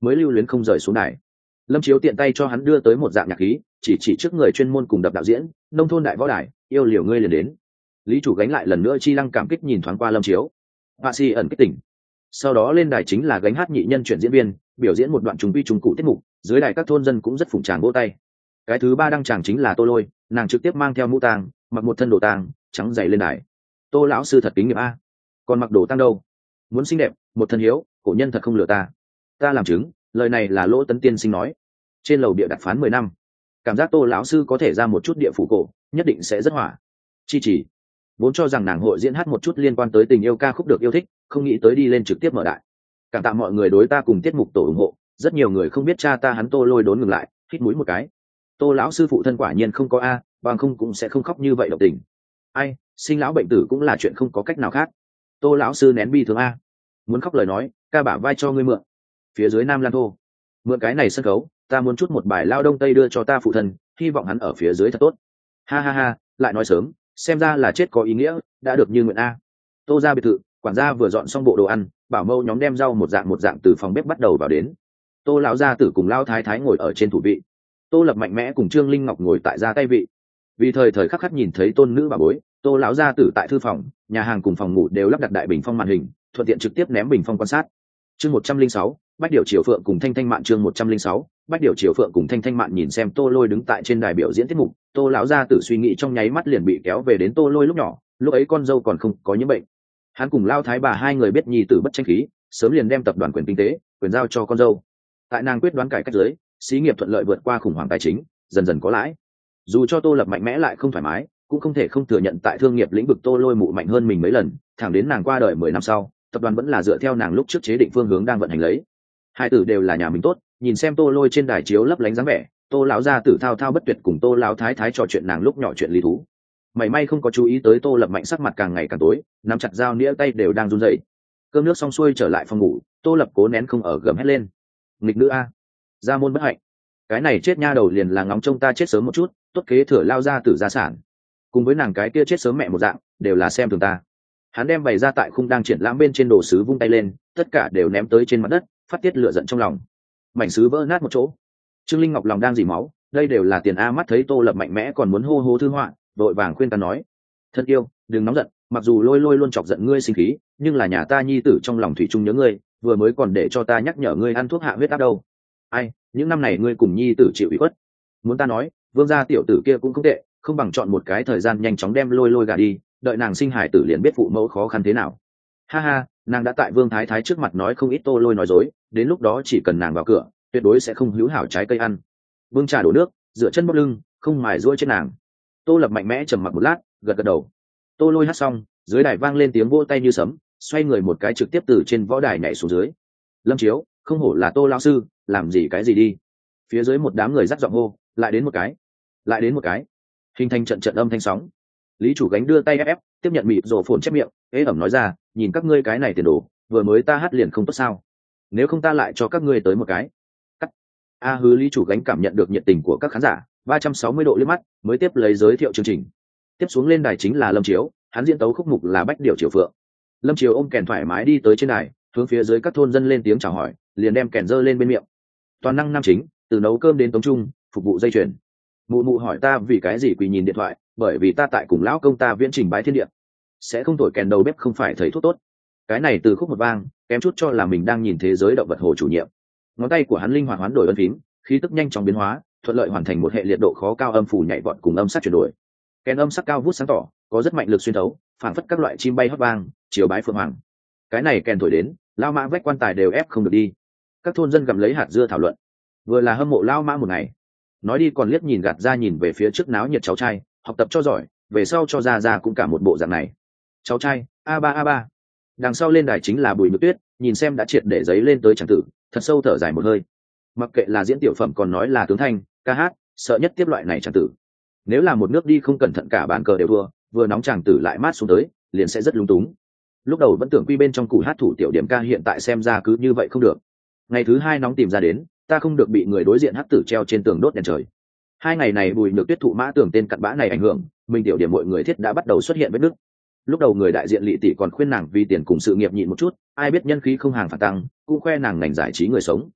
mới lưu luyến không rời xuống đài. Lâm Chiếu tiện tay cho hắn đưa tới một dạng nhạc khí, chỉ trước người chuyên môn cùng đập đạo diễn nông thôn đại võ đài, yêu liều ngươi liền đến. Lý chủ gánh lại lần nữa chi lăng cảm kích nhìn thoáng qua Lâm Chiếu, họa si ẩn kích tỉnh. Sau đó lên đài chính là gánh hát nhị nhân chuyển diễn viên, biểu diễn một đoạn trùng vi trùng cụ tiết mục, dưới đài các thôn dân cũng rất phụng tràng vỗ tay. Cái thứ ba đăng tràng chính là Tô Lôi, nàng trực tiếp mang theo mũ tang, mặc một thân đồ tang trắng dày lên đài. Tô lão sư thật kính nghiệp a, còn mặc đồ tang đâu, muốn xinh đẹp một thân hiếu, cổ nhân thật không lừa ta. Ta làm chứng, lời này là Lỗ Tấn tiên sinh nói. Trên lầu địa đặt phán 10 năm, cảm giác Tô lão sư có thể ra một chút địa phủ cổ, nhất định sẽ rất hỏa. Chi chỉ vốn cho rằng nàng hội diễn hát một chút liên quan tới tình yêu ca khúc được yêu thích, không nghĩ tới đi lên trực tiếp mở đại. Cảm tạ mọi người đối ta cùng tiết mục tổ ủng hộ, rất nhiều người không biết cha ta hắn Tô Lôi đốn ngừng lại, hít mũi một cái. Tô lão sư phụ thân quả nhiên không có a, bằng không cũng sẽ không khóc như vậy động tình. Ai, sinh lão bệnh tử cũng là chuyện không có cách nào khác. Tô lão sư nén bi thương a, muốn khóc lời nói, ca bả vai cho ngươi mượn. Phía dưới Nam Lan Thô, mượn cái này sân khấu, ta muốn chút một bài lao đông tây đưa cho ta phụ thân, hy vọng hắn ở phía dưới thật tốt. Ha ha ha, lại nói sớm, xem ra là chết có ý nghĩa, đã được như nguyện a. Tô ra biệt thự, quản gia vừa dọn xong bộ đồ ăn, bảo mâu nhóm đem rau một dạng từ phòng bếp bắt đầu vào đến. Tô lão gia tử cùng lao thái thái ngồi ở trên thủ vị, Tô Lập mạnh mẽ cùng Trương Linh Ngọc ngồi tại ra tay vị. Vì thời khắc khắc nhìn thấy tôn nữ bà bối, Tô lão gia tử tại thư phòng, nhà hàng cùng phòng ngủ đều lắp đặt đại bình phong màn hình, thuận tiện trực tiếp ném bình phong quan sát. Chương 106, Bách Điểu Triều Phượng cùng Thanh Thanh Mạn. Chương 106, Bách Điểu Triều Phượng cùng Thanh Thanh Mạn nhìn xem Tô Lôi đứng tại trên đài biểu diễn tiết mục, Tô lão gia tử suy nghĩ trong nháy mắt liền bị kéo về đến Tô Lôi lúc nhỏ, lúc ấy con dâu còn không có nhiễm bệnh. Hắn cùng lao thái bà hai người biết nhi tử bất tranh khí, sớm liền đem tập đoàn quyền kinh tế, quyền giao cho con dâu. Tại nàng quyết đoán cải cách dưới, xí nghiệp thuận lợi vượt qua khủng hoảng tài chính, dần dần có lãi. Dù cho Tô Lập mạnh mẽ lại không thoải mái, cũng không thể không thừa nhận tại thương nghiệp lĩnh vực Tô Lôi mụ mạnh hơn mình mấy lần, thẳng đến nàng qua đời 10 năm sau, tập đoàn vẫn là dựa theo nàng lúc trước chế định phương hướng đang vận hành lấy. Hai tử đều là nhà mình tốt, nhìn xem Tô Lôi trên đài chiếu lấp lánh dáng vẻ, Tô lão gia tử thao thao bất tuyệt cùng Tô lão thái thái trò chuyện nàng lúc nhỏ chuyện lý thú. Mảy may không có chú ý tới Tô Lập mạnh sắc mặt càng ngày càng tối, nắm chặt dao nĩa tay đều đang run rẩy. Cơm nước xong xuôi trở lại phòng ngủ, Tô Lập cố nén không ở gầm hét lên: "Nghịch nữ a, gia môn bất hạnh, cái này chết nha đầu liền là ngóng trông ta chết sớm một chút, tốt kế thừa lao ra tử gia sản, cùng với nàng cái kia chết sớm mẹ một dạng, đều là xem thường ta." Hắn đem bày ra tại khung đang triển lãm bên trên đồ sứ vung tay lên, tất cả đều ném tới trên mặt đất, phát tiết lửa giận trong lòng. Mảnh sứ vỡ nát một chỗ. Trương Linh Ngọc lòng đang dỉ máu, đây đều là tiền a. Mắt thấy Tô Lập mạnh mẽ còn muốn hô hô thư họa, đội vàng khuyên ta nói: "Thân yêu, đừng nóng giận, mặc dù Lôi Lôi luôn chọc giận ngươi sinh khí, nhưng là nhà ta nhi tử trong lòng thủy chung nhớ ngươi, vừa mới còn để cho ta nhắc nhở ngươi ăn thuốc hạ huyết áp đâu. Ai, những năm này ngươi cùng nhi tử chịu ủy khuất. Muốn ta nói, Vương gia tiểu tử kia cũng không tệ, không bằng chọn một cái thời gian nhanh chóng đem Lôi Lôi gả đi, đợi nàng sinh hải tử liền biết phụ mẫu khó khăn thế nào." Ha ha, nàng đã tại Vương thái thái trước mặt nói không ít Tô Lôi nói dối, đến lúc đó chỉ cần nàng vào cửa, tuyệt đối sẽ không hữu hảo trái cây ăn. Vương trà đổ nước, dựa chân bóc lưng, không mài ruôi trên nàng. Tô Lập mạnh mẽ trầm mặc một lát, gật gật đầu. Tô Lôi hát xong, dưới đài vang lên tiếng vỗ tay như sấm, xoay người một cái trực tiếp từ trên võ đài nhảy xuống dưới. Lâm Chiếu, không hổ là Tô lão sư, làm gì cái gì đi. Phía dưới một đám người dắt giọng hô, lại đến một cái, lại đến một cái. Hình thành trận âm thanh sóng. Lý chủ gánh đưa tay ép tiếp nhận mịt rổ phồn chép miệng, ế ẩm nói ra: "Nhìn các ngươi cái này tiền đồ, vừa mới ta hát liền không tốt sao? Nếu không ta lại cho các ngươi tới một cái." Cắt. Hứ Lý chủ gánh cảm nhận được nhiệt tình của các khán giả, 360 độ liếc mắt, mới tiếp lấy giới thiệu chương trình. Tiếp xuống lên đài chính là Lâm Chiếu, hắn diễn tấu khúc mục là Bách Điểu Triều Phượng. Lâm Chiếu ôm kèn thoải mái đi tới trên đài, hướng phía dưới các thôn dân lên tiếng chào hỏi, liền đem kèn giơ lên bên miệng. Toàn năng nam chính, từ nấu cơm đến tống trung, phục vụ dây chuyền. Mụ mụ hỏi ta vì cái gì quỳ nhìn điện thoại, bởi vì ta tại cùng lão công ta viễn trình bái thiên địa. Sẽ không thổi kèn đầu bếp không phải thầy thuốc tốt. Cái này từ khúc một vang, kém chút cho là mình đang nhìn thế giới động vật hồ chủ nhiệm. Ngón tay của hắn linh hoạt hoán đổi ân phím, khí tức nhanh chóng biến hóa, thuận lợi hoàn thành một hệ liệt độ khó cao âm phủ nhảy vọt cùng âm sắc chuyển đổi. Kèn âm sắc cao vút sáng tỏ, có rất mạnh lực xuyên thấu, phảng phất các loại chim bay hót vang, chiều bái phượng hoàng. Cái này kèn thổi đến, lao mã vách quan tài đều ép không được đi. Các thôn dân gặm lấy hạt dưa thảo luận, vừa là hâm mộ lao mã một ngày, nói đi còn liếc nhìn gạt ra nhìn về phía trước náo nhiệt cháu trai, học tập cho giỏi, về sau cho ra cũng cả một bộ dạng này. Cháu trai a ba. Đằng sau lên đài chính là Bùi Nhược Tuyết, nhìn xem đã triệt để giấy lên tới tràng tử, thật sâu thở dài một hơi. Mặc kệ là diễn tiểu phẩm còn nói là tướng thanh ca hát, sợ nhất tiếp loại này tràng tử. Nếu là một nước đi không cẩn thận cả bàn cờ đều thua, vừa nóng tràng tử lại mát xuống tới, liền sẽ rất lung túng. Lúc đầu vẫn tưởng quy bên trong củ hát thủ tiểu điểm ca, hiện tại xem ra cứ như vậy không được. Ngày thứ hai nóng tìm ra đến, ta không được bị người đối diện hắc tử treo trên tường đốt đèn trời. Hai ngày này Bùi Nhược Tuyết thụ mã tưởng tên cặn bã này ảnh hưởng, mình tiểu điểm mọi người thiết đã bắt đầu xuất hiện vết nứt. Lúc đầu người đại diện Lệ tỷ còn khuyên nàng vì tiền cùng sự nghiệp nhịn một chút, ai biết nhân khí không hàng phản tăng, cũng khoe nàng ngành giải trí người sống.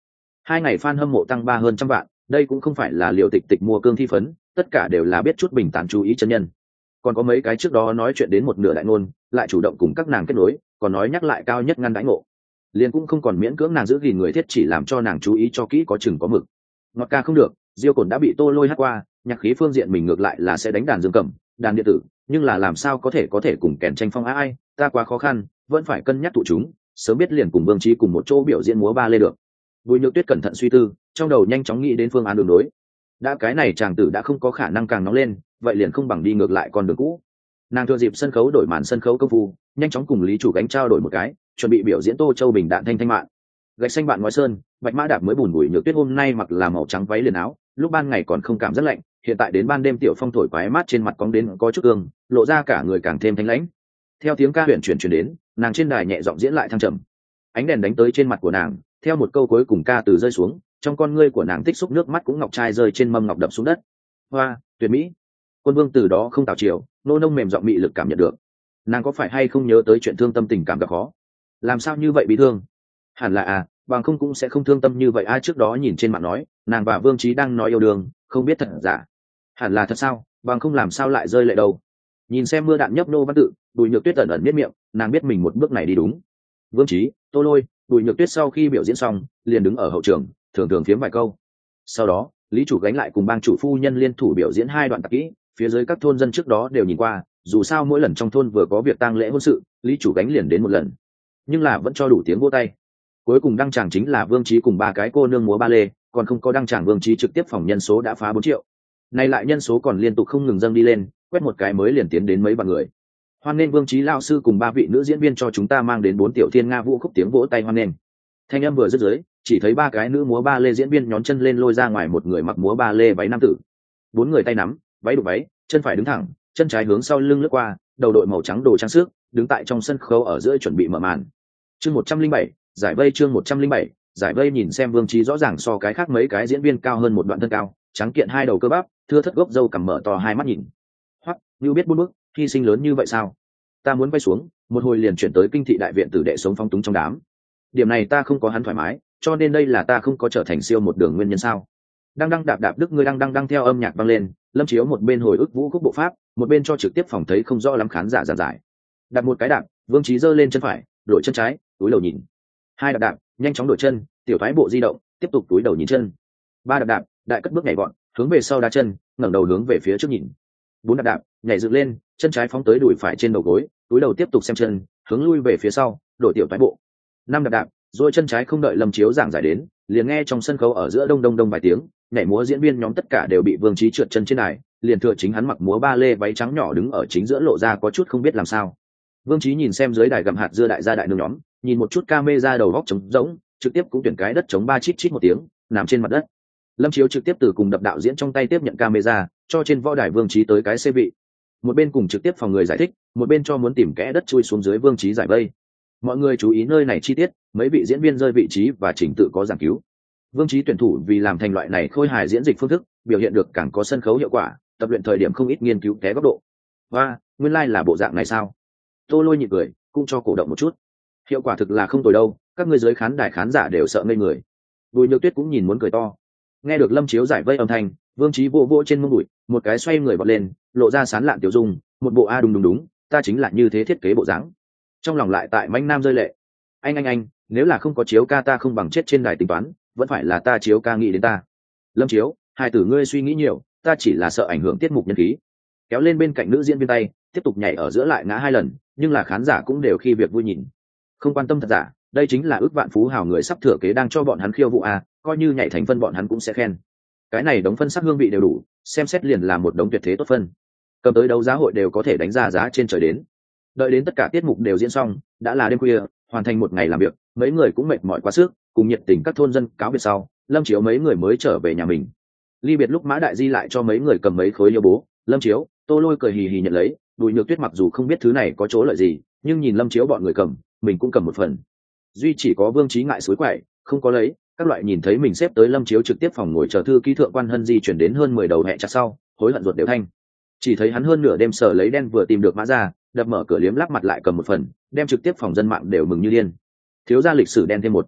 2 ngày fan hâm mộ tăng 3 hơn trăm vạn, đây cũng không phải là liều tịch tịch mua cương thi phấn, tất cả đều là biết chút bình tản chú ý chân nhân. Còn có mấy cái trước đó nói chuyện đến một nửa đại ngôn, lại chủ động cùng các nàng kết nối, còn nói nhắc lại cao nhất ngăn đãi ngộ. Liền cũng không còn miễn cưỡng nàng giữ gìn người thiết, chỉ làm cho nàng chú ý cho kỹ có chừng có mực. Ngọt ca không được, Diêu Cổn đã bị Tô Lôi hát qua, nhạc khí phương diện mình ngược lại là sẽ đánh đàn dương cầm, đàn điện tử, nhưng là làm sao có thể cùng kèn tranh phong ai, ta quá khó khăn, vẫn phải cân nhắc tụ chúng, sớm biết liền cùng Vương Chí cùng một chỗ biểu diễn múa ba lê được. Bùi Nhược Tuyết cẩn thận suy tư, trong đầu nhanh chóng nghĩ đến phương án đường đối. Đã cái này chàng tử đã không có khả năng càng nóng lên, vậy liền không bằng đi ngược lại con đường cũ. Nàng thừa dịp sân khấu đổi màn sân khấu công phu, nhanh chóng cùng Lý Chủ Gánh trao đổi một cái, chuẩn bị biểu diễn Tô Châu Bình đạn thanh thanh mạn. Gạch xanh bạn ngói sơn, bạch mã đạp mới bùn Bùi Nhược Tuyết hôm nay mặc là màu trắng váy liền áo, lúc ban ngày còn không cảm rất lạnh, hiện tại đến ban đêm tiểu phong thổi quái mát trên mặt cong đến có chút ương, lộ ra cả người càng thêm thanh lãnh. Theo tiếng ca huyền chuyển truyền đến, nàng trên đài nhẹ giọng diễn lại thăng trầm. Ánh đèn đánh tới trên mặt của nàng, theo một câu cuối cùng ca từ rơi xuống, trong con ngươi của nàng tích xúc nước mắt cũng ngọc trai rơi trên mâm ngọc đập xuống đất. Hoa, tuyệt mỹ. Quân Vương từ đó không tào chiều, nô nông mềm giọng mị lực cảm nhận được. Nàng có phải hay không nhớ tới chuyện thương tâm tình cảm gặp khó? Làm sao như vậy bị thương? Hẳn là bằng không cũng sẽ không thương tâm như vậy. Trước đó nhìn trên mạng nói, nàng và Vương Chí đang nói yêu đương, không biết thật giả. Hẳn là thật sao, bằng không làm sao lại rơi lệ đâu. Nhìn xem mưa đạn nhấp nô văn tự, Bùi Nhược Tuyết ẩn ẩn biết miệng, nàng biết mình một bước này đi đúng. Vương Chí, Tô Lôi, Bùi Nhược Tuyết sau khi biểu diễn xong, liền đứng ở hậu trường, thường thường phiếm vài câu. Sau đó, Lý Chủ Gánh lại cùng bang chủ phu nhân liên thủ biểu diễn 2 đoạn tạp kỹ, phía dưới các thôn dân trước đó đều nhìn qua, dù sao mỗi lần trong thôn vừa có việc tang lễ hôn sự, Lý Chủ Gánh liền đến một lần, nhưng là vẫn cho đủ tiếng vỗ tay. Cuối cùng đăng tràng chính là Vương Chí cùng 3 cái cô nương múa ba lê, còn không có đăng tràng Vương Chí trực tiếp phòng nhân số đã phá 4 triệu. Nay lại nhân số còn liên tục không ngừng dâng đi lên, quét một cái mới liền tiến đến mấy vạn người. Hoan nghênh Vương Chí lão sư cùng 3 vị nữ diễn viên cho chúng ta mang đến 4 tiểu thiên nga vũ khúc, tiếng vỗ tay hoan nghênh. Thanh âm vừa dứt dưới, chỉ thấy 3 cái nữ múa ba lê diễn viên nhón chân lên lôi ra ngoài một người mặc múa ba lê váy nam tử. 4 người tay nắm, váy đục váy, chân phải đứng thẳng, chân trái hướng sau lưng lướt qua, đầu đội màu trắng đồ trang sức, đứng tại trong sân khấu ở giữa chuẩn bị mở màn. Chương 107, giải vây. Chương 107, giải vây. Nhìn xem Vương Chí rõ ràng so cái khác mấy cái diễn viên cao hơn một đoạn thân cao, trắng kiện 2 đầu cơ bắp, thưa thất gốc râu cằm mở to 2 mắt nhìn. Hoắc, như biết buôn bước, hy sinh lớn như vậy sao? Ta muốn quay xuống, một hồi liền chuyển tới kinh thị đại viện tử đệ sống phong túng trong đám. Điểm này ta không có hắn thoải mái, cho nên đây là ta không có trở thành siêu một đường nguyên nhân sao? Đăng đăng đạp đạp đức ngươi đăng đăng đăng theo âm nhạc vang lên, Lâm Chiếu một bên hồi ức vũ khúc bộ pháp, một bên cho trực tiếp phòng thấy không rõ lắm khán giả giảng giải. Đạp một cái đạp, Vương Chí giơ lên chân phải, đổi chân trái, túi đầu nhìn. 2 đạp đạp, nhanh chóng đổi chân, tiểu thoái bộ di động, tiếp tục túi đầu nhìn chân. 3 đạp đạp, đại cất bước nhảy vọt, hướng về sau đá chân, ngẩng đầu hướng về phía trước nhìn. 4 đạp đạp, nhảy dựng lên, chân trái phóng tới đùi phải trên đầu gối, túi đầu tiếp tục xem chân, hướng lui về phía sau, đổi tiểu thoái bộ. 5 đạp đạp, rồi chân trái không đợi Lâm Chiếu giảng giải đến, liền nghe trong sân khấu ở giữa đông đông đông vài tiếng, nhảy múa diễn viên nhóm tất cả đều bị Vương Chí trượt chân trên này, liền thừa chính hắn mặc múa ba lê váy trắng nhỏ đứng ở chính giữa lộ ra có chút không biết làm sao. Vương Chí nhìn xem dưới đài gặm hạt dưa đại gia đại nương nhóm, nhìn một chút camera đầu góc trống rỗng, trực tiếp cũng tuyển cái đất trống ba chít chít một tiếng, nằm trên mặt đất. Lâm Chiếu trực tiếp từ cùng đập đạo diễn trong tay tiếp nhận camera, cho trên võ đài Vương Chí tới cái xê vị. Một bên cùng trực tiếp phòng người giải thích, một bên cho muốn tìm kẽ đất chui xuống dưới Vương Chí giải vây. Mọi người chú ý nơi này chi tiết, mấy vị diễn viên rơi vị trí và chỉnh tự có giảng cứu. Vương Chí tuyển thủ vì làm thành loại này khôi hài diễn dịch phương thức, biểu hiện được càng có sân khấu hiệu quả, tập luyện thời điểm không ít nghiên cứu té góc độ. Và nguyên lai là bộ dạng này sao? Tô Lôi nhịn cười, cũng cho cổ động một chút. Hiệu quả thực là không tồi đâu, các ngươi dưới khán đài khán giả đều sợ ngây người. Bùi Nhược Tuyết cũng nhìn muốn cười to. Nghe được Lâm Chiếu giải vây âm thanh, Vương Chí vỗ vỗ trên mông đùi, một cái xoay người vọt lên, lộ ra sán lạn tiểu dung, một bộ a đúng đúng đúng, ta chính là như thế thiết kế bộ dáng. Trong lòng lại tại manh nam rơi lệ. Anh, nếu là không có Chiếu ca ta không bằng chết trên đài tính toán, vẫn phải là ta Chiếu ca nghĩ đến ta. Lâm Chiếu, hai tử ngươi suy nghĩ nhiều, ta chỉ là sợ ảnh hưởng tiết mục nhân khí. Kéo lên bên cạnh nữ diễn viên tay, tiếp tục nhảy ở giữa lại ngã 2 lần, nhưng là khán giả cũng đều khi việc vui nhìn, không quan tâm thật giả. Đây chính là ước vạn phú hào người sắp thừa kế đang cho bọn hắn khiêu vụ coi như nhảy thành phân bọn hắn cũng sẽ khen. Cái này đống phân sắc hương vị đều đủ, xem xét liền là một đống tuyệt thế tốt phân, cầm tới đấu giá hội đều có thể đánh ra giá trên trời đến. Đợi đến tất cả tiết mục đều diễn xong, đã là đêm khuya, hoàn thành một ngày làm việc, mấy người cũng mệt mỏi quá sức, cùng nhiệt tình các thôn dân cáo biệt sau, Lâm Chiếu mấy người mới trở về nhà mình. Ly biệt lúc Mã Đại Di lại cho mấy người cầm mấy khối liêu bố, Lâm Chiếu, Tô Lôi cười hì hì nhận lấy. Bùi Nhược Tuyết mặc dù không biết thứ này có chỗ lợi gì, nhưng nhìn Lâm Chiếu bọn người cầm, mình cũng cầm một phần. Duy chỉ có Vương Chí ngại suối quậy, không có lấy. Các loại nhìn thấy mình xếp tới Lâm Chiếu trực tiếp phòng ngồi chờ thư ký thượng quan Hân Di chuyển đến hơn 10 đầu hẹ chặt sau, hối hận ruột đều thanh. Chỉ thấy hắn hơn nửa đêm sở lấy đen vừa tìm được mã ra, đập mở cửa liếm lắp mặt lại cầm một phần, đem trực tiếp phòng dân mạng đều mừng như điên. Thiếu gia lịch sử đen thêm một.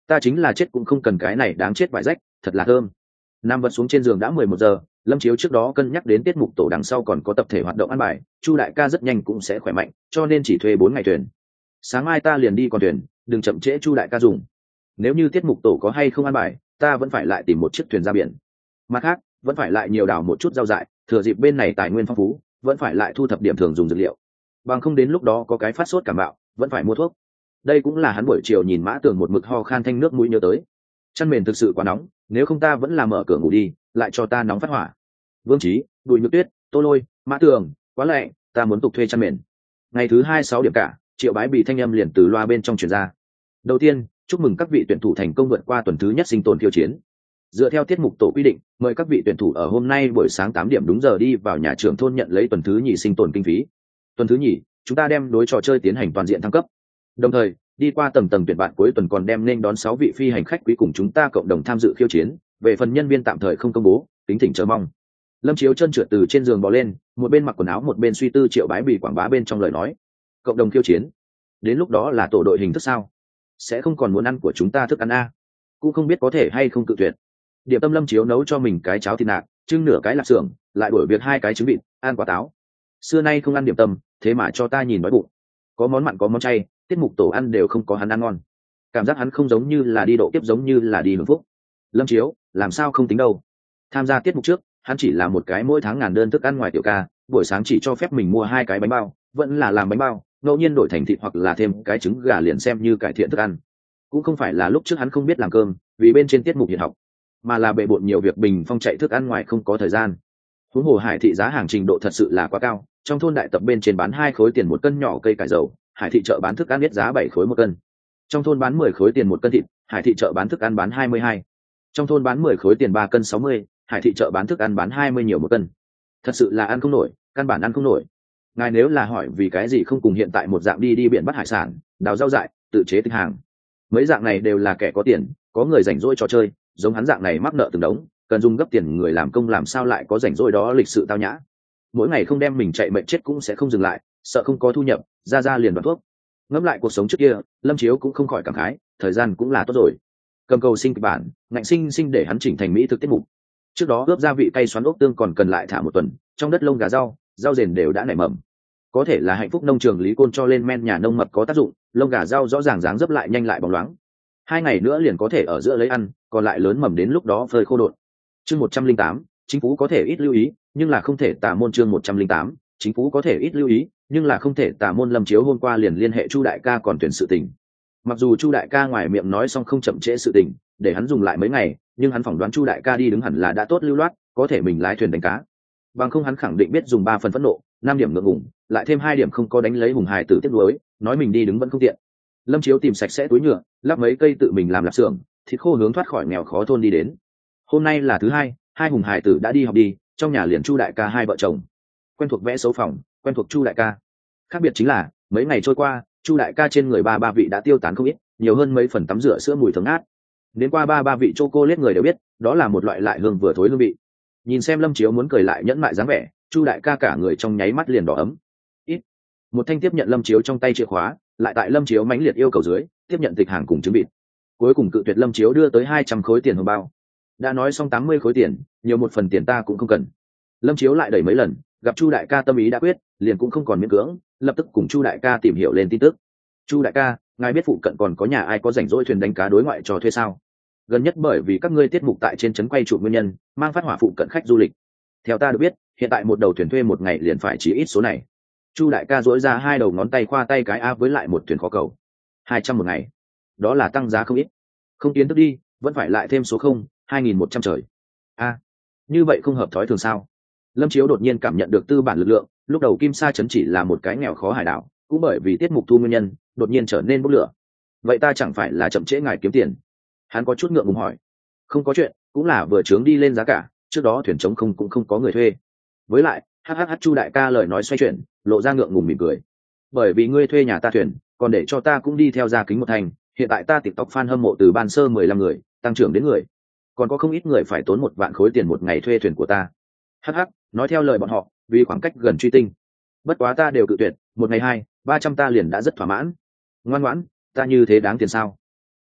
ta chính là chết cũng không cần cái này đáng chết vải rách, thật là thơm. Nam vật xuống trên giường đã 11 giờ, Lâm Chiếu trước đó cân nhắc đến tiết mục tổ đằng sau còn có tập thể hoạt động ăn bài, Chu đại ca rất nhanh cũng sẽ khỏe mạnh, cho nên chỉ thuê 4 ngày thuyền. Sáng mai ta liền đi còn thuyền, đừng chậm trễ Chu đại ca dùng. Nếu như tiết mục tổ có hay không ăn bài, ta vẫn phải lại tìm một chiếc thuyền ra biển. Mặt khác, vẫn phải lại nhiều đào một chút rau dại, thừa dịp bên này tài nguyên phong phú, vẫn phải lại thu thập điểm thường dùng dược liệu. Bằng không đến lúc đó có cái phát sốt cảm mạo, vẫn phải mua thuốc. Đây cũng là hắn buổi chiều nhìn Mã Tường một mực ho khan thanh nước mũi nhớ tới. Chăn mền thực sự quá nóng, nếu không ta vẫn là mở cửa ngủ đi, lại cho ta nóng phát hỏa. Vương Chí, Bùi Nhược Tuyết, Tô Lôi, Mã Tường, quá lạnh, ta muốn tục thuê chăn mền. Ngày thứ 2 6 điểm cả, Triệu Bái bị thanh âm liền từ loa bên trong truyền ra. Đầu tiên, chúc mừng các vị tuyển thủ thành công vượt qua tuần thứ nhất sinh tồn khiêu chiến. Dựa theo tiết mục tổ quy định, mời các vị tuyển thủ ở hôm nay buổi sáng 8 điểm đúng giờ đi vào nhà trưởng thôn nhận lấy tuần thứ nhì sinh tồn kinh phí. Tuần thứ nhì, chúng ta đem đối trò chơi tiến hành toàn diện thăng cấp. Đồng thời, đi qua tầng tuyển bạn cuối tuần còn đem nên đón 6 vị phi hành khách quý cùng chúng ta cộng đồng tham dự khiêu chiến. Về phần nhân viên tạm thời không công bố, kính thỉnh chờ mong. Lâm Chiếu chân trượt từ trên giường bò lên, một bên mặc quần áo một bên suy tư Triệu Bái Bì quảng bá bên trong lời nói. Cộng đồng khiêu chiến, đến lúc đó là tổ đội hình thức sao? Sẽ không còn muốn ăn của chúng ta thức ăn a? Cũng không biết có thể hay không cự tuyệt. Điểm tâm Lâm Chiếu nấu cho mình cái cháo thịt nạc, trưng nửa cái lạp xưởng, lại đổi việc 2 cái trứng vịt, ăn quả táo. Xưa nay không ăn điểm tâm, thế mà cho ta nhìn đói bụng. Có món mặn có món chay, tiết mục tổ ăn đều không có hắn ăn ngon. Cảm giác hắn không giống như là đi độ kiếp, giống như là đi hưởng phúc. Lâm Chiếu, làm sao không tính đâu? Tham gia tiết mục trước, hắn chỉ là một cái mỗi tháng ngàn đơn thức ăn ngoài tiểu ca, buổi sáng chỉ cho phép mình mua 2 cái bánh bao, vẫn là làm bánh bao, ngẫu nhiên đổi thành thịt hoặc là thêm cái trứng gà liền xem như cải thiện thức ăn. Cũng không phải là lúc trước hắn không biết làm cơm, vì bên trên tiết mục hiện học, mà là bệ bội nhiều việc bình phong chạy thức ăn ngoài không có thời gian. Huống hồ Hải thị giá hàng trình độ thật sự là quá cao, trong thôn đại tập bên trên bán 2 khối tiền 1 cân nhỏ cây cải dầu, Hải thị chợ bán thức ăn biết giá 7 khối 1 cân. Trong thôn bán 10 khối tiền 1 cân thịt, Hải thị chợ bán thức ăn bán 22. Trong thôn bán 10 khối tiền 3 cân 60, Hải thị chợ bán thức ăn bán 20 nhiều 1 cân. Thật sự là ăn không nổi, căn bản ăn không nổi. Ngài nếu là hỏi vì cái gì không cùng hiện tại một dạng đi biển bắt hải sản, đào rau dại, tự chế tinh hàng. Mấy dạng này đều là kẻ có tiền, có người rảnh rỗi trò chơi, giống hắn dạng này mắc nợ từng đống, cần dùng gấp tiền người làm công làm sao lại có rảnh rỗi đó lịch sự tao nhã. Mỗi ngày không đem mình chạy mệnh chết cũng sẽ không dừng lại, sợ không có thu nhập, ra liền đoạt thuốc. Ngẫm lại cuộc sống trước kia, Lâm Chiếu cũng không khỏi cảm khái, thời gian cũng là tốt rồi. Cầm cầu sinh kịch bản, ngạnh sinh để hắn chỉnh thành mỹ thực tiết mục. Trước đó ướp gia vị cay xoắn ốc tương còn cần lại thả 1 tuần, trong đất lông gà rau rền đều đã nảy mầm. Có thể là hạnh phúc nông trường Lý Côn cho lên men nhà nông mập có tác dụng, lông gà rau rõ ràng dáng dấp lại nhanh lại bóng loáng. 2 ngày nữa liền có thể ở giữa lấy ăn, còn lại lớn mầm đến lúc đó phơi khô đột. Chương 108, chính phủ có thể ít lưu ý, nhưng là không thể tả môn. Chương 108, chính phủ có thể ít lưu ý, nhưng là không thể tả môn. Lâm Chiếu hôm qua liền liên hệ Chu đại ca còn tuyển sự tình. Mặc dù Chu đại ca ngoài miệng nói xong không chậm trễ sự tình, để hắn dùng lại mấy ngày, nhưng hắn phỏng đoán Chu đại ca đi đứng hẳn là đã tốt lưu loát, có thể mình lái thuyền đánh cá. Bằng không hắn khẳng định biết dùng 3 phần phẫn nộ, 5 điểm ngượng ngùng, lại thêm 2 điểm không có đánh lấy hùng hài tử tiếp nối, nói mình đi đứng vẫn không tiện. Lâm Chiếu tìm sạch sẽ túi nhựa, lắp mấy cây tự mình làm lạp xưởng, thịt khô hướng thoát khỏi nghèo khó thôn đi đến. Hôm nay là thứ 2, 2 hùng hài tử đã đi học đi, trong nhà liền Chu đại ca 2 vợ chồng. Quen thuộc vẽ xấu phòng, quen thuộc Chu đại ca. Khác biệt chính là, mấy ngày trôi qua, Chu đại ca trên người ba vị đã tiêu tán không ít, nhiều hơn mấy phần tắm rửa sữa mùi thơm ngát. Đến qua ba vị chocolate người đều biết, đó là một loại lại hương vừa thối hương vị. Nhìn xem Lâm Chiếu muốn cười lại nhẫn mại dáng vẻ, Chu đại ca cả người trong nháy mắt liền đỏ ấm. Ít. Một thanh tiếp nhận Lâm Chiếu trong tay chìa khóa, lại tại Lâm Chiếu mãnh liệt yêu cầu dưới, tiếp nhận tịch hàng cùng trứng vịt. Cuối cùng cự tuyệt Lâm Chiếu đưa tới 200 khối tiền hồng bao. Đã nói xong 80 khối tiền, nhiều một phần tiền ta cũng không cần. Lâm Chiếu lại đẩy mấy lần, gặp Chu đại ca tâm ý đã quyết, liền cũng không còn miễn cưỡng, lập tức cùng Chu đại ca tìm hiểu lên tin tức. Chu đại ca, ngài biết phụ cận còn có nhà ai có rảnh rỗi thuyền đánh cá đối ngoại cho thuê sao? Gần nhất bởi vì các ngươi tiết mục tại trên trấn quay chụp nguyên nhân, mang phát hỏa phụ cận khách du lịch. Theo ta được biết, hiện tại một đầu thuyền thuê một ngày liền phải chỉ ít số này. Chu đại ca dỗi ra 2 đầu ngón tay khoa tay cái a với lại một thuyền khó cầu. 200 một ngày, đó là tăng giá không ít. Không tiến tức đi, vẫn phải lại thêm số 2100 trời. Như vậy không hợp thói thường sao? Lâm Chiếu đột nhiên cảm nhận được tư bản lực lượng, lúc đầu Kim Sa trấn chỉ là một cái nghèo khó hải đảo, cũng bởi vì tiết mục thu nguyên nhân, đột nhiên trở nên bốc lửa. Vậy ta chẳng phải là chậm trễ ngài kiếm tiền? Hắn có chút ngượng ngùng hỏi. Không có chuyện, cũng là vừa trướng đi lên giá cả, trước đó thuyền trống không cũng không có người thuê. Với lại, Chu đại ca lời nói xoay chuyển, lộ ra ngượng ngùng mỉm cười. Bởi vì ngươi thuê nhà ta thuyền, còn để cho ta cũng đi theo ra kính một thành, hiện tại ta TikTok fan hâm mộ từ ban sơ 15 người, tăng trưởng đến người. Còn có không ít người phải tốn 1 vạn khối tiền một ngày thuê thuyền của ta. Nói theo lời bọn họ, vì khoảng cách gần truy tinh. Bất quá ta đều cự tuyệt, một ngày 200-300 ta liền đã rất thỏa mãn. Ngoan ngoãn, ta như thế đáng tiền sao?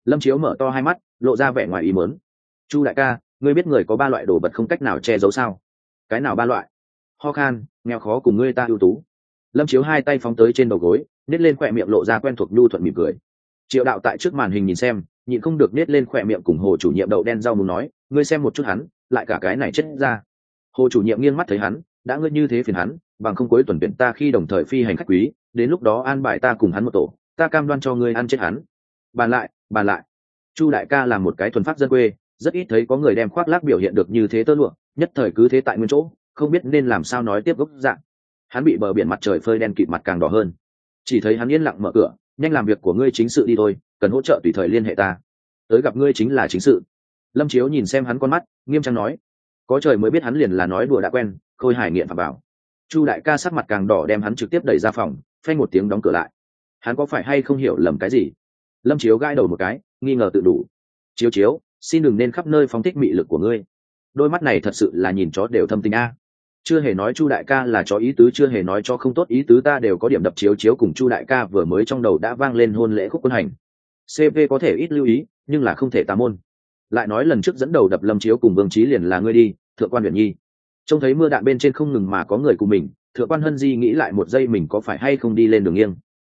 Lâm Chiếu mở to hai mắt, lộ ra vẻ ngoài ý muốn. Chu đại ca, ngươi biết người có ba loại đồ vật không cách nào che giấu sao? Cái nào ba loại? Ho khan, nghèo khó cùng ngươi ta ưu tú. Lâm Chiếu hai tay phóng tới trên đầu gối, nết lên khỏe miệng lộ ra quen thuộc nhu thuận mỉm cười. Triệu đạo tại trước màn hình nhìn xem, nhịn không được nết lên khỏe miệng cùng Hồ chủ nhiệm đậu đen rau muốn nói, ngươi xem một chút hắn, lại cả cái này chết ra. Hồ chủ nhiệm nghiêng mắt thấy hắn, đã ngươi như thế phiền hắn, bằng không cuối tuần tuyển ta khi đồng thời phi hành khách quý, đến lúc đó an bài ta cùng hắn một tổ, ta cam đoan cho ngươi ăn chết hắn. Bàn lại. Chu đại ca là một cái thuần phát dân quê, rất ít thấy có người đem khoác lác biểu hiện được như thế tơ lụa, nhất thời cứ thế tại nguyên chỗ, không biết nên làm sao nói tiếp gốc dạng. Hắn bị bờ biển mặt trời phơi đen kịt mặt càng đỏ hơn. Chỉ thấy hắn yên lặng mở cửa, nhanh làm việc của ngươi chính sự đi thôi, cần hỗ trợ tùy thời liên hệ ta. Tới gặp ngươi chính là chính sự. Lâm Chiếu nhìn xem hắn con mắt, nghiêm trang nói. Có trời mới biết hắn liền là nói đùa đã quen, khôi hài nghiện phạm bảo. Chu đại ca sắc mặt càng đỏ đem hắn trực tiếp đẩy ra phòng, phanh một tiếng đóng cửa lại. Hắn có phải hay không hiểu lầm cái gì? Lâm Chiếu gãi đầu một cái, nghi ngờ tự đủ. Chiếu, xin đừng nên khắp nơi phóng thích mị lực của ngươi. Đôi mắt này thật sự là nhìn chó đều thâm tình a. Chưa hề nói Chu đại ca là chó ý tứ, chưa hề nói cho không tốt ý tứ, ta đều có điểm đập. Chiếu cùng Chu đại ca vừa mới trong đầu đã vang lên hôn lễ khúc quân hành. CV có thể ít lưu ý, nhưng là không thể tà môn. Lại nói lần trước dẫn đầu đập Lâm Chiếu cùng Vương Chí liền là ngươi đi, thượng quan Uyển Nhi. Trông thấy mưa đạn bên trên không ngừng mà có người cùng mình, thượng quan Hân Di nghĩ lại một giây mình có phải hay không đi lên đường nghiêng.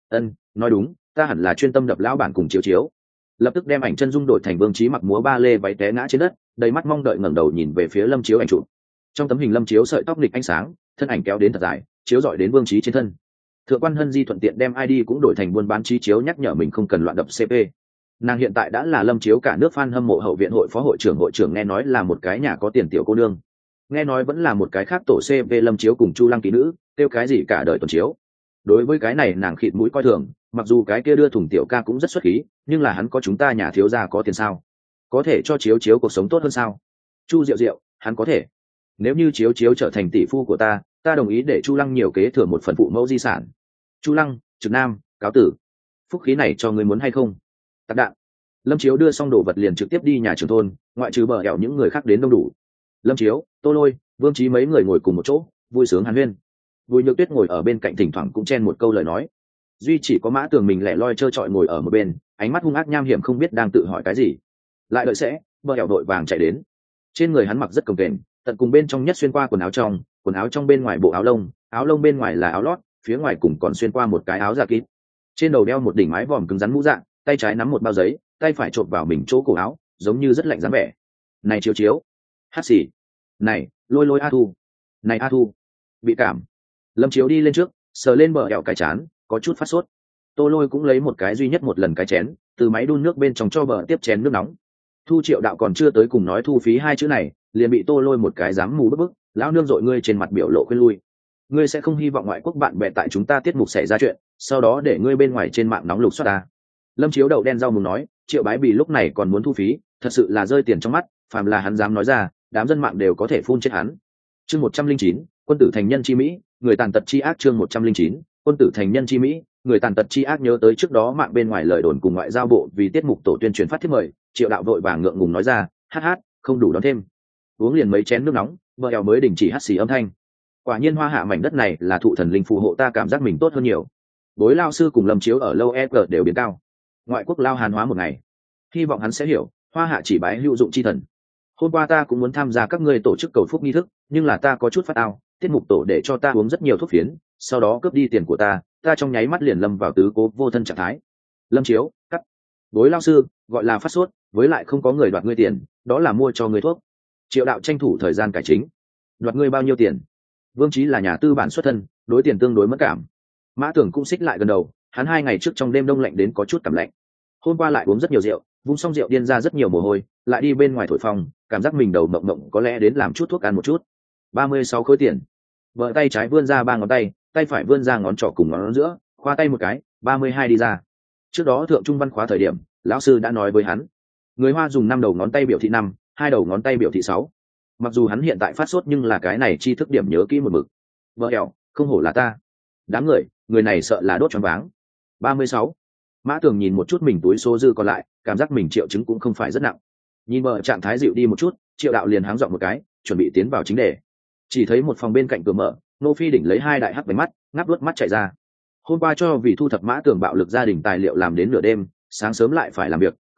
Nói đúng, ta hẳn là chuyên tâm đập lão bản cùng Chiếu. Lập tức đem ảnh chân dung đổi thành Vương Chí mặc múa ba lê váy té ngã trên đất, đầy mắt mong đợi ngẩng đầu nhìn về phía Lâm Chiếu ảnh chụp. Trong tấm hình Lâm Chiếu sợi tóc nghịch ánh sáng, thân ảnh kéo đến thật dài, chiếu rọi đến Vương Chí trên thân. Thượng quan Hân Di thuận tiện đem ID cũng đổi thành buôn bán trí chiếu, nhắc nhở mình không cần loạn đập CP. Nàng hiện tại đã là Lâm Chiếu cả nước fan hâm mộ hậu viện hội phó hội trưởng, nghe nói là một cái nhà có tiền tiểu cô nương, nghe nói vẫn là một cái khác tổ CP Lâm Chiếu cùng Chu Lăng ký nữ, tiêu cái gì cả đời tuần chiếu. Đối với cái này nàng khịt mũi coi thường, mặc dù cái kia đưa thùng tiểu ca cũng rất xuất khí, nhưng là hắn có chúng ta nhà thiếu gia có tiền sao? Có thể cho Chiếu cuộc sống tốt hơn sao? Chu Diệu, hắn có thể. Nếu như Chiếu trở thành tỷ phu của ta đồng ý để Chu Lăng nhiều kế thừa một phần phụ mẫu di sản. Chu Lăng, Trực Nam, cáo tử. Phúc khí này cho người muốn hay không? Tạc đạn. Lâm Chiếu đưa xong đồ vật liền trực tiếp đi nhà trưởng thôn, ngoại trừ bờ hẻo những người khác đến đông đủ. Lâm Chiếu, Tô Lôi, Vương Chí mấy người ngồi cùng một chỗ, vui sướng hàn huyên. Bùi Nhược Tuyết ngồi ở bên cạnh thỉnh thoảng cũng chen một câu lời nói. Duy chỉ có Mã Tường mình lẻ loi trơ trọi ngồi ở một bên, ánh mắt hung ác nham hiểm không biết đang tự hỏi cái gì. Lại đợi sẽ, bờ hẻo đội vàng chạy đến. Trên người hắn mặc rất cồng kềnh, tận cùng bên trong nhất xuyên qua quần áo trong bên ngoài bộ áo lông bên ngoài là áo lót, phía ngoài cùng còn xuyên qua một cái áo da kín. Trên đầu đeo một đỉnh mái vòm cứng rắn mũ dạng, tay trái nắm một bao giấy, tay phải chộp vào mình chỗ cổ áo, giống như rất lạnh dáng vẻ. Này Chiếu, hát xì. Này, lôi A Thu. Này A Thu, bị cảm. Lâm Chiếu đi lên trước, sờ lên bờ ẻo cái chán, có chút phát sốt. Tô Lôi cũng lấy một cái duy nhất một lần cái chén, từ máy đun nước bên trong cho bờ tiếp chén nước nóng. Thu Triệu Đạo còn chưa tới cùng nói thu phí hai chữ này, liền bị Tô Lôi một cái dám mù bức, lão nương dội ngươi trên mặt biểu lộ khuyên lui. Ngươi sẽ không hy vọng ngoại quốc bạn bè tại chúng ta tiết mục xảy ra chuyện, sau đó để ngươi bên ngoài trên mạng nóng lục soát ta. Lâm Chiếu đậu đen rau mùng nói, Triệu Bái Bì lúc này còn muốn thu phí, thật sự là rơi tiền trong mắt, phàm là hắn dám nói ra, đám dân mạng đều có thể phun chết hắn. Chương 109, quân tử thành nhân chi mỹ, người tàn tật chi ác. Chương 109, quân tử thành nhân chi mỹ, người tàn tật chi ác. Nhớ tới trước đó mạng bên ngoài lời đồn cùng ngoại giao bộ vì tiết mục tổ tuyên truyền phát thiết mời, Triệu Đạo vội vàng ngượng ngùng nói ra, hát, không đủ đón thêm. Uống liền mấy chén nước nóng, vợ eo mới đình chỉ hắt xì âm thanh. Quả nhiên hoa hạ mảnh đất này là thụ thần linh phù hộ, ta cảm giác mình tốt hơn nhiều. Bối lao sư cùng Lâm Chiếu ở lâu đều biến cao. Ngoại quốc lao hàn hóa một ngày, hy vọng hắn sẽ hiểu hoa hạ chỉ bái hữu dụng chi thần. Hôm qua ta cũng muốn tham gia các ngươi tổ chức cầu phúc nghi thức, nhưng là ta có chút phát ao, tiết mục tổ để cho ta uống rất nhiều thuốc phiến, sau đó cướp đi tiền của ta trong nháy mắt liền lâm vào tứ cố vô thân trạng thái. Lâm Chiếu, cắt. Bối lao sư, gọi là phát sốt, với lại không có người đoạt ngươi tiền, đó là mua cho ngươi thuốc. Triệu Đạo tranh thủ thời gian cải chính. Đoạt ngươi bao nhiêu tiền? Vương Chí là nhà tư bản xuất thân, đối tiền tương đối mất cảm. Mã Tưởng cũng xích lại gần đầu, hắn 2 ngày trước trong đêm đông lạnh đến có chút cảm lạnh. Hôm qua lại uống rất nhiều rượu, vung xong rượu điên ra rất nhiều mồ hôi, lại đi bên ngoài thổi phòng, cảm giác mình đầu mộng mộng, có lẽ đến làm chút thuốc ăn một chút. 36 khối tiền. Vợ tay trái vươn ra 3 ngón tay, tay phải vươn ra ngón trỏ cùng ngón giữa, khoa tay một cái, 32 đi ra. Trước đó thượng trung văn khóa thời điểm, lão sư đã nói với hắn, người Hoa dùng 5 đầu ngón tay biểu thị 5, 2 đầu ngón tay biểu thị 6. Mặc dù hắn hiện tại phát sốt nhưng là cái này tri thức điểm nhớ kỹ một mực. Vợ ẻo, không hổ là ta. Đám người này sợ là đốt choáng váng. 36. Mã Tường nhìn một chút mình túi số dư còn lại, cảm giác mình triệu chứng cũng không phải rất nặng. Nhìn vợ trạng thái dịu đi một chút, Triệu Đạo liền háng giọng một cái, chuẩn bị tiến vào chính đề. Chỉ thấy một phòng bên cạnh cửa mở, Nô Phi đỉnh lấy 2 đại hắc bánh mắt, ngáp đuốt mắt chạy ra. Hôm qua cho vì thu thập Mã Tường bạo lực gia đình tài liệu làm đến nửa đêm, sáng sớm lại phải làm việc,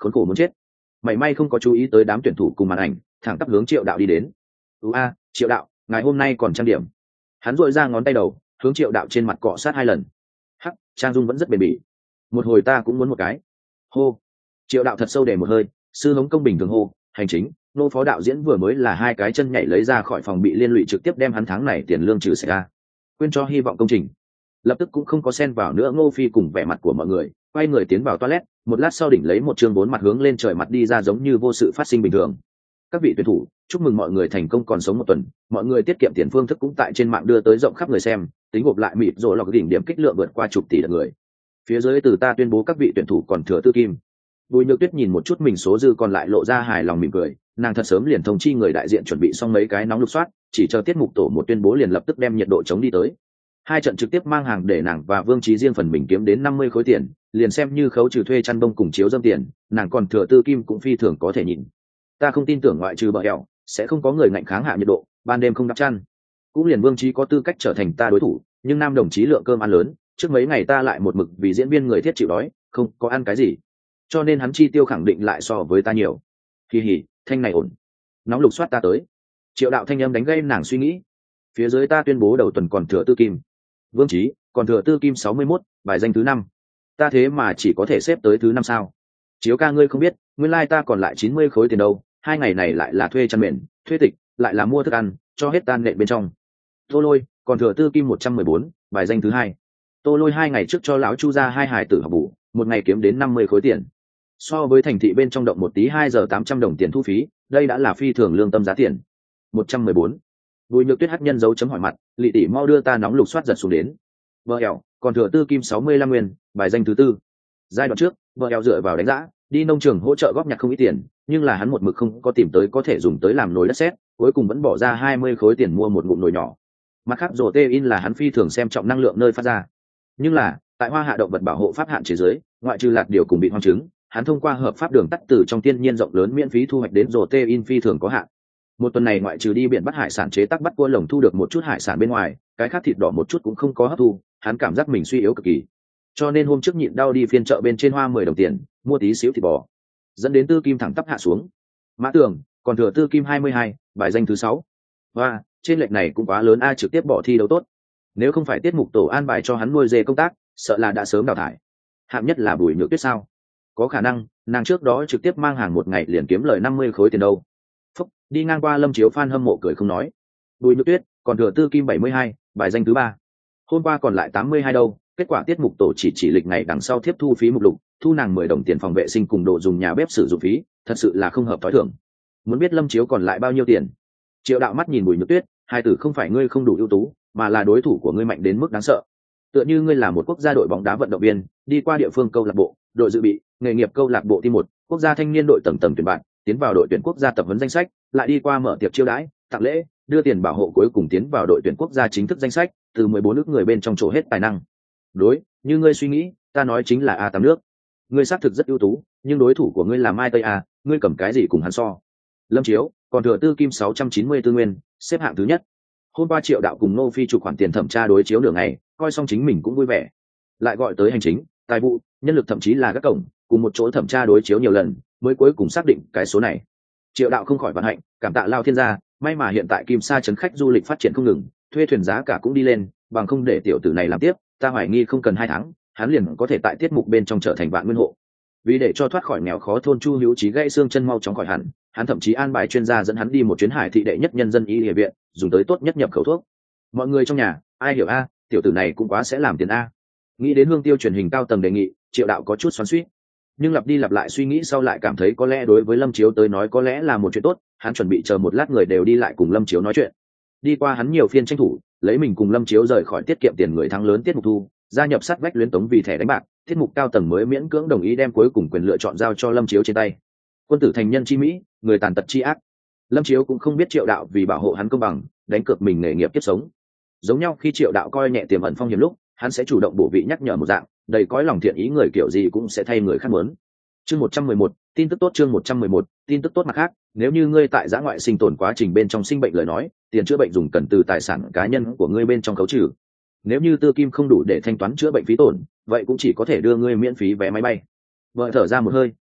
khốn khổ muốn chết. Mảy may không có chú ý tới đám tuyển thủ cùng màn ảnh, thẳng tắp hướng Triệu Đạo đi đến. Triệu Đạo, ngài hôm nay còn trang điểm. Hắn dội ra ngón tay đầu, hướng Triệu Đạo trên mặt cọ sát 2 lần. Hắc, trang dung vẫn rất bền bỉ. Một hồi ta cũng muốn một cái. Hô. Triệu Đạo thật sâu để một hơi, sư hống công bình thường hô, hành chính, nô phó đạo diễn vừa mới là 2 cái chân nhảy lấy ra khỏi phòng bị liên lụy trực tiếp đem hắn tháng này tiền lương trừ sạch ra. Quên cho hy vọng công trình. Lập tức cũng không có xen vào nữa Ngô Phi cùng vẻ mặt của mọi người, quay người tiến vào toilet, một lát sau đỉnh lấy một chương 4 mặt hướng lên trời mặt đi ra giống như vô sự phát sinh bình thường. Các vị tuyển thủ, chúc mừng mọi người thành công còn sống 1 tuần, mọi người tiết kiệm tiền phương thức cũng tại trên mạng đưa tới rộng khắp người xem, tính gộp lại mịt rồi lọc đỉnh điểm kích lượng vượt qua chục tỷ lượt người. Phía dưới từ ta tuyên bố các vị tuyển thủ còn thừa tư kim. Bùi Nhược Tuyết nhìn một chút mình số dư còn lại lộ ra hài lòng mỉm cười, nàng thật sớm liền thông chi người đại diện chuẩn bị xong mấy cái nóng lục soát, chỉ chờ tiết mục tổ một tuyên bố liền lập tức đem nhiệt độ chống đi tới. 2 trận trực tiếp mang hàng để nàng và Vương Chí riêng phần mình kiếm đến 50 khối tiền, liền xem như khấu trừ thuê chăn bông cùng chiếu dâm tiền, nàng còn thừa tư kim cũng phi thường có thể nhìn. Ta không tin tưởng ngoại trừ bợ hẹo, sẽ không có người ngạnh kháng hạ nhiệt độ, ban đêm không đắp chăn. Cũng liền Vương Chí có tư cách trở thành ta đối thủ, nhưng nam đồng chí lượng cơm ăn lớn, trước mấy ngày ta lại một mực vì diễn viên người thiết chịu đói, không có ăn cái gì. Cho nên hắn chi tiêu khẳng định lại so với ta nhiều. Kỳ hỉ, thanh này ổn. Nóng lục soát ta tới. Triệu Đạo thanh âm đánh gây nàng suy nghĩ. Phía dưới ta tuyên bố đầu tuần còn thừa tư kim. Vương Chí, còn thừa tư kim 61, bài danh thứ 5. Ta thế mà chỉ có thể xếp tới thứ 5 sao? Chiếu ca ngươi không biết, nguyên lai ta còn lại 90 khối tiền đâu, 2 ngày này lại là thuê chăn mền, thuê tịch, lại là mua thức ăn, cho hết tan nện bên trong. Tô Lôi, còn thừa tư kim 114, bài danh thứ 2. Tô Lôi 2 ngày trước cho lão Chu ra 2 hài tử học bù, một ngày kiếm đến 50 khối tiền. So với thành thị bên trong động một tí 2 giờ 800 đồng tiền thu phí, đây đã là phi thường lương tâm giá tiền. 114. Bùi Nhược Tuyết hất nhân dấu chấm hỏi mặt, Lị tỷ mau đưa ta nóng lục soát giật xuống đến. Vợ ẻo, còn thừa tư kim 65 nguyên, bài danh thứ 4. Giai đoạn trước, vợ ẻo dựa vào đánh giá, đi nông trường hỗ trợ góp nhặt không ít tiền, nhưng là hắn một mực không có tìm tới có thể dùng tới làm nồi đất sét, cuối cùng vẫn bỏ ra 20 khối tiền mua một ngụm nồi nhỏ. Mặt khác protein là hắn phi thường xem trọng năng lượng nơi phát ra. Nhưng là, tại Hoa Hạ động vật bảo hộ pháp hạn chế giới, ngoại trừ lạt điều cùng bị hoang trứng, hắn thông qua hợp pháp đường tắt từ trong thiên nhiên rộng lớn miễn phí thu hoạch đến protein phi thường có hạn. Một tuần này ngoại trừ đi biển bắt hải sản chế tác bắt cua lồng thu được một chút hải sản bên ngoài, cái khác thịt đỏ một chút cũng không có hấp thu, hắn cảm giác mình suy yếu cực kỳ. Cho nên hôm trước nhịn đau đi phiên chợ bên trên hoa 10 đồng tiền, mua tí xíu thịt bò, dẫn đến tư kim thẳng tắp hạ xuống. Mã Tường, còn thừa tư kim 22, bài danh thứ 6. Và, trên lệch này cũng quá lớn a, trực tiếp bỏ thi đấu tốt. Nếu không phải tiết mục tổ an bài cho hắn nuôi dê công tác, sợ là đã sớm đào thải. Hạng nhất là Bùi Nhược Tuyết sao? Có khả năng, nàng trước đó trực tiếp mang hàng một ngày liền kiếm lời 50 khối tiền đâu. Phúc, đi ngang qua Lâm Chiếu fan hâm mộ cười không nói. Bùi Nhược Tuyết, còn thừa tư kim 72, bài danh thứ 3. Hôm qua còn lại 82 đâu, kết quả tiết mục tổ chỉ lịch ngày đằng sau tiếp thu phí mục lục, thu nàng 10 đồng tiền phòng vệ sinh cùng đồ dùng nhà bếp sử dụng phí, thật sự là không hợp thói thường. Muốn biết Lâm Chiếu còn lại bao nhiêu tiền? Triệu Đạo mắt nhìn Bùi Nhược Tuyết, hai tử không phải ngươi không đủ ưu tú, mà là đối thủ của ngươi mạnh đến mức đáng sợ. Tựa như ngươi là một quốc gia đội bóng đá vận động viên, đi qua địa phương câu lạc bộ, đội dự bị, nghề nghiệp câu lạc bộ team 1, quốc gia thanh niên đội tầng tuyển bạn, tiến vào đội tuyển quốc gia tập huấn danh sách, lại đi qua mở tiệc chiêu đãi, tặng lễ, đưa tiền bảo hộ cuối cùng tiến vào đội tuyển quốc gia chính thức danh sách, từ 14 nước người bên trong chỗ hết tài năng. Đối, như ngươi suy nghĩ, ta nói chính là A8 nước. Ngươi xác thực rất ưu tú, nhưng đối thủ của ngươi là Mai Tây A, ngươi cầm cái gì cùng hắn so? Lâm Chiếu, còn thừa tư kim 694 nguyên, xếp hạng thứ nhất. Hôm qua Triệu Đạo cùng Nô Phi chụp khoản tiền thẩm tra đối chiếu nửa ngày, coi xong chính mình cũng vui vẻ. Lại gọi tới hành chính, tài vụ, nhân lực thậm chí là các cổng, cùng một chỗ thẩm tra đối chiếu nhiều lần, mới cuối cùng xác định cái số này. Triệu Đạo không khỏi vận hạnh, cảm tạ Lao Thiên gia, may mà hiện tại Kim Sa trấn khách du lịch phát triển không ngừng, thuê thuyền giá cả cũng đi lên, bằng không để tiểu tử này làm tiếp, ta hoài nghi không cần 2 tháng, hắn liền có thể tại tiết mục bên trong trở thành vạn nguyên hộ. Vì để cho thoát khỏi nghèo khó thôn Chu Hữu Chí gãy xương chân mau chóng khỏi hẳn, hắn thậm chí an bài chuyên gia dẫn hắn đi một chuyến Hải thị đệ nhất nhân dân y y viện, dùng tới tốt nhất nhập khẩu thuốc. Mọi người trong nhà, ai hiểu a, tiểu tử này cũng quá sẽ làm tiền a. Nghĩ đến Hương Tiêu truyền hình cao tầng đề nghị, Triệu Đạo có chút xoắn xuýt, nhưng lặp đi lặp lại suy nghĩ sau lại cảm thấy có lẽ đối với Lâm Chiếu tới nói có lẽ là một chuyện tốt, hắn chuẩn bị chờ một lát người đều đi lại cùng Lâm Chiếu nói chuyện. Đi qua hắn nhiều phiên tranh thủ, lấy mình cùng Lâm Chiếu rời khỏi tiết kiệm tiền người thắng lớn tiết mục thu, gia nhập sát vách luyến tống vì thẻ đánh bạc, tiết mục cao tầng mới miễn cưỡng đồng ý đem cuối cùng quyền lựa chọn giao cho Lâm Chiếu trên tay. Quân tử thành nhân chi mỹ, người tàn tật chi ác. Lâm Chiếu cũng không biết Triệu Đạo vì bảo hộ hắn công bằng, đánh cược mình nghề nghiệp kiếp sống. Giống nhau khi Triệu Đạo coi nhẹ tiềm ẩn phong hiểm lúc, hắn sẽ chủ động bổ vị nhắc nhở một dạng, đầy cõi lòng thiện ý người kiểu gì cũng sẽ thay người khác muốn. Chương 111, tin tức tốt. Chương 111, tin tức tốt. Mặt khác, nếu như ngươi tại giã ngoại sinh tồn quá trình bên trong sinh bệnh lời nói, tiền chữa bệnh dùng cần từ tài sản cá nhân của ngươi bên trong khấu trừ. Nếu như tư kim không đủ để thanh toán chữa bệnh phí tổn, vậy cũng chỉ có thể đưa ngươi miễn phí vé máy bay. Vợ thở ra một hơi,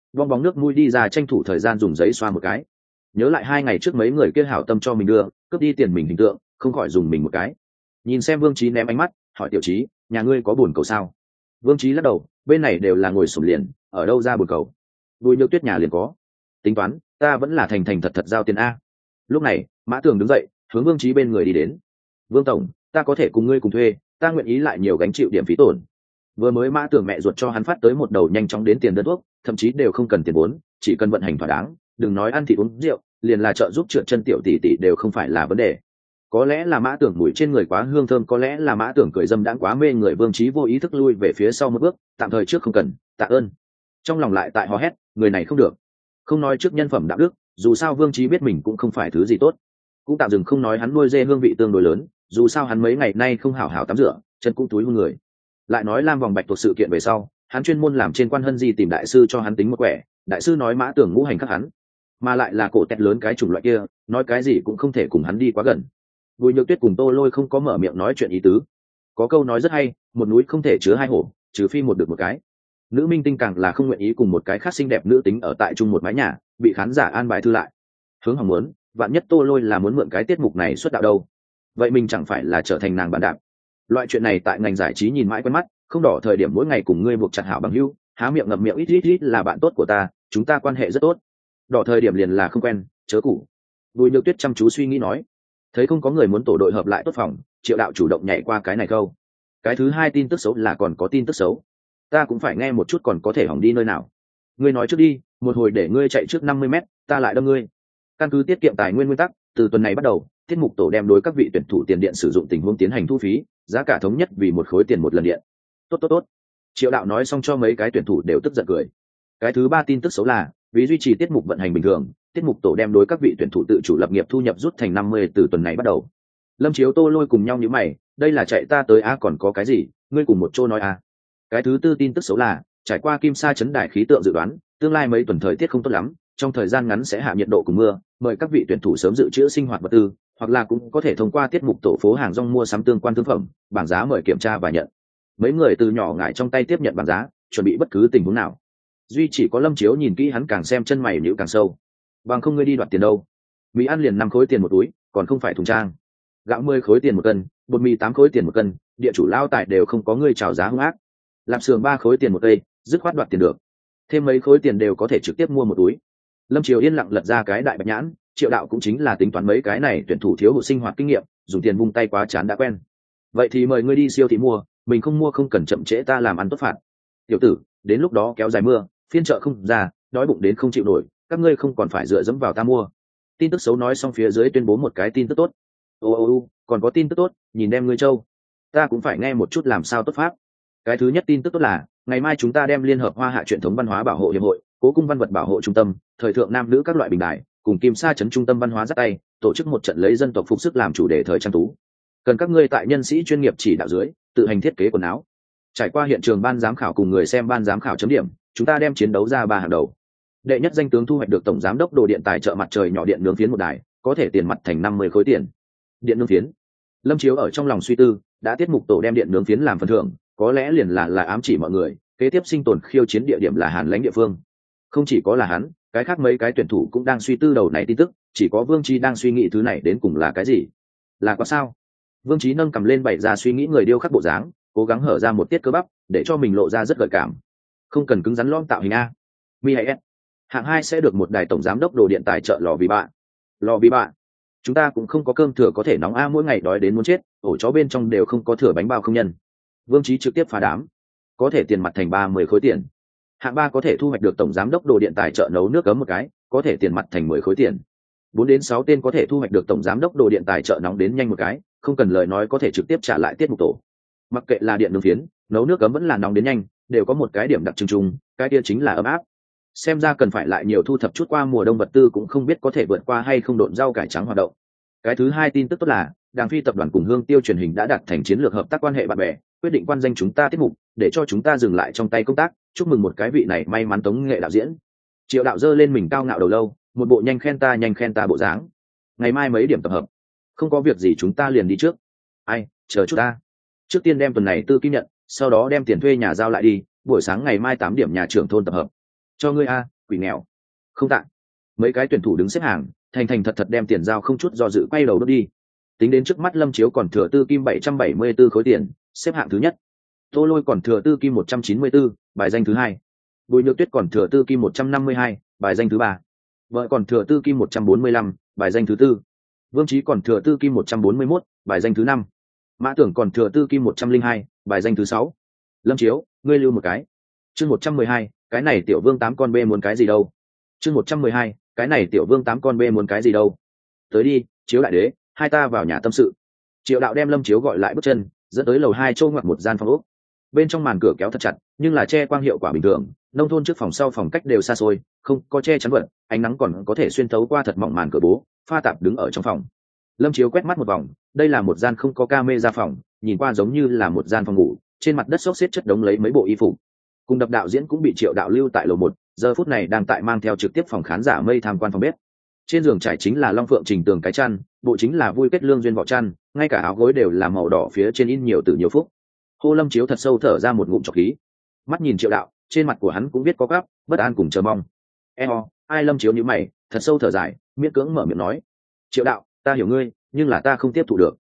bong bóng nước mũi đi ra tranh thủ thời gian dùng giấy xoa một cái. Nhớ lại 2 ngày trước mấy người kia hảo tâm cho mình đưa cướp đi tiền mình hình tượng, không khỏi dùng mình một cái. Nhìn xem Vương Chí ném ánh mắt, hỏi Tiểu Chí, nhà ngươi có buồn cầu sao? Vương Chí lắc đầu, bên này đều là ngồi xổm liền, ở đâu ra buồn cầu? Bùi Nhược Tuyết nhà liền có. Tính toán, ta vẫn là thành thành thật thật giao tiền a. Lúc này, Mã Tường đứng dậy, hướng Vương Chí bên người đi đến. Vương tổng, ta có thể cùng ngươi cùng thuê, ta nguyện ý lại nhiều gánh chịu điểm phí tổn. Vừa mới Mã Tường mẹ ruột cho hắn phát tới một đầu nhanh chóng đến tiền đơn thuốc, thậm chí đều không cần tiền vốn, chỉ cần vận hành thỏa đáng, đừng nói ăn thịt uống rượu, liền là trợ giúp trượt chân tiểu tỷ tỷ đều không phải là vấn đề. Có lẽ là Mã Tưởng mùi trên người quá hương thơm, có lẽ là Mã Tưởng cười dâm đãng quá mê người, Vương Chí vô ý thức lui về phía sau một bước, tạm thời trước không cần, tạ ơn. Trong lòng lại tại hò hét, người này không được. Không nói trước nhân phẩm đạo đức, dù sao Vương Chí biết mình cũng không phải thứ gì tốt. Cũng tạm dừng không nói hắn nuôi dê hương vị tương đối lớn, dù sao hắn mấy ngày nay không hảo hảo tắm rửa, chân cũng túi hương người. Lại nói Lam vòng bạch thuộc sự kiện về sau, hắn chuyên môn làm trên quan hân di tìm đại sư cho hắn tính một quẻ, đại sư nói Mã Tưởng ngũ hành khắc hắn, mà lại là cổ tẹt lớn cái chủng loại kia, nói cái gì cũng không thể cùng hắn đi quá gần. Bùi Nhược Tuyết cùng Tô Lôi không có mở miệng nói chuyện ý tứ. Có câu nói rất hay, một núi không thể chứa hai hổ, trừ phi một được một cái. Nữ minh tinh càng là không nguyện ý cùng một cái khác xinh đẹp nữ tính ở tại chung một mái nhà, bị khán giả an bài thư lại. Hướng Hồng muốn, vạn nhất Tô Lôi là muốn mượn cái tiết mục này xuất đạo đâu, vậy mình chẳng phải là trở thành nàng bạn đạp. Loại chuyện này tại ngành giải trí nhìn mãi quen mắt, không đỏ thời điểm mỗi ngày cùng ngươi buộc chặt hảo bằng hữu, há miệng ngậm miệng ít là bạn tốt của ta, chúng ta quan hệ rất tốt. Đỏ thời điểm liền là không quen, chớ cũ. Bùi Nhược Tuyết chăm chú suy nghĩ nói. Thấy không có người muốn tổ đội hợp lại tốt phòng, Triệu Đạo chủ động nhảy qua cái này câu. Cái thứ hai tin tức xấu là còn có tin tức xấu. Ta cũng phải nghe một chút, còn có thể hỏng đi nơi nào. Ngươi nói trước đi, một hồi để ngươi chạy trước 50 mét, ta lại đâm ngươi. Căn cứ tiết kiệm tài nguyên nguyên tắc, từ tuần này bắt đầu, tiết mục tổ đem đối các vị tuyển thủ tiền điện sử dụng tình huống tiến hành thu phí, giá cả thống nhất vì 1 khối tiền 1 lần điện. Tốt. Triệu Đạo nói xong cho mấy cái tuyển thủ đều tức giận cười. Cái thứ ba tin tức xấu là, vì duy trì tiết mục vận hành bình thường, tiết mục tổ đem đối các vị tuyển thủ tự chủ lập nghiệp thu nhập rút thành 50 từ tuần này bắt đầu. Lâm Chiếu Tô Lôi cùng nhau như mày, đây là chạy ta tới còn có cái gì, ngươi cùng một chỗ nói Cái thứ tư tin tức xấu là, trải qua Kim Sa chấn đài khí tượng dự đoán, tương lai mấy tuần thời tiết không tốt lắm, trong thời gian ngắn sẽ hạ nhiệt độ cùng mưa, mời các vị tuyển thủ sớm dự trữ sinh hoạt vật tư, hoặc là cũng có thể thông qua tiết mục tổ phố hàng rong mua sắm tương quan thương phẩm, bảng giá mời kiểm tra và nhận. Mấy người từ nhỏ ngại trong tay tiếp nhận bảng giá, chuẩn bị bất cứ tình huống nào. Duy chỉ có Lâm Chiếu nhìn kỹ hắn càng xem chân mày nhíu càng sâu. Bằng không ngươi đi đoạt tiền đâu? Mì ăn liền 5 khối tiền một túi, còn không phải thùng trang. Gạo 10 khối tiền một cân, bột mì 8 khối tiền một cân, địa chủ lao tài đều không có ngươi chào giá hung ác. Lạp xưởng 3 khối tiền một cây, dứt khoát đoạt tiền được. Thêm mấy khối tiền đều có thể trực tiếp mua một túi. Lâm Triều yên lặng lật ra cái đại bạch nhãn, Triệu Đạo cũng chính là tính toán mấy cái này tuyển thủ thiếu hụt sinh hoạt kinh nghiệm, dùng tiền vung tay quá chán đã quen. Vậy thì mời ngươi đi siêu thị mua, mình không mua không cần chậm trễ ta làm ăn tốt phạt. Tiểu tử, đến lúc đó kéo dài mưa, phiên chợ không ra, đói bụng đến không chịu nổi, các ngươi không còn phải dựa dẫm vào ta mua. Tin tức xấu nói xong phía dưới tuyên bố một cái tin tức tốt. Còn có tin tức tốt, nhìn đem ngươi châu. Ta cũng phải nghe một chút làm sao tốt pháp. Cái thứ nhất tin tức tốt là, ngày mai chúng ta đem liên hợp Hoa Hạ truyền thống văn hóa bảo hộ hiệp hội, Cố cung văn vật bảo hộ trung tâm, thời thượng nam nữ các loại bình đài, cùng Kim Sa trấn trung tâm văn hóa dắt tay, tổ chức một trận lấy dân tộc phục sức làm chủ đề thời trang tú. Cần các ngươi tại nhân sĩ chuyên nghiệp chỉ đạo dưới, tự hành thiết kế quần áo. Trải qua hiện trường ban giám khảo cùng người xem ban giám khảo chấm điểm, chúng ta đem chiến đấu ra 3 hàng đầu. Đệ nhất danh tướng thu hoạch được tổng giám đốc đồ điện tài trợ mặt trời nhỏ điện nướng phiến một đài, có thể tiền mặt thành 50 khối tiền. Điện nướng phiến. Lâm Chiếu ở trong lòng suy tư, đã tiết mục tổ đem điện nướng phiến làm phần thưởng, có lẽ liền là ám chỉ mọi người, kế tiếp sinh tồn khiêu chiến địa điểm là Hàn Lãnh địa phương. Không chỉ có là hắn, cái khác mấy cái tuyển thủ cũng đang suy tư đầu này tin tức, chỉ có Vương Chí đang suy nghĩ thứ này đến cùng là cái gì. Là có sao? Vương Chí nâng cầm lên bày ra suy nghĩ người điêu khắc bộ dáng, cố gắng hở ra một tiết cơ bắp, để cho mình lộ ra rất gợi cảm. Không cần cứng rắn lõm tạo hình a. Mi hay S. Hạng 2 sẽ được một đài tổng giám đốc đồ điện tài trợ lò vì bạn. Lò vì bạn. Chúng ta cũng không có cơm thừa có thể nóng a, mỗi ngày đói đến muốn chết, ổ chó bên trong đều không có thừa bánh bao không nhân. Vương Chí trực tiếp phá đám. Có thể tiền mặt thành 30 khối tiền. Hạng 3 có thể thu hoạch được tổng giám đốc đồ điện tài trợ nấu nước ấm một cái, có thể tiền mặt thành 10 khối tiền. 4 đến 6 tên có thể thu hoạch được tổng giám đốc đồ điện tài trợ nóng đến nhanh một cái, không cần lời nói có thể trực tiếp trả lại tiết mục tổ. Mặc kệ là điện nướng phiến, nấu nước ấm vẫn là nóng đến nhanh, đều có một cái điểm đặc trưng chung, cái kia chính là ấm áp. Xem ra cần phải lại nhiều thu thập chút qua mùa đông vật tư, cũng không biết có thể vượt qua hay không độn rau cải trắng hoạt động. Cái thứ hai tin tức tốt là, Đàng Phi tập đoàn cùng Hương Tiêu truyền hình đã đạt thành chiến lược hợp tác quan hệ bạn bè, quyết định quan danh chúng ta tiết mục, để cho chúng ta dừng lại trong tay công tác, chúc mừng một cái vị này may mắn tống nghệ đạo diễn. Triệu Đạo giơ lên mình cao ngạo đầu lâu, một bộ nhanh khen ta bộ dáng. Ngày mai mấy điểm tập hợp? Không có việc gì chúng ta liền đi trước. Ai, chờ chút ta. Trước tiên đem tuần này tư kim nhận, sau đó đem tiền thuê nhà giao lại đi, buổi sáng ngày mai 8 điểm nhà trưởng thôn tập hợp. Cho ngươi a, quỷ nghèo không tạng. Mấy cái tuyển thủ đứng xếp hàng thành thành thật thật đem tiền giao không chút do dự quay đầu đốt đi. Tính đến trước mắt Lâm Chiếu còn thừa tư kim 774 khối tiền, xếp hạng thứ nhất. Tô Lôi còn thừa tư kim 194, bài danh thứ hai. Bùi Nhược Tuyết còn thừa tư kim 152, bài danh thứ ba. Vợ còn thừa tư kim 145, bài danh thứ tư. Vương Chí còn thừa tư kim 141, bài danh thứ năm. Mã Tưởng còn thừa tư kim 102, bài danh thứ sáu. Lâm Chiếu, ngươi lưu một cái. Chương 112, cái này tiểu vương 8 con bê muốn cái gì đâu? Chương 112, cái này tiểu vương 8 con bê muốn cái gì đâu? Tới đi, Chiếu đại đế, hai ta vào nhà tâm sự. Triệu Đạo đem Lâm Chiếu gọi lại bước chân, dẫn tới lầu 2 chỗ ngoặt một gian phòng ốc. Bên trong màn cửa kéo thật chặt, nhưng là che quang hiệu quả bình thường, nông thôn trước phòng sau phòng cách đều xa xôi, không có che chắn vật, ánh nắng còn có thể xuyên thấu qua thật mỏng màn cửa bố. Pha Tạp đứng ở trong phòng. Lâm Chiếu quét mắt một vòng, đây là một gian không có camera phòng, nhìn qua giống như là một gian phòng ngủ, trên mặt đất xốc xếp chất đống lấy mấy bộ y phục. Cùng đập đạo diễn cũng bị Triệu Đạo lưu tại lầu 1, giờ phút này đang tại mang theo trực tiếp phòng khán giả mây tham quan phòng bếp. Trên giường trải chính là Long Phượng Trình tường cái chăn, bộ chính là vui kết lương duyên vỏ chăn, ngay cả áo gối đều là màu đỏ, phía trên in nhiều từ nhiều phúc. Hô Lâm Chiếu thật sâu thở ra một ngụm trọc khí, mắt nhìn Triệu Đạo, trên mặt của hắn cũng biết có gấp, bất an cùng chờ mong. Ai Lâm Chiếu nhíu mày, thật sâu thở dài, miễn cưỡng mở miệng nói: Triệu Đạo, ta hiểu ngươi, nhưng là ta không tiếp thụ được.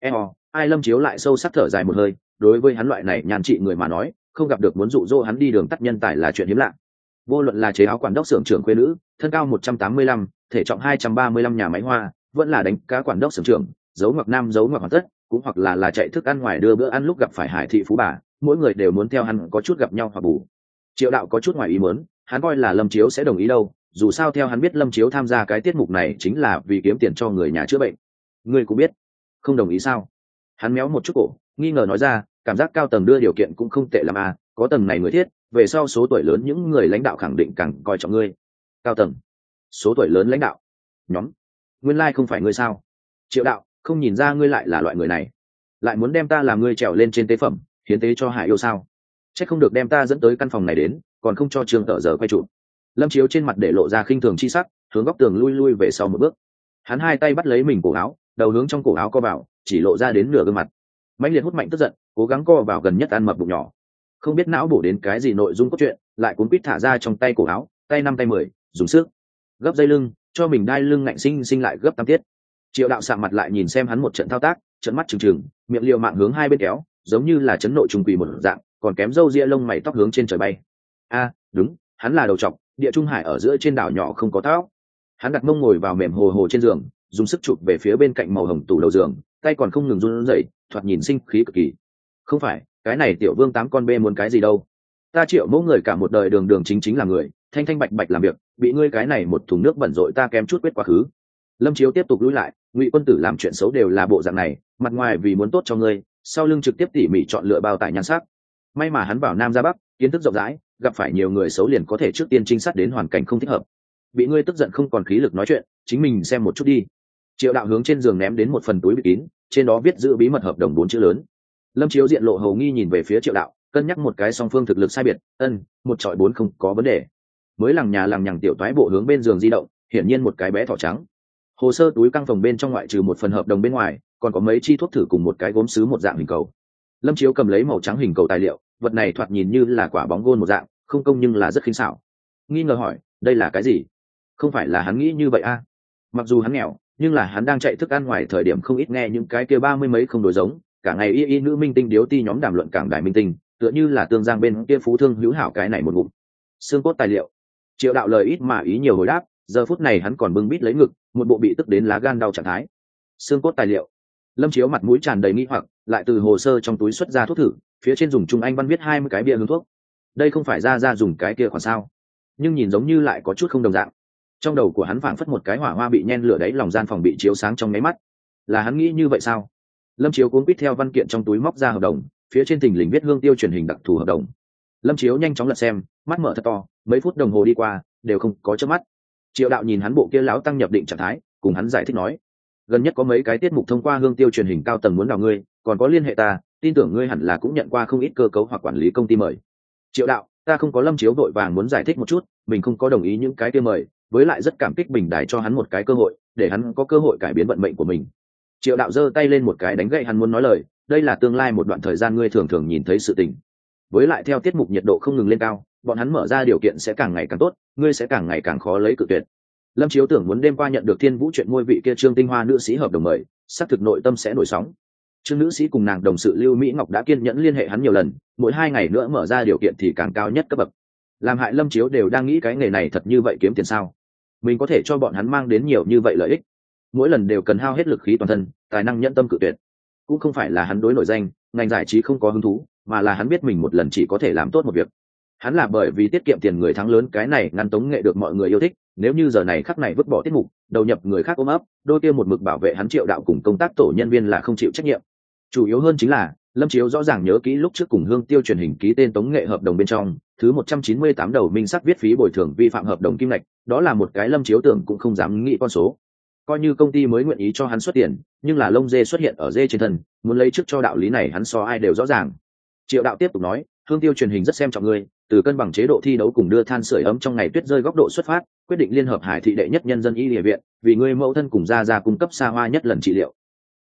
Ai Lâm Chiếu lại sâu sắc thở dài một hơi, đối với hắn loại này nhàn trị người mà nói, không gặp được muốn dụ dỗ hắn đi đường tắt nhân tài là chuyện hiếm lạ. Vô luận là chế áo quản đốc xưởng trưởng quê nữ, thân cao 185, thể trọng 235 nhà máy hoa, vẫn là đánh cá quản đốc xưởng trưởng, giấu ngoặc nam giấu ngoặc hoàn tất, cũng hoặc là chạy thức ăn ngoài đưa bữa ăn lúc gặp phải Hải thị phú bà, mỗi người đều muốn theo hắn có chút gặp nhau hoặc bù. Triệu Đạo có chút ngoài ý muốn, hắn coi là Lâm Chiếu sẽ đồng ý đâu, dù sao theo hắn biết Lâm Chiếu tham gia cái tiết mục này chính là vì kiếm tiền cho người nhà chữa bệnh. Ngươi cũng biết, không đồng ý sao? Hắn méo một chút cổ, nghi ngờ nói ra, cảm giác cao tầng đưa điều kiện cũng không tệ lắm à, có tầng này người thiết, về sau số tuổi lớn những người lãnh đạo khẳng định càng coi trọng ngươi. Cao tầng, số tuổi lớn lãnh đạo, nhóm, nguyên lai không phải ngươi sao? Triệu Đạo, không nhìn ra ngươi lại là loại người này, lại muốn đem ta làm ngươi trèo lên trên tế phẩm, hiến tế cho Hải yêu sao? Chắc không được đem ta dẫn tới căn phòng này đến, còn không cho Trương Tở giờ quay trụ. Lâm Chiếu trên mặt để lộ ra khinh thường chi sắc, hướng góc tường lui về sau một bước. Hắn hai tay bắt lấy mình cổ áo, đầu hướng trong cổ áo co vào, chỉ lộ ra đến nửa gương mặt. Mãnh liệt hút mạnh tức giận, cố gắng co vào gần nhất ăn mập bụng nhỏ. Không biết não bổ đến cái gì nội dung cốt truyện, lại cuốn quýt thả ra trong tay cổ áo, tay 5 tay 10, dùng sức gấp dây lưng, cho mình đai lưng ngạnh sinh lại gấp 8 tiết. Triệu Đạo sạm mặt lại nhìn xem hắn một trận thao tác, trợn mắt trừng trừng, miệng liều mạng hướng hai bên kéo, giống như là chấn nội trùng quỷ một dạng, còn kém râu ria lông mày tóc hướng trên trời bay. Đúng, hắn là đầu trọc, địa trung hải ở giữa trên đảo nhỏ không có tóc. Hắn đặt mông ngồi vào mềm hồ hồ trên giường, dùng sức chụp về phía bên cạnh màu hồng tủ đầu giường, tay còn không ngừng run rẩy, thoạt nhìn sinh khí cực kỳ. Không phải, cái này tiểu vương 8 con bê muốn cái gì đâu? Ta Triệu mẫu người cả một đời đường đường chính chính là người, thanh thanh bạch bạch làm việc, bị ngươi cái này một thùng nước bẩn rội ta kém chút quyết quá khứ. Lâm Chiếu tiếp tục lùi lại, Ngụy quân tử làm chuyện xấu đều là bộ dạng này, mặt ngoài vì muốn tốt cho ngươi, sau lưng trực tiếp tỉ mỉ chọn lựa bao tải nhan sắc. May mà hắn vào Nam ra Bắc, kiến thức rộng rãi, gặp phải nhiều người xấu liền có thể trước tiên trinh sát đến hoàn cảnh không thích hợp. Bị ngươi tức giận không còn khí lực nói chuyện, chính mình xem một chút đi. Triệu Đạo hướng trên giường ném đến một phần túi bịt kín, trên đó viết giữ bí mật hợp đồng 4 chữ lớn. Lâm Chiếu diện lộ hầu nghi nhìn về phía Triệu Đạo, cân nhắc một cái song phương thực lực sai biệt, một chọi 4 không có vấn đề. Mới lằng nhà lằng nhằng tiểu toái bộ hướng bên giường di động, hiển nhiên một cái bé thỏ trắng. Hồ sơ túi căng phòng bên trong ngoại trừ một phần hợp đồng bên ngoài, còn có mấy chi thuốc thử cùng một cái gốm sứ một dạng hình cầu. Lâm Chiếu cầm lấy màu trắng hình cầu tài liệu, vật này thoạt nhìn như là quả bóng gôn một dạng, không công nhưng là rất khinh xảo. Nghi ngờ hỏi, đây là cái gì? Không phải là hắn nghĩ như vậy à? Mặc dù hắn nghèo, nhưng là hắn đang chạy thức ăn ngoài thời điểm không ít nghe những cái kia 30 mấy không đối giống, cả ngày y nữ minh tinh điếu ti nhóm đàm luận cảng đài minh tinh, tựa như là tương giang bên kia phú thương hữu hảo cái này một ngụm. Xương cốt tài liệu. Triệu Đạo lời ít mà ý nhiều hồi đáp, giờ phút này hắn còn bưng bít lấy ngực, một bộ bị tức đến lá gan đau trạng thái. Xương cốt tài liệu. Lâm Chiếu mặt mũi tràn đầy nghi hoặc, lại từ hồ sơ trong túi xuất ra thuốc thử, phía trên dùng Trung Anh văn viết 20 cái bìa hướng thuốc. Đây không phải ra dùng cái kia khoản sao? Nhưng nhìn giống như lại có chút không đồng dạng. Trong đầu của hắn phảng phất một cái hỏa hoa bị nhen lửa đáy lòng gian phòng bị chiếu sáng trong nháy mắt. Là hắn nghĩ như vậy sao? Lâm Chiếu cuốn quýt theo văn kiện trong túi móc ra hợp đồng, phía trên thình lình viết Hương Tiêu truyền hình đặc thù hợp đồng. Lâm Chiếu nhanh chóng lật xem, mắt mở thật to, mấy phút đồng hồ đi qua, đều không có chớp mắt. Triệu Đạo nhìn hắn bộ kia lão tăng nhập định trạng thái, cùng hắn giải thích nói: gần nhất có mấy cái tiết mục thông qua Hương Tiêu truyền hình cao tầng muốn đào ngươi, còn có liên hệ ta, tin tưởng ngươi hẳn là cũng nhận qua không ít cơ cấu hoặc quản lý công ty mời. Triệu Đạo, ta không có. Lâm Chiếu vội vàng muốn giải thích một chút, mình không có đồng ý những cái kia mời, với lại rất cảm kích Bình Đài cho hắn một cái cơ hội, để hắn có cơ hội cải biến vận mệnh của mình. Triệu Đạo giơ tay lên một cái đánh gậy hắn muốn nói lời, đây là tương lai một đoạn thời gian ngươi thường thường nhìn thấy sự tình. Với lại theo tiết mục nhiệt độ không ngừng lên cao, bọn hắn mở ra điều kiện sẽ càng ngày càng tốt, ngươi sẽ càng ngày càng khó lấy cự tuyệt. Lâm Chiếu tưởng muốn đêm qua nhận được Thiên Vũ chuyện ngôi vị kia Trương Tinh Hoa nữ sĩ hợp đồng mời, xác thực nội tâm sẽ nổi sóng. Trương nữ sĩ cùng nàng đồng sự Lưu Mỹ Ngọc đã kiên nhẫn liên hệ hắn nhiều lần, mỗi 2 ngày nữa mở ra điều kiện thì càng cao nhất cấp bậc. Làm hại Lâm Chiếu đều đang nghĩ cái nghề này thật như vậy kiếm tiền sao? Mình có thể cho bọn hắn mang đến nhiều như vậy lợi ích, mỗi lần đều cần hao hết lực khí toàn thân, tài năng nhẫn tâm cự tuyệt. Cũng không phải là hắn đối nổi danh, ngành giải trí không có hứng thú, mà là hắn biết mình một lần chỉ có thể làm tốt một việc. Hắn là bởi vì tiết kiệm tiền người thắng lớn cái này ngăn tống nghệ được mọi người yêu thích, nếu như giờ này khắc này vứt bỏ tiết mục, đầu nhập người khác ôm ấp, đôi kia một mực bảo vệ hắn Triệu Đạo cùng công tác tổ nhân viên là không chịu trách nhiệm. Chủ yếu hơn chính là Lâm Chiếu rõ ràng nhớ kỹ lúc trước cùng Hương Tiêu truyền hình ký tên tống nghệ hợp đồng bên trong, thứ 198 đầu minh sắc viết phí bồi thường vi phạm hợp đồng kim ngạch, đó là một cái Lâm Chiếu tưởng cũng không dám nghĩ con số. Coi như công ty mới nguyện ý cho hắn xuất tiền, nhưng là lông dê xuất hiện ở dê trên thân, muốn lấy trước cho đạo lý này hắn so ai đều rõ ràng. Triệu Đạo tiếp tục nói, Hương Tiêu truyền hình rất xem trọng ngươi, từ cân bằng chế độ thi đấu cùng đưa than sưởi ấm trong ngày tuyết rơi góc độ xuất phát, quyết định liên hợp Hải thị đệ nhất nhân dân y địa viện, vì ngươi mẫu thân cùng gia cung cấp xa hoa nhất lần trị liệu.